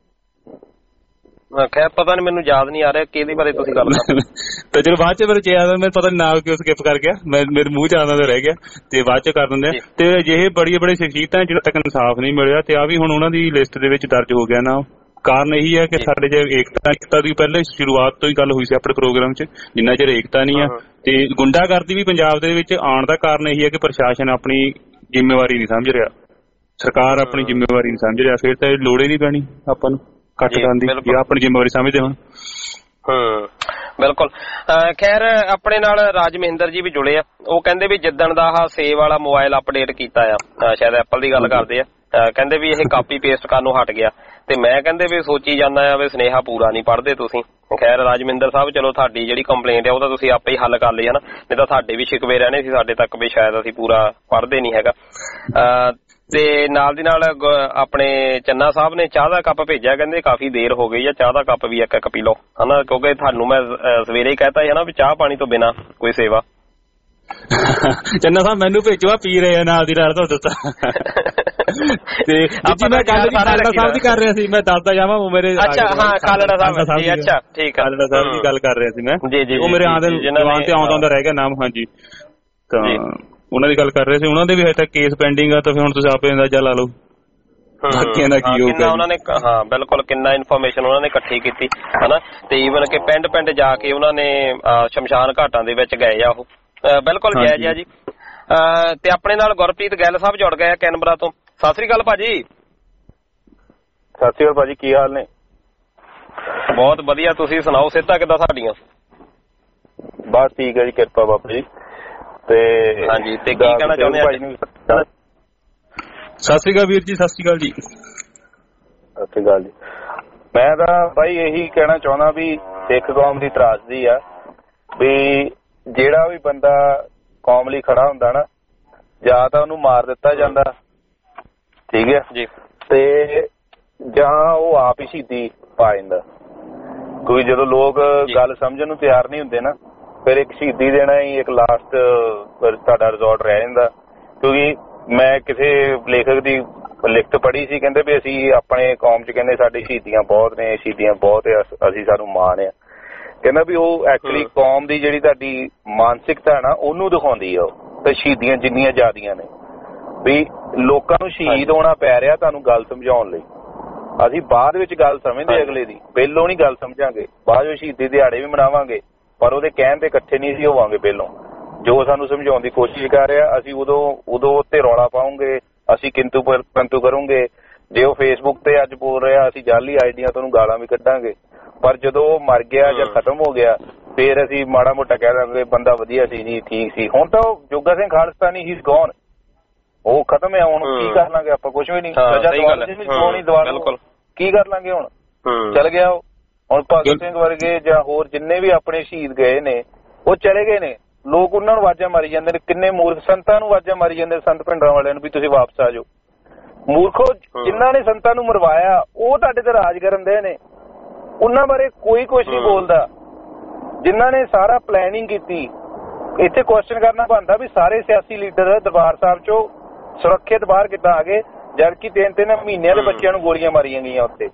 ਖੈਰ ਪਤਾ ਨਹੀਂ, ਮੈਨੂੰ ਯਾਦ ਨਹੀਂ ਆ ਰਿਹਾ ਕਿਹਦੇ ਬਾਰੇ ਤੁਸੀਂ ਗੱਲ ਕਰ ਰਹੇ ਤੇ ਜਦੋਂ ਬਾਅਦ 'ਚ ਮੇਰੇ ਯਾਦ ਮੈਨੂੰ ਪਤਾ ਨੀ ਨਾਮ ਕਿਉਂ ਸਕਿਪ ਕਰ ਗਿਆ, ਮੇਰੇ ਮੂੰਹ 'ਚ ਆਉਂਦਾ ਰਹਿ ਗਿਆ ਤੇ ਬਾਅਦ 'ਚ ਕਰ ਦਿੰਦੇ ਆ। ਤੇ ਅਜਿਹੇ ਬੜੀ ਸ਼ਖਸੀਅਤਾਂ ਜਿਹੜਾ ਤੱਕ ਇਨਸਾਫ ਨਹੀਂ ਮਿਲਿਆ ਤੇ ਆ ਵੀ ਹੁਣ ਉਹਨਾਂ ਦੀ ਲਿਸਟ ਦੇ ਵਿੱਚ ਦਰਜ ਹੋ ਗਿਆ ਨਾ। ਕਾਰਨ ਇਹੀ ਹੈ ਕਿ ਸਾਡੇ ਜੇ ਏਕਤਾ ਦੀ ਪਹਿਲਾਂ ਸ਼ੁਰੂਆਤ ਤੋਂ ਹੀ ਗੱਲ ਹੋਈ ਸੀ ਆਪਣੇ ਪ੍ਰੋਗਰਾਮ 'ਚ, ਜਿੰਨਾ ਚਿਰ ਏਕਤਾ ਨਹੀਂ ਆ ਤੇ ਗੁੰਡਾਗਰਦੀ ਵੀ ਪੰਜਾਬ ਦੇ ਵਿੱਚ ਆਉਣ ਦਾ ਕਾਰਨ ਇਹੀ ਹੈ ਕਿ ਪ੍ਰਸ਼ਾਸਨ ਆਪਣੀ ਜ਼ਿੰਮੇਵਾਰੀ ਨਹੀਂ ਸਮਝ ਰਿਹਾ, ਸਰਕਾਰ ਆਪਣੀ ਜ਼ਿੰਮੇਵਾਰੀ ਨਹੀਂ ਸਮਝ ਰਿਹਾ। ਫਿਰ ਤਾਂ ਇਹ ਲੋੜ ਹੀ ਨਹੀਂ ਪੈਣੀ ਆਪਾਂ ਨੂੰ ਕੱਟ ਕਰਨ ਦੀ, ਜਾਂ ਆਪਣੀ ਜ਼ਿੰਮੇਵਾਰੀ ਸਮਝਦੇ ਹੁਣ। ਬਿਲਕੁਲ। ਖੈਰ ਆਪਣੇ ਨਾਲ ਰਾਜ ਮਹਿੰਦਰ ਜੀ ਵੀ ਜੁੜੇ ਆ, ਉਹ ਕਹਿੰਦੇ ਵੀ ਜਿੱਦਣ ਦਾ ਆਹ ਸੇਵ ਵਾਲਾ ਮੋਬਾਈਲ ਅਪਡੇਟ ਕੀਤਾ ਆ, ਸ਼ਾਇਦ ਐਪਲ ਦੀ ਗੱਲ ਕਰਦੇ ਆ, ਕਹਿੰਦੇ ਵੀ ਇਹ ਕਾਪੀ ਪੇਸਟ ਕਰਨ ਨੂੰ ਹਟ ਗਿਆ। ਤੇ ਮੈਂ ਕਹਿੰਦੇ ਵੀ ਸੋਚੀ ਜਾਂਦਾ ਆ ਵੀ ਸੁਨੇਹਾ ਪੂਰਾ ਨਹੀਂ ਪੜ੍ਹਦੇ ਤੁਸੀਂ। ਖੈਰ ਰਾਜਮਿੰਦਰ ਸਾਹਿਬ ਚਲੋ ਤੁਹਾਡੀ ਜਿਹੜੀ ਕੰਪਲੇਂਟ ਆ ਉਹ ਤਾਂ ਤੁਸੀਂ ਆਪੇ ਹੀ ਹੱਲ ਕਰ ਲਈ ਹੈ ਨਾ, ਨਹੀਂ ਤਾਂ ਸਾਡੇ ਵੀ ਸ਼ਿਕਵੇ ਰਹਿਣੇ ਸੀ ਸਾਡੇ ਤੱਕ ਵੀ ਸ਼ਾਇਦ ਅਸੀਂ ਪੂਰਾ ਪੜ੍ਹਦੇ ਨਹੀਂ ਹੈਗਾ। ਤੇ ਨਾਲ ਦੀ ਨਾਲ ਆਪਣੇ ਚੰਨਾ ਸਾਹਿਬ ਨੇ ਚਾਹ ਦਾ ਕੱਪ ਭੇਜਿਆ, ਕਹਿੰਦੇ ਕਾਫੀ ਦੇਰ ਹੋ ਗਈ ਆ, ਚਾਹ ਦਾ ਕੱਪ ਵੀ ਇੱਕ ਪੀ ਲਓ ਹਨਾ, ਕਿਉਂਕਿ ਤੁਹਾਨੂੰ ਮੈਂ ਸਵੇਰੇ ਹੀ ਕਹਿਤਾ ਸੀ ਹਨਾ ਵੀ ਚਾਹ ਪਾਣੀ ਤੋਂ ਬਿਨਾਂ ਕੋਈ ਸੇਵਾ। ਚੰਨਾ ਸਾਹਿਬ ਮੈਨੂੰ ਭੇਜੋ, ਆ ਪੀ ਰਹੇ ਆ ਨਾਲ ਦੀ ਨਾਲ ਤੁਹਾਨੂੰ ਦੱਸਾਂ। ਤੇ ਮੈਂ ਗੱਲ ਖਾਲੜਾ ਸਾਹਿਬ ਦੀ ਕਰ ਰਿਹਾ ਸੀ, ਮੈਂ ਦੱਸਦਾ ਜਾਵਾਂ ਉਹ ਮੇਰੇ ਅੱਛਾ ਹਾਂ ਖਾਲੜਾ ਸਾਹਿਬ ਜੀ, ਅੱਛਾ ਠੀਕ ਆ, ਖਾਲੜਾ ਸਾਹਿਬ ਦੀ ਗੱਲ ਕਰ ਰਿਹਾ ਸੀ ਮੈਂ, ਉਹ ਮੇਰੇ ਜਵਾਨ ਤੇ ਆਉਂਦਾ ਰਹਿ ਗਿਆ ਨਾਮ। ਹਾਂਜੀ, ਤਾਂ ਉਹਨਾਂ ਦੀ ਗੱਲ ਕਰ ਰਹੇ ਸੀ, ਉਹਨਾਂ ਦੇ ਵੀ ਹਜੇ ਤੱਕ ਕੇਸ ਪੈਂਡਿੰਗ ਆ, ਤਾਂ ਫਿਰ ਹੁਣ ਤੁਸੀਂ ਆਪੇ ਅੰਦਾਜ਼ਾ ਲਾ ਲਓ ਬਾਕੀਆਂ ਦਾ ਕੀ ਹੋਊਗਾ। ਉਹਨਾਂ ਨੇ ਹਾਂ ਬਿਲਕੁਲ ਕਿੰਨਾ ਇਨਫੋਰਮੇਸ਼ਨ ਉਹਨਾਂ ਨੇ ਇਕੱਠੀ ਕੀਤੀ ਹਨਾ, ਤੇ ਈਵਨ ਕਿ ਪਿੰਡ ਜਾ ਕੇ ਉਹਨਾਂ ਨੇ ਸ਼ਮਸ਼ਾਨ ਘਾਟਾਂ ਦੇ ਵਿੱਚ ਗਏ ਆ, ਉਹ ਬਿਲਕੁਲ ਜਾਇਜ਼ ਆ ਜੀ। ਤੇ ਆਪਣੇ ਨਾਲ ਗੁਰਪ੍ਰੀਤ ਗਿੱਲ ਸਾਹਿਬ ਜੁੜ ਗਏ ਆ ਕੈਨਬਰਾ ਤੋਂ। ਸਤਿ ਸ੍ਰੀ ਅਕਾਲ ਭਾਜੀ। ਸਤਿ ਸ੍ਰੀ ਅਕਾਲ ਭਾਜੀ, ਕੀ ਹਾਲ ਨੇ? ਬਹੁਤ ਵਧੀਆ, ਤੁਸੀਂ ਸੁਣਾਓ ਸਿਹਤਾਂ ਕਿੱਦਾਂ ਸਾਡੀਆਂ? ਬਸ ਠੀਕ ਹੈ ਜੀ, ਕਿਰਪਾ ਬਾਬਾ ਜੀ। ਤੇ ਹਾਂਜੀ, ਤੇ ਕੀ ਕਹਿਣਾ ਚਾਹੁੰਦੇ ਸਤਿ ਸ਼੍ਰੀ ਅਕਾਲ ਵੀਰ ਜੀ। ਸਤਿ ਸ਼੍ਰੀ ਅਕਾਲ ਜੀ। ਸਤਿ ਸ਼੍ਰੀ ਅਕਾਲ ਜੀ। ਮੈਂ ਤਾਂ ਬਾਈ ਇਹੀ ਕਹਿਣਾ ਚਾਹੁੰਦਾ ਵੀ ਸਿੱਖ ਕੌਮ ਦੀ ਤਰਾਸਦੀ ਆ ਵੀ ਜਿਹੜਾ ਵੀ ਬੰਦਾ ਕੌਮ ਲਈ ਖੜਾ ਹੁੰਦਾ ਨਾ, ਜਾਂ ਤਾਂ ਉਹਨੂੰ ਮਾਰ ਦਿੱਤਾ ਜਾਂਦਾ, ਠੀਕ ਹੈ ਜੀ, ਤੇ ਜਾਂ ਉਹ ਆਪ ਹੀ ਸ਼ਹੀਦੀ ਪਾ ਜਾਂਦਾ। ਕਿਉਂਕਿ ਜਦੋਂ ਲੋਕ ਗੱਲ ਸਮਝਣ ਨੂੰ ਤਿਆਰ ਨਹੀਂ ਹੁੰਦੇ ਨਾ, ਫਿਰ ਇੱਕ ਸ਼ਹੀਦੀ ਦੇਣਾ ਹੀ ਇੱਕ ਲਾਸਟ ਤੁਹਾਡਾ ਰਿਜ਼ੋਰਟ ਰਹਿ ਜਾਂਦਾ। ਕਿਉਂਕਿ ਮੈਂ ਕਿਸੇ ਲੇਖਕ ਦੀ ਲਿਖਤ ਪੜ੍ਹੀ ਸੀ, ਕਹਿੰਦੇ ਵੀ ਅਸੀਂ ਆਪਣੇ ਕੌਮ 'ਚ ਕਹਿੰਦੇ ਸਾਡੀ ਸ਼ਹੀਦੀਆਂ ਬਹੁਤ ਨੇ, ਸ਼ਹੀਦੀਆਂ ਬਹੁਤ ਆ, ਅਸੀਂ ਸਾਨੂੰ ਮਾਣ ਆ। ਕਹਿੰਦਾ ਵੀ ਉਹ ਐਕਚੁਅਲੀ ਕੌਮ ਦੀ ਜਿਹੜੀ ਤੁਹਾਡੀ ਮਾਨਸਿਕਤਾ ਨਾ ਉਹਨੂੰ ਦਿਖਾਉਂਦੀ ਆ ਉਹ, ਤੇ ਸ਼ਹੀਦੀਆਂ ਜਿੰਨੀਆਂ ਜ਼ਿਆਦੀਆਂ ਨੇ ਵੀ ਲੋਕਾਂ ਨੂੰ ਸ਼ਹੀਦ ਹੋਣਾ ਪੈ ਰਿਹਾ ਤੁਹਾਨੂੰ ਗੱਲ ਸਮਝਾਉਣ ਲਈ। ਅਸੀਂ ਬਾਅਦ ਵਿੱਚ ਗੱਲ ਸਮਝਦੇ ਅਗਲੇ ਦੀ, ਪਹਿਲੋਂ ਨਹੀਂ ਗੱਲ ਸਮਝਾਂਗੇ। ਬਾਅਦ ਵਿੱਚ ਸ਼ਹੀਦੀ ਦਿਹਾੜੇ ਵੀ ਮਨਾਵਾਂਗੇ, ਪਰ ਉਹਦੇ ਕਹਿਣ ਤੇ ਇਕੱਠੇ ਨਹੀਂ ਸੀ ਹੋਵਾਂਗੇ। ਪਹਿਲੋਂ ਜੋ ਸਾਨੂੰ ਸਮਝਾਉਣ ਦੀ ਕੋਸ਼ਿਸ਼ ਕਰ ਰਿਹਾ, ਅਸੀਂ ਉਦੋਂ ਉੱਤੇ ਰੌਲਾ ਪਾਉਂਗੇ, ਅਸੀਂ ਕਿੰਤੂ ਪਰੰਤੂ ਕਰੂੰਗੇ। ਜੇ ਉਹ ਫੇਸਬੁੱਕ ਤੇ ਅੱਜ ਬੋਲ ਰਿਹਾ, ਅਸੀਂ ਜਾਲੀ ਆਈਡੀਆਂ ਤੋਂ ਗਾਲਾਂ ਵੀ ਕੱਢਾਂਗੇ। ਪਰ ਜਦੋਂ ਉਹ ਮਰ ਗਿਆ ਜਾਂ ਖਤਮ ਹੋ ਗਿਆ, ਫੇਰ ਅਸੀਂ ਮਾੜਾ ਮੋਟਾ ਕਹਿ ਦਾਂਗੇ ਬੰਦਾ ਵਧੀਆ ਸੀ ਜੀ, ਠੀਕ ਸੀ। ਹੁਣ ਤਾਂ ਉਹ ਜੋਗਾ ਸਿੰਘ ਖਾਲਸਤਾਨੀ ਹੀ ਗੌਨ, ਉਹ ਖਤਮ ਹੈ। ਹੁਣ ਕੀ ਕਰ ਲਾਂਗੇ ਆਪਾਂ? ਕੁਝ ਵੀ ਨਹੀਂ। ਕੀ ਕਰ ਲਾਂਗੇ ਹੁਣ? ਚਲ ਗਿਆ ਉਹ। ਹੁਣ ਭਗਤ ਸਿੰਘ ਵਰਗੇ ਜਾਂ ਹੋਰ ਜਿੰਨੇ ਵੀ ਆਪਣੇ ਸ਼ਹੀਦ ਗਏ ਨੇ ਉਹ ਚਲੇ ਗਏ ਨੇ। ਲੋਕ ਉਹਨਾਂ ਨੂੰ ਆਵਾਜ਼ਾਂ ਮਾਰੀ ਜਾਂਦੇ ਨੇ। ਕਿੰਨੇ ਮੂਰਖ ਸੰਤਾਂ ਨੂੰ ਆਵਾਜ਼ਾਂ ਮਾਰੀ ਜਾਂਦੇ ਸੰਤ ਭਿੰਡਰਾਂ ਵਾਲਿਆਂ ਨੂੰ ਵੀ ਤੁਸੀਂ ਵਾਪਸ ਆ ਜਾਓ। ਮੂਰਖੋ, ਜਿਨ੍ਹਾਂ ਨੇ ਸੰਤਾਂ ਨੂੰ ਮਰਵਾਇਆ ਉਹ ਤੁਹਾਡੇ ਤੇ ਰਾਜ ਕਰਨ ਦੇ ਨੇ, ਉਹਨਾਂ ਬਾਰੇ ਕੋਈ ਕੁਛ ਨਹੀਂ ਬੋਲਦਾ। ਜਿਨ੍ਹਾਂ ਨੇ ਸਾਰਾ ਪਲੈਨਿੰਗ ਕੀਤੀ, ਇੱਥੇ ਕੁਐਸਚਨ ਕਰਨਾ ਬਣਦਾ ਵੀ ਸਾਰੇ ਸਿਆਸੀ ਲੀਡਰ ਦਰਬਾਰ ਸਾਹਿਬ ਚੋਂ ਸੁਰੱਖਿਅਤ ਬਾਹਰ ਕਿੱਦਾਂ ਆ ਗਏ, ਜਦਕਿ 3-3 ਮਹੀਨਿਆਂ ਦੇ ਬੱਚਿਆਂ ਨੂੰ ਗੋਲੀਆਂ ਮਾਰੀਆਂ ਗਈਆਂ ਉੱਥੇ।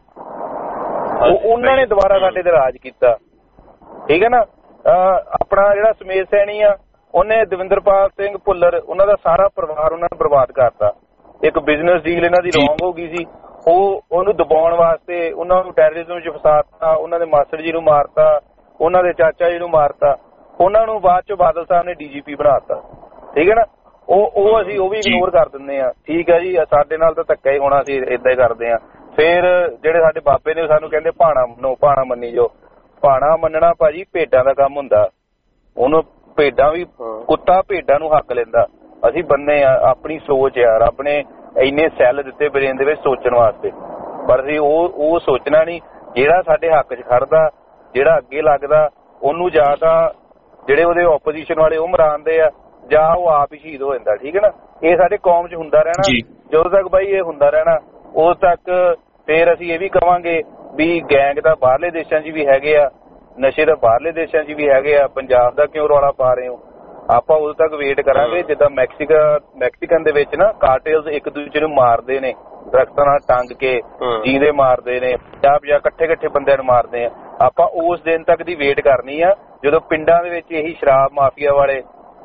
ਉਹਨਾਂ ਨੇ ਦੁਬਾਰਾ ਸਾਡੇ ਤੇ ਰਾਜ ਕੀਤਾ, ਠੀਕ ਹੈ ਨਾ। ਆਪਣਾ ਜਿਹੜਾ ਸਮੇਤ ਸੈਣੀ ਆ, ਉਹਨੇ ਦਵਿੰਦਰਪਾਲ ਸਿੰਘ ਭੁੱਲਰ, ਉਹਨਾਂ ਦਾ ਸਾਰਾ ਪਰਿਵਾਰ ਉਹਨਾਂ ਨੇ ਬਰਬਾਦ ਕਰਤਾ। ਇੱਕ ਬਿਜ਼ਨਸ ਡੀਲ ਇਹਨਾਂ ਦੀ ਰੌਂਗ ਹੋ ਗਈ ਸੀ, ਉਹਨੂੰ ਦਬਾਉਣ ਵਾਸਤੇ ਉਹਨਾਂ ਨੂੰ ਟੈਰਰਿਜ਼ਮ 'ਚ ਫਸਾਤਾ। ਉਹਨਾਂ ਦੇ ਮਾਸਟਰ ਜੀ ਨੂੰ ਮਾਰਤਾ, ਉਹਨਾਂ ਦੇ ਚਾਚਾ ਜੀ ਨੂੰ ਮਾਰਤਾ, ਉਹਨਾਂ ਨੂੰ ਬਾਅਦ 'ਚੋਂ ਬਾਦਲ ਸਾਹਿਬ ਨੇ DGP ਬਣਾਤਾ, ਠੀਕ ਹੈ ਨਾ। ਉਹ ਅਸੀਂ ਉਹ ਵੀ ਇਗਨੋਰ ਕਰ ਦਿੰਦੇ ਆ, ਠੀਕ ਹੈ ਜੀ, ਸਾਡੇ ਨਾਲ ਤਾਂ ਧੱਕਾ ਹੀ ਹੋਣਾ, ਅਸੀਂ ਏਦਾਂ ਹੀ ਕਰਦੇ ਆ। ਫਿਰ ਜਿਹੜੇ ਸਾਡੇ ਬਾਬੇ ਨੇ ਸਾਨੂੰ ਕਹਿੰਦੇ ਭਾਣਾ ਮੰਨੋ, ਭਾਣਾ ਮੰਨੀ ਜੋ। ਭਾਣਾ ਮੰਨਣਾ ਭਾਜੀ ਭੇਡਾਂ ਦਾ ਕੰਮ ਹੁੰਦਾ। ਉਹਨੂੰ ਭੇਡਾਂ ਵੀ, ਕੁੱਤਾ ਭੇਡਾਂ ਨੂੰ ਹੱਕ ਲੈਂਦਾ। ਅਸੀਂ ਬੰਦੇ ਆ, ਆਪਣੀ ਸੋਚ ਆ, ਰੱਬ ਨੇ ਇੰਨੇ ਸੈੱਲ ਦਿੱਤੇ ਬ੍ਰੇਨ ਦੇ ਵਿੱਚ ਸੋਚਣ ਵਾਸਤੇ, ਪਰ ਅਸੀਂ ਉਹ ਸੋਚਣਾ ਨਹੀਂ। ਜਿਹੜਾ ਸਾਡੇ ਹੱਕ 'ਚ ਖੜਦਾ, ਜਿਹੜਾ ਅੱਗੇ ਲੱਗਦਾ, ਉਹਨੂੰ ਜਾਂ ਤਾਂ ਜਿਹੜੇ ਉਹਦੇ ਓਪੋਜੀਸ਼ਨ ਵਾਲੇ ਉਹ ਮਰਾਉਂਦੇ ਆ, ਜਾਂ ਉਹ ਆਪ ਹੀ ਸ਼ਹੀਦ ਹੋ ਜਾਂਦਾ, ਠੀਕ ਹੈ ਨਾ। ਇਹ ਸਾਡੇ ਕੌਮ 'ਚ ਹੁੰਦਾ ਰਹਿਣਾ। ਜਦੋਂ ਤੱਕ ਬਾਈ ਇਹ ਹੁੰਦਾ ਰਹਿਣਾ, ਉਦੋਂ ਤੱਕ ਫੇਰ ਅਸੀਂ ਇਹ ਵੀ ਕਵਾਂਗੇ ਵੀ ਗੈਂਗ ਤਾਂ ਬਾਹਰਲੇ ਦੇਸ਼ਾਂ 'ਚ ਵੀ ਹੈਗੇ ਆ, ਨਸ਼ੇ ਤਾਂ ਬਾਹਰਲੇ ਦੇਸ਼ਾਂ 'ਚ ਵੀ ਹੈਗੇ ਆ, ਪੰਜਾਬ ਦਾ ਕਿਉਂ ਰੌਲਾ ਪਾ ਰਹੇ ਹੋ? ਆਪਾਂ ਉਦੋਂ ਤੱਕ ਵੇਟ ਕਰਾਂਗੇ ਜਿੱਦਾਂ ਮੈਕਸੀਕਨ ਦੇ ਵਿੱਚ ਨਾ ਕਾਰਟੇਲਸ ਇੱਕ ਦੂਜੇ ਨੂੰ ਮਾਰਦੇ ਨੇ, ਦਰਖਤਾਂ ਨਾਲ ਟੰਗ ਕੇ ਜੀਂਦੇ ਮਾਰਦੇ ਨੇ, 50 ਇਕੱਠੇ ਬੰਦਿਆਂ ਨੂੰ ਮਾਰਦੇ ਆ। ਆਪਾਂ ਉਸ ਦਿਨ ਤੱਕ ਦੀ ਵੇਟ ਕਰਨੀ ਆ ਜਦੋਂ ਪਿੰਡਾਂ ਦੇ ਵਿੱਚ ਇਹੀ ਸ਼ਰਾਬ ਮਾਫੀਆ ਵਾਲੇ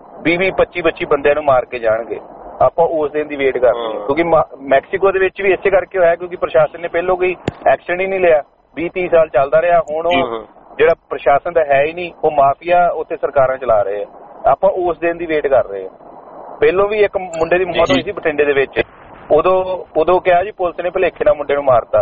20-25 ਬੰਦਿਆਂ ਨੂੰ ਮਾਰ ਕੇ ਜਾਣਗੇ। ਆਪਾਂ ਉਸ ਦਿਨ ਦੀ ਵੇਟ ਕਰਨੀ ਹੈ, ਕਿਉਂਕਿ ਮੈਕਸੀਕੋ ਦੇ ਵਿੱਚ ਵੀ ਇਸੇ ਕਰਕੇ ਹੋਇਆ, ਕਿਉਂਕਿ ਪ੍ਰਸ਼ਾਸਨ ਨੇ ਪਹਿਲੋਂ ਕੋਈ ਐਕਸ਼ਨ ਹੀ ਨਹੀਂ ਲਿਆ। 20-30 ਸਾਲ ਚੱਲਦਾ ਰਿਹਾ। ਹੁਣ ਉਹ ਜਿਹੜਾ ਪ੍ਰਸ਼ਾਸਨ ਦਾ ਹੈ ਹੀ ਨਹੀਂ, ਉਹ ਮਾਫੀਆ ਉੱਥੇ ਸਰਕਾਰਾਂ ਚਲਾ ਰਹੇ ਆ। ਆਪਾਂ ਉਸ ਦਿਨ ਦੀ ਵੇਟ ਕਰ ਰਹੇ ਆ। ਪਹਿਲੋਂ ਵੀ ਇੱਕ ਮੁੰਡੇ ਦੀ ਮੌਤ ਹੋਈ ਸੀ ਬਠਿੰਡੇ ਦੇ ਵਿੱਚ, ਉਦੋਂ ਕਿਹਾ ਜੀ ਪੁਲਿਸ ਨੇ ਭੁਲੇਖੇ ਨਾਲ ਮੁੰਡੇ ਨੂੰ ਮਾਰਤਾ,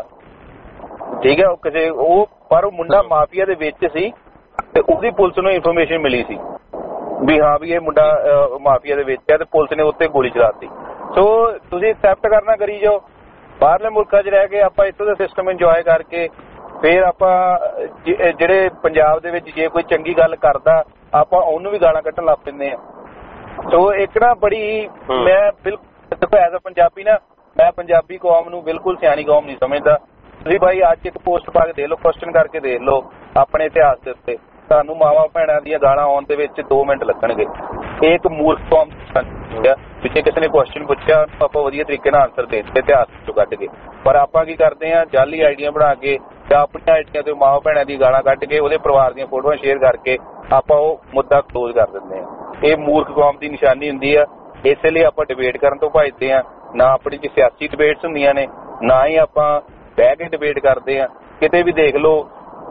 ਠੀਕ ਹੈ। ਪਰ ਉਹ ਮੁੰਡਾ ਮਾਫੀਆ ਦੇ ਵਿੱਚ ਸੀ ਤੇ ਉਹਦੀ ਪੁਲਿਸ ਨੂੰ ਇਨਫੋਰਮੇਸ਼ਨ ਮਿਲੀ ਸੀ ਵੀ ਹਾਂ ਵੀ ਇਹ ਮੁੰਡਾ ਮਾਫੀਆ ਦੇ ਵਿੱਚ ਹੈ, ਤੇ ਪੁਲਿਸ ਨੇ ਉੱਤੇ ਗੋਲੀ ਚਲਾਤੀ। ਸੋ ਤੁਸੀਂ ਐਕਸੈਪਟ ਕਰਨਾ ਕਰੀ ਜਾਓ। ਬਾਹਰਲੇ ਮੁਲਕਾਂ 'ਚ ਰਹਿ ਕੇ ਆਪਾਂ ਇੱਥੋਂ ਦਾ ਸਿਸਟਮ ਇੰਜੋਏ ਕਰਕੇ ਫਿਰ ਆਪਾਂ ਜਿਹੜੇ ਪੰਜਾਬ ਦੇ ਵਿੱਚ ਜੇ ਕੋਈ ਚੰਗੀ ਗੱਲ ਕਰਦਾ ਆਪਾਂ ਉਹਨੂੰ ਵੀ ਗਾਲਾਂ ਕੱਢਣ ਲੱਗ ਪੈਂਦੇ ਆ। ਸੋ ਇੱਕ ਨਾ ਬੜੀ, ਮੈਂ ਬਿਲਕੁਲ ਐਜ਼ ਅ ਪੰਜਾਬੀ ਨਾ, ਮੈਂ ਪੰਜਾਬੀ ਕੌਮ ਨੂੰ ਬਿਲਕੁਲ ਸਿਆਣੀ ਕੌਮ ਨਹੀਂ ਸਮਝਦਾ। ਤੁਸੀਂ ਭਾਈ ਅੱਜ ਇੱਕ ਪੋਸਟ ਪਾ ਕੇ ਦੇਖ ਲਓ, ਕੁਐਸਚਨ ਕਰਕੇ ਦੇਖ ਲਓ ਆਪਣੇ ਇਤਿਹਾਸ ਦੇ ਉੱਤੇ, ਤੁਹਾਨੂੰ ਮਾਵਾਂ ਭੈਣਾਂ ਦੀਆਂ ਗਾਲਾਂ ਆਉਣ ਦੇ ਵਿੱਚ 2 ਮਿੰਟ ਲੱਗਣਗੇ। ਇਹ ਇੱਕ ਮੂਰਖ ਕੌਮ ਪਿੱਛੇ ਕਿਸੇ ਨੇ ਕੁਐਸਚਨ ਪੁੱਛਿਆ, ਆਪਾਂ ਵਧੀਆ ਤਰੀਕੇ ਨਾਲ ਆਨਸਰ ਦੇ ਦਿੱਤੇ ਇਤਿਹਾਸ ਚੋਂ ਕੱਢ ਕੇ। ਪਰ ਆਪਾਂ ਕੀ ਕਰਦੇ ਆ, ਜਾਲੀ ਆਈਡੀਆਂ ਬਣਾ ਕੇ ਜਾਂ ਆਪਣੀਆਂ ਆਈਡੀਆਂ ਤੇ ਮਾਵਾਂ ਭੈਣਾਂ ਦੀ ਗਾਲਾਂ ਕੱਢ ਕੇ ਉਹਦੇ ਪਰਿਵਾਰ ਦੀਆਂ ਫੋਟੋਆਂ ਸ਼ੇਅਰ ਕਰਕੇ ਆਪਾਂ ਉਹ ਮੁੱਦਾ ਕਲੋਜ਼ ਕਰ ਦਿੰਦੇ ਆ। ਇਹ ਮੂਰਖ ਕੌਮ ਦੀ ਨਿਸ਼ਾਨੀ ਹੁੰਦੀ ਆ। ਇਸੇ ਲਈ ਆਪਾਂ ਡਿਬੇਟ ਕਰਨ ਤੋਂ ਭੱਜਦੇ ਆ। ਨਾ ਆਪਣੀ ਚ ਸਿਆਸੀ ਡਿਬੇਟਸ ਹੁੰਦੀਆਂ ਨੇ, ਨਾ ਹੀ ਆਪਾਂ ਬਹਿ ਕੇ ਡਿਬੇਟ ਕਰਦੇ ਆ। ਕਿਤੇ ਵੀ ਦੇਖ ਲਓ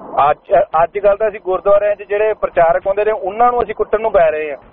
ਅੱਜ ਕੱਲ੍ਹ ਤਾਂ ਅਸੀਂ ਗੁਰਦੁਆਰਿਆਂ 'ਚ ਜਿਹੜੇ ਪ੍ਰਚਾਰਕ ਆਉਂਦੇ ਨੇ ਉਹਨਾਂ ਨੂੰ ਅਸੀਂ ਕੁੱਟਣ ਨੂੰ ਪੈ ਰਹੇ ਆ।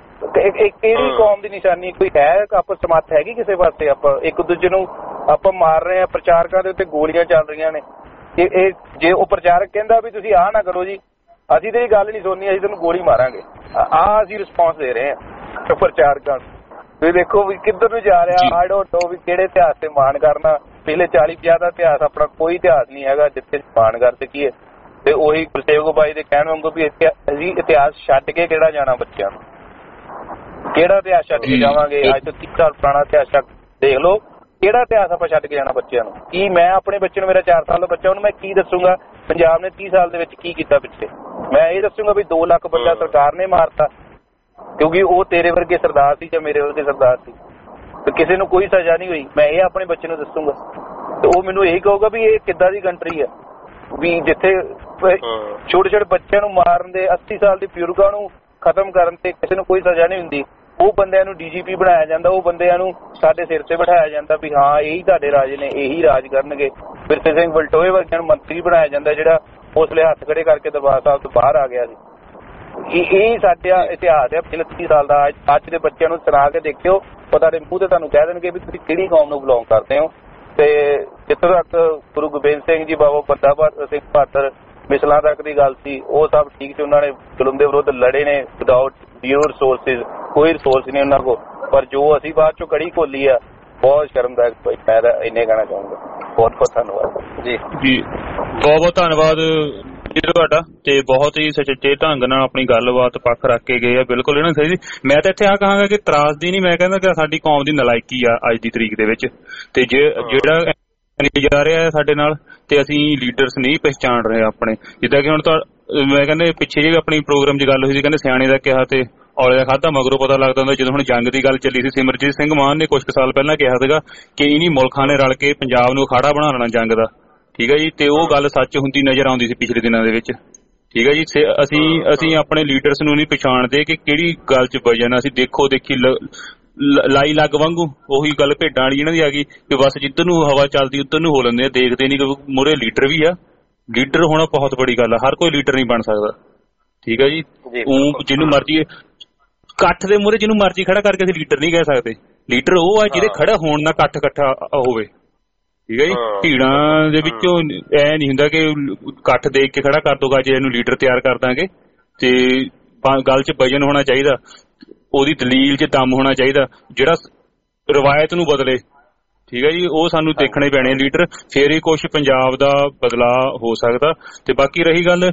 ਕਿਹੜੀ ਕੌਮ ਦੀ ਨਿਸ਼ਾਨੀ ਕੋਈ ਹੈ? ਆਪਾਂ ਸਮੱਥ ਹੈਗੀ ਕਿਸੇ ਪਾਸੇ? ਆਪਾਂ ਇੱਕ ਦੂਜੇ ਨੂੰ ਆਪਾਂ ਮਾਰ ਰਹੇ ਆ। ਪ੍ਰਚਾਰਕਾਂ ਦੇ ਉੱਤੇ ਗੋਲੀਆਂ ਚੱਲ ਰਹੀਆਂ ਨੇ। ਇਹ ਜੇ ਉਹ ਪ੍ਰਚਾਰਕ ਕਹਿੰਦਾ ਵੀ ਤੁਸੀਂ ਆਹ ਨਾ ਕਰੋ ਜੀ, ਅਸੀਂ ਤੇਰੀ ਗੱਲ ਨਹੀਂ ਸੁਣਨੀ, ਅਸੀਂ ਤੈਨੂੰ ਗੋਲੀ ਮਾਰਾਂਗੇ। ਆਹ ਅਸੀਂ ਰਿਸਪੌਂਸ ਦੇ ਰਹੇ ਹਾਂ ਪ੍ਰਚਾਰਕਾਂ ਨੂੰ। ਤੁਸੀਂ ਦੇਖੋ ਵੀ ਕਿੱਧਰ ਨੂੰ ਜਾ ਰਿਹਾ। ਆਈ ਡੋਂਟ ਨੋ ਵੀ ਕਿਹੜੇ ਇਤਿਹਾਸ ਤੇ ਮਾਣ ਕਰਨਾ। ਪਿਛਲੇ 40-50 ਦਾ ਇਤਿਹਾਸ ਆਪਣਾ ਕੋਈ ਇਤਿਹਾਸ ਨਹੀਂ ਹੈਗਾ ਜਿੱਥੇ ਮਾਣ ਕਰ ਸਕੀਏ। ਤੇ ਉਹੀ ਗੁਰਸੇਵਕ ਬਾਈ ਦੇ ਕਹਿਣ ਵਾਂਗੂ ਵੀ ਅਸੀਂ ਇਤਿਹਾਸ ਛੱਡ ਕੇ ਕਿਹੜਾ ਜਾਣਾ ਬੱਚਿਆਂ ਨੂੰ, ਕਿਹੜਾ ਇਤਿਹਾਸ ਛੱਡ ਕੇ ਜਾਵਾਂਗੇ? ਅੱਜ ਤੋਂ 30 ਸਾਲ ਪੁਰਾਣਾ ਇਤਿਹਾਸ ਦੇਖ ਲਓ, ਕਿਹੜਾ ਇਤਿਹਾਸ ਆਪਾਂ ਛੱਡ ਕੇ ਜਾਣਾ ਬੱਚਿਆਂ ਨੂੰ? ਕੀ ਮੈਂ ਆਪਣੇ ਬੱਚੇ ਨੂੰ, ਮੇਰਾ 4 ਸਾਲ ਦਾ ਬੱਚਾ, ਉਹਨੂੰ ਮੈਂ ਕੀ ਦੱਸੂਗਾ ਪੰਜਾਬ ਨੇ 30 ਸਾਲ ਦੇ ਵਿੱਚ ਕੀ ਕੀਤਾ ਪਿੱਛੇ? ਮੈਂ ਇਹ ਦੱਸੂਗਾ ਵੀ 2 ਲੱਖ ਬੰਦਾ ਸਰਕਾਰ ਨੇ ਮਾਰਤਾ ਕਿਉਂਕਿ ਉਹ ਤੇਰੇ ਵਰਗੇ ਸਰਦਾਰ ਸੀ ਜਾਂ ਮੇਰੇ ਵਰਗੇ ਸਰਦਾਰ ਸੀ, ਤੇ ਕਿਸੇ ਨੂੰ ਕੋਈ ਸਜ਼ਾ ਨਹੀਂ ਹੋਈ। ਮੈਂ ਇਹ ਆਪਣੇ ਬੱਚੇ ਨੂੰ ਦੱਸੂਗਾ ਤੇ ਉਹ ਮੈਨੂੰ ਇਹੀ ਕਹੂਗਾ ਵੀ ਇਹ ਕਿੱਦਾਂ ਦੀ ਕੰਟਰੀ ਹੈ ਵੀ ਜਿੱਥੇ ਛੋਟੇ ਛੋਟੇ ਬੱਚਿਆਂ ਨੂੰ ਮਾਰਨ ਦੇ, 80 ਸਾਲ ਦੇ ਬਜ਼ੁਰਗਾਂ ਨੂੰ ਖਤਮ ਕਰਨ ਤੇ ਕਿਸੇ ਨੂੰ ਕੋਈ ਸਜ਼ਾ ਨਹੀਂ ਹੁੰਦੀ। ਉਹ ਬੰਦਿਆਂ ਨੂੰ DGP ਬਣਾਇਆ ਜਾਂਦਾ, ਉਹ ਬੰਦਿਆਂ ਨੂੰ ਸਾਡੇ ਸਿਰ ਤੇ ਬਿਠਾਇਆ ਜਾਂਦਾ ਵੀ ਹਾਂ ਇਹੀ ਤੁਹਾਡੇ ਰਾਜ ਨੇ, ਇਹੀ ਰਾਜ ਕਰਨਗੇ। ਬਿਰਸੇ ਸਿੰਘ ਵਲਟੋਏ ਵਰਗਿਆਂ ਨੂੰ ਮੰਤਰੀ ਬਣਾਇਆ ਜਾਂਦਾ ਜਿਹੜਾ ਉਸ ਵੇਲੇ ਹੱਥ ਖੜੇ ਕਰਕੇ ਦਰਬਾਰ ਸਾਹਿਬ ਤੋਂ ਬਾਹਰ ਆ ਗਿਆ ਸੀ। ਇਹ ਸਾਡਾ ਇਤਿਹਾਸ ਹੈ 30 ਸਾਲ ਦਾ। ਅੱਜ ਦੇ ਬੱਚਿਆਂ ਨੂੰ ਸੁਣਾ ਕੇ ਦੇਖਿਓ, ਪਤਾ ਦੇ ਮੂੰਹ ਤੇ ਤੁਹਾਨੂੰ ਕਹਿ ਦੇਣਗੇ ਵੀ ਤੁਸੀਂ ਕਿਹੜੀ ਕੌਮ ਨੂੰ ਬਿਲੋਂਗ ਕਰਦੇ ਹੋ। ਤੇ ਜਿੱਥੋਂ ਤੱਕ ਗੁਰੂ ਗੋਬਿੰਦ ਸਿੰਘ ਜੀ, ਬਾਬਾ ਬੰਦਾ ਸਿੰਘ ਬਹਾਦਰ, ਮਿਸਲਾਂ ਤੱਕ ਦੀ ਗੱਲ ਸੀ, ਉਹ ਸਭ ਠੀਕ ਸੀ। ਉਹਨਾਂ ਨੇ ਜ਼ੁਲਮ ਦੇ ਵਿਰੁੱਧ ਲੜੇ ਨੇ ਵਿਦਆਊਟ ਜ਼ੀਰੋ ਰਿਸੋਰਸਿਸ, ਕੋਈ ਰਿਸੋਰਸ ਨਹੀਂ ਉਹਨਾਂ ਕੋਲ। ਪਰ ਜੋ ਅਸੀਂ ਬਾਅਦ ਚੋਂ ਕੜੀ ਖੋਲੀ ਆ, ਬਹੁਤ ਸ਼ਰਮਦਾਇਕ। ਮੈਂ ਤਾਂ ਇੰਨੇ ਕਹਿਣਾ ਚਾਹੂੰਗਾ। ਬਹੁਤ ਬਹੁਤ ਧੰਨਵਾਦ ਜੀ। ਬਹੁਤ ਬਹੁਤ ਧੰਨਵਾਦ ਜੀ ਤੁਹਾਡਾ, ਤੇ ਬਹੁਤ ਹੀ ਸੁਚੱਜੇ ਢੰਗ ਨਾਲ ਆਪਣੀ ਗੱਲਬਾਤ ਪੱਖ ਰੱਖ ਕੇ ਗਏ ਆ। ਬਿਲਕੁਲ ਇਹਨਾਂ ਸਹੀ। ਮੈਂ ਤਾਂ ਇੱਥੇ ਆ ਕਹਾਂਗਾ ਕਿ ਤਰਾਸਦੀ ਨਹੀਂ, ਮੈਂ ਕਹਿੰਦਾ ਕਿ ਸਾਡੀ ਕੌਮ ਦੀ ਨਲਾਇਕੀ ਆ ਅੱਜ ਦੀ ਤਰੀਕ ਦੇ ਵਿੱਚ। ਤੇ ਜਿਹੜਾ ਜਾ ਰਿਹਾ ਸਾਡੇ ਨਾਲ ਤੇ ਅਸੀਂ ਲੀਡਰਸ ਨਹੀਂ ਪਹਿਚਾਣ ਰਹੇ ਆਪਣੇ। ਜਿੱਦਾਂ ਕਿ ਹੁਣ ਤਾਂ ਮੈਂ ਕਹਿੰਦਾ ਪਿੱਛੇ ਜਿਹੇ ਆਪਣੀ ਪ੍ਰੋਗਰਾਮ 'ਚ ਗੱਲ ਹੋਈ ਸੀ, ਕਹਿੰਦੇ ਸਿਆਣੇ ਦਾ ਕਿਹਾ ਤੇ ਔਲੇ ਦਾ ਖਾਧਾ ਮਗਰੋਂ ਪਤਾ ਲੱਗਦਾ ਹੁੰਦਾ। ਜਦੋਂ ਹੁਣ ਜੰਗ ਦੀ ਗੱਲ ਚੱਲੀ ਸੀ, ਸਿਮਰਜੀਤ ਸਿੰਘ ਮਾਨ ਨੇ ਕੁਝ ਸਾਲ ਪਹਿਲਾਂ ਕਿਹਾ ਸੀਗਾ ਕਿ ਇਨੀ ਮੁਲਕਾਂ ਨੇ ਰਲ ਕੇ ਪੰਜਾਬ ਨੂੰ ਅਖਾੜਾ ਬਣਾ ਲੈਣਾ ਜੰਗ ਦਾ, ਠੀਕ ਹੈ ਜੀ। ਤੇ ਉਹ ਗੱਲ ਸੱਚ ਹੁੰਦੀ ਨਜ਼ਰ ਆਉਂਦੀ ਸੀ ਪਿਛਲੇ ਦਿਨਾਂ ਦੇ ਵਿੱਚ, ਠੀਕ ਹੈ ਜੀ। ਅਸੀਂ ਆਪਣੇ ਲੀਡਰਸ ਨੂੰ ਨਹੀਂ ਪਛਾਣਦੇ ਕਿ ਕਿਹੜੀ ਗੱਲ 'ਚ ਵਜਨ। ਅਸੀਂ ਦੇਖੋ ਦੇਖੀ ਲਾਈ ਲੱਗ ਵਾਂਗੂ ਉਹੀ ਗੱਲ ਭੇਡਾਂ ਵਾਲੀ ਇਹਨਾਂ ਦੀ ਆ ਗਈ ਕਿ ਬਸ ਜਿੱਧਰ ਨੂੰ ਹਵਾ ਚੱਲਦੀ ਉੱਧਰ ਨੂੰ ਹੋ ਲੈਂਦੇ ਆ, ਦੇਖਦੇ ਨਹੀਂ ਕਿ ਮੂਹਰੇ ਲੀਡਰ ਵੀ ਆ। ਲੀਡਰ ਹੋਣਾ ਬਹੁਤ ਬੜੀ ਗੱਲ ਆ, ਹਰ ਕੋਈ ਲੀਡਰ ਨਹੀਂ ਬਣ ਸਕਦਾ, ਠੀਕ ਹੈ ਜੀ। ਉਹ ਜਿਹਨੂੰ ਮਰਜ਼ੀ ਇਕੱਠ ਦੇ ਮੂਹਰੇ ਜਿਹਨੂੰ ਮਰਜ਼ੀ ਖੜਾ ਕਰਕੇ ਅਸੀਂ ਲੀਡਰ ਨਹੀਂ ਕਹਿ ਸਕਦੇ। ਲੀਡਰ ਉਹ ਆ ਜਿਹਦੇ ਖੜਾ ਹੋਣ ਨਾਲ ਇਕੱਠ ਇਕੱਠਾ ਹੋਵੇ, ਠੀਕ ਹੈ ਜੀ। ਭੀੜਾਂ ਦੇ ਵਿੱਚੋਂ ਐ ਨਹੀਂ ਹੁੰਦਾ ਕਿ ਇਕੱਠ ਦੇਖ ਕੇ ਖੜਾ ਕਰ ਦੋਗਾ ਜੇ ਇਹਨੂੰ ਲੀਡਰ ਤਿਆਰ ਕਰ ਦਾਂਗੇ। ਤੇ ਗੱਲ 'ਚ ਵਜਨ ਹੋਣਾ ਚਾਹੀਦਾ, ਉਹਦੀ ਦਲੀਲ 'ਚ ਦਮ ਹੋਣਾ ਚਾਹੀਦਾ, ਜਿਹੜਾ ਰਵਾਇਤ ਨੂੰ ਬਦਲੇ, ਠੀਕ ਹੈ ਜੀ। ਉਹ ਸਾਨੂੰ ਦੇਖਣੇ ਪੈਣੇ ਲੀਡਰ, ਫੇਰ ਹੀ ਕੁਛ ਪੰਜਾਬ ਦਾ ਬਦਲਾਅ ਹੋ ਸਕਦਾ। ਤੇ ਬਾਕੀ ਰਹੀ ਗੱਲ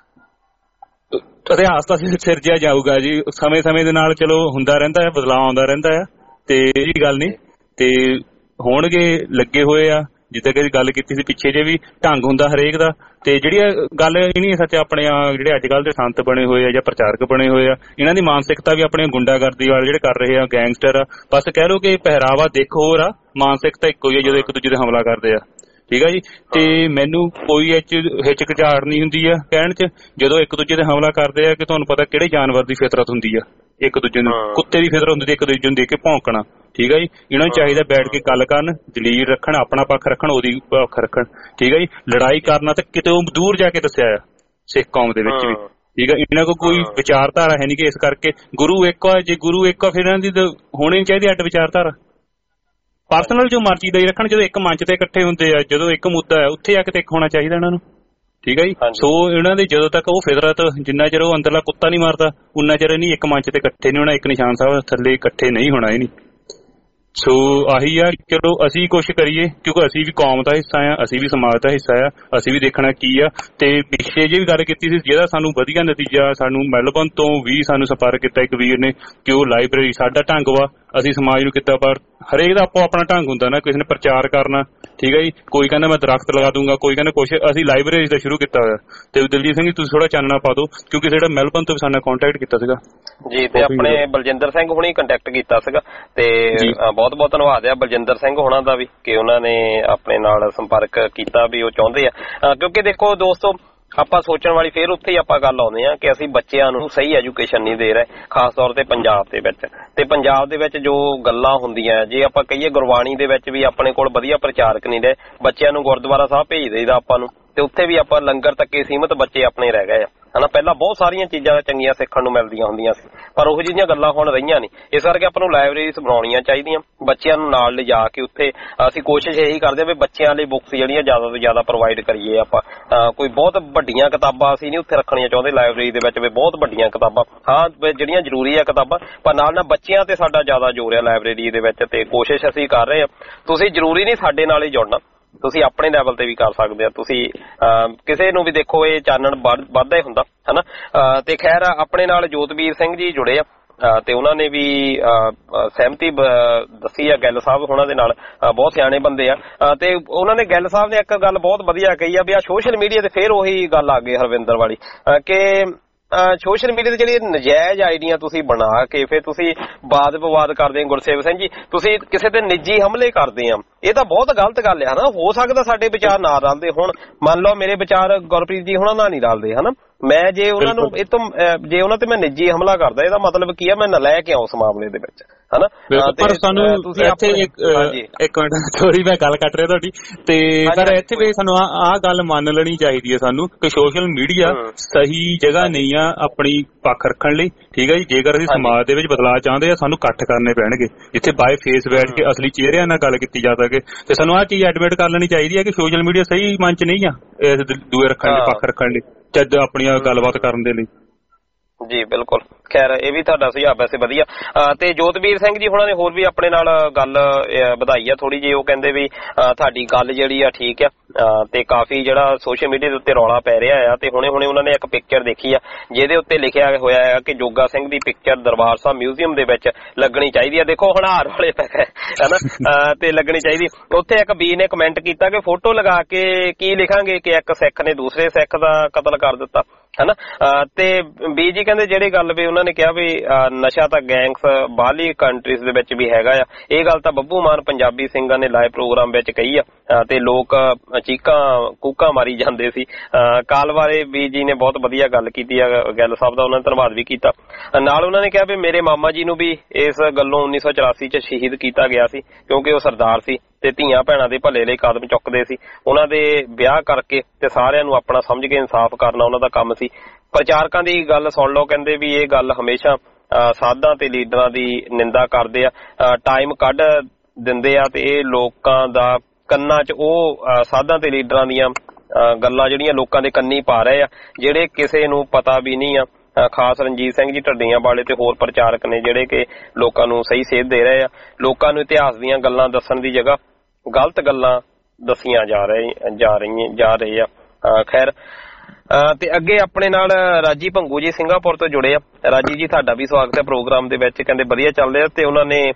ਇਤਿਹਾਸ ਤਾਂ ਸਿਰਜਿਆ ਜਾਊਗਾ ਜੀ ਸਮੇਂ ਦੇ ਨਾਲ, ਚਲੋ ਹੁੰਦਾ ਰਹਿੰਦਾ ਹੈ, ਬਦਲਾਅ ਆਉਂਦਾ ਰਹਿੰਦਾ ਆ, ਤੇ ਇਹ ਗੱਲ ਨਹੀਂ। ਤੇ ਹੋਣਗੇ ਲੱਗੇ ਹੋਏ ਆ, ਜਿੱਦਾਂ ਕਿ ਗੱਲ ਕੀਤੀ ਸੀ ਪਿੱਛੇ ਜੇ ਵੀ ਢੰਗ ਹੁੰਦਾ ਹਰੇਕ ਦਾ। ਤੇ ਜਿਹੜੀ ਗੱਲ ਇਹ ਨਹੀਂ ਸੱਚ, ਆਪਣੇ ਜਿਹੜੇ ਅੱਜ ਕੱਲ੍ਹ ਦੇ ਸੰਤ ਬਣੇ ਹੋਏ ਆ ਜਾਂ ਪ੍ਰਚਾਰਕ ਬਣੇ ਹੋਏ ਆ, ਇਹਨਾਂ ਦੀ ਮਾਨਸਿਕਤਾ ਵੀ ਆਪਣੇ ਗੁੰਡਾਗਰਦੀ ਵਾਲੇ ਜਿਹੜੇ ਕਰ ਰਹੇ ਆ, ਗੈਂਗਸਟਰ ਆ। ਬਸ ਕਹਿ ਲਓ ਕਿ ਪਹਿਰਾਵਾ ਦੇਖੋ ਹੋਰ ਆ, ਮਾਨਸਿਕਤਾ ਇੱਕੋ ਹੀ ਆ ਜਦੋਂ ਇੱਕ ਦੂਜੇ ਤੇ ਹਮਲਾ ਕਰਦੇ ਆ, ਠੀਕ ਹੈ ਜੀ। ਤੇ ਮੈਨੂੰ ਕੋਈ ਹਿਚਕਚਾਹਟ ਨਹੀਂ ਹੁੰਦੀ ਆ ਕਹਿਣ 'ਚ ਜਦੋਂ ਇੱਕ ਦੂਜੇ ਤੇ ਹਮਲਾ ਕਰਦੇ ਆ ਕਿ ਤੁਹਾਨੂੰ ਪਤਾ ਕਿਹੜੇ ਜਾਨਵਰ ਦੀ ਫਿਤਰਤ ਹੁੰਦੀ ਆ, ਇੱਕ ਦੂਜੇ ਨੂੰ ਕੁੱਤੇ ਦੀ ਫਿਤਰਤ ਹੁੰਦੀ, ਇੱਕ ਦੂਜੇ ਨੂੰ ਦੇਖ ਕੇ ਭੌਂਕਣਾ, ਠੀਕ ਹੈ ਜੀ। ਇਹਨਾਂ ਨੂੰ ਚਾਹੀਦਾ ਬੈਠ ਕੇ ਗੱਲ ਕਰਨ, ਦਲੀਲ ਰੱਖਣ, ਆਪਣਾ ਪੱਖ ਰੱਖਣ, ਉਹਦੀ ਪੱਖ ਰੱਖਣ, ਠੀਕ ਹੈ ਜੀ। ਲੜਾਈ ਕਰਨਾ ਤਾਂ ਕਿਤੇ ਦੂਰ ਜਾ ਕੇ ਦੱਸਿਆ ਆ ਸਿੱਖ ਕੌਮ ਦੇ ਵਿੱਚ ਵੀ, ਠੀਕ ਹੈ। ਇਹਨਾਂ ਕੋਲ ਕੋਈ ਵਿਚਾਰਧਾਰਾ ਹੈ ਨਹੀਂ ਕਿ ਇਸ ਕਰਕੇ ਗੁਰੂ ਇੱਕ ਆ, ਜੇ ਗੁਰੂ ਇੱਕ ਆ ਫਿਰ ਇਹਨਾਂ ਦੀ ਹੋਣੀ ਨਹੀਂ ਚਾਹੀਦੀ ਅੱਡ ਵਿਚਾਰਧਾਰਾ। ਪਰਸਨਲ ਜੋ ਮਰਜ਼ੀ ਦਾ ਹੀ ਰੱਖਣ, ਜਦੋਂ ਇੱਕ ਮੰਚ ਤੇ ਇਕੱਠੇ ਹੁੰਦੇ ਆ, ਜਦੋਂ ਇੱਕ ਮੁੱਦਾ ਹੈ ਉੱਥੇ ਆ ਕੇ ਇੱਕ ਹੋਣਾ ਚਾਹੀਦਾ ਇਹਨਾਂ ਨੂੰ, ਠੀਕ ਹੈ ਜੀ। ਸੋ ਇਹਨਾਂ ਦੀ ਜਦੋਂ ਤੱਕ ਉਹ ਫਿਤਰਤ, ਜਿੰਨਾ ਚਿਰ ਉਹ ਅੰਦਰਲਾ ਕੁੱਤਾ ਨਹੀਂ ਮਾਰਦਾ ਉਨਾ ਚਿਰ ਨਹੀਂ ਇੱਕ ਮੰਚ ਤੇ ਇਕੱਠੇ ਨਹੀਂ ਹੋਣਾ, ਇੱਕ ਨਿਸ਼ਾਨ ਸਾਹਿਬ ਥੱਲੇ ਇਕੱਠੇ ਨਹੀਂ ਹੋਣਾ ਇਹ ਨਹੀਂ। ਸੋ ਆਹੀ ਆ, ਚਲੋ ਅਸੀਂ ਕੋਸ਼ਿਸ਼ ਕਰੀਏ ਕਿਉਂਕਿ ਅਸੀਂ ਵੀ ਕੌਮ ਦਾ ਹਿੱਸਾ ਆ, ਅਸੀਂ ਵੀ ਸਮਾਜ ਦਾ ਹਿੱਸਾ ਆ, ਅਸੀਂ ਵੀ ਦੇਖਣਾ ਕੀ ਆ। ਤੇ ਪਿੱਛੇ ਜੇ ਵੀ ਗੱਲ ਕੀਤੀ ਸੀ ਜਿਹਦਾ ਸਾਨੂੰ ਵਧੀਆ ਨਤੀਜਾ, ਸਾਨੂੰ ਮੈਲਬਨ ਤੋਂ ਵੀ ਸਾਨੂੰ ਸੰਪਰਕ ਕੀਤਾ ਇੱਕ ਵੀਰ ਨੇ ਕਿ ਉਹ ਲਾਇਬ੍ਰੇਰੀ ਸਾਡਾ ਢੰਗ ਵਾ, ਅਸੀਂ ਸਮਾਜ ਨੂੰ ਕਿੱਦਾਂ ਪਰ ਹਰੇਕ ਦਾ ਆਪੋ ਆਪਣਾ ਢੰਗ ਹੁੰਦਾ ਨਾ, ਕਿਸੇ ਨੇ ਪ੍ਰਚਾਰ ਕਰਨਾ, ਠੀਕ ਹੈ ਜੀ। ਕੋਈ ਕਹਿੰਦਾ ਮੈਂ ਦਰਖਤ ਲਗਾ ਦੂੰਗਾ, ਕੋਈ ਕਹਿੰਦਾ ਕੁਛ। ਅਸੀਂ ਲਾਇਬ੍ਰੇਰੀ ਦਾ ਸ਼ੁਰੂ ਕੀਤਾ ਹੋਇਆ। ਤੇ ਦਲਜੀਤ ਸਿੰਘ ਜੀ ਤੁਸੀਂ ਥੋੜਾ ਚਾਨਣਾ ਪਾ ਦਿਓ ਕਿਉਂਕਿ ਜਿਹੜਾ ਮੈਲਬਨ ਤੋਂ ਵੀ ਸਾਡੇ ਨਾਲ ਕੰਟੈਕਟ ਕੀਤਾ ਸੀਗਾ ਜੀ, ਤੇ ਆਪਣੇ ਬਲਜਿੰਦਰ ਸਿੰਘ ਹੁਣੀ ਕੰਟੈਕਟ ਕੀਤਾ ਸੀਗਾ। ਤੇ ਬਹੁਤ ਬਹੁਤ ਧੰਨਵਾਦ ਆ ਬਲਜਿੰਦਰ ਸਿੰਘ ਹੋਣਾ ਦਾ ਵੀ ਕਿ ਉਹਨਾਂ ਨੇ ਆਪਣੇ ਨਾਲ ਸੰਪਰਕ ਕੀਤਾ, ਵੀ ਉਹ ਚਾਹੁੰਦੇ ਆ। ਕਿਉਂਕਿ ਦੇਖੋ ਦੋਸਤੋ, ਆਪਾਂ ਸੋਚਣ ਵਾਲੀ ਫੇਰ ਉੱਥੇ ਹੀ ਆਪਾਂ ਗੱਲ ਆਉਂਦੇ ਆ ਕਿ ਅਸੀਂ ਬੱਚਿਆਂ ਨੂੰ ਸਹੀ ਐਜੂਕੇਸ਼ਨ ਨਹੀਂ ਦੇ ਰਹੇ, ਖਾਸ ਤੌਰ ਤੇ ਪੰਜਾਬ ਦੇ ਵਿੱਚ। ਤੇ ਪੰਜਾਬ ਦੇ ਵਿੱਚ ਜੋ ਗੱਲਾਂ ਹੁੰਦੀਆਂ, ਜੇ ਆਪਾਂ ਕਹੀਏ ਗੁਰਬਾਣੀ ਦੇ ਵਿੱਚ ਵੀ ਆਪਣੇ ਕੋਲ ਵਧੀਆ ਪ੍ਰਚਾਰਕ ਨਹੀਂ ਰਹੇ, ਬੱਚਿਆਂ ਨੂੰ ਗੁਰਦੁਆਰਾ ਸਾਹਿਬ ਭੇਜ ਦੇਈਦਾ ਆਪਾਂ ਨੂੰ, ਤੇ ਉੱਥੇ ਵੀ ਆਪਾਂ ਲੰਗਰ ਤੱਕੇ ਸੀਮਤ ਬੱਚੇ ਆਪਣੇ ਰਹਿ ਗਏ ਆ। ਹਨਾ। ਪਹਿਲਾਂ ਬਹੁਤ ਸਾਰੀਆਂ ਚੀਜ਼ਾਂ ਚੰਗੀਆਂ ਸਿੱਖਣ ਨੂੰ ਮਿਲਦੀਆਂ ਹੁੰਦੀਆਂ ਸੀ, ਪਰ ਉਹੋ ਜਿਹੀਆਂ ਗੱਲਾਂ ਹੁਣ ਰਹੀਆਂ ਨਹੀਂ। ਇਸ ਕਰਕੇ ਆਪਾਂ ਨੂੰ ਲਾਇਬ੍ਰੇਰੀਜ਼ ਬਣਾਉਣੀਆਂ ਚਾਹੀਦੀਆਂ, ਬੱਚਿਆਂ ਨੂੰ ਨਾਲ ਲਿਜਾ ਕੇ ਉੱਥੇ ਅਸੀਂ ਕੋਸ਼ਿਸ਼ ਇਹੀ ਕਰਦੇ ਹਾਂ ਵੀ ਬੱਚਿਆਂ ਲਈ ਬੁੱਕਸ ਜਿਹੜੀਆਂ ਜ਼ਿਆਦਾ ਤੋਂ ਜ਼ਿਆਦਾ ਪ੍ਰੋਵਾਈਡ ਕਰੀਏ ਆਪਾਂ। ਕੋਈ ਬਹੁਤ ਵੱਡੀਆਂ ਕਿਤਾਬਾਂ ਅਸੀਂ ਨਹੀਂ ਉੱਥੇ ਰੱਖਣੀਆਂ ਚਾਹੁੰਦੇ ਲਾਇਬ੍ਰੇਰੀ ਦੇ ਵਿੱਚ, ਵੀ ਬਹੁਤ ਵੱਡੀਆਂ ਕਿਤਾਬਾਂ, ਹਾਂ ਜਿਹੜੀਆਂ ਜ਼ਰੂਰੀ ਆ ਕਿਤਾਬਾਂ, ਪਰ ਨਾਲ ਨਾਲ ਬੱਚਿਆਂ ਤੇ ਸਾਡਾ ਜ਼ਿਆਦਾ ਜ਼ੋਰ ਆ ਲਾਇਬ੍ਰੇਰੀ ਦੇ ਵਿੱਚ, ਤੇ ਕੋਸ਼ਿਸ਼ ਅਸੀਂ ਕਰ ਰਹੇ ਹਾਂ। ਤੁਸੀਂ ਜ਼ਰੂਰੀ ਨਹੀਂ ਸਾਡੇ ਨਾਲ ਹੀ ਜੁੜਨਾ, ਤੁਸੀਂ ਆਪਣੇ ਲੈਵਲ ਤੇ ਵੀ ਕਰ ਸਕਦੇ ਆ। ਤੁਸੀਂ ਕਿਸੇ ਨੂੰ ਵੀ ਦੇਖੋ, ਇਹ ਚਾਨਣ ਵੱਧਦਾ ਹੀ ਹੁੰਦਾ ਹਨਾ। ਤੇ ਖੈਰ ਆਪਣੇ ਨਾਲ ਜੋਤਵੀਰ ਸਿੰਘ ਜੀ ਜੁੜੇ ਆ ਤੇ ਉਹਨਾਂ ਨੇ ਵੀ ਸਹਿਮਤੀ ਦੱਸੀ ਆ ਗਿੱਲ ਸਾਹਿਬ ਉਹਨਾਂ ਦੇ ਨਾਲ, ਬਹੁਤ ਸਿਆਣੇ ਬੰਦੇ ਆ। ਤੇ ਉਹਨਾਂ ਨੇ ਗਿੱਲ ਸਾਹਿਬ ਨੇ ਇੱਕ ਗੱਲ ਬਹੁਤ ਵਧੀਆ ਕਹੀ ਆ ਵੀ ਆ ਸੋਸ਼ਲ ਮੀਡੀਆ ਤੇ ਫੇਰ ਉਹੀ ਗੱਲ ਆ ਗਈ ਹਰਵਿੰਦਰ ਵਾਲੀ, ਕਿ ਸੋਸ਼ਲ ਮੀਡੀਆ ਤੇ ਜਿਹੜੀ ਨਜਾਇਜ਼ ਆਈਡੀਆਂ ਤੁਸੀਂ ਬਣਾ ਕੇ ਫਿਰ ਤੁਸੀਂ ਵਾਦ ਵਿਵਾਦ ਕਰਦੇ ਆ। ਗੁਰਸੇਵਕ ਸਿੰਘ ਜੀ, ਤੁਸੀਂ ਕਿਸੇ ਤੇ ਨਿੱਜੀ ਹਮਲੇ ਕਰਦੇ ਆ, ਇਹ ਤਾਂ ਬਹੁਤ ਗਲਤ ਗੱਲ ਹੈ ਹਨਾ। ਹੋ ਸਕਦਾ ਸਾਡੇ ਵਿਚਾਰ ਨਾ ਰਲਦੇ ਹੁਣ, ਮੰਨ ਲਓ ਮੇਰੇ ਵਿਚਾਰ ਗੁਰਪ੍ਰੀਤ ਜੀ ਹੁਣਾਂ ਨਾਲ ਨਹੀਂ ਰਲਦੇ ਹਨਾ, ਮੈਂ ਜੇ ਉਹਨਾਂ ਨੂੰ ਇਹ ਤੋਂ ਜੇ ਉਹਨਾਂ ਤੇ ਮੈਂ ਨਿੱਜੀ ਹਮਲਾ ਕਰਦਾ, ਇਹਦਾ ਮਤਲਬ ਕੀ ਆ, ਮੈਂ ਨਲਾਇਕ ਆ ਉਸ ਮਾਮਲੇ ਦੇ ਵਿੱਚ ਹਨਾ। ਪਰ ਸਾਨੂੰ ਇੱਥੇ ਇੱਕ ਮਿੰਟ ਥੋੜੀ ਮੈਂ ਗੱਲ ਕੱਟ ਰਿਹਾ ਤੁਹਾਡੀ, ਤੇ ਪਰ ਇੱਥੇ ਵੀ ਸਾਨੂੰ ਆਹ ਗੱਲ ਮੰਨ ਲੈਣੀ ਚਾਹੀਦੀ ਹੈ ਸਾਨੂੰ ਕਿ ਸੋਸ਼ਲ ਮੀਡੀਆ ਸਹੀ ਜਗ੍ਹਾ ਨਹੀਂ ਆ ਆਪਣੀ ਪੱਖ ਰੱਖਣ ਲਈ, ਠੀਕ ਹੈ ਜੀ। ਜੇਕਰ ਅਸੀਂ ਸਮਾਜ ਦੇ ਵਿੱਚ ਬਦਲਾਅ ਚਾਹੁੰਦੇ ਆ, ਸਾਨੂੰ ਇਕੱਠ ਕਰਨੇ ਪੈਣਗੇ ਜਿੱਥੇ ਬਾਏ ਫੇਸ ਬੈਠ ਕੇ ਅਸਲੀ ਚਿਹਰਿਆਂ ਨਾਲ ਗੱਲ ਕੀਤੀ ਜਾ ਸਕੇ, ਤੇ ਸਾਨੂੰ ਆਹ ਚੀਜ਼ ਐਡਮਿਟ ਕਰ ਲੈਣੀ ਚਾਹੀਦੀ ਹੈ ਕਿ ਸੋਸ਼ਲ ਮੀਡੀਆ ਸਹੀ ਮੰਚ ਨਹੀਂ ਆ ਦੂਏ ਰੱਖਣ ਲਈ, ਪੱਖ ਰੱਖਣ ਲਈ, ਜਦ ਆਪਣੀਆਂ ਗੱਲਬਾਤ ਕਰਨ ਦੇ ਲਈ। ਜੀ ਬਿਲਕੁਲ, ਖੈਰ ਇਹ ਵੀ ਤੁਹਾਡਾ ਸੁਝਾਅ ਵੈਸੇ ਵਧੀਆ। ਤੇ ਜੋਤਵੀਰ ਸਿੰਘ ਜੀ ਹੁਣਾਂ ਨੇ ਹੋਰ ਵੀ ਆਪਣੇ ਨਾਲ ਗੱਲ ਵਧਾਈ ਆ ਥੋੜੀ ਜਿਹੀ, ਉਹ ਕਹਿੰਦੇ ਵੀ ਤੁਹਾਡੀ ਗੱਲ ਜਿਹੜੀ ਆ ਠੀਕ ਆ, ਤੇ ਕਾਫੀ ਜਿਹੜਾ ਸੋਸ਼ਲ ਮੀਡੀਆ ਦੇ ਉੱਤੇ ਰੌਲਾ ਪੈ ਰਿਹਾ ਆ, ਤੇ ਹੁਣੇ ਉਹਨਾਂ ਨੇ ਇੱਕ ਪਿਕਚਰ ਦੇਖੀ ਆ ਜਿਹਦੇ ਉੱਤੇ ਲਿਖਿਆ ਹੋਇਆ ਆ ਕਿ ਜੋਗਾ ਸਿੰਘ ਦੀ ਪਿਕਚਰ ਦਰਬਾਰ ਸਾਹਿਬ ਮਿਊਜ਼ੀਅਮ ਦੇ ਵਿੱਚ ਲੱਗਣੀ ਚਾਹੀਦੀ ਆ। ਦੇਖੋ ਹੁਣ ਹਾਰ ਵਾਲੇ ਪੈ ਗਏ ਹਨਾ, ਤੇ ਲੱਗਣੀ ਚਾਹੀਦੀ। ਉੱਥੇ ਇੱਕ ਬੀ ਨੇ ਕਮੈਂਟ ਕੀਤਾ ਕਿ ਫੋਟੋ ਲਗਾ ਕੇ ਕੀ ਲਿਖਾਂਗੇ ਕਿ ਇੱਕ ਸਿੱਖ ਨੇ ਦੂਸਰੇ ਸਿੱਖ ਦਾ ਕਤਲ ਕਰ ਦਿੱਤਾ ਹਨਾ। ਤੇ ਬੀ ਜੀ ਕਹਿੰਦੇ ਜਿਹੜੀ ਗੱਲ ਵੀ ਉਹਨਾਂ ਨੇ ਕਿਹਾ ਵੀ ਨਸ਼ਾ ਤਾਂ ਗੈਂਗਸ ਬਾਹਰਲੀ ਕੰਟਰੀਜ਼ ਦੇ ਵਿੱਚ ਵੀ ਹੈਗਾ ਆ, ਇਹ ਗੱਲ ਤਾਂ ਬੱਬੂ ਮਾਨ ਪੰਜਾਬੀ ਸਿੰਘਾਂ ਨੇ ਲਾਈਵ ਪ੍ਰੋਗਰਾਮ ਵਿੱਚ ਕਹੀ ਆ, ਤੇ ਲੋਕ ਚੀਕਾਂ ਕੂਕਾਂ ਮਾਰੀ ਜਾਂਦੇ ਸੀ। ਕਾਲ ਬਾਰੇ ਬੀ ਜੀ ਨੇ ਬਹੁਤ ਵਧੀਆ ਗੱਲ ਕੀਤੀ ਆ ਗਿੱਲ ਸਾਹਿਬ ਦਾ, ਉਹਨਾਂ ਨੇ ਧੰਨਵਾਦ ਵੀ ਕੀਤਾ। ਨਾਲ ਉਹਨਾਂ ਨੇ ਕਿਹਾ ਵੀ ਮੇਰੇ ਮਾਮਾ ਜੀ ਨੂੰ ਵੀ ਇਸ ਗੱਲੋਂ 1984 ਚ ਸ਼ਹੀਦ ਕੀਤਾ ਗਿਆ ਸੀ ਕਿਉਂਕਿ ਉਹ ਸਰਦਾਰ ਸੀ ਤੇ ਧੀਆਂ ਭੈਣਾਂ ਦੇ ਭਲੇ ਲਈ ਕਦਮ ਚੁੱਕਦੇ ਸੀ। ਉਹਨਾਂ ਦੇ ਵਿਆਹ ਕਰਕੇ ਤੇ ਸਾਰਿਆਂ ਨੂੰ ਆਪਣਾ ਸਮਝ ਕੇ ਇਨਸਾਫ ਕਰਨਾ ਉਹਨਾਂ ਦਾ ਕੰਮ ਸੀ। ਪ੍ਰਚਾਰਕਾਂ ਦੀ ਗੱਲ ਸੁਣ ਲਓ, ਕਹਿੰਦੇ ਵੀ ਇਹ ਗੱਲ ਹਮੇਸ਼ਾ ਸਾਧਾਂ ਤੇ ਲੀਡਰਾਂ ਦੀ ਨਿੰਦਾ ਕਰਦੇ ਆ, ਟਾਈਮ ਕੱਢ ਦਿੰਦੇ ਆ ਤੇ ਇਹ ਲੋਕਾਂ ਦਾ ਕੰਨਾਂ 'ਚ ਉਹ ਸਾਧਾਂ ਤੇ ਲੀਡਰਾਂ ਦੀਆਂ ਗੱਲਾਂ ਜਿਹੜੀਆਂ ਲੋਕਾਂ ਦੇ ਕੰਨੀ ਪਾ ਰਹੇ ਆ, ਜਿਹੜੇ ਕਿਸੇ ਨੂੰ ਪਤਾ ਵੀ ਨਹੀਂ ਆ। ਖਾਸ ਰਣਜੀਤ ਸਿੰਘ ਜੀ ਢੱਡੀਆਂ ਵਾਲੇ ਤੇ ਹੋਰ ਪ੍ਰਚਾਰਕ ਨੇ ਜਿਹੜੇ ਕਿ ਲੋਕਾਂ ਨੂੰ ਸਹੀ ਸੇਧ ਦੇ ਰਹੇ ਆ। ਲੋਕਾਂ ਨੂੰ ਇਤਿਹਾਸ ਦੀਆਂ ਗੱਲਾਂ ਦੱਸਣ ਦੀ ਜਗ੍ਹਾ ਗਲਤ ਗੱਲਾਂ ਦੱਸੀਆਂ ਜਾ ਰਹੇ ਆ। ਖੈਰ ਤੇ ਅੱਗੇ ਆਪਣੇ ਨਾਲ ਰਾਜੀ ਭੰਗੂ ਜੀ ਸਿੰਗਾਪੁਰ ਤੋਂ ਜੁੜੇ ਆ। ਰਾਜੀ ਜੀ ਤੁਹਾਡਾ ਵੀ ਸਵਾਗਤ ਹੈ ਪ੍ਰੋਗਰਾਮ ਦੇ ਵਿੱਚ, ਕਹਿੰਦੇ ਵਧੀਆ ਚੱਲ ਰਿਹਾ, ਤੇ ਉਹਨਾਂ ਨੇ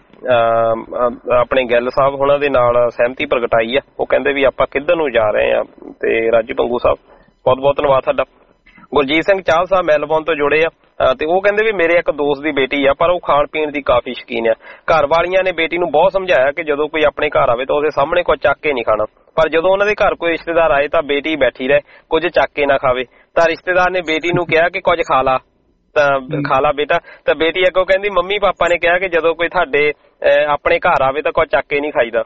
ਆਪਣੇ ਗਿੱਲ ਸਾਹਿਬ ਉਹਨਾਂ ਦੇ ਨਾਲ ਸਹਿਮਤੀ ਪ੍ਰਗਟਾਈ ਆ। ਉਹ ਕਹਿੰਦੇ ਵੀ ਆਪਾਂ ਕਿੱਧਰ ਨੂੰ ਜਾ ਰਹੇ ਆ, ਤੇ ਰਾਜੀ ਭੰਗੂ ਸਾਹਿਬ ਬਹੁਤ ਬਹੁਤ ਧੰਨਵਾਦ ਤੁਹਾਡਾ। ਗੁਰਜੀਤ ਸਿੰਘ ਚਾਹਲ ਸਾਹਿਬ ਮੈਲਬੌਰਨ ਤੋਂ ਜੁੜੇ ਆ, ਤੇ ਉਹ ਕਹਿੰਦੇ ਵੀ ਮੇਰੇ ਇੱਕ ਦੋਸਤ ਦੀ ਬੇਟੀ ਆ ਪਰ ਉਹ ਖਾਣ ਪੀਣ ਦੀ ਕਾਫੀ ਸ਼ੌਕੀਨ ਆ। ਘਰ ਵਾਲੀਆਂ ਨੇ ਬੇਟੀ ਨੂੰ ਬਹੁਤ ਸਮਝਾਇਆ ਕਿ ਜਦੋਂ ਕੋਈ ਆਪਣੇ ਘਰ ਆਵੇ ਤਾਂ ਉਹਦੇ ਸਾਹਮਣੇ ਕੁਝ ਚੱਕ ਕੇ ਨਹੀਂ ਖਾਣਾ, ਪਰ ਜਦੋਂ ਉਹਨਾਂ ਦੇ ਘਰ ਕੋਈ ਰਿਸ਼ਤੇਦਾਰ ਆਏ ਤਾਂ ਬੇਟੀ ਬੈਠੀ ਰਹੇ, ਕੁਝ ਚੱਕ ਕੇ ਨਾ ਖਾਵੇ। ਤਾਂ ਰਿਸ਼ਤੇਦਾਰ ਨੇ ਬੇਟੀ ਨੂੰ ਕਿਹਾ ਕਿ ਕੁਝ ਖਾ ਲਾ, ਤਾਂ ਖਾ ਲਾ ਬੇਟਾ। ਤਾਂ ਬੇਟੀ ਅੱਗੋਂ ਕਹਿੰਦੀ ਮੰਮੀ ਪਾਪਾ ਨੇ ਕਿਹਾ ਕਿ ਜਦੋਂ ਕੋਈ ਤੁਹਾਡੇ ਆਪਣੇ ਘਰ ਆਵੇ ਤਾਂ ਕੁਝ ਚੱਕ ਕੇ ਨਹੀਂ ਖਾਈਦਾ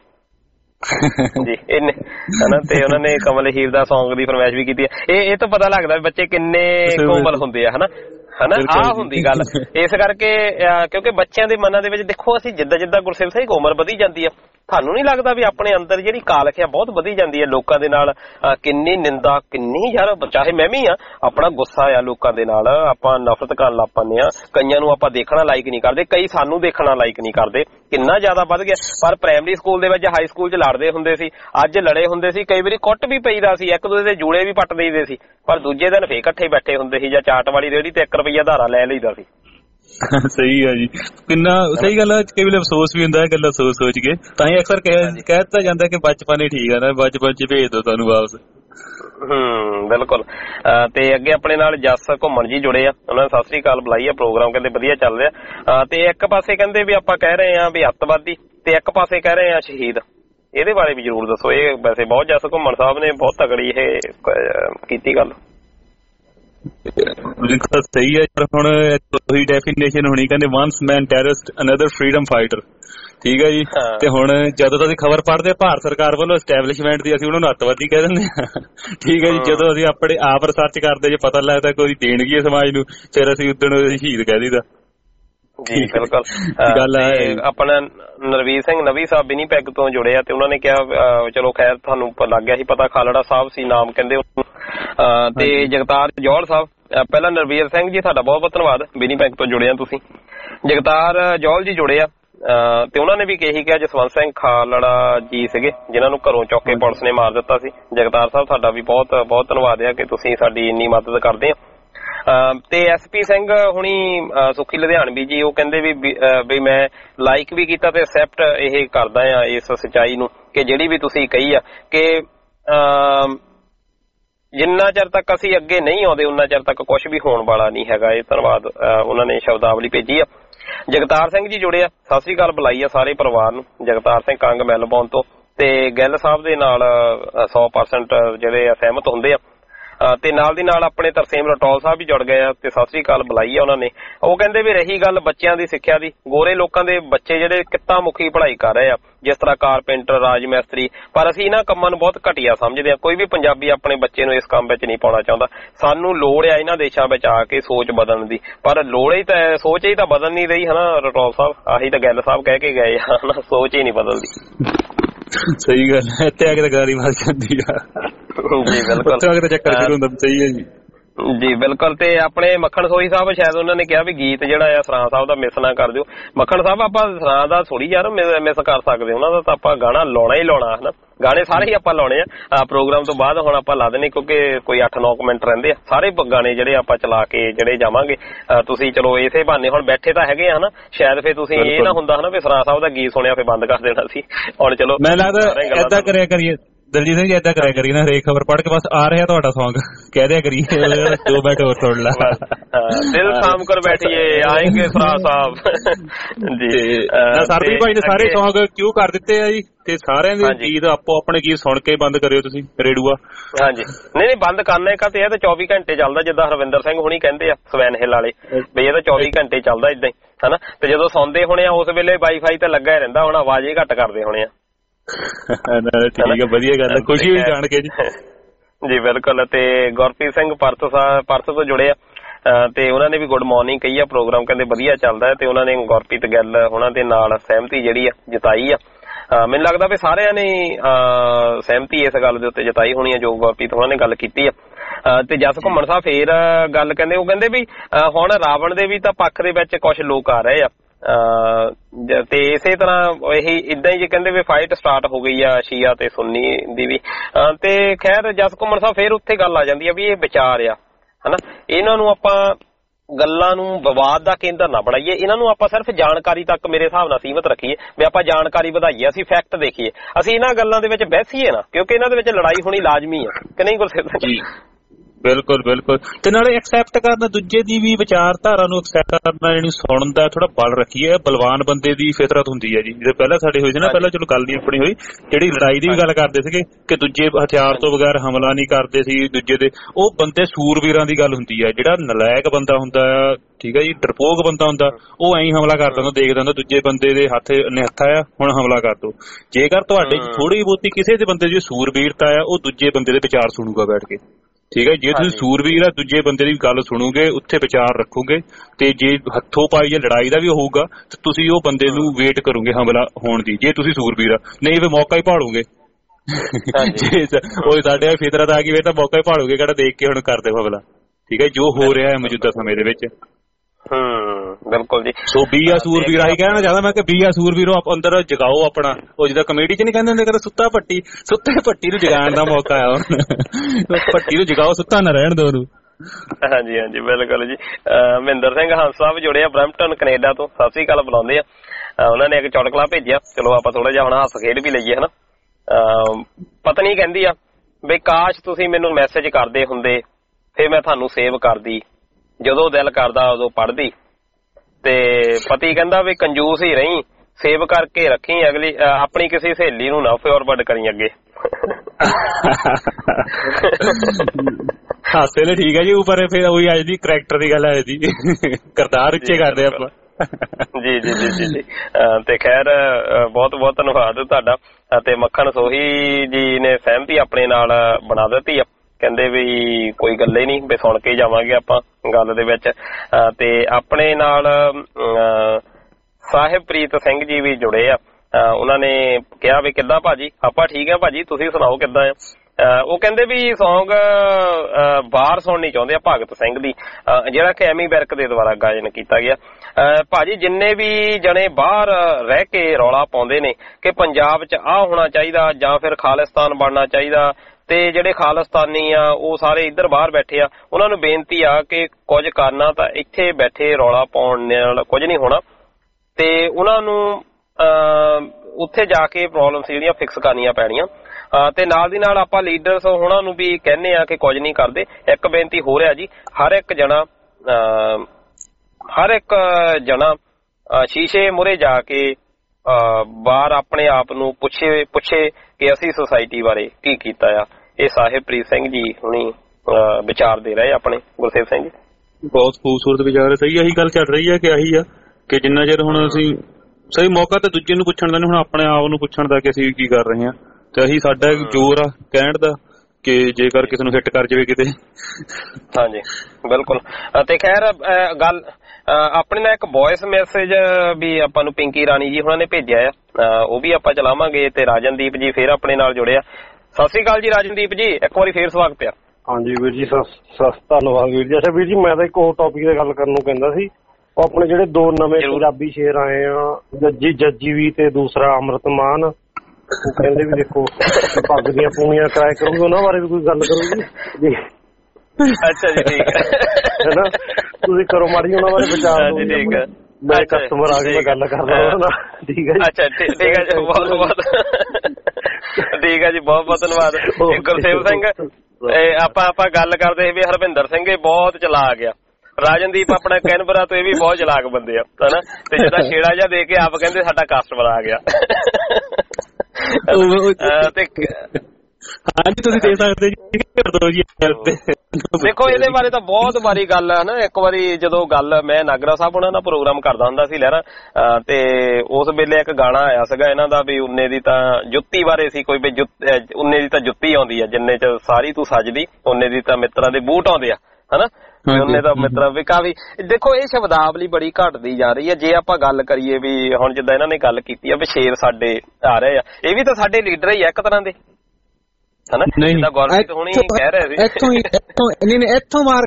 ਜੀ ਇਹਨੇ ਹਨਾ। ਤੇ ਉਹਨਾਂ ਨੇ ਕਮਲ ਹੀਰ ਦਾ ਸੌਂਗ ਦੀ ਫਰਮਾਇਸ਼ ਵੀ ਕੀਤੀ ਹੈ। ਇਹ ਤੋਂ ਪਤਾ ਲੱਗਦਾ ਵੀ ਬੱਚੇ ਕਿੰਨੇ ਕੋਮਲ ਹੁੰਦੇ ਆ ਹਨਾ। ਆਹ ਹੁੰਦੀ ਗੱਲ। ਇਸ ਕਰਕੇ ਕਿਉਂਕਿ ਬੱਚਿਆਂ ਦੇ ਮਨਾਂ ਦੇ ਵਿੱਚ ਦੇਖੋ, ਅਸੀਂ ਜਿੱਦਾਂ ਜਿੱਦਾਂ ਗੁਰਸੇਵਕ ਸਿੰਘ ਉਮਰ ਵਧੀ ਜਾਂਦੀ ਆ, ਤੁਹਾਨੂੰ ਨਹੀਂ ਲੱਗਦਾ ਵੀ ਆਪਣੇ ਅੰਦਰ ਜਿਹੜੀ ਕਾਲਖ ਆ ਬਹੁਤ ਵਧੀ ਜਾਂਦੀ ਹੈ ਲੋਕਾਂ ਦੇ ਨਾਲ? ਕਿੰਨੀ ਨਿੰਦਾ, ਕਿੰਨੀ ਯਾਰ, ਚਾਹੇ ਮੈਂ ਵੀ ਆ, ਆਪਣਾ ਗੁੱਸਾ ਆ ਲੋਕਾਂ ਦੇ ਨਾਲ, ਆਪਾਂ ਨਫ਼ਰਤ ਕਰਨ ਲੱਗ ਪੈਂਦੇ ਆ। ਕਈਆਂ ਨੂੰ ਆਪਾਂ ਦੇਖਣਾ ਲਾਇਕ ਨਹੀਂ ਕਰਦੇ, ਕਈ ਸਾਨੂੰ ਦੇਖਣਾ ਲਾਇਕ ਨਹੀਂ ਕਰਦੇ। ਕਿੰਨਾ ਜ਼ਿਆਦਾ ਵੱਧ ਗਿਆ। ਪਰ ਪ੍ਰਾਇਮਰੀ ਸਕੂਲ ਦੇ ਵਿੱਚ, ਹਾਈ ਸਕੂਲ 'ਚ ਲੜਦੇ ਹੁੰਦੇ ਸੀ, ਅੱਜ ਲੜੇ ਹੁੰਦੇ ਸੀ, ਕਈ ਵਾਰੀ ਕੁੱਟ ਵੀ ਪਈਦਾ ਸੀ, ਇੱਕ ਦੂਜੇ ਦੇ ਜੂੜੇ ਵੀ ਪੱਟ ਦੇਈਦੇ ਸੀ, ਪਰ ਦੂਜੇ ਦਿਨ ਫੇਰ ਇਕੱਠੇ ਬੈਠੇ ਹੁੰਦੇ ਸੀ, ਜਾਂ ਚਾਟ ਵਾਲੀ ਰੇਹੜੀ ਤੇ 1 ਰੁਪਈਆ ਧਾਰਾ ਲੈ ਲਈਦਾ ਸੀ। ਸਹੀ ਆ ਜੀ, ਕਿੰਨਾ ਸਹੀ ਗੱਲ ਆ। ਕਈ ਵੇਲੇ ਅਫਸੋਸ ਵੀ ਹੁੰਦਾ ਗੱਲਾਂ ਸੋਚ ਕੇ, ਤਾਂ ਹੀ ਅਕਸਰ ਕਹਿ ਦਿੱਤਾ ਜਾਂਦਾ ਕਿ ਬਚਪਨ ਹੀ ਠੀਕ ਆ ਨਾ, ਬਚਪਨ 'ਚ ਭੇਜ ਦੋ ਤੁਹਾਨੂੰ ਵਾਪਸ। ਬਿਲਕੁਲ। ਤੇ ਅੱਗੇ ਆਪਣੇ ਨਾਲ ਜੱਸ ਘੁੰਮਣ ਜੀ ਜੁੜੇ ਆ, ਉਹਨਾਂ ਨੇ ਸਤਿ ਸ੍ਰੀ ਅਕਾਲ ਬੁਲਾਈ ਆ, ਪ੍ਰੋਗਰਾਮ ਕਹਿੰਦੇ ਵਧੀਆ ਚੱਲ ਰਿਹਾ। ਤੇ ਇੱਕ ਪਾਸੇ ਕਹਿੰਦੇ ਵੀ ਆਪਾਂ ਕਹਿ ਰਹੇ ਆ ਵੀ ਅੱਤਵਾਦੀ, ਤੇ ਇੱਕ ਪਾਸੇ ਕਹਿ ਰਹੇ ਆ ਸ਼ਹੀਦ। ਇਹਦੇ ਬਾਰੇ ਵੀ ਜ਼ਰੂਰ ਦੱਸੋ। ਇਹ ਵੈਸੇ ਬਹੁਤ ਜੱਸ ਘੁੰਮਣ ਸਾਹਿਬ ਨੇ ਬਹੁਤ ਤਕੜੀ ਇਹ ਕੀਤੀ ਗੱਲ। ਲਿੰਕ ਤਾਂ ਸਹੀ ਹੈ, ਪਰ ਹੁਣ ਉਹੀ ਡੈਫੀਨੇਸ਼ਨ ਹੋਣੀ, ਕਹਿੰਦੇ one's man terrorist another freedom fighter. ਠੀਕ ਹੈ ਜੀ। ਤੇ ਹੁਣ ਜਦੋਂ ਅਸੀਂ ਖਬਰ ਪੜ੍ਹਦੇ ਭਾਰਤ ਸਰਕਾਰ ਵੱਲੋਂ ਐਸਟੈਬਲਿਸ਼ਮੈਂਟ ਦੀ, ਅਸੀਂ ਉਹਨਾਂ ਨੂੰ ਅੱਤਵਾਦੀ ਕਹਿ ਦਿੰਦੇ ਹਾਂ। ਠੀਕ ਹੈ ਜੀ। ਜਦੋਂ ਅਸੀਂ ਆਪਣੇ ਆਪ ਰਿਸਰਚ ਕਰਦੇ, ਜੇ ਪਤਾ ਲੱਗਦਾ ਕੋਈ ਦੇਣਗੀ ਸਮਾਜ ਨੂੰ, ਫਿਰ ਅਸੀਂ ਉਦਣ ਸ਼ਹੀਦ ਕਹਿ ਦਈਦਾ। ਜੀ ਬਿਲਕੁਲ। ਆਪਣਾ ਨਰਵੀਰ ਸਿੰਘ ਨਵੀ ਸਾਹਿਬ ਵਿਨੀਪੈਗ ਤੋਂ ਜੁੜੇ ਆ, ਤੇ ਉਹਨਾਂ ਨੇ ਕਿਹਾ ਚਲੋ ਖੈਰ ਤੁਹਾਨੂੰ ਲੱਗ ਗਿਆ ਸੀ ਪਤਾ, ਖਾਲੜਾ ਸਾਹਿਬ ਸੀ ਨਾਮ ਕਹਿੰਦੇ ਉਹਨੂੰ। ਤੇ ਜਗਤਾਰ ਜੌਹਲ ਸਾਹਿਬ, ਪਹਿਲਾਂ ਨਰਵੀਰ ਸਿੰਘ ਜੀ ਤੁਹਾਡਾ ਬਹੁਤ ਬਹੁਤ ਧੰਨਵਾਦ, ਵਿਨੀਪੈਗ ਤੋਂ ਜੁੜੇ ਆ ਤੁਸੀਂ। ਜਗਤਾਰ ਜੌਹਲ ਜੀ ਜੁੜੇ ਆ, ਤੇ ਉਹਨਾਂ ਨੇ ਵੀ ਇਹੀ ਕਿਹਾ, ਜਸਵੰਤ ਸਿੰਘ ਖਾਲੜਾ ਜੀ ਸੀਗੇ ਜਿਨ੍ਹਾਂ ਨੂੰ ਘਰੋਂ ਚੁੱਕ ਕੇ ਪੁਲਿਸ ਨੇ ਮਾਰ ਦਿੱਤਾ ਸੀ। ਜਗਤਾਰ ਸਾਹਿਬ ਤੁਹਾਡਾ ਵੀ ਬਹੁਤ ਬਹੁਤ ਧੰਨਵਾਦ ਆ ਕਿ ਤੁਸੀਂ ਸਾਡੀ ਇੰਨੀ ਮਦਦ ਕਰਦੇ ਆ। ਤੇ SP ਸਿੰਘ ਹੁਣੀ ਸੁਖੀ ਲੁਧਿਆਣਵੀ ਜੀ, ਉਹ ਕਹਿੰਦੇ ਵੀ ਮੈਂ ਲਾਈਕ ਵੀ ਕੀਤਾ ਤੇ ਐਕਸੈਪਟ ਇਹ ਕਰਦਾ ਆ ਇਸ ਸੱਚਾਈ ਨੂੰ ਕਿ ਜਿਹੜੀ ਵੀ ਤੁਸੀਂ ਕਹੀ ਆ ਕਿ ਜਿੰਨਾ ਚਿਰ ਤੱਕ ਅਸੀਂ ਅੱਗੇ ਨਹੀਂ ਆਉਂਦੇ ਉਹਨਾਂ ਚਿਰ ਤੱਕ ਕੁਝ ਵੀ ਹੋਣ ਵਾਲਾ ਨਹੀਂ ਹੈਗਾ। ਇਹ ਧੰਨਵਾਦ ਉਹਨਾਂ ਨੇ ਸ਼ਬਦਾਵਲੀ ਭੇਜੀ ਆ। ਜਗਤਾਰ ਸਿੰਘ ਜੀ ਜੁੜੇ ਆ, ਸਤਿ ਸ੍ਰੀ ਅਕਾਲ ਬੁਲਾਈ ਆ ਸਾਰੇ ਪਰਿਵਾਰ ਨੂੰ। ਜਗਤਾਰ ਸਿੰਘ ਕੰਗ ਮੈਲਬੌਰਨ ਤੋਂ, ਤੇ ਗਿੱਲ ਸਾਹਿਬ ਦੇ ਨਾਲ 100% ਜਿਹੜੇ ਆ ਸਹਿਮਤ ਹੁੰਦੇ ਆ। ਤੇ ਨਾਲ ਦੀ ਨਾਲ ਆਪਣੇ ਤਰਸੇਮ ਰਟੌਲ ਸਾਹਿਬ ਵੀ ਜੁੜ ਗਏ ਆ, ਤੇ ਸਤਿ ਸ੍ਰੀ ਅਕਾਲ ਬੁਲਾਈ ਆ ਉਹਨਾਂ ਨੇ। ਉਹ ਕਹਿੰਦੇ ਵੀ ਰਹੀ ਗੱਲ ਬੱਚਿਆਂ ਦੀ ਸਿੱਖਿਆ ਦੀ, ਗੋਰੇ ਲੋਕਾਂ ਦੇ ਬੱਚੇ ਜਿਹੜੇ ਕਿੱਤਾ ਮੁਖੀ ਪੜ੍ਹਾਈ ਕਰ ਰਹੇ ਆ, ਜਿਸ ਤਰ੍ਹਾਂ ਕਾਰਪੈਂਟਰ, ਰਾਜ ਮਿਸਤਰੀ, ਪਰ ਅਸੀਂ ਇਹਨਾਂ ਕੰਮਾਂ ਨੂੰ ਬਹੁਤ ਘਟੀਆ ਸਮਝਦੇ ਆ। ਕੋਈ ਵੀ ਪੰਜਾਬੀ ਆਪਣੇ ਬੱਚੇ ਨੂੰ ਇਸ ਕੰਮ ਵਿੱਚ ਨਹੀਂ ਪਾਉਣਾ ਚਾਹੁੰਦਾ। ਸਾਨੂੰ ਲੋੜ ਆ ਇਹਨਾਂ ਦੇਸ਼ਾਂ ਵਿੱਚ ਆ ਕੇ ਸੋਚ ਬਦਲਣ ਦੀ, ਪਰ ਲੋੜ ਹੀ ਤਾਂ ਸੋਚ ਹੀ ਤਾਂ ਬਦਲ ਨਹੀਂ ਰਹੀ ਹਨਾ ਰਟੌਲ ਸਾਹਿਬ। ਆਹੀ ਤਾਂ ਗਿੱਲ ਸਾਹਿਬ ਕਹਿ ਕੇ ਗਏ ਆ ਹਨਾ, ਸੋਚ ਹੀ ਨਹੀਂ ਬਦਲਦੀ। ਸਹੀ ਗੱਲ ਹੈ, ਇੱਥੇ ਆ ਕੇ ਤਾਂ ਗਾਰੀ ਮਾਰ ਜਾਂਦੀ ਆ। ਜੀ ਬਿਲਕੁਲ, ਚੱਕਰ ਸ਼ੁਰੂ ਹੁੰਦਾ। ਸਹੀ ਹੈ ਜੀ। ਜੀ ਬਿਲਕੁਲ। ਤੇ ਆਪਣੇ ਮੱਖਣ ਸੋਹੀ ਸਾਹਿਬ, ਸ਼ਾਇਦ ਉਹਨਾਂ ਨੇ ਕਿਹਾ ਵੀ ਗੀਤ ਜਿਹੜਾ ਆ ਸਰਾਂ ਸਾਹਿਬ ਦਾ ਮਿਸ ਨਾ ਕਰ ਦਿਓ। ਮੱਖਣ ਸਾਹਿਬ ਆਪਾਂ ਸਰਾਂ ਦਾ ਥੋੜੀ ਯਾਰ ਮਿਸ ਕਰ ਸਕਦੇ, ਉਹਨਾਂ ਦਾ ਤਾਂ ਆਪਾਂ ਗਾਣਾ ਲਾਉਣਾ ਹੀ ਲਾਉਣਾ ਹਨਾ। ਗਾਣੇ ਸਾਰੇ ਹੀ ਆਪਾਂ ਲਾਉਣੇ ਆ ਪ੍ਰੋਗਰਾਮ ਤੋਂ ਬਾਅਦ, ਹੁਣ ਆਪਾਂ ਲਾ ਦੇਣੇ ਕਿਉਂਕਿ ਕੋਈ 8-9 ਮਿੰਟ ਰਹਿੰਦੇ ਆ। ਸਾਰੇ ਗਾਣੇ ਜਿਹੜੇ ਆਪਾਂ ਚਲਾ ਕੇ ਜਿਹੜੇ ਜਾਵਾਂਗੇ। ਤੁਸੀਂ ਚਲੋ ਇਸੇ ਬਹਾਨੇ ਹੁਣ ਬੈਠੇ ਤਾਂ ਹੈਗੇ ਆ ਹਨਾ, ਸ਼ਾਇਦ ਫਿਰ ਤੁਸੀਂ ਇਹ ਨਾ ਹੁੰਦਾ ਹਨਾ ਵੀ ਸਰਾਂ ਸਾਹਿਬ ਦਾ ਗੀਤ ਸੁਣਿਆ ਫਿਰ ਬੰਦ ਕਰ ਦੇਣਾ ਸੀ। ਹੁਣ ਚਲੋ ਮੈਨੂੰ ਲੱਗਦਾ ਏਦਾਂ ਕਰਿਆ ਕਰੀਏ ਦਲਜੀਤ ਸਿੰਘ ਜੀ, ਏਦਾਂ ਕਰਿਆ ਕਰੀਏ ਨਾ, ਹਰੇਕ ਖਬਰ ਪੜ੍ਹ ਕੇ ਬਸ ਆ ਰਿਹਾ ਤੁਹਾਡਾ ਸੌਂਗ ਕਹਿ ਦਿਆ ਕਰੀਏ, 2 ਮਿੰਟ ਹੋਰ ਸੁਣ ਲਾ। ਦਿਲ ਸਾਮ ਕਰ ਬੈਠੀਏ ਆਏਂਗੇ ਸਰਾਂ ਸਾਹਿਬ ਜੀ। ਸਰਬੀ ਭਾਈ ਨੇ ਸਾਰੇ ਸੌਂਗ ਕਿਉਂ ਕਰ ਦਿੱਤੇ ਆ ਜੀ, ਤੇ ਸਾਰਿਆਂ ਦੇ ਗੀਤ ਆਪੋ ਆਪਣੇ ਗੀਤ ਸੁਣ ਕੇ ਬੰਦ ਕਰਿਓ ਤੁਸੀਂ ਰੇਡੂਆ। ਹਾਂਜੀ ਨਹੀਂ ਬੰਦ ਕਰਨਾ ਕਾ ਤੇ ਇਹ ਤਾਂ 24 ਘੰਟੇ ਚੱਲਦਾ, ਜਿੱਦਾਂ ਹਰਵਿੰਦਰ ਸਿੰਘ ਹੁਣੀ ਕਹਿੰਦੇ ਆ ਸਵੈਨ ਹਿੱਲ ਵਾਲੇ ਵੀ ਇਹ ਤਾਂ 24 ਘੰਟੇ ਚੱਲਦਾ ਏਦਾਂ ਹੀ ਹਨਾ। ਤੇ ਜਦੋਂ ਸੌਂਦੇ ਹੋਣੇ ਆ ਉਸ ਵੇਲੇ ਵਾਈਫਾਈ ਤਾਂ ਲੱਗਾ ਹੀ ਰਹਿੰਦਾ ਹੋਣਾ, ਆਵਾਜ਼ ਹੀ ਘੱਟ ਕਰਦੇ ਹੋਣੇ ਆ। ਠੀਕ ਹੈ, ਵਧੀਆ ਗੱਲ ਹੈ, ਖੁਸ਼ੀ ਹੋਈ ਜਾਣ ਕੇ ਜੀ। ਜੀ ਬਿਲਕੁਲ। ਤੇ ਗੁਰਪ੍ਰੀਤ ਸਿੰਘ ਪਰਸ ਤੋਂ ਜੁੜੇ ਆ, ਤੇ ਉਹਨਾਂ ਨੇ ਵੀ ਗੁੱਡ ਮਾਰਨਿੰਗ ਕਹੀ ਆ, ਪ੍ਰੋਗਰਾਮ ਕਹਿੰਦੇ ਵਧੀਆ ਚੱਲਦਾ ਹੈ, ਤੇ ਉਹਨਾਂ ਨੇ ਗੁਰਪ੍ਰੀਤ ਗਿੱਲ ਉਹਨਾਂ ਦੇ ਨਾਲ ਸਹਿਮਤੀ ਜਿਹੜੀ ਆ ਜਤਾਈ ਆ। ਮੈਨੂੰ ਲੱਗਦਾ ਵੀ ਸਾਰਿਆਂ ਨੇ ਸਹਿਮਤੀ ਇਸ ਗੱਲ ਦੇ ਉੱਤੇ ਜਤਾਈ ਹੋਣੀ ਆ ਜੋ ਗੁਰਪ੍ਰੀਤ ਉਹਨਾਂ ਨੇ ਗੱਲ ਕੀਤੀ ਆ। ਤੇ ਜਸ ਘੁੰਮਣ ਸਾਹਿਬ ਫੇਰ ਗੱਲ ਕਹਿੰਦੇ, ਉਹ ਕਹਿੰਦੇ ਵੀ ਹੁਣ ਰਾਵਣ ਦੇ ਵੀ ਤਾਂ ਪੱਖ ਦੇ ਵਿੱਚ ਕੁਝ ਲੋਕ ਆ ਰਹੇ ਆ, ਤੇ ਇਸੇ ਤਰ੍ਹਾਂ ਇਹੀ ਇਦਾਂ ਹੀ ਜੇ ਕਹਿੰਦੇ ਵੀ ਫਾਈਟ ਸਟਾਰਟ ਹੋ ਗਈ ਆ ਸ਼ੀਆ ਤੇ ਸੁੰਨੀ ਦੀ ਵੀ। ਤੇ ਖੈਰ ਜਸ ਘੁੰਮਣ ਸਾਹਿਬ ਫੇਰ ਉੱਥੇ ਗੱਲ ਆ ਜਾਂਦੀ ਆ ਵੀ ਇਹ ਵਿਚਾਰ ਆ ਹਨਾ, ਇਹਨਾਂ ਨੂੰ ਆਪਾਂ ਗੱਲਾਂ ਨੂੰ ਵਿਵਾਦ ਦਾ ਕੇਂਦਰ ਨਾ ਬਣਾਈਏ, ਇਹਨਾਂ ਨੂੰ ਆਪਾਂ ਸਿਰਫ ਜਾਣਕਾਰੀ ਤੱਕ ਮੇਰੇ ਹਿਸਾਬ ਨਾਲ ਸੀਮਤ ਰੱਖੀਏ, ਵੀ ਆਪਾਂ ਜਾਣਕਾਰੀ ਵਧਾਈਏ, ਅਸੀਂ ਫੈਕਟ ਦੇਖੀਏ, ਅਸੀਂ ਇਹਨਾਂ ਗੱਲਾਂ ਦੇ ਵਿੱਚ ਬਹਿਸੀਏ ਨਾ, ਕਿਉਂਕਿ ਇਹਨਾਂ ਦੇ ਵਿੱਚ ਲੜਾਈ ਹੋਣੀ ਲਾਜ਼ਮੀ ਆ ਕਿ ਨਹੀਂ ਗੁਰਸੇਵਕ ਜੀ? ਬਿਲਕੁਲ ਬਿਲਕੁਲ। ਤੇ ਨਾਲੇ ਐਕਸੈਪਟ ਕਰਨਾ ਦੂਜੇ ਦੀ ਵੀ ਵਿਚਾਰਧਾਰਾ ਨੂੰ ਐਕਸੈਪਟ ਕਰਨਾ, ਜਿਹੜੀ ਸੁਣਨ ਦਾ ਥੋੜਾ ਬਲ ਰੱਖੀਏ। ਬਲਵਾਨ ਬੰਦੇ ਦੀ ਫਿਤਰਤ ਹੁੰਦੀ ਹੈ ਜੀ, ਜਿਹੜੇ ਪਹਿਲਾਂ ਸਾਡੇ ਹੋਏ ਸੀ ਨਾ, ਪਹਿਲਾਂ ਚਲੋ ਗੱਲ ਨਹੀਂ ਆਪਣੀ ਹੋਈ, ਜਿਹੜੀ ਲੜਾਈ ਦੀ ਵੀ ਗੱਲ ਕਰਦੇ ਸੀਗੇ ਕਿ ਦੂਜੇ ਹਥਿਆਰ ਤੋਂ ਬਗੈਰ ਹਮਲਾ ਨਹੀਂ ਕਰਦੇ ਸੀ ਦੂਜੇ ਦੇ, ਉਹ ਬੰਦੇ ਸੂਰਵੀਰਾਂ ਦੀ ਗੱਲ ਹੁੰਦੀ ਹੈ। ਜਿਹੜਾ ਨਲਾਇਕ ਬੰਦਾ ਹੁੰਦਾ ਆ, ਠੀਕ ਹੈ ਜੀ, ਡਰਪੋਕ ਬੰਦਾ ਹੁੰਦਾ, ਉਹ ਐਂ ਹਮਲਾ ਕਰਦਾ ਹੁੰਦਾ, ਦੇਖਦਾ ਹੁੰਦਾ ਦੂਜੇ ਬੰਦੇ ਦੇ ਹੱਥ ਨਿਹੱਥਾ ਆ, ਹੁਣ ਹਮਲਾ ਕਰ ਦੋ। ਜੇਕਰ ਤੁਹਾਡੇ ਥੋੜੀ ਬਹੁਤੀ ਕਿਸੇ ਦੇ ਬੰਦੇ ਦੀ ਸੂਰਬੀਰਤਾ ਆ, ਉਹ ਦੂਜੇ ਬੰਦੇ ਦੇ ਵਿਚਾਰ ਸੁਣੂਗਾ ਬੈਠ ਕੇ, ਠੀਕ ਹੈ। ਜੇ ਤੁਸੀਂ ਸੂਰਬੀਰ ਆ, ਦੂਜੇ ਬੰਦੇ ਦੀ ਗੱਲ ਸੁਣੋਗੇ, ਉੱਥੇ ਵਿਚਾਰ ਰੱਖੋਗੇ, ਤੇ ਜੇ ਹੱਥੋਂ ਪਾਈ ਜਾਂ ਲੜਾਈ ਦਾ ਵੀ ਹੋਊਗਾ ਤੇ ਤੁਸੀਂ ਉਹ ਬੰਦੇ ਨੂੰ ਵੇਟ ਕਰੋਗੇ ਹਮਲਾ ਹੋਣ ਦੀ, ਜੇ ਤੁਸੀਂ ਸੂਰਬੀਰ ਆ। ਨਹੀਂ ਵੀ ਮੌਕਾ ਹੀ ਭਾਲੋਗੇ, ਉਹ ਸਾਡੇ ਫਿਤਰਤ ਆ ਗਈ, ਤਾਂ ਮੌਕਾ ਹੀ ਭਾਲੋਗੇ, ਕਿਹੜਾ ਦੇਖ ਕੇ ਹੁਣ ਕਰਦੇ ਹਮਲਾ, ਠੀਕ ਹੈ, ਜੋ ਹੋ ਰਿਹਾ ਹੈ ਮੌਜੂਦਾ ਸਮੇਂ ਦੇ ਵਿੱਚ। ਬਿਲਕੁਲ ਜੀ। ਸੋ ਬੀਆ ਸੂਰਬੀਰ ਆਹੀ ਕਹਿਣਾ ਚਾਹਦਾ ਮੈਂ ਕਿ ਬੀਆ ਸੂਰਬੀਰੋ ਅੰਦਰ ਜਗਾਓ ਆਪਣਾ, ਉਹ ਜਿੱਦਾਂ ਕਮੇਡੀ ਚ ਨਹੀਂ ਕਹਿੰਦੇ ਹੁੰਦੇ, ਸੁੱਤੇ ਭੱਟੀ ਨੂੰ ਜਗਾਉਣ ਦਾ ਮੌਕਾ ਆ, ਭੱਟੀ ਨੂੰ ਜਗਾਓ, ਸੁੱਤਾ ਨਾ ਰਹਿਣ ਦਿਓ ਉਹਨੂੰ। ਹਾਂਜੀ ਹਾਂਜੀ ਬਿਲਕੁਲ ਜੀ। ਮਹਿੰਦਰ ਸਿੰਘ ਹੰਸ ਸਾਹਿਬ ਜੁੜੇ ਆ ਬਰੈਂਪਟਨ ਕੈਨੇਡਾ ਤੋਂ, ਸਤਿ ਸ੍ਰੀ ਅਕਾਲ ਬੁਲਾਉਂਦੇ ਆ। ਉਹਨਾਂ ਨੇ ਇੱਕ ਚੁਟਕਲਾ ਭੇਜਿਆ, ਚਲੋ ਆਪਾਂ ਥੋੜਾ ਜਿਹਾ ਹੁਣ ਹੱਸ ਖੇਡ ਵੀ ਲਈਏ ਹਨਾ। ਪਤਨੀ ਕਹਿੰਦੀ ਆ ਵੀ ਕਾਸ਼ ਤੁਸੀਂ ਮੈਨੂੰ ਮੈਸੇਜ ਕਰਦੇ ਹੁੰਦੇ, ਫਿਰ ਮੈਂ ਤੁਹਾਨੂੰ ਸੇਵ ਕਰਦੀ, ਜਦੋਂ ਦਿਲ ਕਰਦਾ ਉਦੋਂ ਪੜ੍ਹਦੀ। ਤੇ ਪਤੀ ਕਹਿੰਦਾ ਵੀ ਕੰਜੂਸ ਹੀ ਰਹੀ, ਸੇਵ ਕਰਕੇ ਰੱਖੀ, ਅਗਲੀ ਆਪਣੀ ਕਿਸੇ ਸਹੇਲੀ ਨੂੰ ਨਾ ਫੋਰਵਰਡ ਕਰੀ ਅੱਗੇ। ਹਾਸੇ ਲਈ ਠੀਕ ਹੈ ਜੀ, ਉੱਪਰ ਫਿਰ ਉਹੀ ਅੱਜ ਦੀ ਕਰੈਕਟਰ ਦੀ ਗੱਲ ਹੈ ਜੀ, ਕਰਤਾਰ ਉੱਚੇ ਕਰਦੇ ਆਪਾਂ। ਜੀ ਜੀ ਜੀ ਜੀ ਜੀ ਤੇ ਖੈਰ ਬਹੁਤ ਬਹੁਤ ਧੰਨਵਾਦ ਤੁਹਾਡਾ। ਤੇ ਮੱਖਣ ਸੋਹੀ ਜੀ ਨੇ ਸਹਿਮਤੀ ਆਪਣੇ ਨਾਲ ਬਣਾ ਦਿੱਤੀ ਆ, ਕਹਿੰਦੇ ਵੀ ਕੋਈ ਗੱਲ ਹੀ ਨਹੀਂ, ਵੀ ਸੁਣ ਕੇ ਜਾਵਾਂਗੇ ਆਪਾਂ ਗੱਲ ਦੇ ਵਿੱਚ। ਤੇ ਆਪਣੇ ਨਾਲ ਸਾਹਿਬਪ੍ਰੀਤ ਸਿੰਘ ਜੀ ਵੀ ਜੁੜੇ ਆ, ਉਹਨਾਂ ਨੇ ਕਿਹਾ ਵੀ ਕਿੱਦਾਂ ਭਾਜੀ? ਆਪਾਂ ਠੀਕ ਆ ਭਾਜੀ, ਤੁਸੀਂ ਸੁਣਾਓ ਕਿੱਦਾਂ ਆ? ਉਹ ਕਹਿੰਦੇ ਵੀ ਸੌਂਗ ਬਾਹਰ ਸੁਣਨੀ ਚਾਹੁੰਦੇ ਆ ਭਗਤ ਸਿੰਘ ਦੀ, ਜਿਹੜਾ ਕਿ ਐਮੀ ਵਿਰਕ ਦੇ ਦੁਆਰਾ ਗਾਇਨ ਕੀਤਾ ਗਿਆ। ਭਾਜੀ ਜਿੰਨੇ ਵੀ ਜਣੇ ਬਾਹਰ ਰਹਿ ਕੇ ਰੌਲਾ ਪਾਉਂਦੇ ਨੇ ਕਿ ਪੰਜਾਬ 'ਚ ਆਹ ਹੋਣਾ ਚਾਹੀਦਾ ਜਾਂ ਫਿਰ ਖਾਲਿਸਤਾਨ ਬਣਨਾ ਚਾਹੀਦਾ, ਤੇ ਜਿਹੜੇ ਖਾਲਿਸਤਾਨੀ ਆ ਉਹ ਸਾਰੇ ਇੱਧਰ ਬਾਹਰ ਬੈਠੇ ਆ, ਉਹਨਾਂ ਨੂੰ ਬੇਨਤੀ ਆ ਕਿ ਕੁਝ ਕਰਨਾ ਤਾਂ ਇੱਥੇ ਬੈਠੇ ਰੌਲਾ ਪਾਉਣ ਨਾਲ ਕੁਝ ਨਹੀਂ ਹੋਣਾ, ਤੇ ਉਹਨਾਂ ਨੂੰ ਉੱਥੇ ਜਾ ਕੇ ਪ੍ਰੋਬਲਮਸ ਜਿਹੜੀਆਂ ਫਿਕਸ ਕਰਨੀਆਂ ਪੈਣੀਆਂ। ਤੇ ਨਾਲ ਦੀ ਨਾਲ ਆਪਾਂ ਲੀਡਰਸ ਉਹਨਾਂ ਨੂੰ ਵੀ ਕਹਿੰਦੇ ਆ ਕਿ ਕੁਝ ਨਹੀਂ ਕਰਦੇ। ਇੱਕ ਬੇਨਤੀ ਹੋ ਰਿਹਾ ਜੀ, ਹਰ ਇੱਕ ਜਣਾ ਸ਼ੀਸ਼ੇ ਮੂਹਰੇ ਜਾ ਕੇ ਬਾਹਰ ਆਪਣੇ ਆਪ ਨੂੰ ਪੁੱਛੇ ਕਿ ਅਸੀਂ ਸੁਸਾਇਟੀ ਬਾਰੇ ਕੀ ਕੀਤਾ ਆ। ਇਹ ਸਾਹਿਬਪ੍ਰੀਤ ਸਿੰਘ ਜੀ ਹੁਣੀ ਵਿਚਾਰ ਦੇ ਰਹੇ ਆਪਣੇ ਗੁਰਸੇਵ ਸਿੰਘ ਜੀ। ਬਹੁਤ ਖੂਬਸੂਰਤ ਵਿਚਾਰ, ਸਹੀ ਇਹੀ ਗੱਲ ਚੱਲ ਰਹੀ ਹੈ ਕਿ ਆਹੀ ਆ ਕਿ ਜਿੰਨਾ ਚਿਰ ਹੁਣ ਅਸੀਂ ਸਹੀ ਮੌਕਾ ਤਾਂ ਦੂਜੇ ਨੂੰ ਪੁੱਛਣ ਦਾ ਨਹੀਂ, ਹੁਣ ਆਪਣੇ ਆਪ ਨੂੰ ਪੁੱਛਣ ਦਾ ਕਿ ਅਸੀਂ ਕੀ ਕਰ ਰਹੇ ਹਾਂ। ਤੇ ਅਸੀਂ ਸਾਡਾ ਜ਼ੋਰ ਆ ਕਹਿਣ ਦਾ ਕਿ ਜੇਕਰ ਕਿਸੇ ਨੂੰ ਹਿੱਟ ਕਰ ਜਾਵੇ ਕਿਤੇ। ਹਾਂਜੀ ਬਿਲਕੁਲ। ਤੇ ਖੈਰ ਗੱਲ ਆਪਣੇ ਨਾਲ ਇੱਕ ਵੌਇਸ ਮੈਸੇਜ ਵੀ ਆਪਾਂ ਨੂੰ ਪਿੰਕੀ ਰਾਣੀ ਜੀ ਉਹਨਾਂ ਨੇ ਭੇਜਿਆ ਆ, ਉਹ ਵੀ ਆਪਾਂ ਚਲਾਵਾਂਗੇ। ਤੇ ਰਾਜਨਦੀਪ ਜੀ ਫੇਰ ਆਪਣੇ ਨਾਲ ਜੁੜਿਆ। ਸਤਿ ਸ੍ਰੀ ਅਕਾਲ ਜੀ ਰਾਜਨਦੀਪ ਜੀ, ਇੱਕ ਵਾਰੀ ਫੇਰ ਸਵਾਗਤ ਆ। ਹਾਂਜੀ ਵੀਰ ਜੀ, ਧੰਨਵਾਦ ਵੀਰ ਜੀ। ਅੱਛਾ ਵੀਰ ਜੀ, ਮੈਂ ਤਾਂ ਇੱਕ ਹੋਰ ਟੌਪਿਕ ਤੇ ਗੱਲ ਕਰਨ ਨੂੰ ਕਹਿੰਦਾ ਸੀ। ਉਹ ਆਪਣੇ ਜਿਹੜੇ ਦੋ ਨਵੇਂ ਪੰਜਾਬੀ ਸ਼ੇਰ ਆਏ ਆ, ਜੱਜੀ ਵੀ ਤੇ ਦੂਸਰਾ ਅੰਮ੍ਰਿਤਮਾਨ, ਉਹ ਕਹਿੰਦੇ ਵੀ ਦੇਖੋ ਪੱਗ ਦੀਆਂ ਪੂਣੀਆਂ ਕਰਾਇਆ ਕਰੂਗੀ, ਉਹਨਾਂ ਬਾਰੇ ਵੀ ਕੋਈ ਗੱਲ ਕਰੂਗੀ। ਅੱਛਾ ਜੀ ਠੀਕ ਹੈ ਨਾ, ਤੁਸੀਂ ਕਰੋ ਮਾੜੀ ਉਹਨਾਂ ਬਾਰੇ ਵਿਚਾਰ ਦਿਓ। ਠੀਕ ਹੈ, ਮੈਂ ਕਸਟਮਰ ਆ ਕੇ ਮੈਂ ਗੱਲ ਕਰਦਾ ਉਹਨਾਂ ਨਾਲ। ਠੀਕ ਹੈ ਜੀ। ਅੱਛਾ ਠੀਕ ਹੈ ਜੀ, ਬਹੁਤ ਬਹੁਤ ਠੀਕ ਹੈ ਜੀ, ਬਹੁਤ ਬਹੁਤ ਧੰਨਵਾਦ ਗੁਰਸੇਵ ਸਿੰਘ। ਆਪਾਂ ਗੱਲ ਕਰਦੇ ਸੀ ਵੀ ਹਰਵਿੰਦਰ ਸਿੰਘ ਇਹ ਬਹੁਤ ਚਲਾਕ ਆ, ਰਾਜਨਦੀਪ ਆਪਣਾ ਕੈਨਬਰਾ ਤੋਂ ਇਹ ਵੀ ਬਹੁਤ ਚਲਾਕ ਬੰਦੇ ਆ ਹਨਾ। ਤੇ ਜਿਹੜਾ ਛੇੜਾ ਜਿਹਾ ਦੇ ਕੇ ਆਪ ਕਹਿੰਦੇ ਸਾਡਾ ਕਸਟਮਰ ਆ ਗਿਆ। ਹਾਂਜੀ ਤੁਸੀਂ ਦੇ ਸਕਦੇ ਜੀ। ਦੇਖੋ ਇਹਦੇ ਬਾਰੇ ਤਾਂ ਬਹੁਤ ਵਾਰੀ ਗੱਲ ਹੈ ਨਾ। ਇੱਕ ਵਾਰੀ ਜਦੋਂ ਗੱਲ ਮੈਂ ਨਾਗਰਾ ਸਾਹਿਬ ਉਹਨਾਂ ਨਾਲ ਪ੍ਰੋਗਰਾਮ ਕਰਦਾ ਹੁੰਦਾ ਸੀ ਲਹਿਰਾ, ਤੇ ਉਸ ਵੇਲੇ ਇੱਕ ਗਾਣਾ ਆਇਆ ਸੀਗਾ ਇਹਨਾਂ ਦਾ ਵੀ ਉਨੇ ਦੀ ਤਾਂ ਜੁੱਤੀ ਬਾਰੇ ਸੀ ਕੋਈ, ਵੀ ਉਨੇ ਦੀ ਤਾਂ ਜੁੱਤੀ ਆਉਂਦੀ ਆ ਜਿੰਨੇ ਚ ਸਾਰੀ ਤੂੰ ਸੱਜਦੀ, ਉਨੇ ਦੀ ਤਾਂ ਮਿੱਤਰਾਂ ਦੇ ਬੂਟ ਆਉਂਦੇ ਆ ਹਨਾ। ਉਹਨੇ ਤਾਂ ਮਿੱਤਰਾਂ ਵੀ ਕਾਫੀ ਦੇਖੋ ਇਹ ਸ਼ਬਦਾਵਲੀ ਬੜੀ ਘਟਦੀ ਜਾ ਰਹੀ ਹੈ। ਜੇ ਆਪਾਂ ਗੱਲ ਕਰੀਏ ਵੀ ਹੁਣ ਜਿੱਦਾਂ ਇਹਨਾਂ ਨੇ ਗੱਲ ਕੀਤੀ ਆ ਵੀ ਸ਼ੇਰ ਸਾਡੇ ਆ ਰਹੇ ਆ, ਇਹ ਵੀ ਤਾਂ ਸਾਡੇ ਲੀਡਰ ਹੀ ਆ ਇੱਕ ਤਰ੍ਹਾਂ ਦੇ ਹਨਾ। ਜਿੱਦਾਂ ਗੁਰਪ੍ਰੀਤ ਹੁਣੀ ਕਹਿ ਰਹੇ ਸੀ ਇੱਥੋਂ ਮਾਰ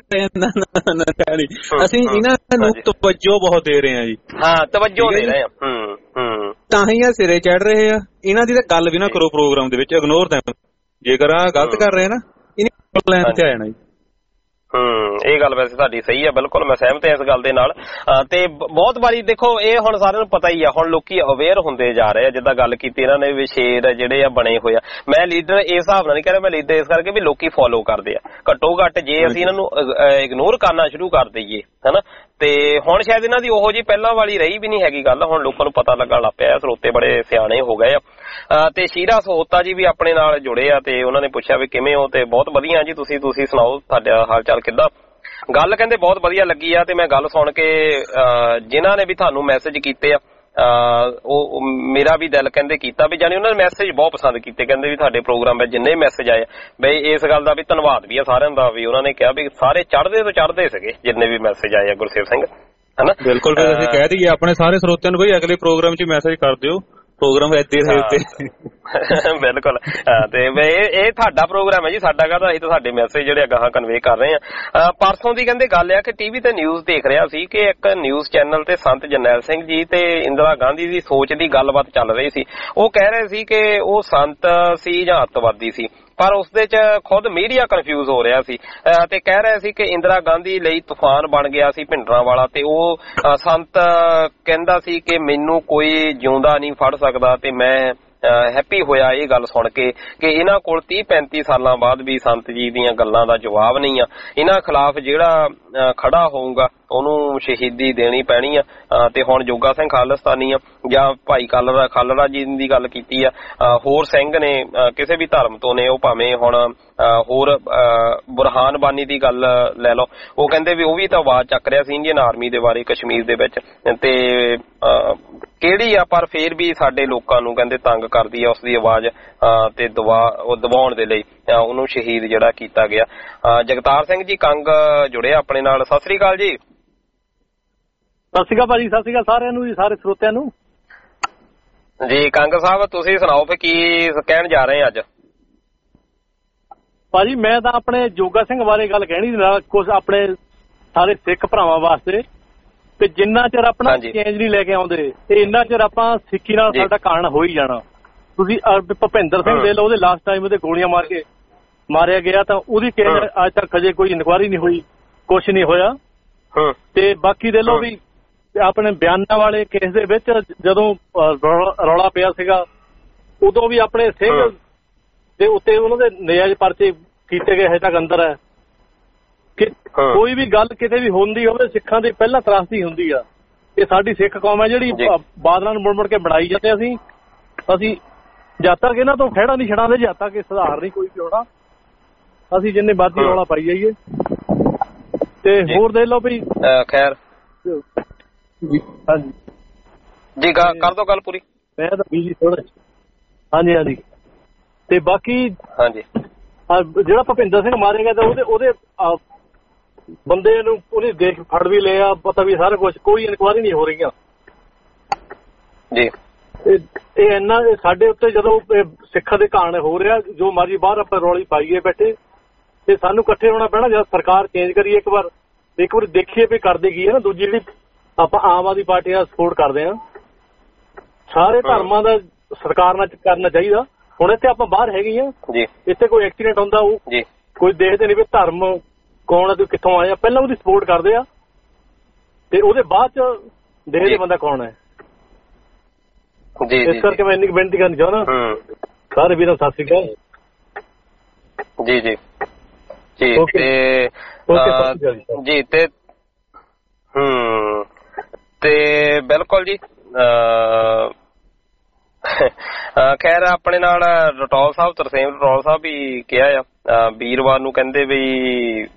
ਅਸੀਂ ਇਹਨਾਂ ਨੂੰ ਤਵੱਜੋ ਬਹੁਤ ਦੇ ਰਹੇ ਹਾਂ ਜੀ। ਹਾਂ ਤਵੱਜੋ ਦੇ ਰਹੇ ਆ, ਤਾਂ ਹੀ ਆ ਸਿਰੇ ਚੜ ਰਹੇ ਆ। ਇਹਨਾਂ ਦੀ ਤਾਂ ਗੱਲ ਵੀ ਨਾ ਕਰੋ ਪ੍ਰੋਗਰਾਮ ਦੇ ਵਿੱਚ, ਇਗਨੋਰ ਤਾਂ ਜੇਕਰ ਆ ਗਲਤ ਕਰ ਰਹੇ ਨਾ ਇਹਨਾਂ ਪਲਾਨ ਤੇ ਆ ਜਾਣਾ ਜੀ। ਇਹ ਗੱਲ ਵੈਸੇ ਤੁਹਾਡੀ ਸਹੀ ਹੈ, ਬਿਲਕੁਲ ਮੈਂ ਸਹਿਮਤ ਹਾਂ ਇਸ ਗੱਲ ਦੇ ਨਾਲ। ਤੇ ਬਹੁਤ ਵਾਰੀ ਦੇਖੋ ਇਹ ਹੁਣ ਸਾਰਿਆਂ ਨੂੰ ਪਤਾ ਹੀ ਆ, ਹੁਣ ਲੋਕੀ ਅਵੇਅਰ ਹੁੰਦੇ ਜਾ ਰਹੇ ਆ। ਜਿੱਦਾਂ ਗੱਲ ਕੀਤੀ ਇਹਨਾਂ ਨੇ ਵੀ ਸ਼ੇਰ ਜਿਹੜੇ ਆ ਬਣੇ ਹੋਏ ਆ, ਮੈਂ ਲੀਡਰ ਇਸ ਹਿਸਾਬ ਨਾਲ ਨਹੀਂ ਕਹਿ ਰਿਹਾ, ਮੈਂ ਲੀਡਰ ਇਸ ਕਰਕੇ ਵੀ ਲੋਕੀ ਫੋਲੋ ਕਰਦੇ ਆ। ਘੱਟੋ ਘੱਟ ਜੇ ਅਸੀਂ ਇਹਨਾਂ ਨੂੰ ਇਗਨੋਰ ਕਰਨਾ ਸ਼ੁਰੂ ਕਰ ਦਈਏ ਹਨਾ, ਤੇ ਹੁਣ ਸ਼ਾਇਦ ਇਹਨਾਂ ਦੀ ਉਹੋ ਜਿਹੀ ਪਹਿਲਾਂ ਵਾਲੀ ਰਹੀ ਵੀ ਨਹੀਂ ਹੈਗੀ ਗੱਲ। ਹੁਣ ਲੋਕਾਂ ਨੂੰ ਪਤਾ ਲੱਗਣ ਲੱਗ ਪਿਆ, ਸਰੋਤੇ ਬੜੇ ਸਿਆਣੇ ਹੋ ਗਏ ਆ। ਤੇ ਸ਼ੀਰਾ ਸਹੋਤਾ ਜੀ ਵੀ ਆਪਣੇ ਨਾਲ ਜੁੜੇ ਆ, ਤੇ ਉਹਨਾਂ ਨੇ ਪੁੱਛਿਆ ਵੀ ਕਿਵੇਂ ਹੋ, ਤੇ ਬਹੁਤ ਵਧੀਆ ਜੀ, ਤੁਸੀਂ ਸੁਣਾਓ ਤੁਹਾਡਾ ਹਾਲ ਚਾਲ ਕਿੱਦਾਂ। ਗੱਲ ਕਹਿੰਦੇ ਬਹੁਤ ਵਧੀਆ ਲੱਗੀ ਆ। ਤੇ ਮੈਂ ਗੱਲ ਸੁਣ ਕੇ ਜਿਨ੍ਹਾਂ ਨੇ ਵੀ ਤੁਹਾਨੂੰ ਮੈਸੇਜ ਕੀਤੇ ਆ, ਉਹ ਮੇਰਾ ਵੀ ਦਿਲ ਕਹਿੰਦੇ ਕੀਤਾ ਵੀ ਜਾਨੀ ਉਹਨਾਂ ਨੇ ਮੈਸੇਜ ਬਹੁਤ ਪਸੰਦ ਕੀਤੇ। ਕਹਿੰਦੇ ਵੀ ਤੁਹਾਡੇ ਪ੍ਰੋਗਰਾਮ ਵਿੱਚ ਜਿੰਨੇ ਮੈਸੇਜ ਆਏ ਬਈ ਇਸ ਗੱਲ ਦਾ ਵੀ ਧੰਨਵਾਦ ਵੀ ਆ ਸਾਰਿਆਂ ਦਾ, ਵੀ ਉਹਨਾਂ ਨੇ ਕਿਹਾ ਵੀ ਸਾਰੇ ਚੜ੍ਹਦੇ ਤੋਂ ਚੜ੍ਹਦੇ ਸੀਗੇ ਜਿੰਨੇ ਵੀ ਮੈਸੇਜ ਆਏ ਆ ਗੁਰਸੇਵ ਸਿੰਘ ਹਨਾ। ਬਿਲਕੁਲ, ਫਿਰ ਅਸੀਂ ਕਹਿ ਦਈਏ ਆਪਣੇ ਸਾਰੇ ਸਰੋਤਿਆਂ ਨੂੰ ਬਈ ਅਗਲੇ ਪ੍ਰੋਗਰਾਮ 'ਚ ਮੈਸੇਜ ਕਰ ਦਿਓ, ਪ੍ਰੋਗਰਾਮ ਇੱਥੇ ਬਿਲਕੁਲ। ਤੇ ਇਹ ਤੁਹਾਡਾ ਪ੍ਰੋਗਰਾਮ ਹੈ ਜੀ, ਸਾਡਾ ਕਾਹਦਾ, ਅਸੀਂ ਤਾਂ ਸਾਡੇ ਮੈਸੇਜ ਜਿਹੜੇ ਅਗਾਹਾਂ ਕਨਵੇ ਕਰ ਰਹੇ ਆ। ਪਰਸੋਂ ਦੀ ਕਹਿੰਦੇ ਗੱਲ ਆ ਕਿ ਟੀਵੀ ਤੇ ਨਿਊਜ਼ ਦੇਖ ਰਿਹਾ ਸੀ ਕਿ ਇੱਕ ਨਿਊਜ਼ ਚੈਨਲ ਤੇ ਸੰਤ ਜਰਨੈਲ ਸਿੰਘ ਜੀ ਤੇ ਇੰਦਰਾ ਗਾਂਧੀ ਦੀ ਸੋਚ ਦੀ ਗੱਲਬਾਤ ਚੱਲ ਰਹੀ ਸੀ। ਉਹ ਕਹਿ ਰਹੇ ਸੀ ਕਿ ਉਹ ਸੰਤ ਸੀ ਜਾਂ ਅੱਤਵਾਦੀ ਸੀ, ਪਰ ਉਸਦੇ ਚ ਖੁਦ ਮੀਡੀਆ ਕਨਫਿਊਜ਼ ਹੋ ਰਿਹਾ ਸੀ। ਤੇ ਕਹਿ ਰਹੇ ਸੀ ਕਿ ਇੰਦਰਾ ਗਾਂਧੀ ਲਈ ਤੂਫਾਨ ਬਣ ਗਿਆ ਸੀ ਭਿੰਡਰਾਂ ਵਾਲਾ, ਤੇ ਉਹ ਸੰਤ ਕਹਿੰਦਾ ਸੀ ਕਿ ਮੈਨੂੰ ਕੋਈ ਜਿਉਂਦਾ ਨਹੀਂ ਫੜ ਸਕਦਾ ਤੇ ਮੈਂ ਹੈਪੀ ਹੋਇਆ ਇਹ ਗੱਲ ਸੁਣ ਕੇ ਕਿ ਇਹਨਾਂ ਕੋਲ 30-35 ਸਾਲਾਂ ਬਾਅਦ ਵੀ ਸੰਤ ਜੀ ਦੀਆਂ ਗੱਲਾਂ ਦਾ ਜਵਾਬ ਨਹੀਂ ਆ। ਇਹਨਾਂ ਖਿਲਾਫ ਜਿਹੜਾ ਖੜਾ ਹੋਊਗਾ ਉਹਨੂੰ ਸ਼ਹੀਦੀ ਦੇਣੀ ਪੈਣੀ ਆ। ਤੇ ਹੁਣ ਜੋਗਾ ਸਿੰਘ ਖਾਲਿਸਤਾਨੀ ਆ ਜਾਂ ਭਾਈ ਖਾਲੜਾ ਜੀ ਦੀ ਗੱਲ ਕੀਤੀ ਆ, ਹੋਰ ਸਿੰਘ ਨੇ ਕਿਸੇ ਵੀ ਧਰਮ ਤੋਂ ਨੇ, ਉਹ ਭਾਵੇਂ ਹੁਣ ਹੋਰ ਬੁਰਹਾਨ ਬਾਨੀ ਦੀ ਗੱਲ ਲੈ ਲਓ, ਉਹ ਕਹਿੰਦੇ ਵੀ ਉਹ ਵੀ ਤਾਂ ਆਵਾਜ਼ ਚੱਕ ਰਿਹਾ ਸੀ ਇੰਡੀਅਨ ਆਰਮੀ ਦੇ ਬਾਰੇ ਕਸ਼ਮੀਰ ਦੇ ਵਿੱਚ, ਤੇ ਕਿਹੜੀ ਆ ਪਰ ਫੇਰ ਵੀ ਸਾਡੇ ਲੋਕਾਂ ਨੂੰ ਕਹਿੰਦੇ ਤੰਗ ਕਰਦੀ ਆ ਉਸਦੀ ਆਵਾਜ਼ ਤੇ ਦਬਾਉਣ ਦੇ ਲਈ ਉਹਨੂੰ ਸ਼ਹੀਦ ਜਿਹੜਾ ਕੀਤਾ ਗਿਆ। ਜਗਤਾਰ ਸਿੰਘ ਜੀ ਕੰਗ ਜੁੜੇ ਆਪਣੇ ਨਾਲ। ਸਤਿ ਸ੍ਰੀ ਅਕਾਲ ਜੀ। ਸਤਿ ਸ਼੍ਰੀ ਅਕਾਲ ਭਾਜੀ, ਸਤਿ ਸ਼੍ਰੀ ਅਕਾਲ ਸਾਰਿਆਂ ਨੂੰ ਜੀ, ਸਾਰੇ ਸਰੋਤਿਆਂ ਨੂੰ ਜੀ। ਕੰਗ ਸਾਹਿਬ ਤੁਸੀਂ ਸੁਣਾਓ ਫਿਰ ਕੀ ਕਹਿਣ ਜਾ ਰਹੇ ਅੱਜ? ਭਾਜੀ ਮੈਂ ਤਾਂ ਆਪਣੇ ਜੋਗਾ ਸਿੰਘ ਬਾਰੇ ਗੱਲ ਕਹਿਣੀ ਨਾਲ ਕੁਝ ਆਪਣੇ ਸਾਰੇ ਸਿੱਖ ਭਰਾਵਾਂ ਵਾਸਤੇ, ਤੇ ਜਿੰਨਾ ਚਿਰ ਆਪਣਾ ਚੇਂਜ ਨਹੀਂ ਲੈ ਕੇ ਆਉਂਦੇ ਤੇ ਇੰਨਾ ਚਿਰ ਆਪਾਂ ਸਿੱਖੀ ਨਾਲ ਸਾਡਾ ਕਾਣ ਹੋ ਹੀ ਜਾਣਾ। ਤੁਸੀਂ ਭੁਪਿੰਦਰ ਸਿੰਘ ਦੇ ਲਓ, ਉਹਦੇ ਲਾਸਟ ਟਾਈਮ ਉਹਦੇ ਗੋਲੀਆਂ ਮਾਰ ਕੇ ਮਾਰਿਆ ਗਿਆ ਤਾਂ ਉਹਦੀ ਅੱਜ ਤੱਕ ਹਜੇ ਕੋਈ ਇਨਕੁਆਇਰੀ ਨਹੀਂ ਹੋਈ, ਕੁਛ ਨਹੀਂ ਹੋਇਆ। ਤੇ ਬਾਕੀ ਦੇ ਲਓ ਵੀ ਆਪਣੇ ਬਿਆਨਾਂ ਵਾਲੇ ਕੇਸ ਦੇ ਵਿੱਚ ਜਦੋਂ ਰੌਲਾ ਪਿਆ ਸੀਗਾ ਉਦੋਂ ਵੀ ਆਪਣੇ ਸਿੰਘ ਦੇ ਉੱਤੇ ਉਹਨਾਂ ਦੇ ਨਜਾਇਜ਼ ਪਰਚੇ ਕੀਤੇ ਗਏ, ਹਜੇ ਤੱਕ ਅੰਦਰ ਹੈ। ਕਿ ਕੋਈ ਵੀ ਗੱਲ ਕਿਤੇ ਵੀ ਹੁੰਦੀ ਹੋਵੇ ਸਿੱਖਾਂ ਦੀ ਪਹਿਲਾਂ ਤਰਾਸਦੀ ਹੁੰਦੀ ਆ। ਇਹ ਸਾਡੀ ਸਿੱਖ ਕੌਮ ਹੈ ਜਿਹੜੀ ਬਾਦਲਾਂ ਨੂੰ ਮੁੜ ਕੇ ਬਣਾਈ ਜਾਂਦੇ। ਅਸੀਂ ਜਦ ਤੱਕ ਇਹਨਾਂ ਤੋਂ ਖਹਿੜਾ ਨਹੀਂ ਛਡਾਉਂਦੇ, ਜਦ ਤੱਕ ਇਹ ਸੁਧਾਰ ਨਹੀਂ ਕੋਈ ਵੀ ਹੋਣਾ। ਅਸੀਂ ਜਿੰਨੇ ਬਾਦੀ ਰੌਲਾ ਪਾਈ ਜਾਈਏ। ਤੇ ਹੋਰ ਦੇਖ ਲਓ ਵੀ ਖੈਰ ਹਾਂਜੀ ਜੀ ਕਰ ਦੋ ਗੱਲ ਪੂਰੀ। ਮੈਂ ਤਾਂ ਬੀਜੀ ਥੋੜਾ। ਹਾਂਜੀ ਤੇ ਬਾਕੀ ਹਾਂਜੀ ਜਿਹੜਾ ਭੁਪਿੰਦਰ ਸਿੰਘ ਮਾਰੇ ਗਿਆ ਤਾਂ ਉਹਦੇ ਬੰਦੇ ਨੂੰ ਉਹਨੇ ਦੇਖ ਫੜ ਵੀ ਲਿਆ, ਪਤਾ ਵੀ ਸਾਰਾ ਕੁਝ, ਕੋਈ ਇਨਕੁਆਇਰੀ ਨਹੀਂ ਹੋ ਰਹੀਆਂ ਜੀ। ਇਹ ਇੰਨਾ ਸਾਡੇ ਉੱਤੇ ਜਦੋਂ ਸਿੱਖਾਂ ਦੇ ਕਾਣ ਹੋ ਰਿਹਾ, ਜੋ ਮਰਜੀ ਬਾਹਰ ਆਪਾਂ ਰੌਲੀ ਪਾਈਏ ਬੈਠੇ, ਤੇ ਸਾਨੂੰ ਇਕੱਠੇ ਹੋਣਾ ਪੈਣਾ। ਜਦ ਸਰਕਾਰ ਚੇਂਜ ਕਰੀਏ ਇੱਕ ਵਾਰ ਦੇਖੀਏ ਵੀ ਕਰਦੇ ਕੀ ਹੈ ਨਾ। ਦੂਜੀ ਜਿਹੜੀ ਆਪਾਂ ਆਮ ਆਦਮੀ ਪਾਰਟੀ ਦਾ ਸਪੋਰਟ ਕਰਦੇ ਹਾਂ, ਸਾਰੇ ਧਰਮਾਂ ਦਾ ਸਰਕਾਰ ਨਾਲ ਕਰਨਾ ਚਾਹੀਦਾ। ਹੁਣ ਇੱਥੇ ਆਪਾਂ ਬਾਹਰ ਹੈਗੇ ਆ, ਇੱਥੇ ਕੋਈ ਐਕਸੀਡੈਂਟ ਹੁੰਦਾ ਉਹ ਕੋਈ ਦੇਖਦੇ ਨਹੀਂ ਵੀ ਧਰਮ ਕੌਣ ਆ, ਤੂੰ ਕਿੱਥੋਂ ਆਇਆ, ਪਹਿਲਾਂ ਉਹਦੀ ਸਪੋਰਟ ਕਰਦੇ ਆ ਤੇ ਉਹਦੇ ਬਾਅਦ ਚ ਦੇਖਦੇ ਬੰਦਾ ਕੌਣ ਹੈ। ਇਸ ਕਰਕੇ ਮੈਂ ਇੰਨੀ ਬੇਨਤੀ ਕਰਨੀ ਚਾਹੁੰਦਾ ਸਾਰੇ ਵੀਰਾਂ, ਸਤਿ ਸ਼੍ਰੀ ਅਕਾਲ ਜੀ। ਜੀ ਤੇ ਬਿਲਕੁਲ ਜੀ। ਖੈਰ ਆਪਣੇ ਨਾਲ ਰਟੌਲ ਸਾਹਿਬ, ਤਰਸੇਮ ਰਟੌਲ ਸਾਹਿਬ ਵੀ ਕਿਹਾ ਆ ਵੀਰਵਾਰ ਨੂੰ, ਕਹਿੰਦੇ ਵੀ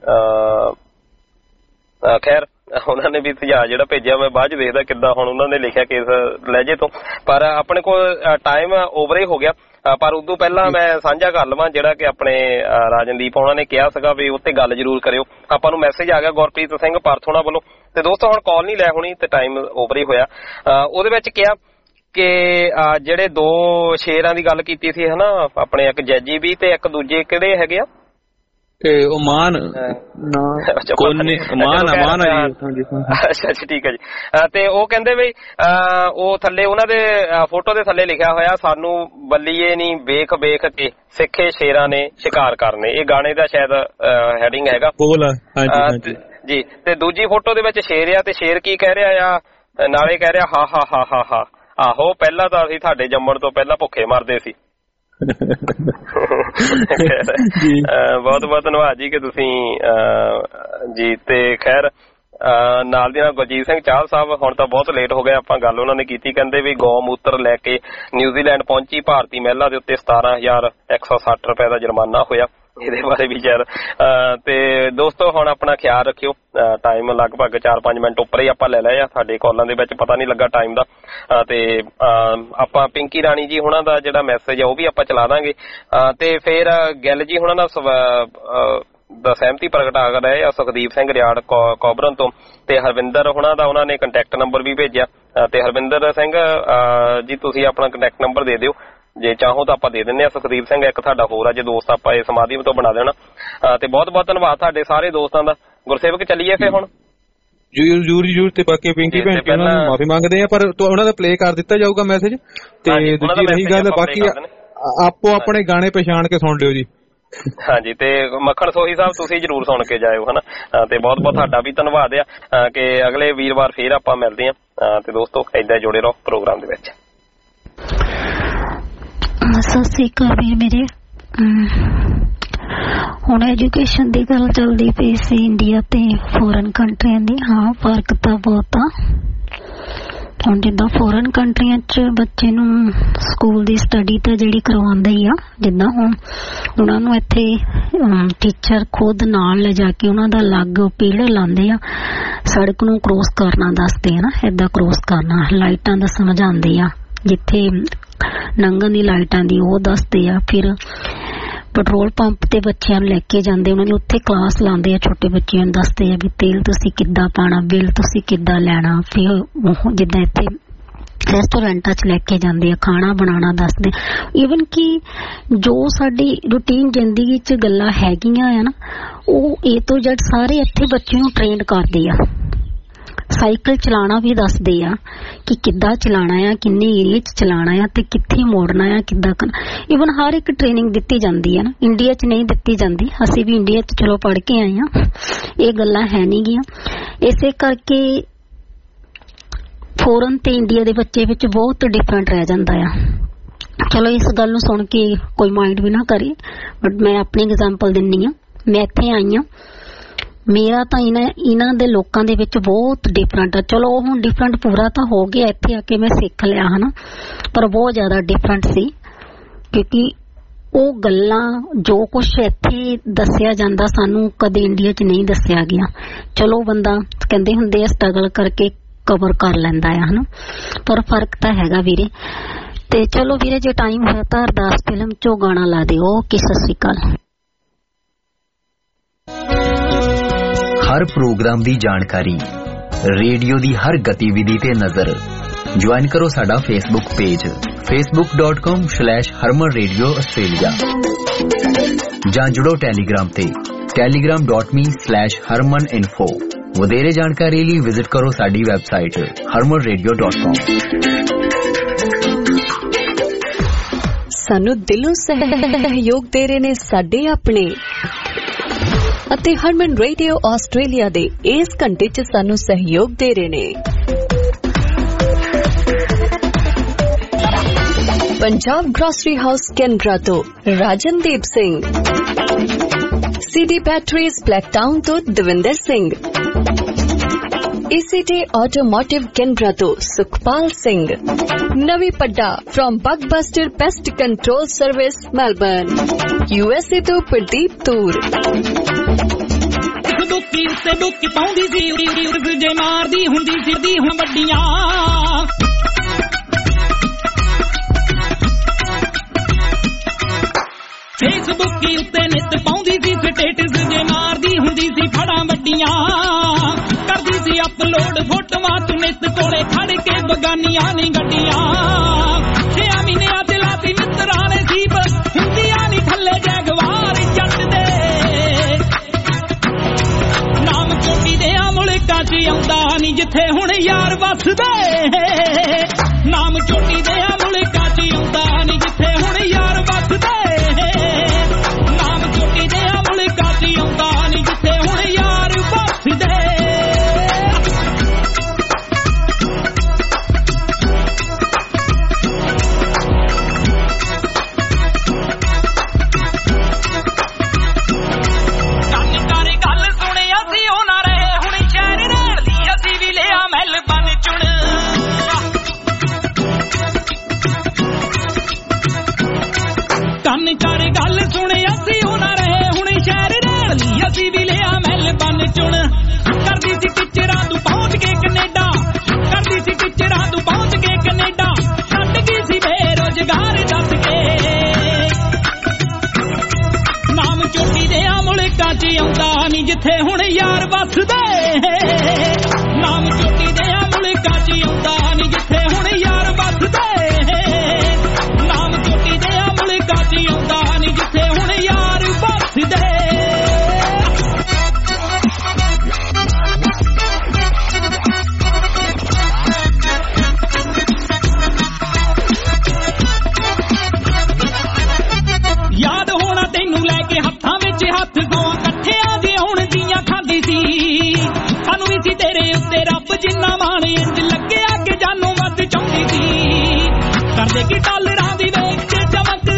ਖੈਰ ਉਹਨਾਂ ਨੇ ਵੀ ਸੁਝਾਅ ਜਿਹੜਾ ਭੇਜਿਆ ਮੈਂ ਬਾਅਦ ਚ ਦੇਖਦਾ ਕਿੱਦਾਂ ਹੁਣ ਉਹਨਾਂ ਨੇ ਲਿਖਿਆ ਕੇਸ ਲਹਿਜੇ ਤੋਂ, ਪਰ ਆਪਣੇ ਕੋਲ ਟਾਈਮ ਓਵਰ ਹੀ ਹੋ ਗਿਆ। ਪਰ ਉਦੋਂ ਪਹਿਲਾਂ ਮੈਂ ਸਾਂਝਾ ਕਰ ਲਵਾਂ ਜਿਹੜਾ ਕਿ ਆਪਣੇ ਰਾਜਨਦੀਪ ਉਹਨਾਂ ਨੇ ਕਿਹਾ ਸੀਗਾ ਵੀ ਉੱਤੇ ਗੱਲ ਜ਼ਰੂਰ ਕਰਿਓ। ਆਪਾਂ ਨੂੰ ਮੈਸੇਜ ਆ ਗਿਆ ਗੁਰਪ੍ਰੀਤ ਸਿੰਘ ਪਾਰਥੋਣਾ ਵੱਲੋਂ, ਤੇ ਦੋਸਤੋ ਹੁਣ ਕਾਲ ਨਹੀਂ ਲੈ ਹੋਣੀ ਤੇ ਟਾਈਮ ਓਵਰ ਹੀ ਹੋਇਆ। ਉਹਦੇ ਵਿੱਚ ਕਿਹਾ ਕਿ ਜਿਹੜੇ ਦੋ ਸ਼ੇਰਾਂ ਦੀ ਗੱਲ ਕੀਤੀ ਸੀ ਹਨਾ, ਆਪਣੇ ਇੱਕ ਜੈਜੀ ਵੀ ਤੇ ਇੱਕ ਦੂਜੇ ਕਿਹੜੇ ਹੈਗੇ ਆ, ਉਹ ਮਾਨ ਅੱਛਾ ਠੀਕ ਹੈ ਜੀ। ਤੇ ਉਹ ਕਹਿੰਦੇ ਬਈ ਉਹ ਥੱਲੇ ਉਹਨਾਂ ਦੇ ਫੋਟੋ ਦੇ ਥੱਲੇ ਲਿਖਿਆ ਹੋਇਆ, ਸਾਨੂੰ ਬੱਲੀਏ ਨੀ ਵੇਖ ਵੇਖ ਕੇ ਸਿੱਖੇ ਸ਼ੇਰਾਂ ਨੇ ਸ਼ਿਕਾਰ ਕਰਨੇ। ਇਹ ਗਾਣੇ ਦਾ ਸ਼ਾਇਦ ਹੈਡਿੰਗ ਹੈਗਾ ਜੀ। ਤੇ ਦੂਜੀ ਫੋਟੋ ਦੇ ਵਿੱਚ ਸ਼ੇਰ ਆ, ਤੇ ਸ਼ੇਰ ਕੀ ਕਹਿ ਰਿਹਾ ਆ, ਨਾਲੇ ਕਹਿ ਰਿਹਾ ਹਾ ਹਾ ਹਾ ਹਾ ਹਾ, ਆਹੋ ਪਹਿਲਾਂ ਤਾਂ ਅਸੀਂ ਤੁਹਾਡੇ ਜੰਮਣ ਤੋਂ ਪਹਿਲਾਂ ਭੁੱਖੇ ਮਰਦੇ ਸੀ। ਬਹੁਤ ਬਹੁਤ ਧੰਨਵਾਦ ਜੀ ਕਿ ਤੁਸੀਂ ਜੀ। ਤੇ ਖੈਰ ਨਾਲ ਦੀ ਨਾਲ ਗੁਰਜੀਤ ਸਿੰਘ ਚਾਹਲ ਸਾਹਿਬ, ਹੁਣ ਤਾਂ ਬਹੁਤ ਲੇਟ ਹੋ ਗਿਆ, ਆਪਾਂ ਗੱਲ ਉਹਨਾਂ ਨੇ ਕੀਤੀ, ਕਹਿੰਦੇ ਵੀ ਗौ ਮੂਤਰ ਲੈ ਕੇ ਨਿਊਜ਼ੀਲੈਂਡ ਪਹੁੰਚੀ ਭਾਰਤੀ ਮਹਿਲਾ ਦੇ ਉੱਤੇ 17,160 ਰੁਪਏ ਦਾ ਜੁਰਮਾਨਾ ਹੋਇਆ। ਇਹਦੇ ਬਾਰੇ ਵੀ ਯਾਰ ਤੇ ਦੋਸਤੋ ਹੁਣ ਆਪਣਾ ਖਿਆਲ ਰੱਖਿਓ। ਟਾਈਮ ਲਗਭਗ 4-5 ਮਿੰਟ ਉੱਪਰ ਹੀ ਆਪਾਂ ਲੈ ਲਿਆ, ਸਾਡੇ ਕਾਲਾਂ ਦੇ ਵਿੱਚ ਪਤਾ ਨਹੀਂ ਲੱਗਾ ਟਾਈਮ ਦਾ। ਤੇ ਆਪਾਂ ਪਿੰਕੀ ਰਾਣੀ ਜੀ ਹੁਣਾਂ ਦਾ ਜਿਹੜਾ ਮੈਸੇਜ ਆ ਉਹ ਵੀ ਆਪਾਂ ਚਲਾ ਦਾਂਗੇ, ਤੇ ਫਿਰ ਗਿੱਲ ਜੀ ਹੁਣਾਂ ਦਾ ਸਹਿਮਤੀ ਪ੍ਰਗਟਾ ਕਰ ਰਹੇ ਆ ਸੁਖਦੀਪ ਸਿੰਘ ਰਿਆੜ ਕੋਬਰਨ ਤੋਂ, ਤੇ ਹਰਵਿੰਦਰ ਹੁਣਾਂ ਦਾ ਉਹਨਾਂ ਨੇ ਕੰਟੈਕਟ ਨੰਬਰ ਵੀ ਭੇਜਿਆ। ਤੇ ਹਰਵਿੰਦਰ ਸਿੰਘ ਜੀ ਤੁਸੀਂ ਆਪਣਾ ਕੰਟੈਕਟ ਨੰਬਰ ਦੇ ਦਿਓ, ਜੇ ਚਾਹੋ ਤਾਂ ਆਪਾਂ ਦੇ ਦਿੰਦੇ ਆ। ਸੁਖਦੀਪ ਸਿੰਘ ਇੱਕ ਤੁਹਾਡਾ ਹੋਰ ਆ ਜੇ ਦੋਸਤ, ਆਪਾਂ ਇਸ ਮਾਧਿਅਮ ਤੋਂ ਬਣਾ ਦੇਣਾ। ਤੇ ਬਹੁਤ ਬਹੁਤ ਧੰਨਵਾਦ ਤੁਹਾਡੇ ਸਾਰੇ ਦੋਸਤਾਂ ਦਾ। ਗੁਰਸੇਵਕ ਚੱਲੀਏ ਫਿਰ ਹੁਣ। ਜਰੂਰ। ਤੇ ਬਾਕੀ ਪਿੰਕੀ ਭੈਣ ਜੀ ਉਹਨਾਂ ਨੂੰ ਮਾਫੀ ਮੰਗਦੇ ਆ, ਪਰ ਉਹਨਾਂ ਦਾ ਪਲੇ ਕਰ ਦਿੱਤਾ ਜਾਊਗਾ ਮੈਸੇਜ। ਤੇ ਦੂਜੀ ਰਹੀ ਗੱਲ, ਬਾਕੀ ਆਪੋ ਆਪਣੇ ਗਾਣੇ ਪਛਾਣ ਕੇ ਸੁਣ ਲਿਓ ਜੀ। ਹਾਂਜੀ, ਤੇ ਮੱਖਣ ਸੋਹੀ ਸਾਹਿਬ ਤੁਸੀਂ ਜਰੂਰ ਸੁਣ ਕੇ ਜਾਇਓ ਹਨਾ। ਤੇ ਬਹੁਤ ਬਹੁਤ ਤੁਹਾਡਾ ਵੀ ਧੰਨਵਾਦ ਆ ਕਿ ਅਗਲੇ ਵੀਰਵਾਰ ਫੇਰ ਆਪਾਂ ਮਿਲਦੇ ਆ। ਤੇ ਦੋਸਤੋ ਏਦਾਂ ਜੁੜੇ ਰਹੋ ਪ੍ਰੋਗਰਾਮ ਦੇ ਵਿੱਚ। ਸਤਿ ਸ੍ਰੀ ਅਕਾਲ ਵੀਰ ਮੇਰੇ। ਹੁਣ ਐਜੂਕੇਸ਼ਨ ਦੀ ਗੱਲ ਚੱਲਦੀ ਪਈ ਸੀ ਇੰਡੀਆ ਤੇ ਫੋਰਨ ਕੰਟਰੀਆਂ ਦੀ। ਹਾਂ ਫਰਕ ਤਾਂ ਬਹੁਤ ਆ। ਹੁਣ ਜਿੱਦਾਂ ਫੋਰਨ ਕੰਟਰੀਆਂ 'ਚ ਬੱਚੇ ਨੂੰ ਸਕੂਲ ਦੀ ਸਟੱਡੀ ਤਾਂ ਜਿਹੜੀ ਕਰਵਾਉਂਦੇ ਹੀ ਆ, ਜਿੱਦਾਂ ਹੁਣ ਉਹਨਾਂ ਨੂੰ ਇੱਥੇ ਟੀਚਰ ਖੁਦ ਨਾਲ ਲਿਜਾ ਕੇ ਉਹਨਾਂ ਦਾ ਅਲੱਗ ਪੀਰੀਅਡ ਲਾਉਂਦੇ ਆ, ਸੜਕ ਨੂੰ ਕ੍ਰੋਸ ਕਰਨਾ ਦੱਸਦੇ ਆ ਨਾ, ਏਦਾਂ ਕ੍ਰੋਸ ਕਰਨਾ, ਲਾਈਟਾਂ ਦਾ ਸਮਝਾਉਂਦੇ ਆ, ਜਿੱਥੇ ਲੰਘਣ ਦੀ ਲਾਈਟਾਂ ਦੀ ਉਹ ਦੱਸਦੇ ਆ। ਫਿਰ ਪੈਟਰੋਲ ਪੰਪ ਤੇ ਬੱਚਿਆਂ ਨੂੰ ਲੈ ਕੇ ਜਾਂਦੇ, ਉਹਨਾਂ ਦੀ ਉੱਥੇ ਕਲਾਸ ਲਾਉਂਦੇ ਆ, ਛੋਟੇ ਬੱਚਿਆਂ ਨੂੰ ਦੱਸਦੇ ਆ ਵੀ ਤੇਲ ਤੁਸੀਂ ਕਿੱਦਾਂ ਪਾਉਣਾ, ਬਿੱਲ ਤੁਸੀਂ ਕਿੱਦਾਂ ਲੈਣਾ। ਫਿਰ ਜਿੱਦਾਂ ਇੱਥੇ ਰੈਸਟੋਰੈਂਟਾਂ 'ਚ ਲੈ ਕੇ ਜਾਂਦੇ ਆ, ਖਾਣਾ ਬਣਾਉਣਾ ਦੱਸਦੇ। ਈਵਨ ਕਿ ਜੋ ਸਾਡੀ ਰੂਟੀਨ ਜ਼ਿੰਦਗੀ 'ਚ ਗੱਲਾਂ ਹੈਗੀਆਂ ਆ ਨਾ, ਉਹ A ਤੋਂ Z ਸਾਰੇ ਇੱਥੇ ਬੱਚੇ ਨੂੰ ਟ੍ਰੇਨਡ ਕਰਦੇ ਆ। ਸਾਈਕਲ ਚਲਾਉਣਾ ਵੀ ਦੱਸਦੇ ਆ ਕਿ ਕਿੱਦਾਂ ਚਲਾਉਣਾ ਆ, ਕਿੰਨੇ ਏਰੀਏ 'ਚ ਚਲਾਉਣਾ ਆ ਤੇ ਕਿੱਥੇ ਮੋੜਨਾ ਆ, ਕਿੱਦਾਂ ਕਰਨਾ। ਈਵਨ ਹਰ ਇੱਕ ਟ੍ਰੇਨਿੰਗ ਦਿੱਤੀ ਜਾਂਦੀ ਆ ਨਾ, ਇੰਡੀਆ 'ਚ ਨਹੀਂ ਦਿੱਤੀ ਜਾਂਦੀ। ਅਸੀਂ ਵੀ ਇੰਡੀਆ 'ਚ ਚਲੋ ਪੜ੍ਹ ਕੇ ਆਏ ਆ, ਇਹ ਗੱਲਾਂ ਹੈ ਨਹੀਂ ਗੀਆਂ। ਇਸੇ ਕਰਕੇ ਫੋਰਨ ਤੇ ਇੰਡੀਆ ਦੇ ਬੱਚੇ ਵਿੱਚ ਬਹੁਤ ਡਿਫਰੈਂਟ ਰਹਿ ਜਾਂਦਾ ਆ। ਚਲੋ ਇਸ ਗੱਲ ਨੂੰ ਸੁਣ ਕੇ ਕੋਈ ਮਾਈਂਡ ਵੀ ਨਾ ਕਰੇ, ਬਟ ਮੈਂ ਆਪਣੀ ਐਗਜ਼ਾਮਪਲ ਦਿੰਨੀ ਆ। ਮੈਂ ਇੱਥੇ ਆਈ ਆ, ਮੇਰਾ ਤਾਂ ਇਹਨਾਂ ਦੇ ਲੋਕਾਂ ਦੇ ਵਿੱਚ ਬਹੁਤ ਡਿਫਰੈਂਟ ਆ। ਚਲੋ ਹੁਣ ਡਿਫਰੈਂਟ ਪੂਰਾ ਤਾਂ ਹੋ ਗਿਆ, ਇੱਥੇ ਆ ਕੇ ਮੈਂ ਸਿੱਖ ਲਿਆ ਹਨਾ, ਪਰ ਬਹੁਤ ਜ਼ਿਆਦਾ ਡਿਫਰੈਂਟ ਸੀ। ਕਿਉਂਕਿ ਉਹ ਗੱਲਾਂ ਜੋ ਕੁਛ ਇੱਥੇ ਦੱਸਿਆ ਜਾਂਦਾ ਸਾਨੂੰ ਕਦੇ ਇੰਡੀਆ 'ਚ ਨਹੀਂ ਦੱਸਿਆ ਗਿਆ। ਚਲੋ ਬੰਦਾ ਕਹਿੰਦੇ ਹੁੰਦੇ ਆ ਸਟਰਗਲ ਕਰਕੇ ਕਵਰ ਕਰ ਲੈਂਦਾ ਆ ਹਨਾ, ਪਰ ਫਰਕ ਤਾਂ ਹੈਗਾ ਵੀਰੇ। ਤੇ ਚਲੋ ਵੀਰੇ ਜੇ ਟਾਈਮ ਹੋਇਆ ਤਾਂ ਅਰਦਾਸ ਫਿਲਮ 'ਚੋਂ ਗਾਣਾ ਲਾ ਦਿਓ। ਓਕੇ, ਸਤਿ ਸ਼੍ਰੀ ਅਕਾਲ। हर प्रोग्राम दी जानकारी, रेडियो दी हर गतिविधि ते नजर। ज्वाइन करो साडा फेसबुक पेज facebook.com/हरमन रेडियो ऑस्ट्रेलिया, जां जुड़ो टेलीग्राम ते telegram.me/हरमन info। वधेरे जानकारी लई विजिट करो साडी वेबसाइट harmanradio.com। सानू दिलों सहयोग दे रहे ने साडे अपने ਅਤੇ ਹਰਮਨ ਰੇਡੀਓ ਆਸਟ੍ਰੇਲੀਆ ਦੇ ਇਸ ਘੰਟੇ 'ਚ ਸਾਨੂੰ ਸਹਿਯੋਗ ਦੇ ਰਹੇ ਨੇ ਪੰਜਾਬ ਗ੍ਰੋਸਰੀ ਹਾਊਸ ਕੈਨਬਰਾ ਤੋਂ Rajandeep Singh, CD batteries Blacktown ਤੋਂ Davinder Singh, ECT automotive Canberra ਤੋਂ Sukhpal Singh, Navi Padda from Bugbuster pest control service Melbourne, USA ਤੋਂ ਪ੍ਰਦੀਪ ਤੂਰ। ਦੁੱਕੀ ਉੱਤੇ ਦੁੱਕੀ ਪਾਉਂਦੀ ਸੀ, ਉਰਸ ਜੇ ਮਾਰਦੀ ਹੁੰਦੀ ਫਿਰਦੀ ਹੁਣ ਵੱਡੀਆਂ। ਫੇਸਬੁੱਕੀ ਉੱਤੇ ਨਿੱਤ ਪਾਉਂਦੀ ਸੀ ਸਟੇਟਸ ਜੇ ਮਾਰਦੀ ਹੁੰਦੀ ਸੀ ਫੜਾਂ ਵੱਡੀਆਂ। ਕਰਦੀ ਸੀ ਅਪਲੋਡ ਫੋਟੋਆਂ ਤੂੰ ਨਿੱਤ ਕੋਲੇ ਖੜ ਕੇ ਬਗਾਨੀਆਂ ਨੀ ਗੱਡੀਆਂ। 6 ਮਹੀਨਿਆਂ ਤੇ ਲਾਤੀ ਮਿੱਤਰਾਂ ਨੇ ਸੀਬ ਹੁੰਦੀਆਂ ਨੀ ਥੱਲੇ ਜੈਗਵਾਰ ਜੱਟ ਦੇ। ਨਾਮ ਚੋਟੀ ਦੇ ਆ ਮੁਲਕਾਂ 'ਚ ਆਉਂਦਾ ਨੀ ਜਿੱਥੇ ਹੁਣ ਯਾਰ ਵੱਸਦੇ। ਨਾਮ ਚੋਟੀ ਦੇ ਆ ਮੁਲਕਾਂ 'ਚ ਆਉਂਦਾ ਨੀ ਜਿੱਥੇ ਹੁਣ ਯਾਰ ਵੱਸਦੇ। ਨਾਮ ਚੋਟੀ ਦੇ ਆ ਮੁਲਕਾਂ 'ਚ ਆਉਂਦਾ ਨੀ ਜਿੱਥੇ ਹੁਣ ਯਾਰ ਵੱਸਦੇ। ਕਰਦੀ ਸੀ ਟੀਚਰਾਂ ਤੂੰ ਪਹੁੰਚ ਕੇ ਕੈਨੇਡਾ, ਕਰਦੀ ਸੀ ਟੀਚਰਾਂ ਤੂੰ ਪਹੁੰਚ ਕੇ ਕੈਨੇਡਾ। ਛੱਡ ਗਈ ਸੀ ਬੇਰੁਜ਼ਗਾਰ ਦੱਸ ਕੇ। ਨਾਮ ਚੋਟੀ ਦੇ ਆ ਮੁਲਕਾਂ 'ਚ ਆਉਂਦਾ ਨੀ ਜਿੱਥੇ ਹੁਣ ਯਾਰ ਵੱਸਦੇ। ਨਾਮ ਚੋਟੀ ਦੇ ਆ ਮੁਲਕਾਂ 'ਚ ਆਉਂਦਾ ਨੀ ਜਿੱਥੇ ਹੁਣ ਯਾਰ ਵੱਸਦੇ। ਨਾਮ ਚੋਟੀ ਦੇ ਆ ਮੁਲਕਾਂ 'ਚ ਆਉਂਦਾ ਨੀ ਜਿੱਥੇ ਹੁਣ ਯਾਰ ਵੱਸਦੇ। ਯਾਦ ਹੋਣਾ ਤੈਨੂੰ ਲੈ ਕੇ ਹੱਥਾਂ ਵਿੱਚ ਹੱਥ ਦੋਆਂ ਇਕੱਠਿਆਂ ਜੇ ਹੁਣ ਜੀਆਂ ਖਾਂਦੀ ਸੀ। ਸਾਨੂੰ ਵੀ ਸੀ ਤੇਰੇ ਉੱਤੇ ਰੱਬ ਜਿੰਨਾ ਮਾਣ, ਇੰਜ ਲੱਗਿਆ ਕਿ ਜਾਨੋਂ ਵੱਧ ਚਾਹੁੰਦੀ ਸੀ। ਕਰਦੇ ਕੀ ਡਾਲਰਾਂ ਦੀ ਵੇਚ ਚਮਕ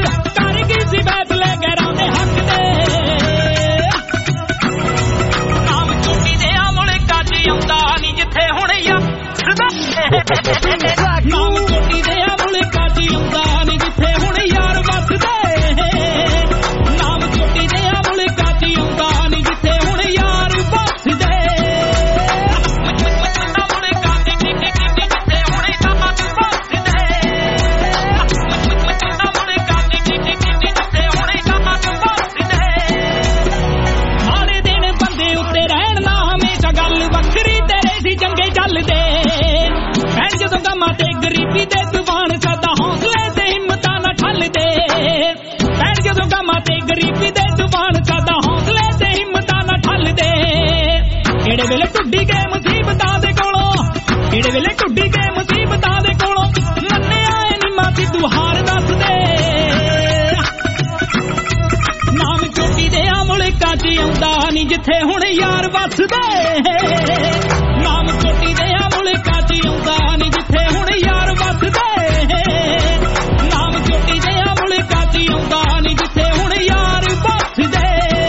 ਪੰਗੇ ਚੱਲਦੇ ਭੈਣ ਜਦੋਂ ਗਮਾਂ ਤੇ ਗਰੀਬੀ ਦੇ ਤੂਫਾਨ ਸਦਾ ਹੌਸਲੇ ਤੇ ਹਿੰਮਤਾਂ ਨਾ ਠੱਲਦੇ ਭੈਣ ਜਦੋਂ ਗਮਾਂ ਤੇ ਗਰੀਬੀ ਦੇ ਤੂਫਾਨ ਸਦਾ ਹੌਸਲੇ ਤੇ ਹਿੰਮਤਾਂ ਨਾ ਠੱਲਦੇ ਕਿਹੜੇ ਵੇਲੇ ਟੁੱਟੀ ਗਏ ਮੁਸੀਬਤਾਂ ਦੇ ਕੋਲੋਂ ਕਿਹੜੇ ਵੇਲੇ ਟੁੱਟੀ ਗਏ ਮੁਸੀਬਤਾਂ ਦੇ ਕੋਲੋਂ ਮੰਨਿਆ ਏ ਨੀ ਮਾਤੀ ਤੂੰ ਹਾਰ ਦੱਸਦੇ ਨਾਮ ਚੋਟੀ ਦੇ ਆ ਮੁਲਕਾਂ 'ਚ ਆਉਂਦਾ ਨੀ ਜਿੱਥੇ ਹੁਣ ਯਾਰ ਵੱਸਦੇ ਨਾਮ ਚੋਟੀ ਦੇ ਆ ਮੁਲਕਾਂ 'ਚ ਆਉਂਦਾ ਨੀ ਜਿੱਥੇ ਹੁਣ ਯਾਰ ਵੱਸਦੇ ਨਾਮ ਚੋਟੀ ਦੇ ਆ ਮੁਲਕਾਂ 'ਚ ਆਉਂਦਾ ਨੀ ਜਿੱਥੇ ਹੁਣ ਯਾਰ ਵੱਸਦੇ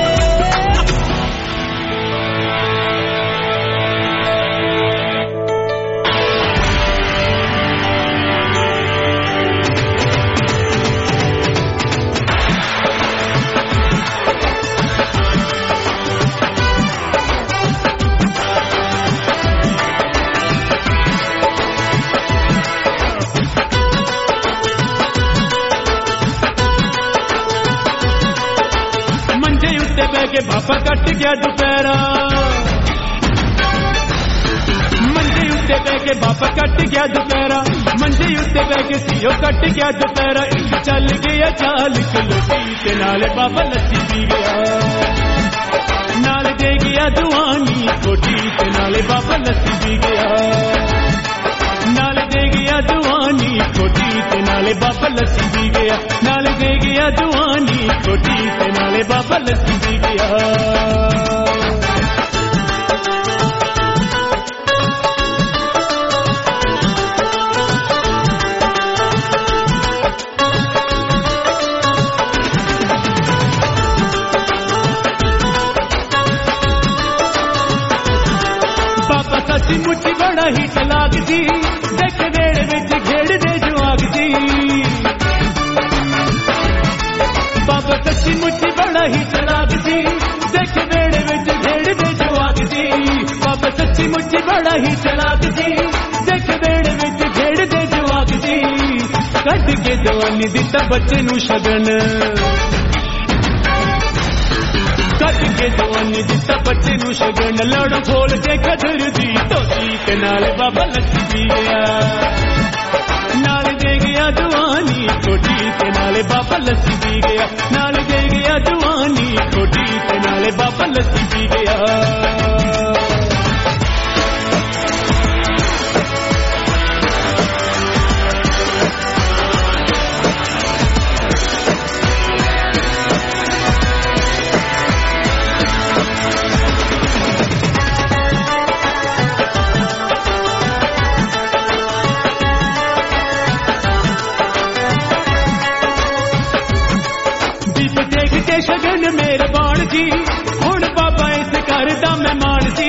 के बापा कट गया दुपहरा मंजे उत्ते बह के बापा कट गया दुपहरा मंजे उत्ते बह के सीओ कट गया दुपहरा एक चल गया 40 किलो ते नाले बाबा लस्सी पी गया नाल दे गया दुआनी कोठी ते नाले बाबा लस्सी पी गया नाल दे गया दुआनी कोठी ते नाले बाबा लस्सी पी गया नाल दे गया दुआनी कोठी ते नाले बाबा लस्सी पी गया बाबा सच्ची मुच्ची बड़ा ही चलाक जी देख वेड़ विच घेड़ दे जुआक जी बाबा सच्ची मुच्ची बड़ा ही चलाक जी देख वेड़ विच घेड़ दे जुआक जी बाबा सच्ची मुच्ची बड़ा ही चलाक जी देख वेड़ विच घेड़ दे जुआक जी कट के जवानी दिता बच्चे नू शगन कट के जवानी दिता बच्चे नू शगन लड़ खोल के खजर दी धोती ते नाल बाबा लस्सी पी गया नाल दे गया दुआनी कोठी ते नाले बाबा लस्सी पी गया नाल दे गया दुआनी कोठी ते नाले बाबा लस्सी पी गया शगन मेहरबान जी हुण बाबा इस घर दा मेहमान जी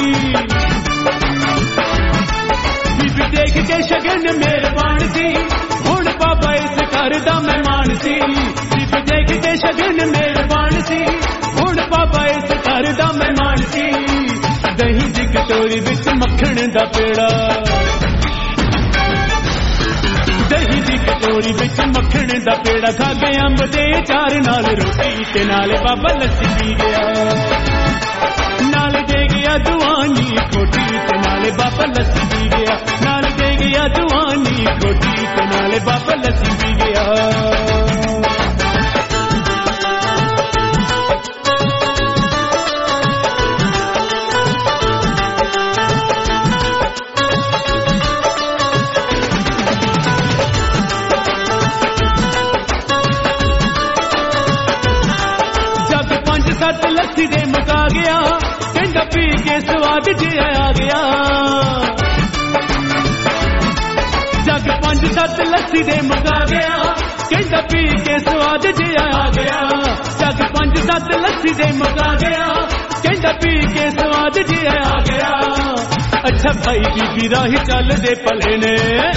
बीबी देख के शगन मेहरबान जी हुण बाबा इस घर दा मेहमान जी बीबी देख के शगन मेहरबान जी हुण बाबा इस घर दा मेहमान जी दही दी कटोरी विच मक्खण दा पेड़ा दही दी कटोरी विच मक्खण दा पेड़ा खा के अंब दे चार नाल रोटी ते नाले बाबा लस्सी पी गया नाल दे गया दुआनी कोठी ते नाले बाबा लस्सी पी गया नाल दे गया दुआनी कोठी ते नाले बाबा लस्सी पी गया लस्सी दे मुका गया कहंदा पी के स्वाद जिहा आ गया जग 5-7 लस्सी दे मुका गया कहंदा पी के स्वाद जिहा आ गया जग 5-7 लस्सी दे मुका गया कहंदा पी के स्वाद जिहा आ गया अच्छा भाई बीबी राही चल दे भले ने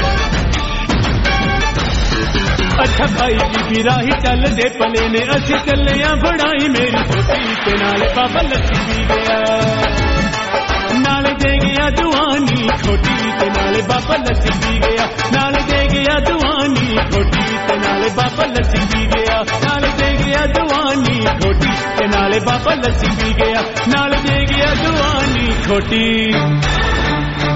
अच्छा भाई बीबी राही चल दे भले ने असी कलियां बनाई मेरी छोटी ते नाले बाबा लस्सी पी गया नाले दे गया दुआनी खोटी ते नाले बाबा लस्सी पी गया नाले दे गया दुआनी खोटी ते नाले बाबा लस्सी पी गया नाले दे गया दुआनी खोटी ते नाले बाबा लस्सी पी गया नाले दे गया दुआनी खोटी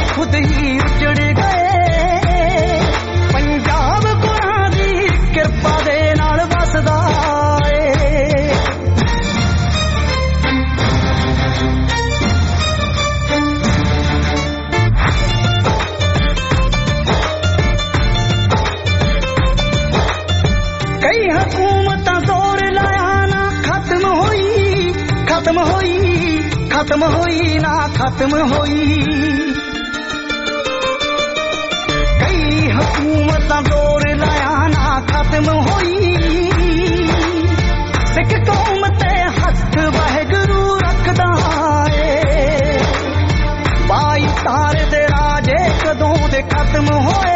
खुद ही उजड़ गए पंजाब गुरां दी किरपा दे नाल वसदा ए कई हुकूमतां जोर लाया ना खत्म होई खत्म होई खत्म होई ना खत्म होई कई हुकूमतां जोर लाया ना खत्म होई सिख कौम ते हथ वाहिगुरू रखदा ए बाई तारे दे राजे कदों दे खत्म होए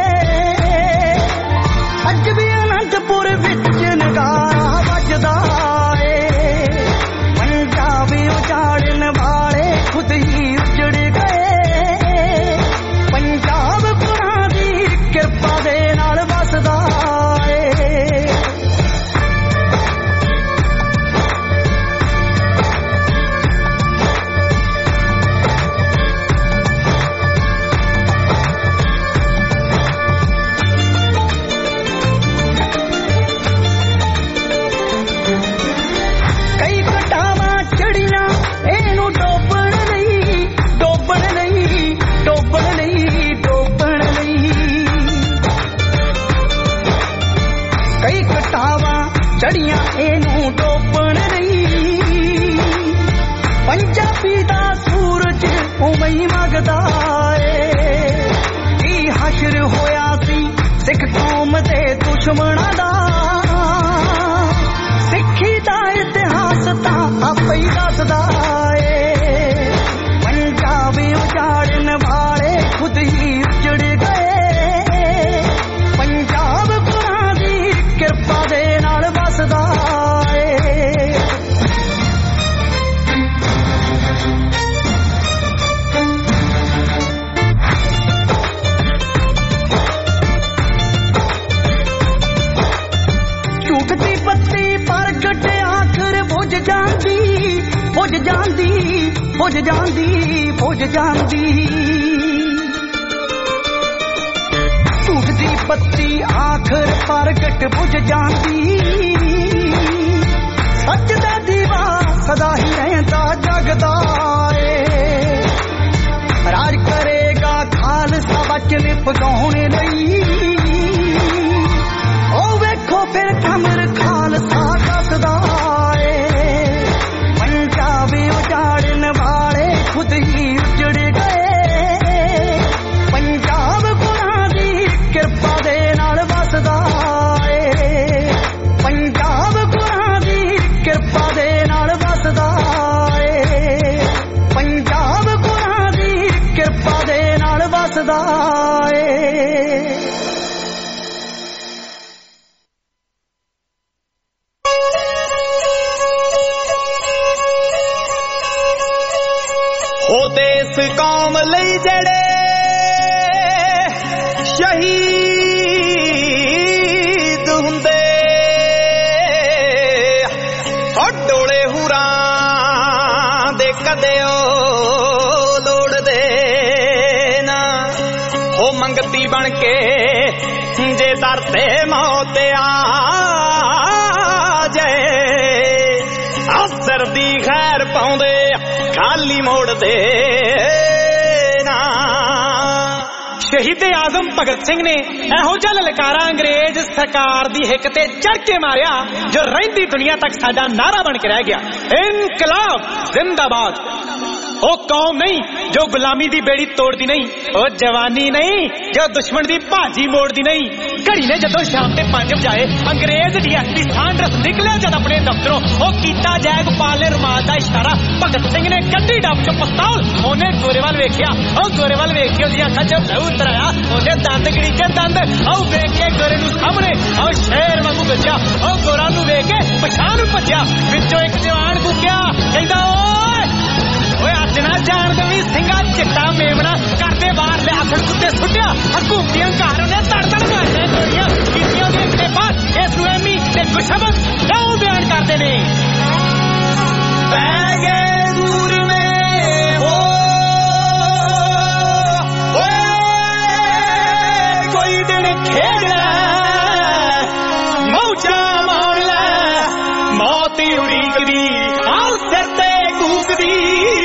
अज भी अनंदपुर विच नगारा वजदा ए पंजाब उजाड़न वाले खुद ही उजड़ गए पंजाब गुरां दी किरपा दे नाल वसदा ए कई घटावां चढ़ियां ਇਹਨੂੰ ਡੋਬਣ ਲਈ ਡੋਬਣ ਲਈ ਡੋਬਣ ਲਈ ਡੋਬਣ ਲਈ ਕਈ ਘਟਾਵਾਂ ਚੜੀਆਂ ਇਹਨੂੰ ਡੋਬਣ ਲਈ ਪੰਜਾਬੀ ਦਾ ਸੂਰਜ ਉਵੇਂ ਹੀ ਮਗਦਾ ਏ ਕੀ ਹਸ਼ਰ ਹੋਇਆ ਸੀ ਸਿੱਖ ਕੌਮ ਦੇ ਦੁਸ਼ਮਣਾਂ ਦਾ ਸਿੱਖੀ ਦਾ ਇਤਿਹਾਸ ਤਾਂ ਆਪੇ ਹੀ ਦੱਸਦਾ ਏ ਪੰਜਾਬ ਉਜਾੜਨ ਵਾਲੇ ਖੁਦ ਹੀ ਉਜੜ ਗਏ ਪੰਜਾਬ ਗੁਰਾਂ ਦੀ ਕਿਰਪਾ ਦੇ ਨਾਲ ਵਸਦਾ ਏ ਝੂਠ ਦੀ ਪੱਤੀ ਪ੍ਰਗਟ ਆਖਰ ਬੁਝ ਜਾਂਦੀ ਬੁਝ ਜਾਂਦੀ ਬੁਝ ਜਾਂਦੀ ਬੁਝ ਜਾਂਦੀ ਝੂਠ ਦੀ ਪੱਤੀ ਆਖਰ ਪ੍ਰਗਟ ਬੁਝ ਜਾਂਦੀ ਸੱਚ ਦਾ ਦੀਵਾ ਸਦਾ ਹੀ ਰਹਿੰਦਾ ਜਗਦਾ ਏ ਰਾਜ ਕਰੇਗਾ ਖਾਲਸਾ ਵਚਨ ਪਗਾਉਣ ਲਈ ਉਹ ਵੇਖੋ ਫਿਰ ਕਮਰ ਖਾਲਸਾ ਦੱਸਦਾ ਏ ਪੰਜਾਬ ਉਜਾੜਨ ਵਾਲੇ ਖੁਦ ਹੀ ਉਜੜ ਗਏ ਪੰਜਾਬ ਗੁਰਾਂ ਦੀ ਕਿਰਪਾ ਦੇ ਨਾਲ ਵਸਦਾ ਏ ਪੰਜਾਬ ਗੁਰਾਂ ਦੀ ਕਿਰਪਾ ਦੇ ਨਾਲ ਵਸਦਾ ਏ ਪੰਜਾਬ ਗੁਰਾਂ ਦੀ ਕਿਰਪਾ ਦੇ ਨਾਲ ਵਸਦਾ ਏ हो देश कौम लई जड़े शहीद हुंदे हो डोले हुरां दे कदे ओ लोड़दे ना हो मंगती बन के जे दर ते मौत आ जाए असर दी खैर पाउंदे खाली मोड़ दे ना शहीद आजम भगत सिंह ने ਇਹੋ ਜਿਹਾ ਲਲਕਾਰਾ ਅੰਗਰੇਜ਼ ਸਰਕਾਰ ਦੀ ਹਿੱਕ ਤੇ ਚੜ ਕੇ ਮਾਰਿਆ ਜੋ ਰਹਿੰਦੀ ਦੁਨੀਆ ਤੱਕ ਸਾਡਾ ਨਾਰਾ ਬਣ ਕੇ ਰਹਿ ਗਿਆ ਇਨਕਲਾਬ ਜ਼ਿੰਦਾਬਾਦ ਉਹ ਕੌਮ ਨਹੀਂ ਜੋ ਗੁਲਾਮੀ ਦੀ ਬੇੜੀ ਤੋੜਦੀ ਨਹੀਂ ਉਹ ਜਵਾਨੀ ਨਹੀਂ ਜੋ ਦੁਸ਼ਮਣ ਦੀ ਭਾਜੀ ਮੋੜਦੀ ਨਹੀਂ ਘੜੀ ਨੇ ਜਦੋਂ ਸ਼ਾਮ ਦੇ 5 ਵਜੇ ਅੰਗਰੇਜ਼ ਡੀਐਸਪੀ ਸਾਂਡਰਸ ਨਿਕਲਿਆ ਜਦ ਆਪਣੇ ਦਫ਼ਤਰੋਂ ਉਹ ਕੀਤਾ ਜੈਗ ਪਾਲੇ ਰੁਮਾਲ ਦਾ ਇਸ਼ਾਰਾ ਭਗਤ ਸਿੰਘ ਨੇ ਕੱਢੀ ਡੱਬ ਚੋਂ ਪਿਸਤੌਲ ਉਹਨੇ ਗੋਰੇਵਾਲ ਵੇਖਿਆ ਉਹ ਗੋਰੇਵਾਲ ਵੇਖ ਕੇ ਉਹਦੀਆਂ ਅੱਖਾਂ 'ਚ ਲਹੂ ਉਤਰਿਆ ਉਹਨੇ ਦੰਦ ਗੜੀਚੇ ਦੰਦ ਉਹ ਵੇਖ ਕੇ ਗੋਰੇ ਨੂੰ ਸਾਹਮਣੇ ਉਹ ਸ਼ੇਰ ਵਾਂਗੂ ਗੱਜਿਆ ਉਹ ਗੋਰਾ ਨੂੰ ਵੇਖ ਕੇ ਪਛਾਣ ਨੂੰ ਭੱਜਿਆ ਵਿੱਚੋਂ ਇੱਕ ਜਵਾਨ ਗੁੱਕਿਆ ਕਹਿੰਦਾ ਓਏ ਅੱਜ ਨਾ ਜਾਣ ਦੇਵੀਂ ਸਿੰਘਾ ਚਿੱਟਾ ਮੇਮਣਾ ਕਰਦੇ ਬਾਹਰ ਲੈ ਆਖੜ ਕੁੱਤੇ ਸੁੱਟਿਆ ਹਕੂਮਤੀਆਂ ਘਰ ਉਹਨੇ ਤੜ ਮਾਰਦੇ ਗੋਲੀਆਂ ਕੀਤੀਆਂ ਦੇ ਤੇ ਬਾਅਦ ਇਸ ਨੂੰ ਐਮੀ ਤੇ ਗੁਸ਼ਬਤ ਕਿਉਂ ਬਿਆਨ ਕਰਦੇ ਨੇ ਪੈ ਗਏ ਦੂਰ ਮੇ ਓਏ ਖੇਡ ਲੈ ਮੌਜਾਂ ਮਾਣ ਲੈ ਮੌਤ ਉਡੀਕਦੀ ਆਉ ਸਿਰ ਤੇ ਕੂਕਦੀ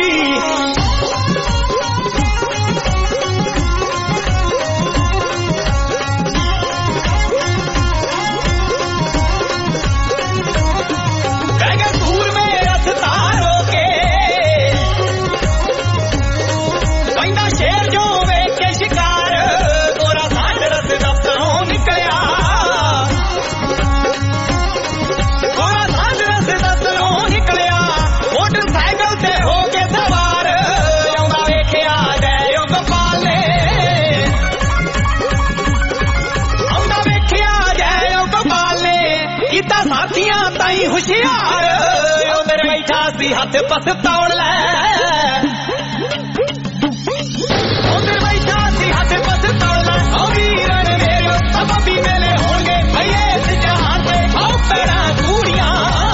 ਹੁਸ਼ਿਆਰ ਉਧਰ ਬੈਠਾ ਸੀ ਹੱਥ ਪਸਤੌਲ ਲੈ ਉਧਰ ਬੈਠਾ ਸੀ ਹੱਥ ਪਸਤੌਲ ਲੈ ਓ ਵੀਰਨ ਮੇਰੇ ਸਭ ਵੀ ਮੇਲੇ ਹੋਣਗੇ ਭਈਏ ਇਸ ਜਹਾਨ ਤੇ ਆਓ ਪੈਰਾਂ ਕੂੜੀਆਂ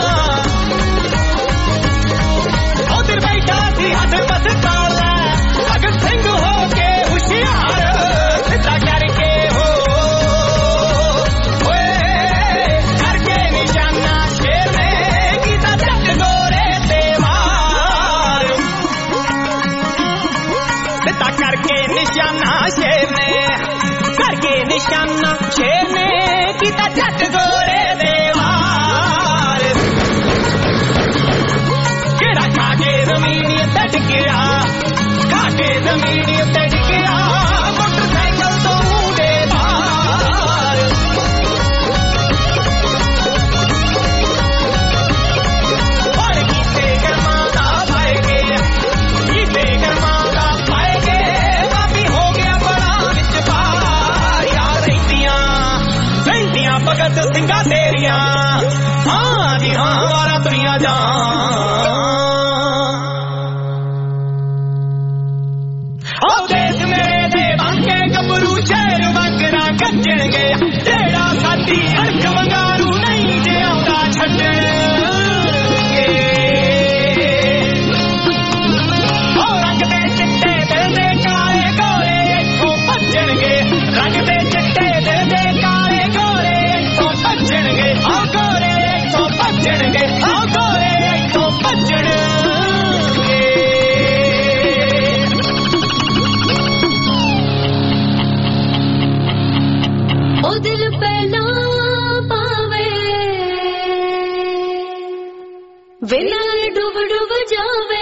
ਉਧਰ ਬੈਠਾ ਸੀ ਹੱਥ ਪਸਤੌਲ ਲੈ ਭਗਤ ਸਿੰਘ ਹੋ ਕੇ ਹੁਸ਼ਿਆਰ ਸਿੱਧਾ ਕਰਕੇ ਹੋ ਕਰਕੇ ਨਿਸ਼ਾਨਾ ਨਿਸ਼ਾਨਾ ਸ਼ੇਰ ਨੇ ਕੀਤਾ ਜੱਟ ਗੋਰੇ ਦੇ ਵਾਰ ਕਿਹੜਾ ਖਾ ਕੇ ਜ਼ਮੀਨ ਤੇ ਟਿਕਿਆ ਖਾ ਕੇ ਜ਼ਮੀਨ ਤੇ ਟਿਕਿਆ ਮੋਟਰਸਾਈਕਲ ਤੋਂ ਦੇ ਬਾਹਰ ਪਰ ਕੀਤੇ ਕਰਮਾਂ ਦਾ ਪਾਏਗੇ ਕੀਤੇ ਕਰਮਾਂ ਦਾ ਪਾਏਗੇ ਬਾਬੀ ਹੋ ਗਿਆ ਬੜਾ ਵਿੱਚ ਰਹਿੰਦੀਆਂ ਭਗਤ ਸਿੰਘਾਂ ਤੇਰੀਆਂ ਹਾਂ ਜੀ ਹਾਂ ਵਾਰਾ ਤੁਰੀਆਂ ਜਾ ਆਓ ਦੇਸ਼ ਮੇਰੇ ਦੇ ਬਾਂਕੇ ਗੱਭਰੂ ਸ਼ਹਿਰ ਵਾਂਗਰਾ ਗੱਜਣਗੇ ਜਿਹੜਾ ਸਾਡੀ ਅਣਖ ਵੰਗਾਰੂ ਨਹੀਂ ਜੇ ਆਉਂਦਾ ਛੱਡਣਗੇ ਆਓ ਰੰਗ ਦੇ ਚਿੱਟੇ ਦਿਲ ਦੇ ਕਾਲੇ ਗੋਰੇ ਇੱਥੋਂ ਭੱਜਣਗੇ ਰੰਗ ਦੇ ਚਿੱਟੇ ਦਿਲ ਦੇ ਕਾਲੇ ਗੋਰੇ ਇੱਥੋਂ ਭੱਜਣਗੇ ਆਓ ਗੋਰੇ ਇੱਥੋਂ ਭੱਜਣਗੇ ਆਓ ਗੋਰੇ ਇੱਥੋਂ ਭੱਜਣਗੇ ਉਹ ਦਿਲ ਪਹਿਲਾਂ ਪਾਵੇ ਵੇ ਨਾਲ ਡੁੱਬ ਡੁੱਬ ਜਾਵੇ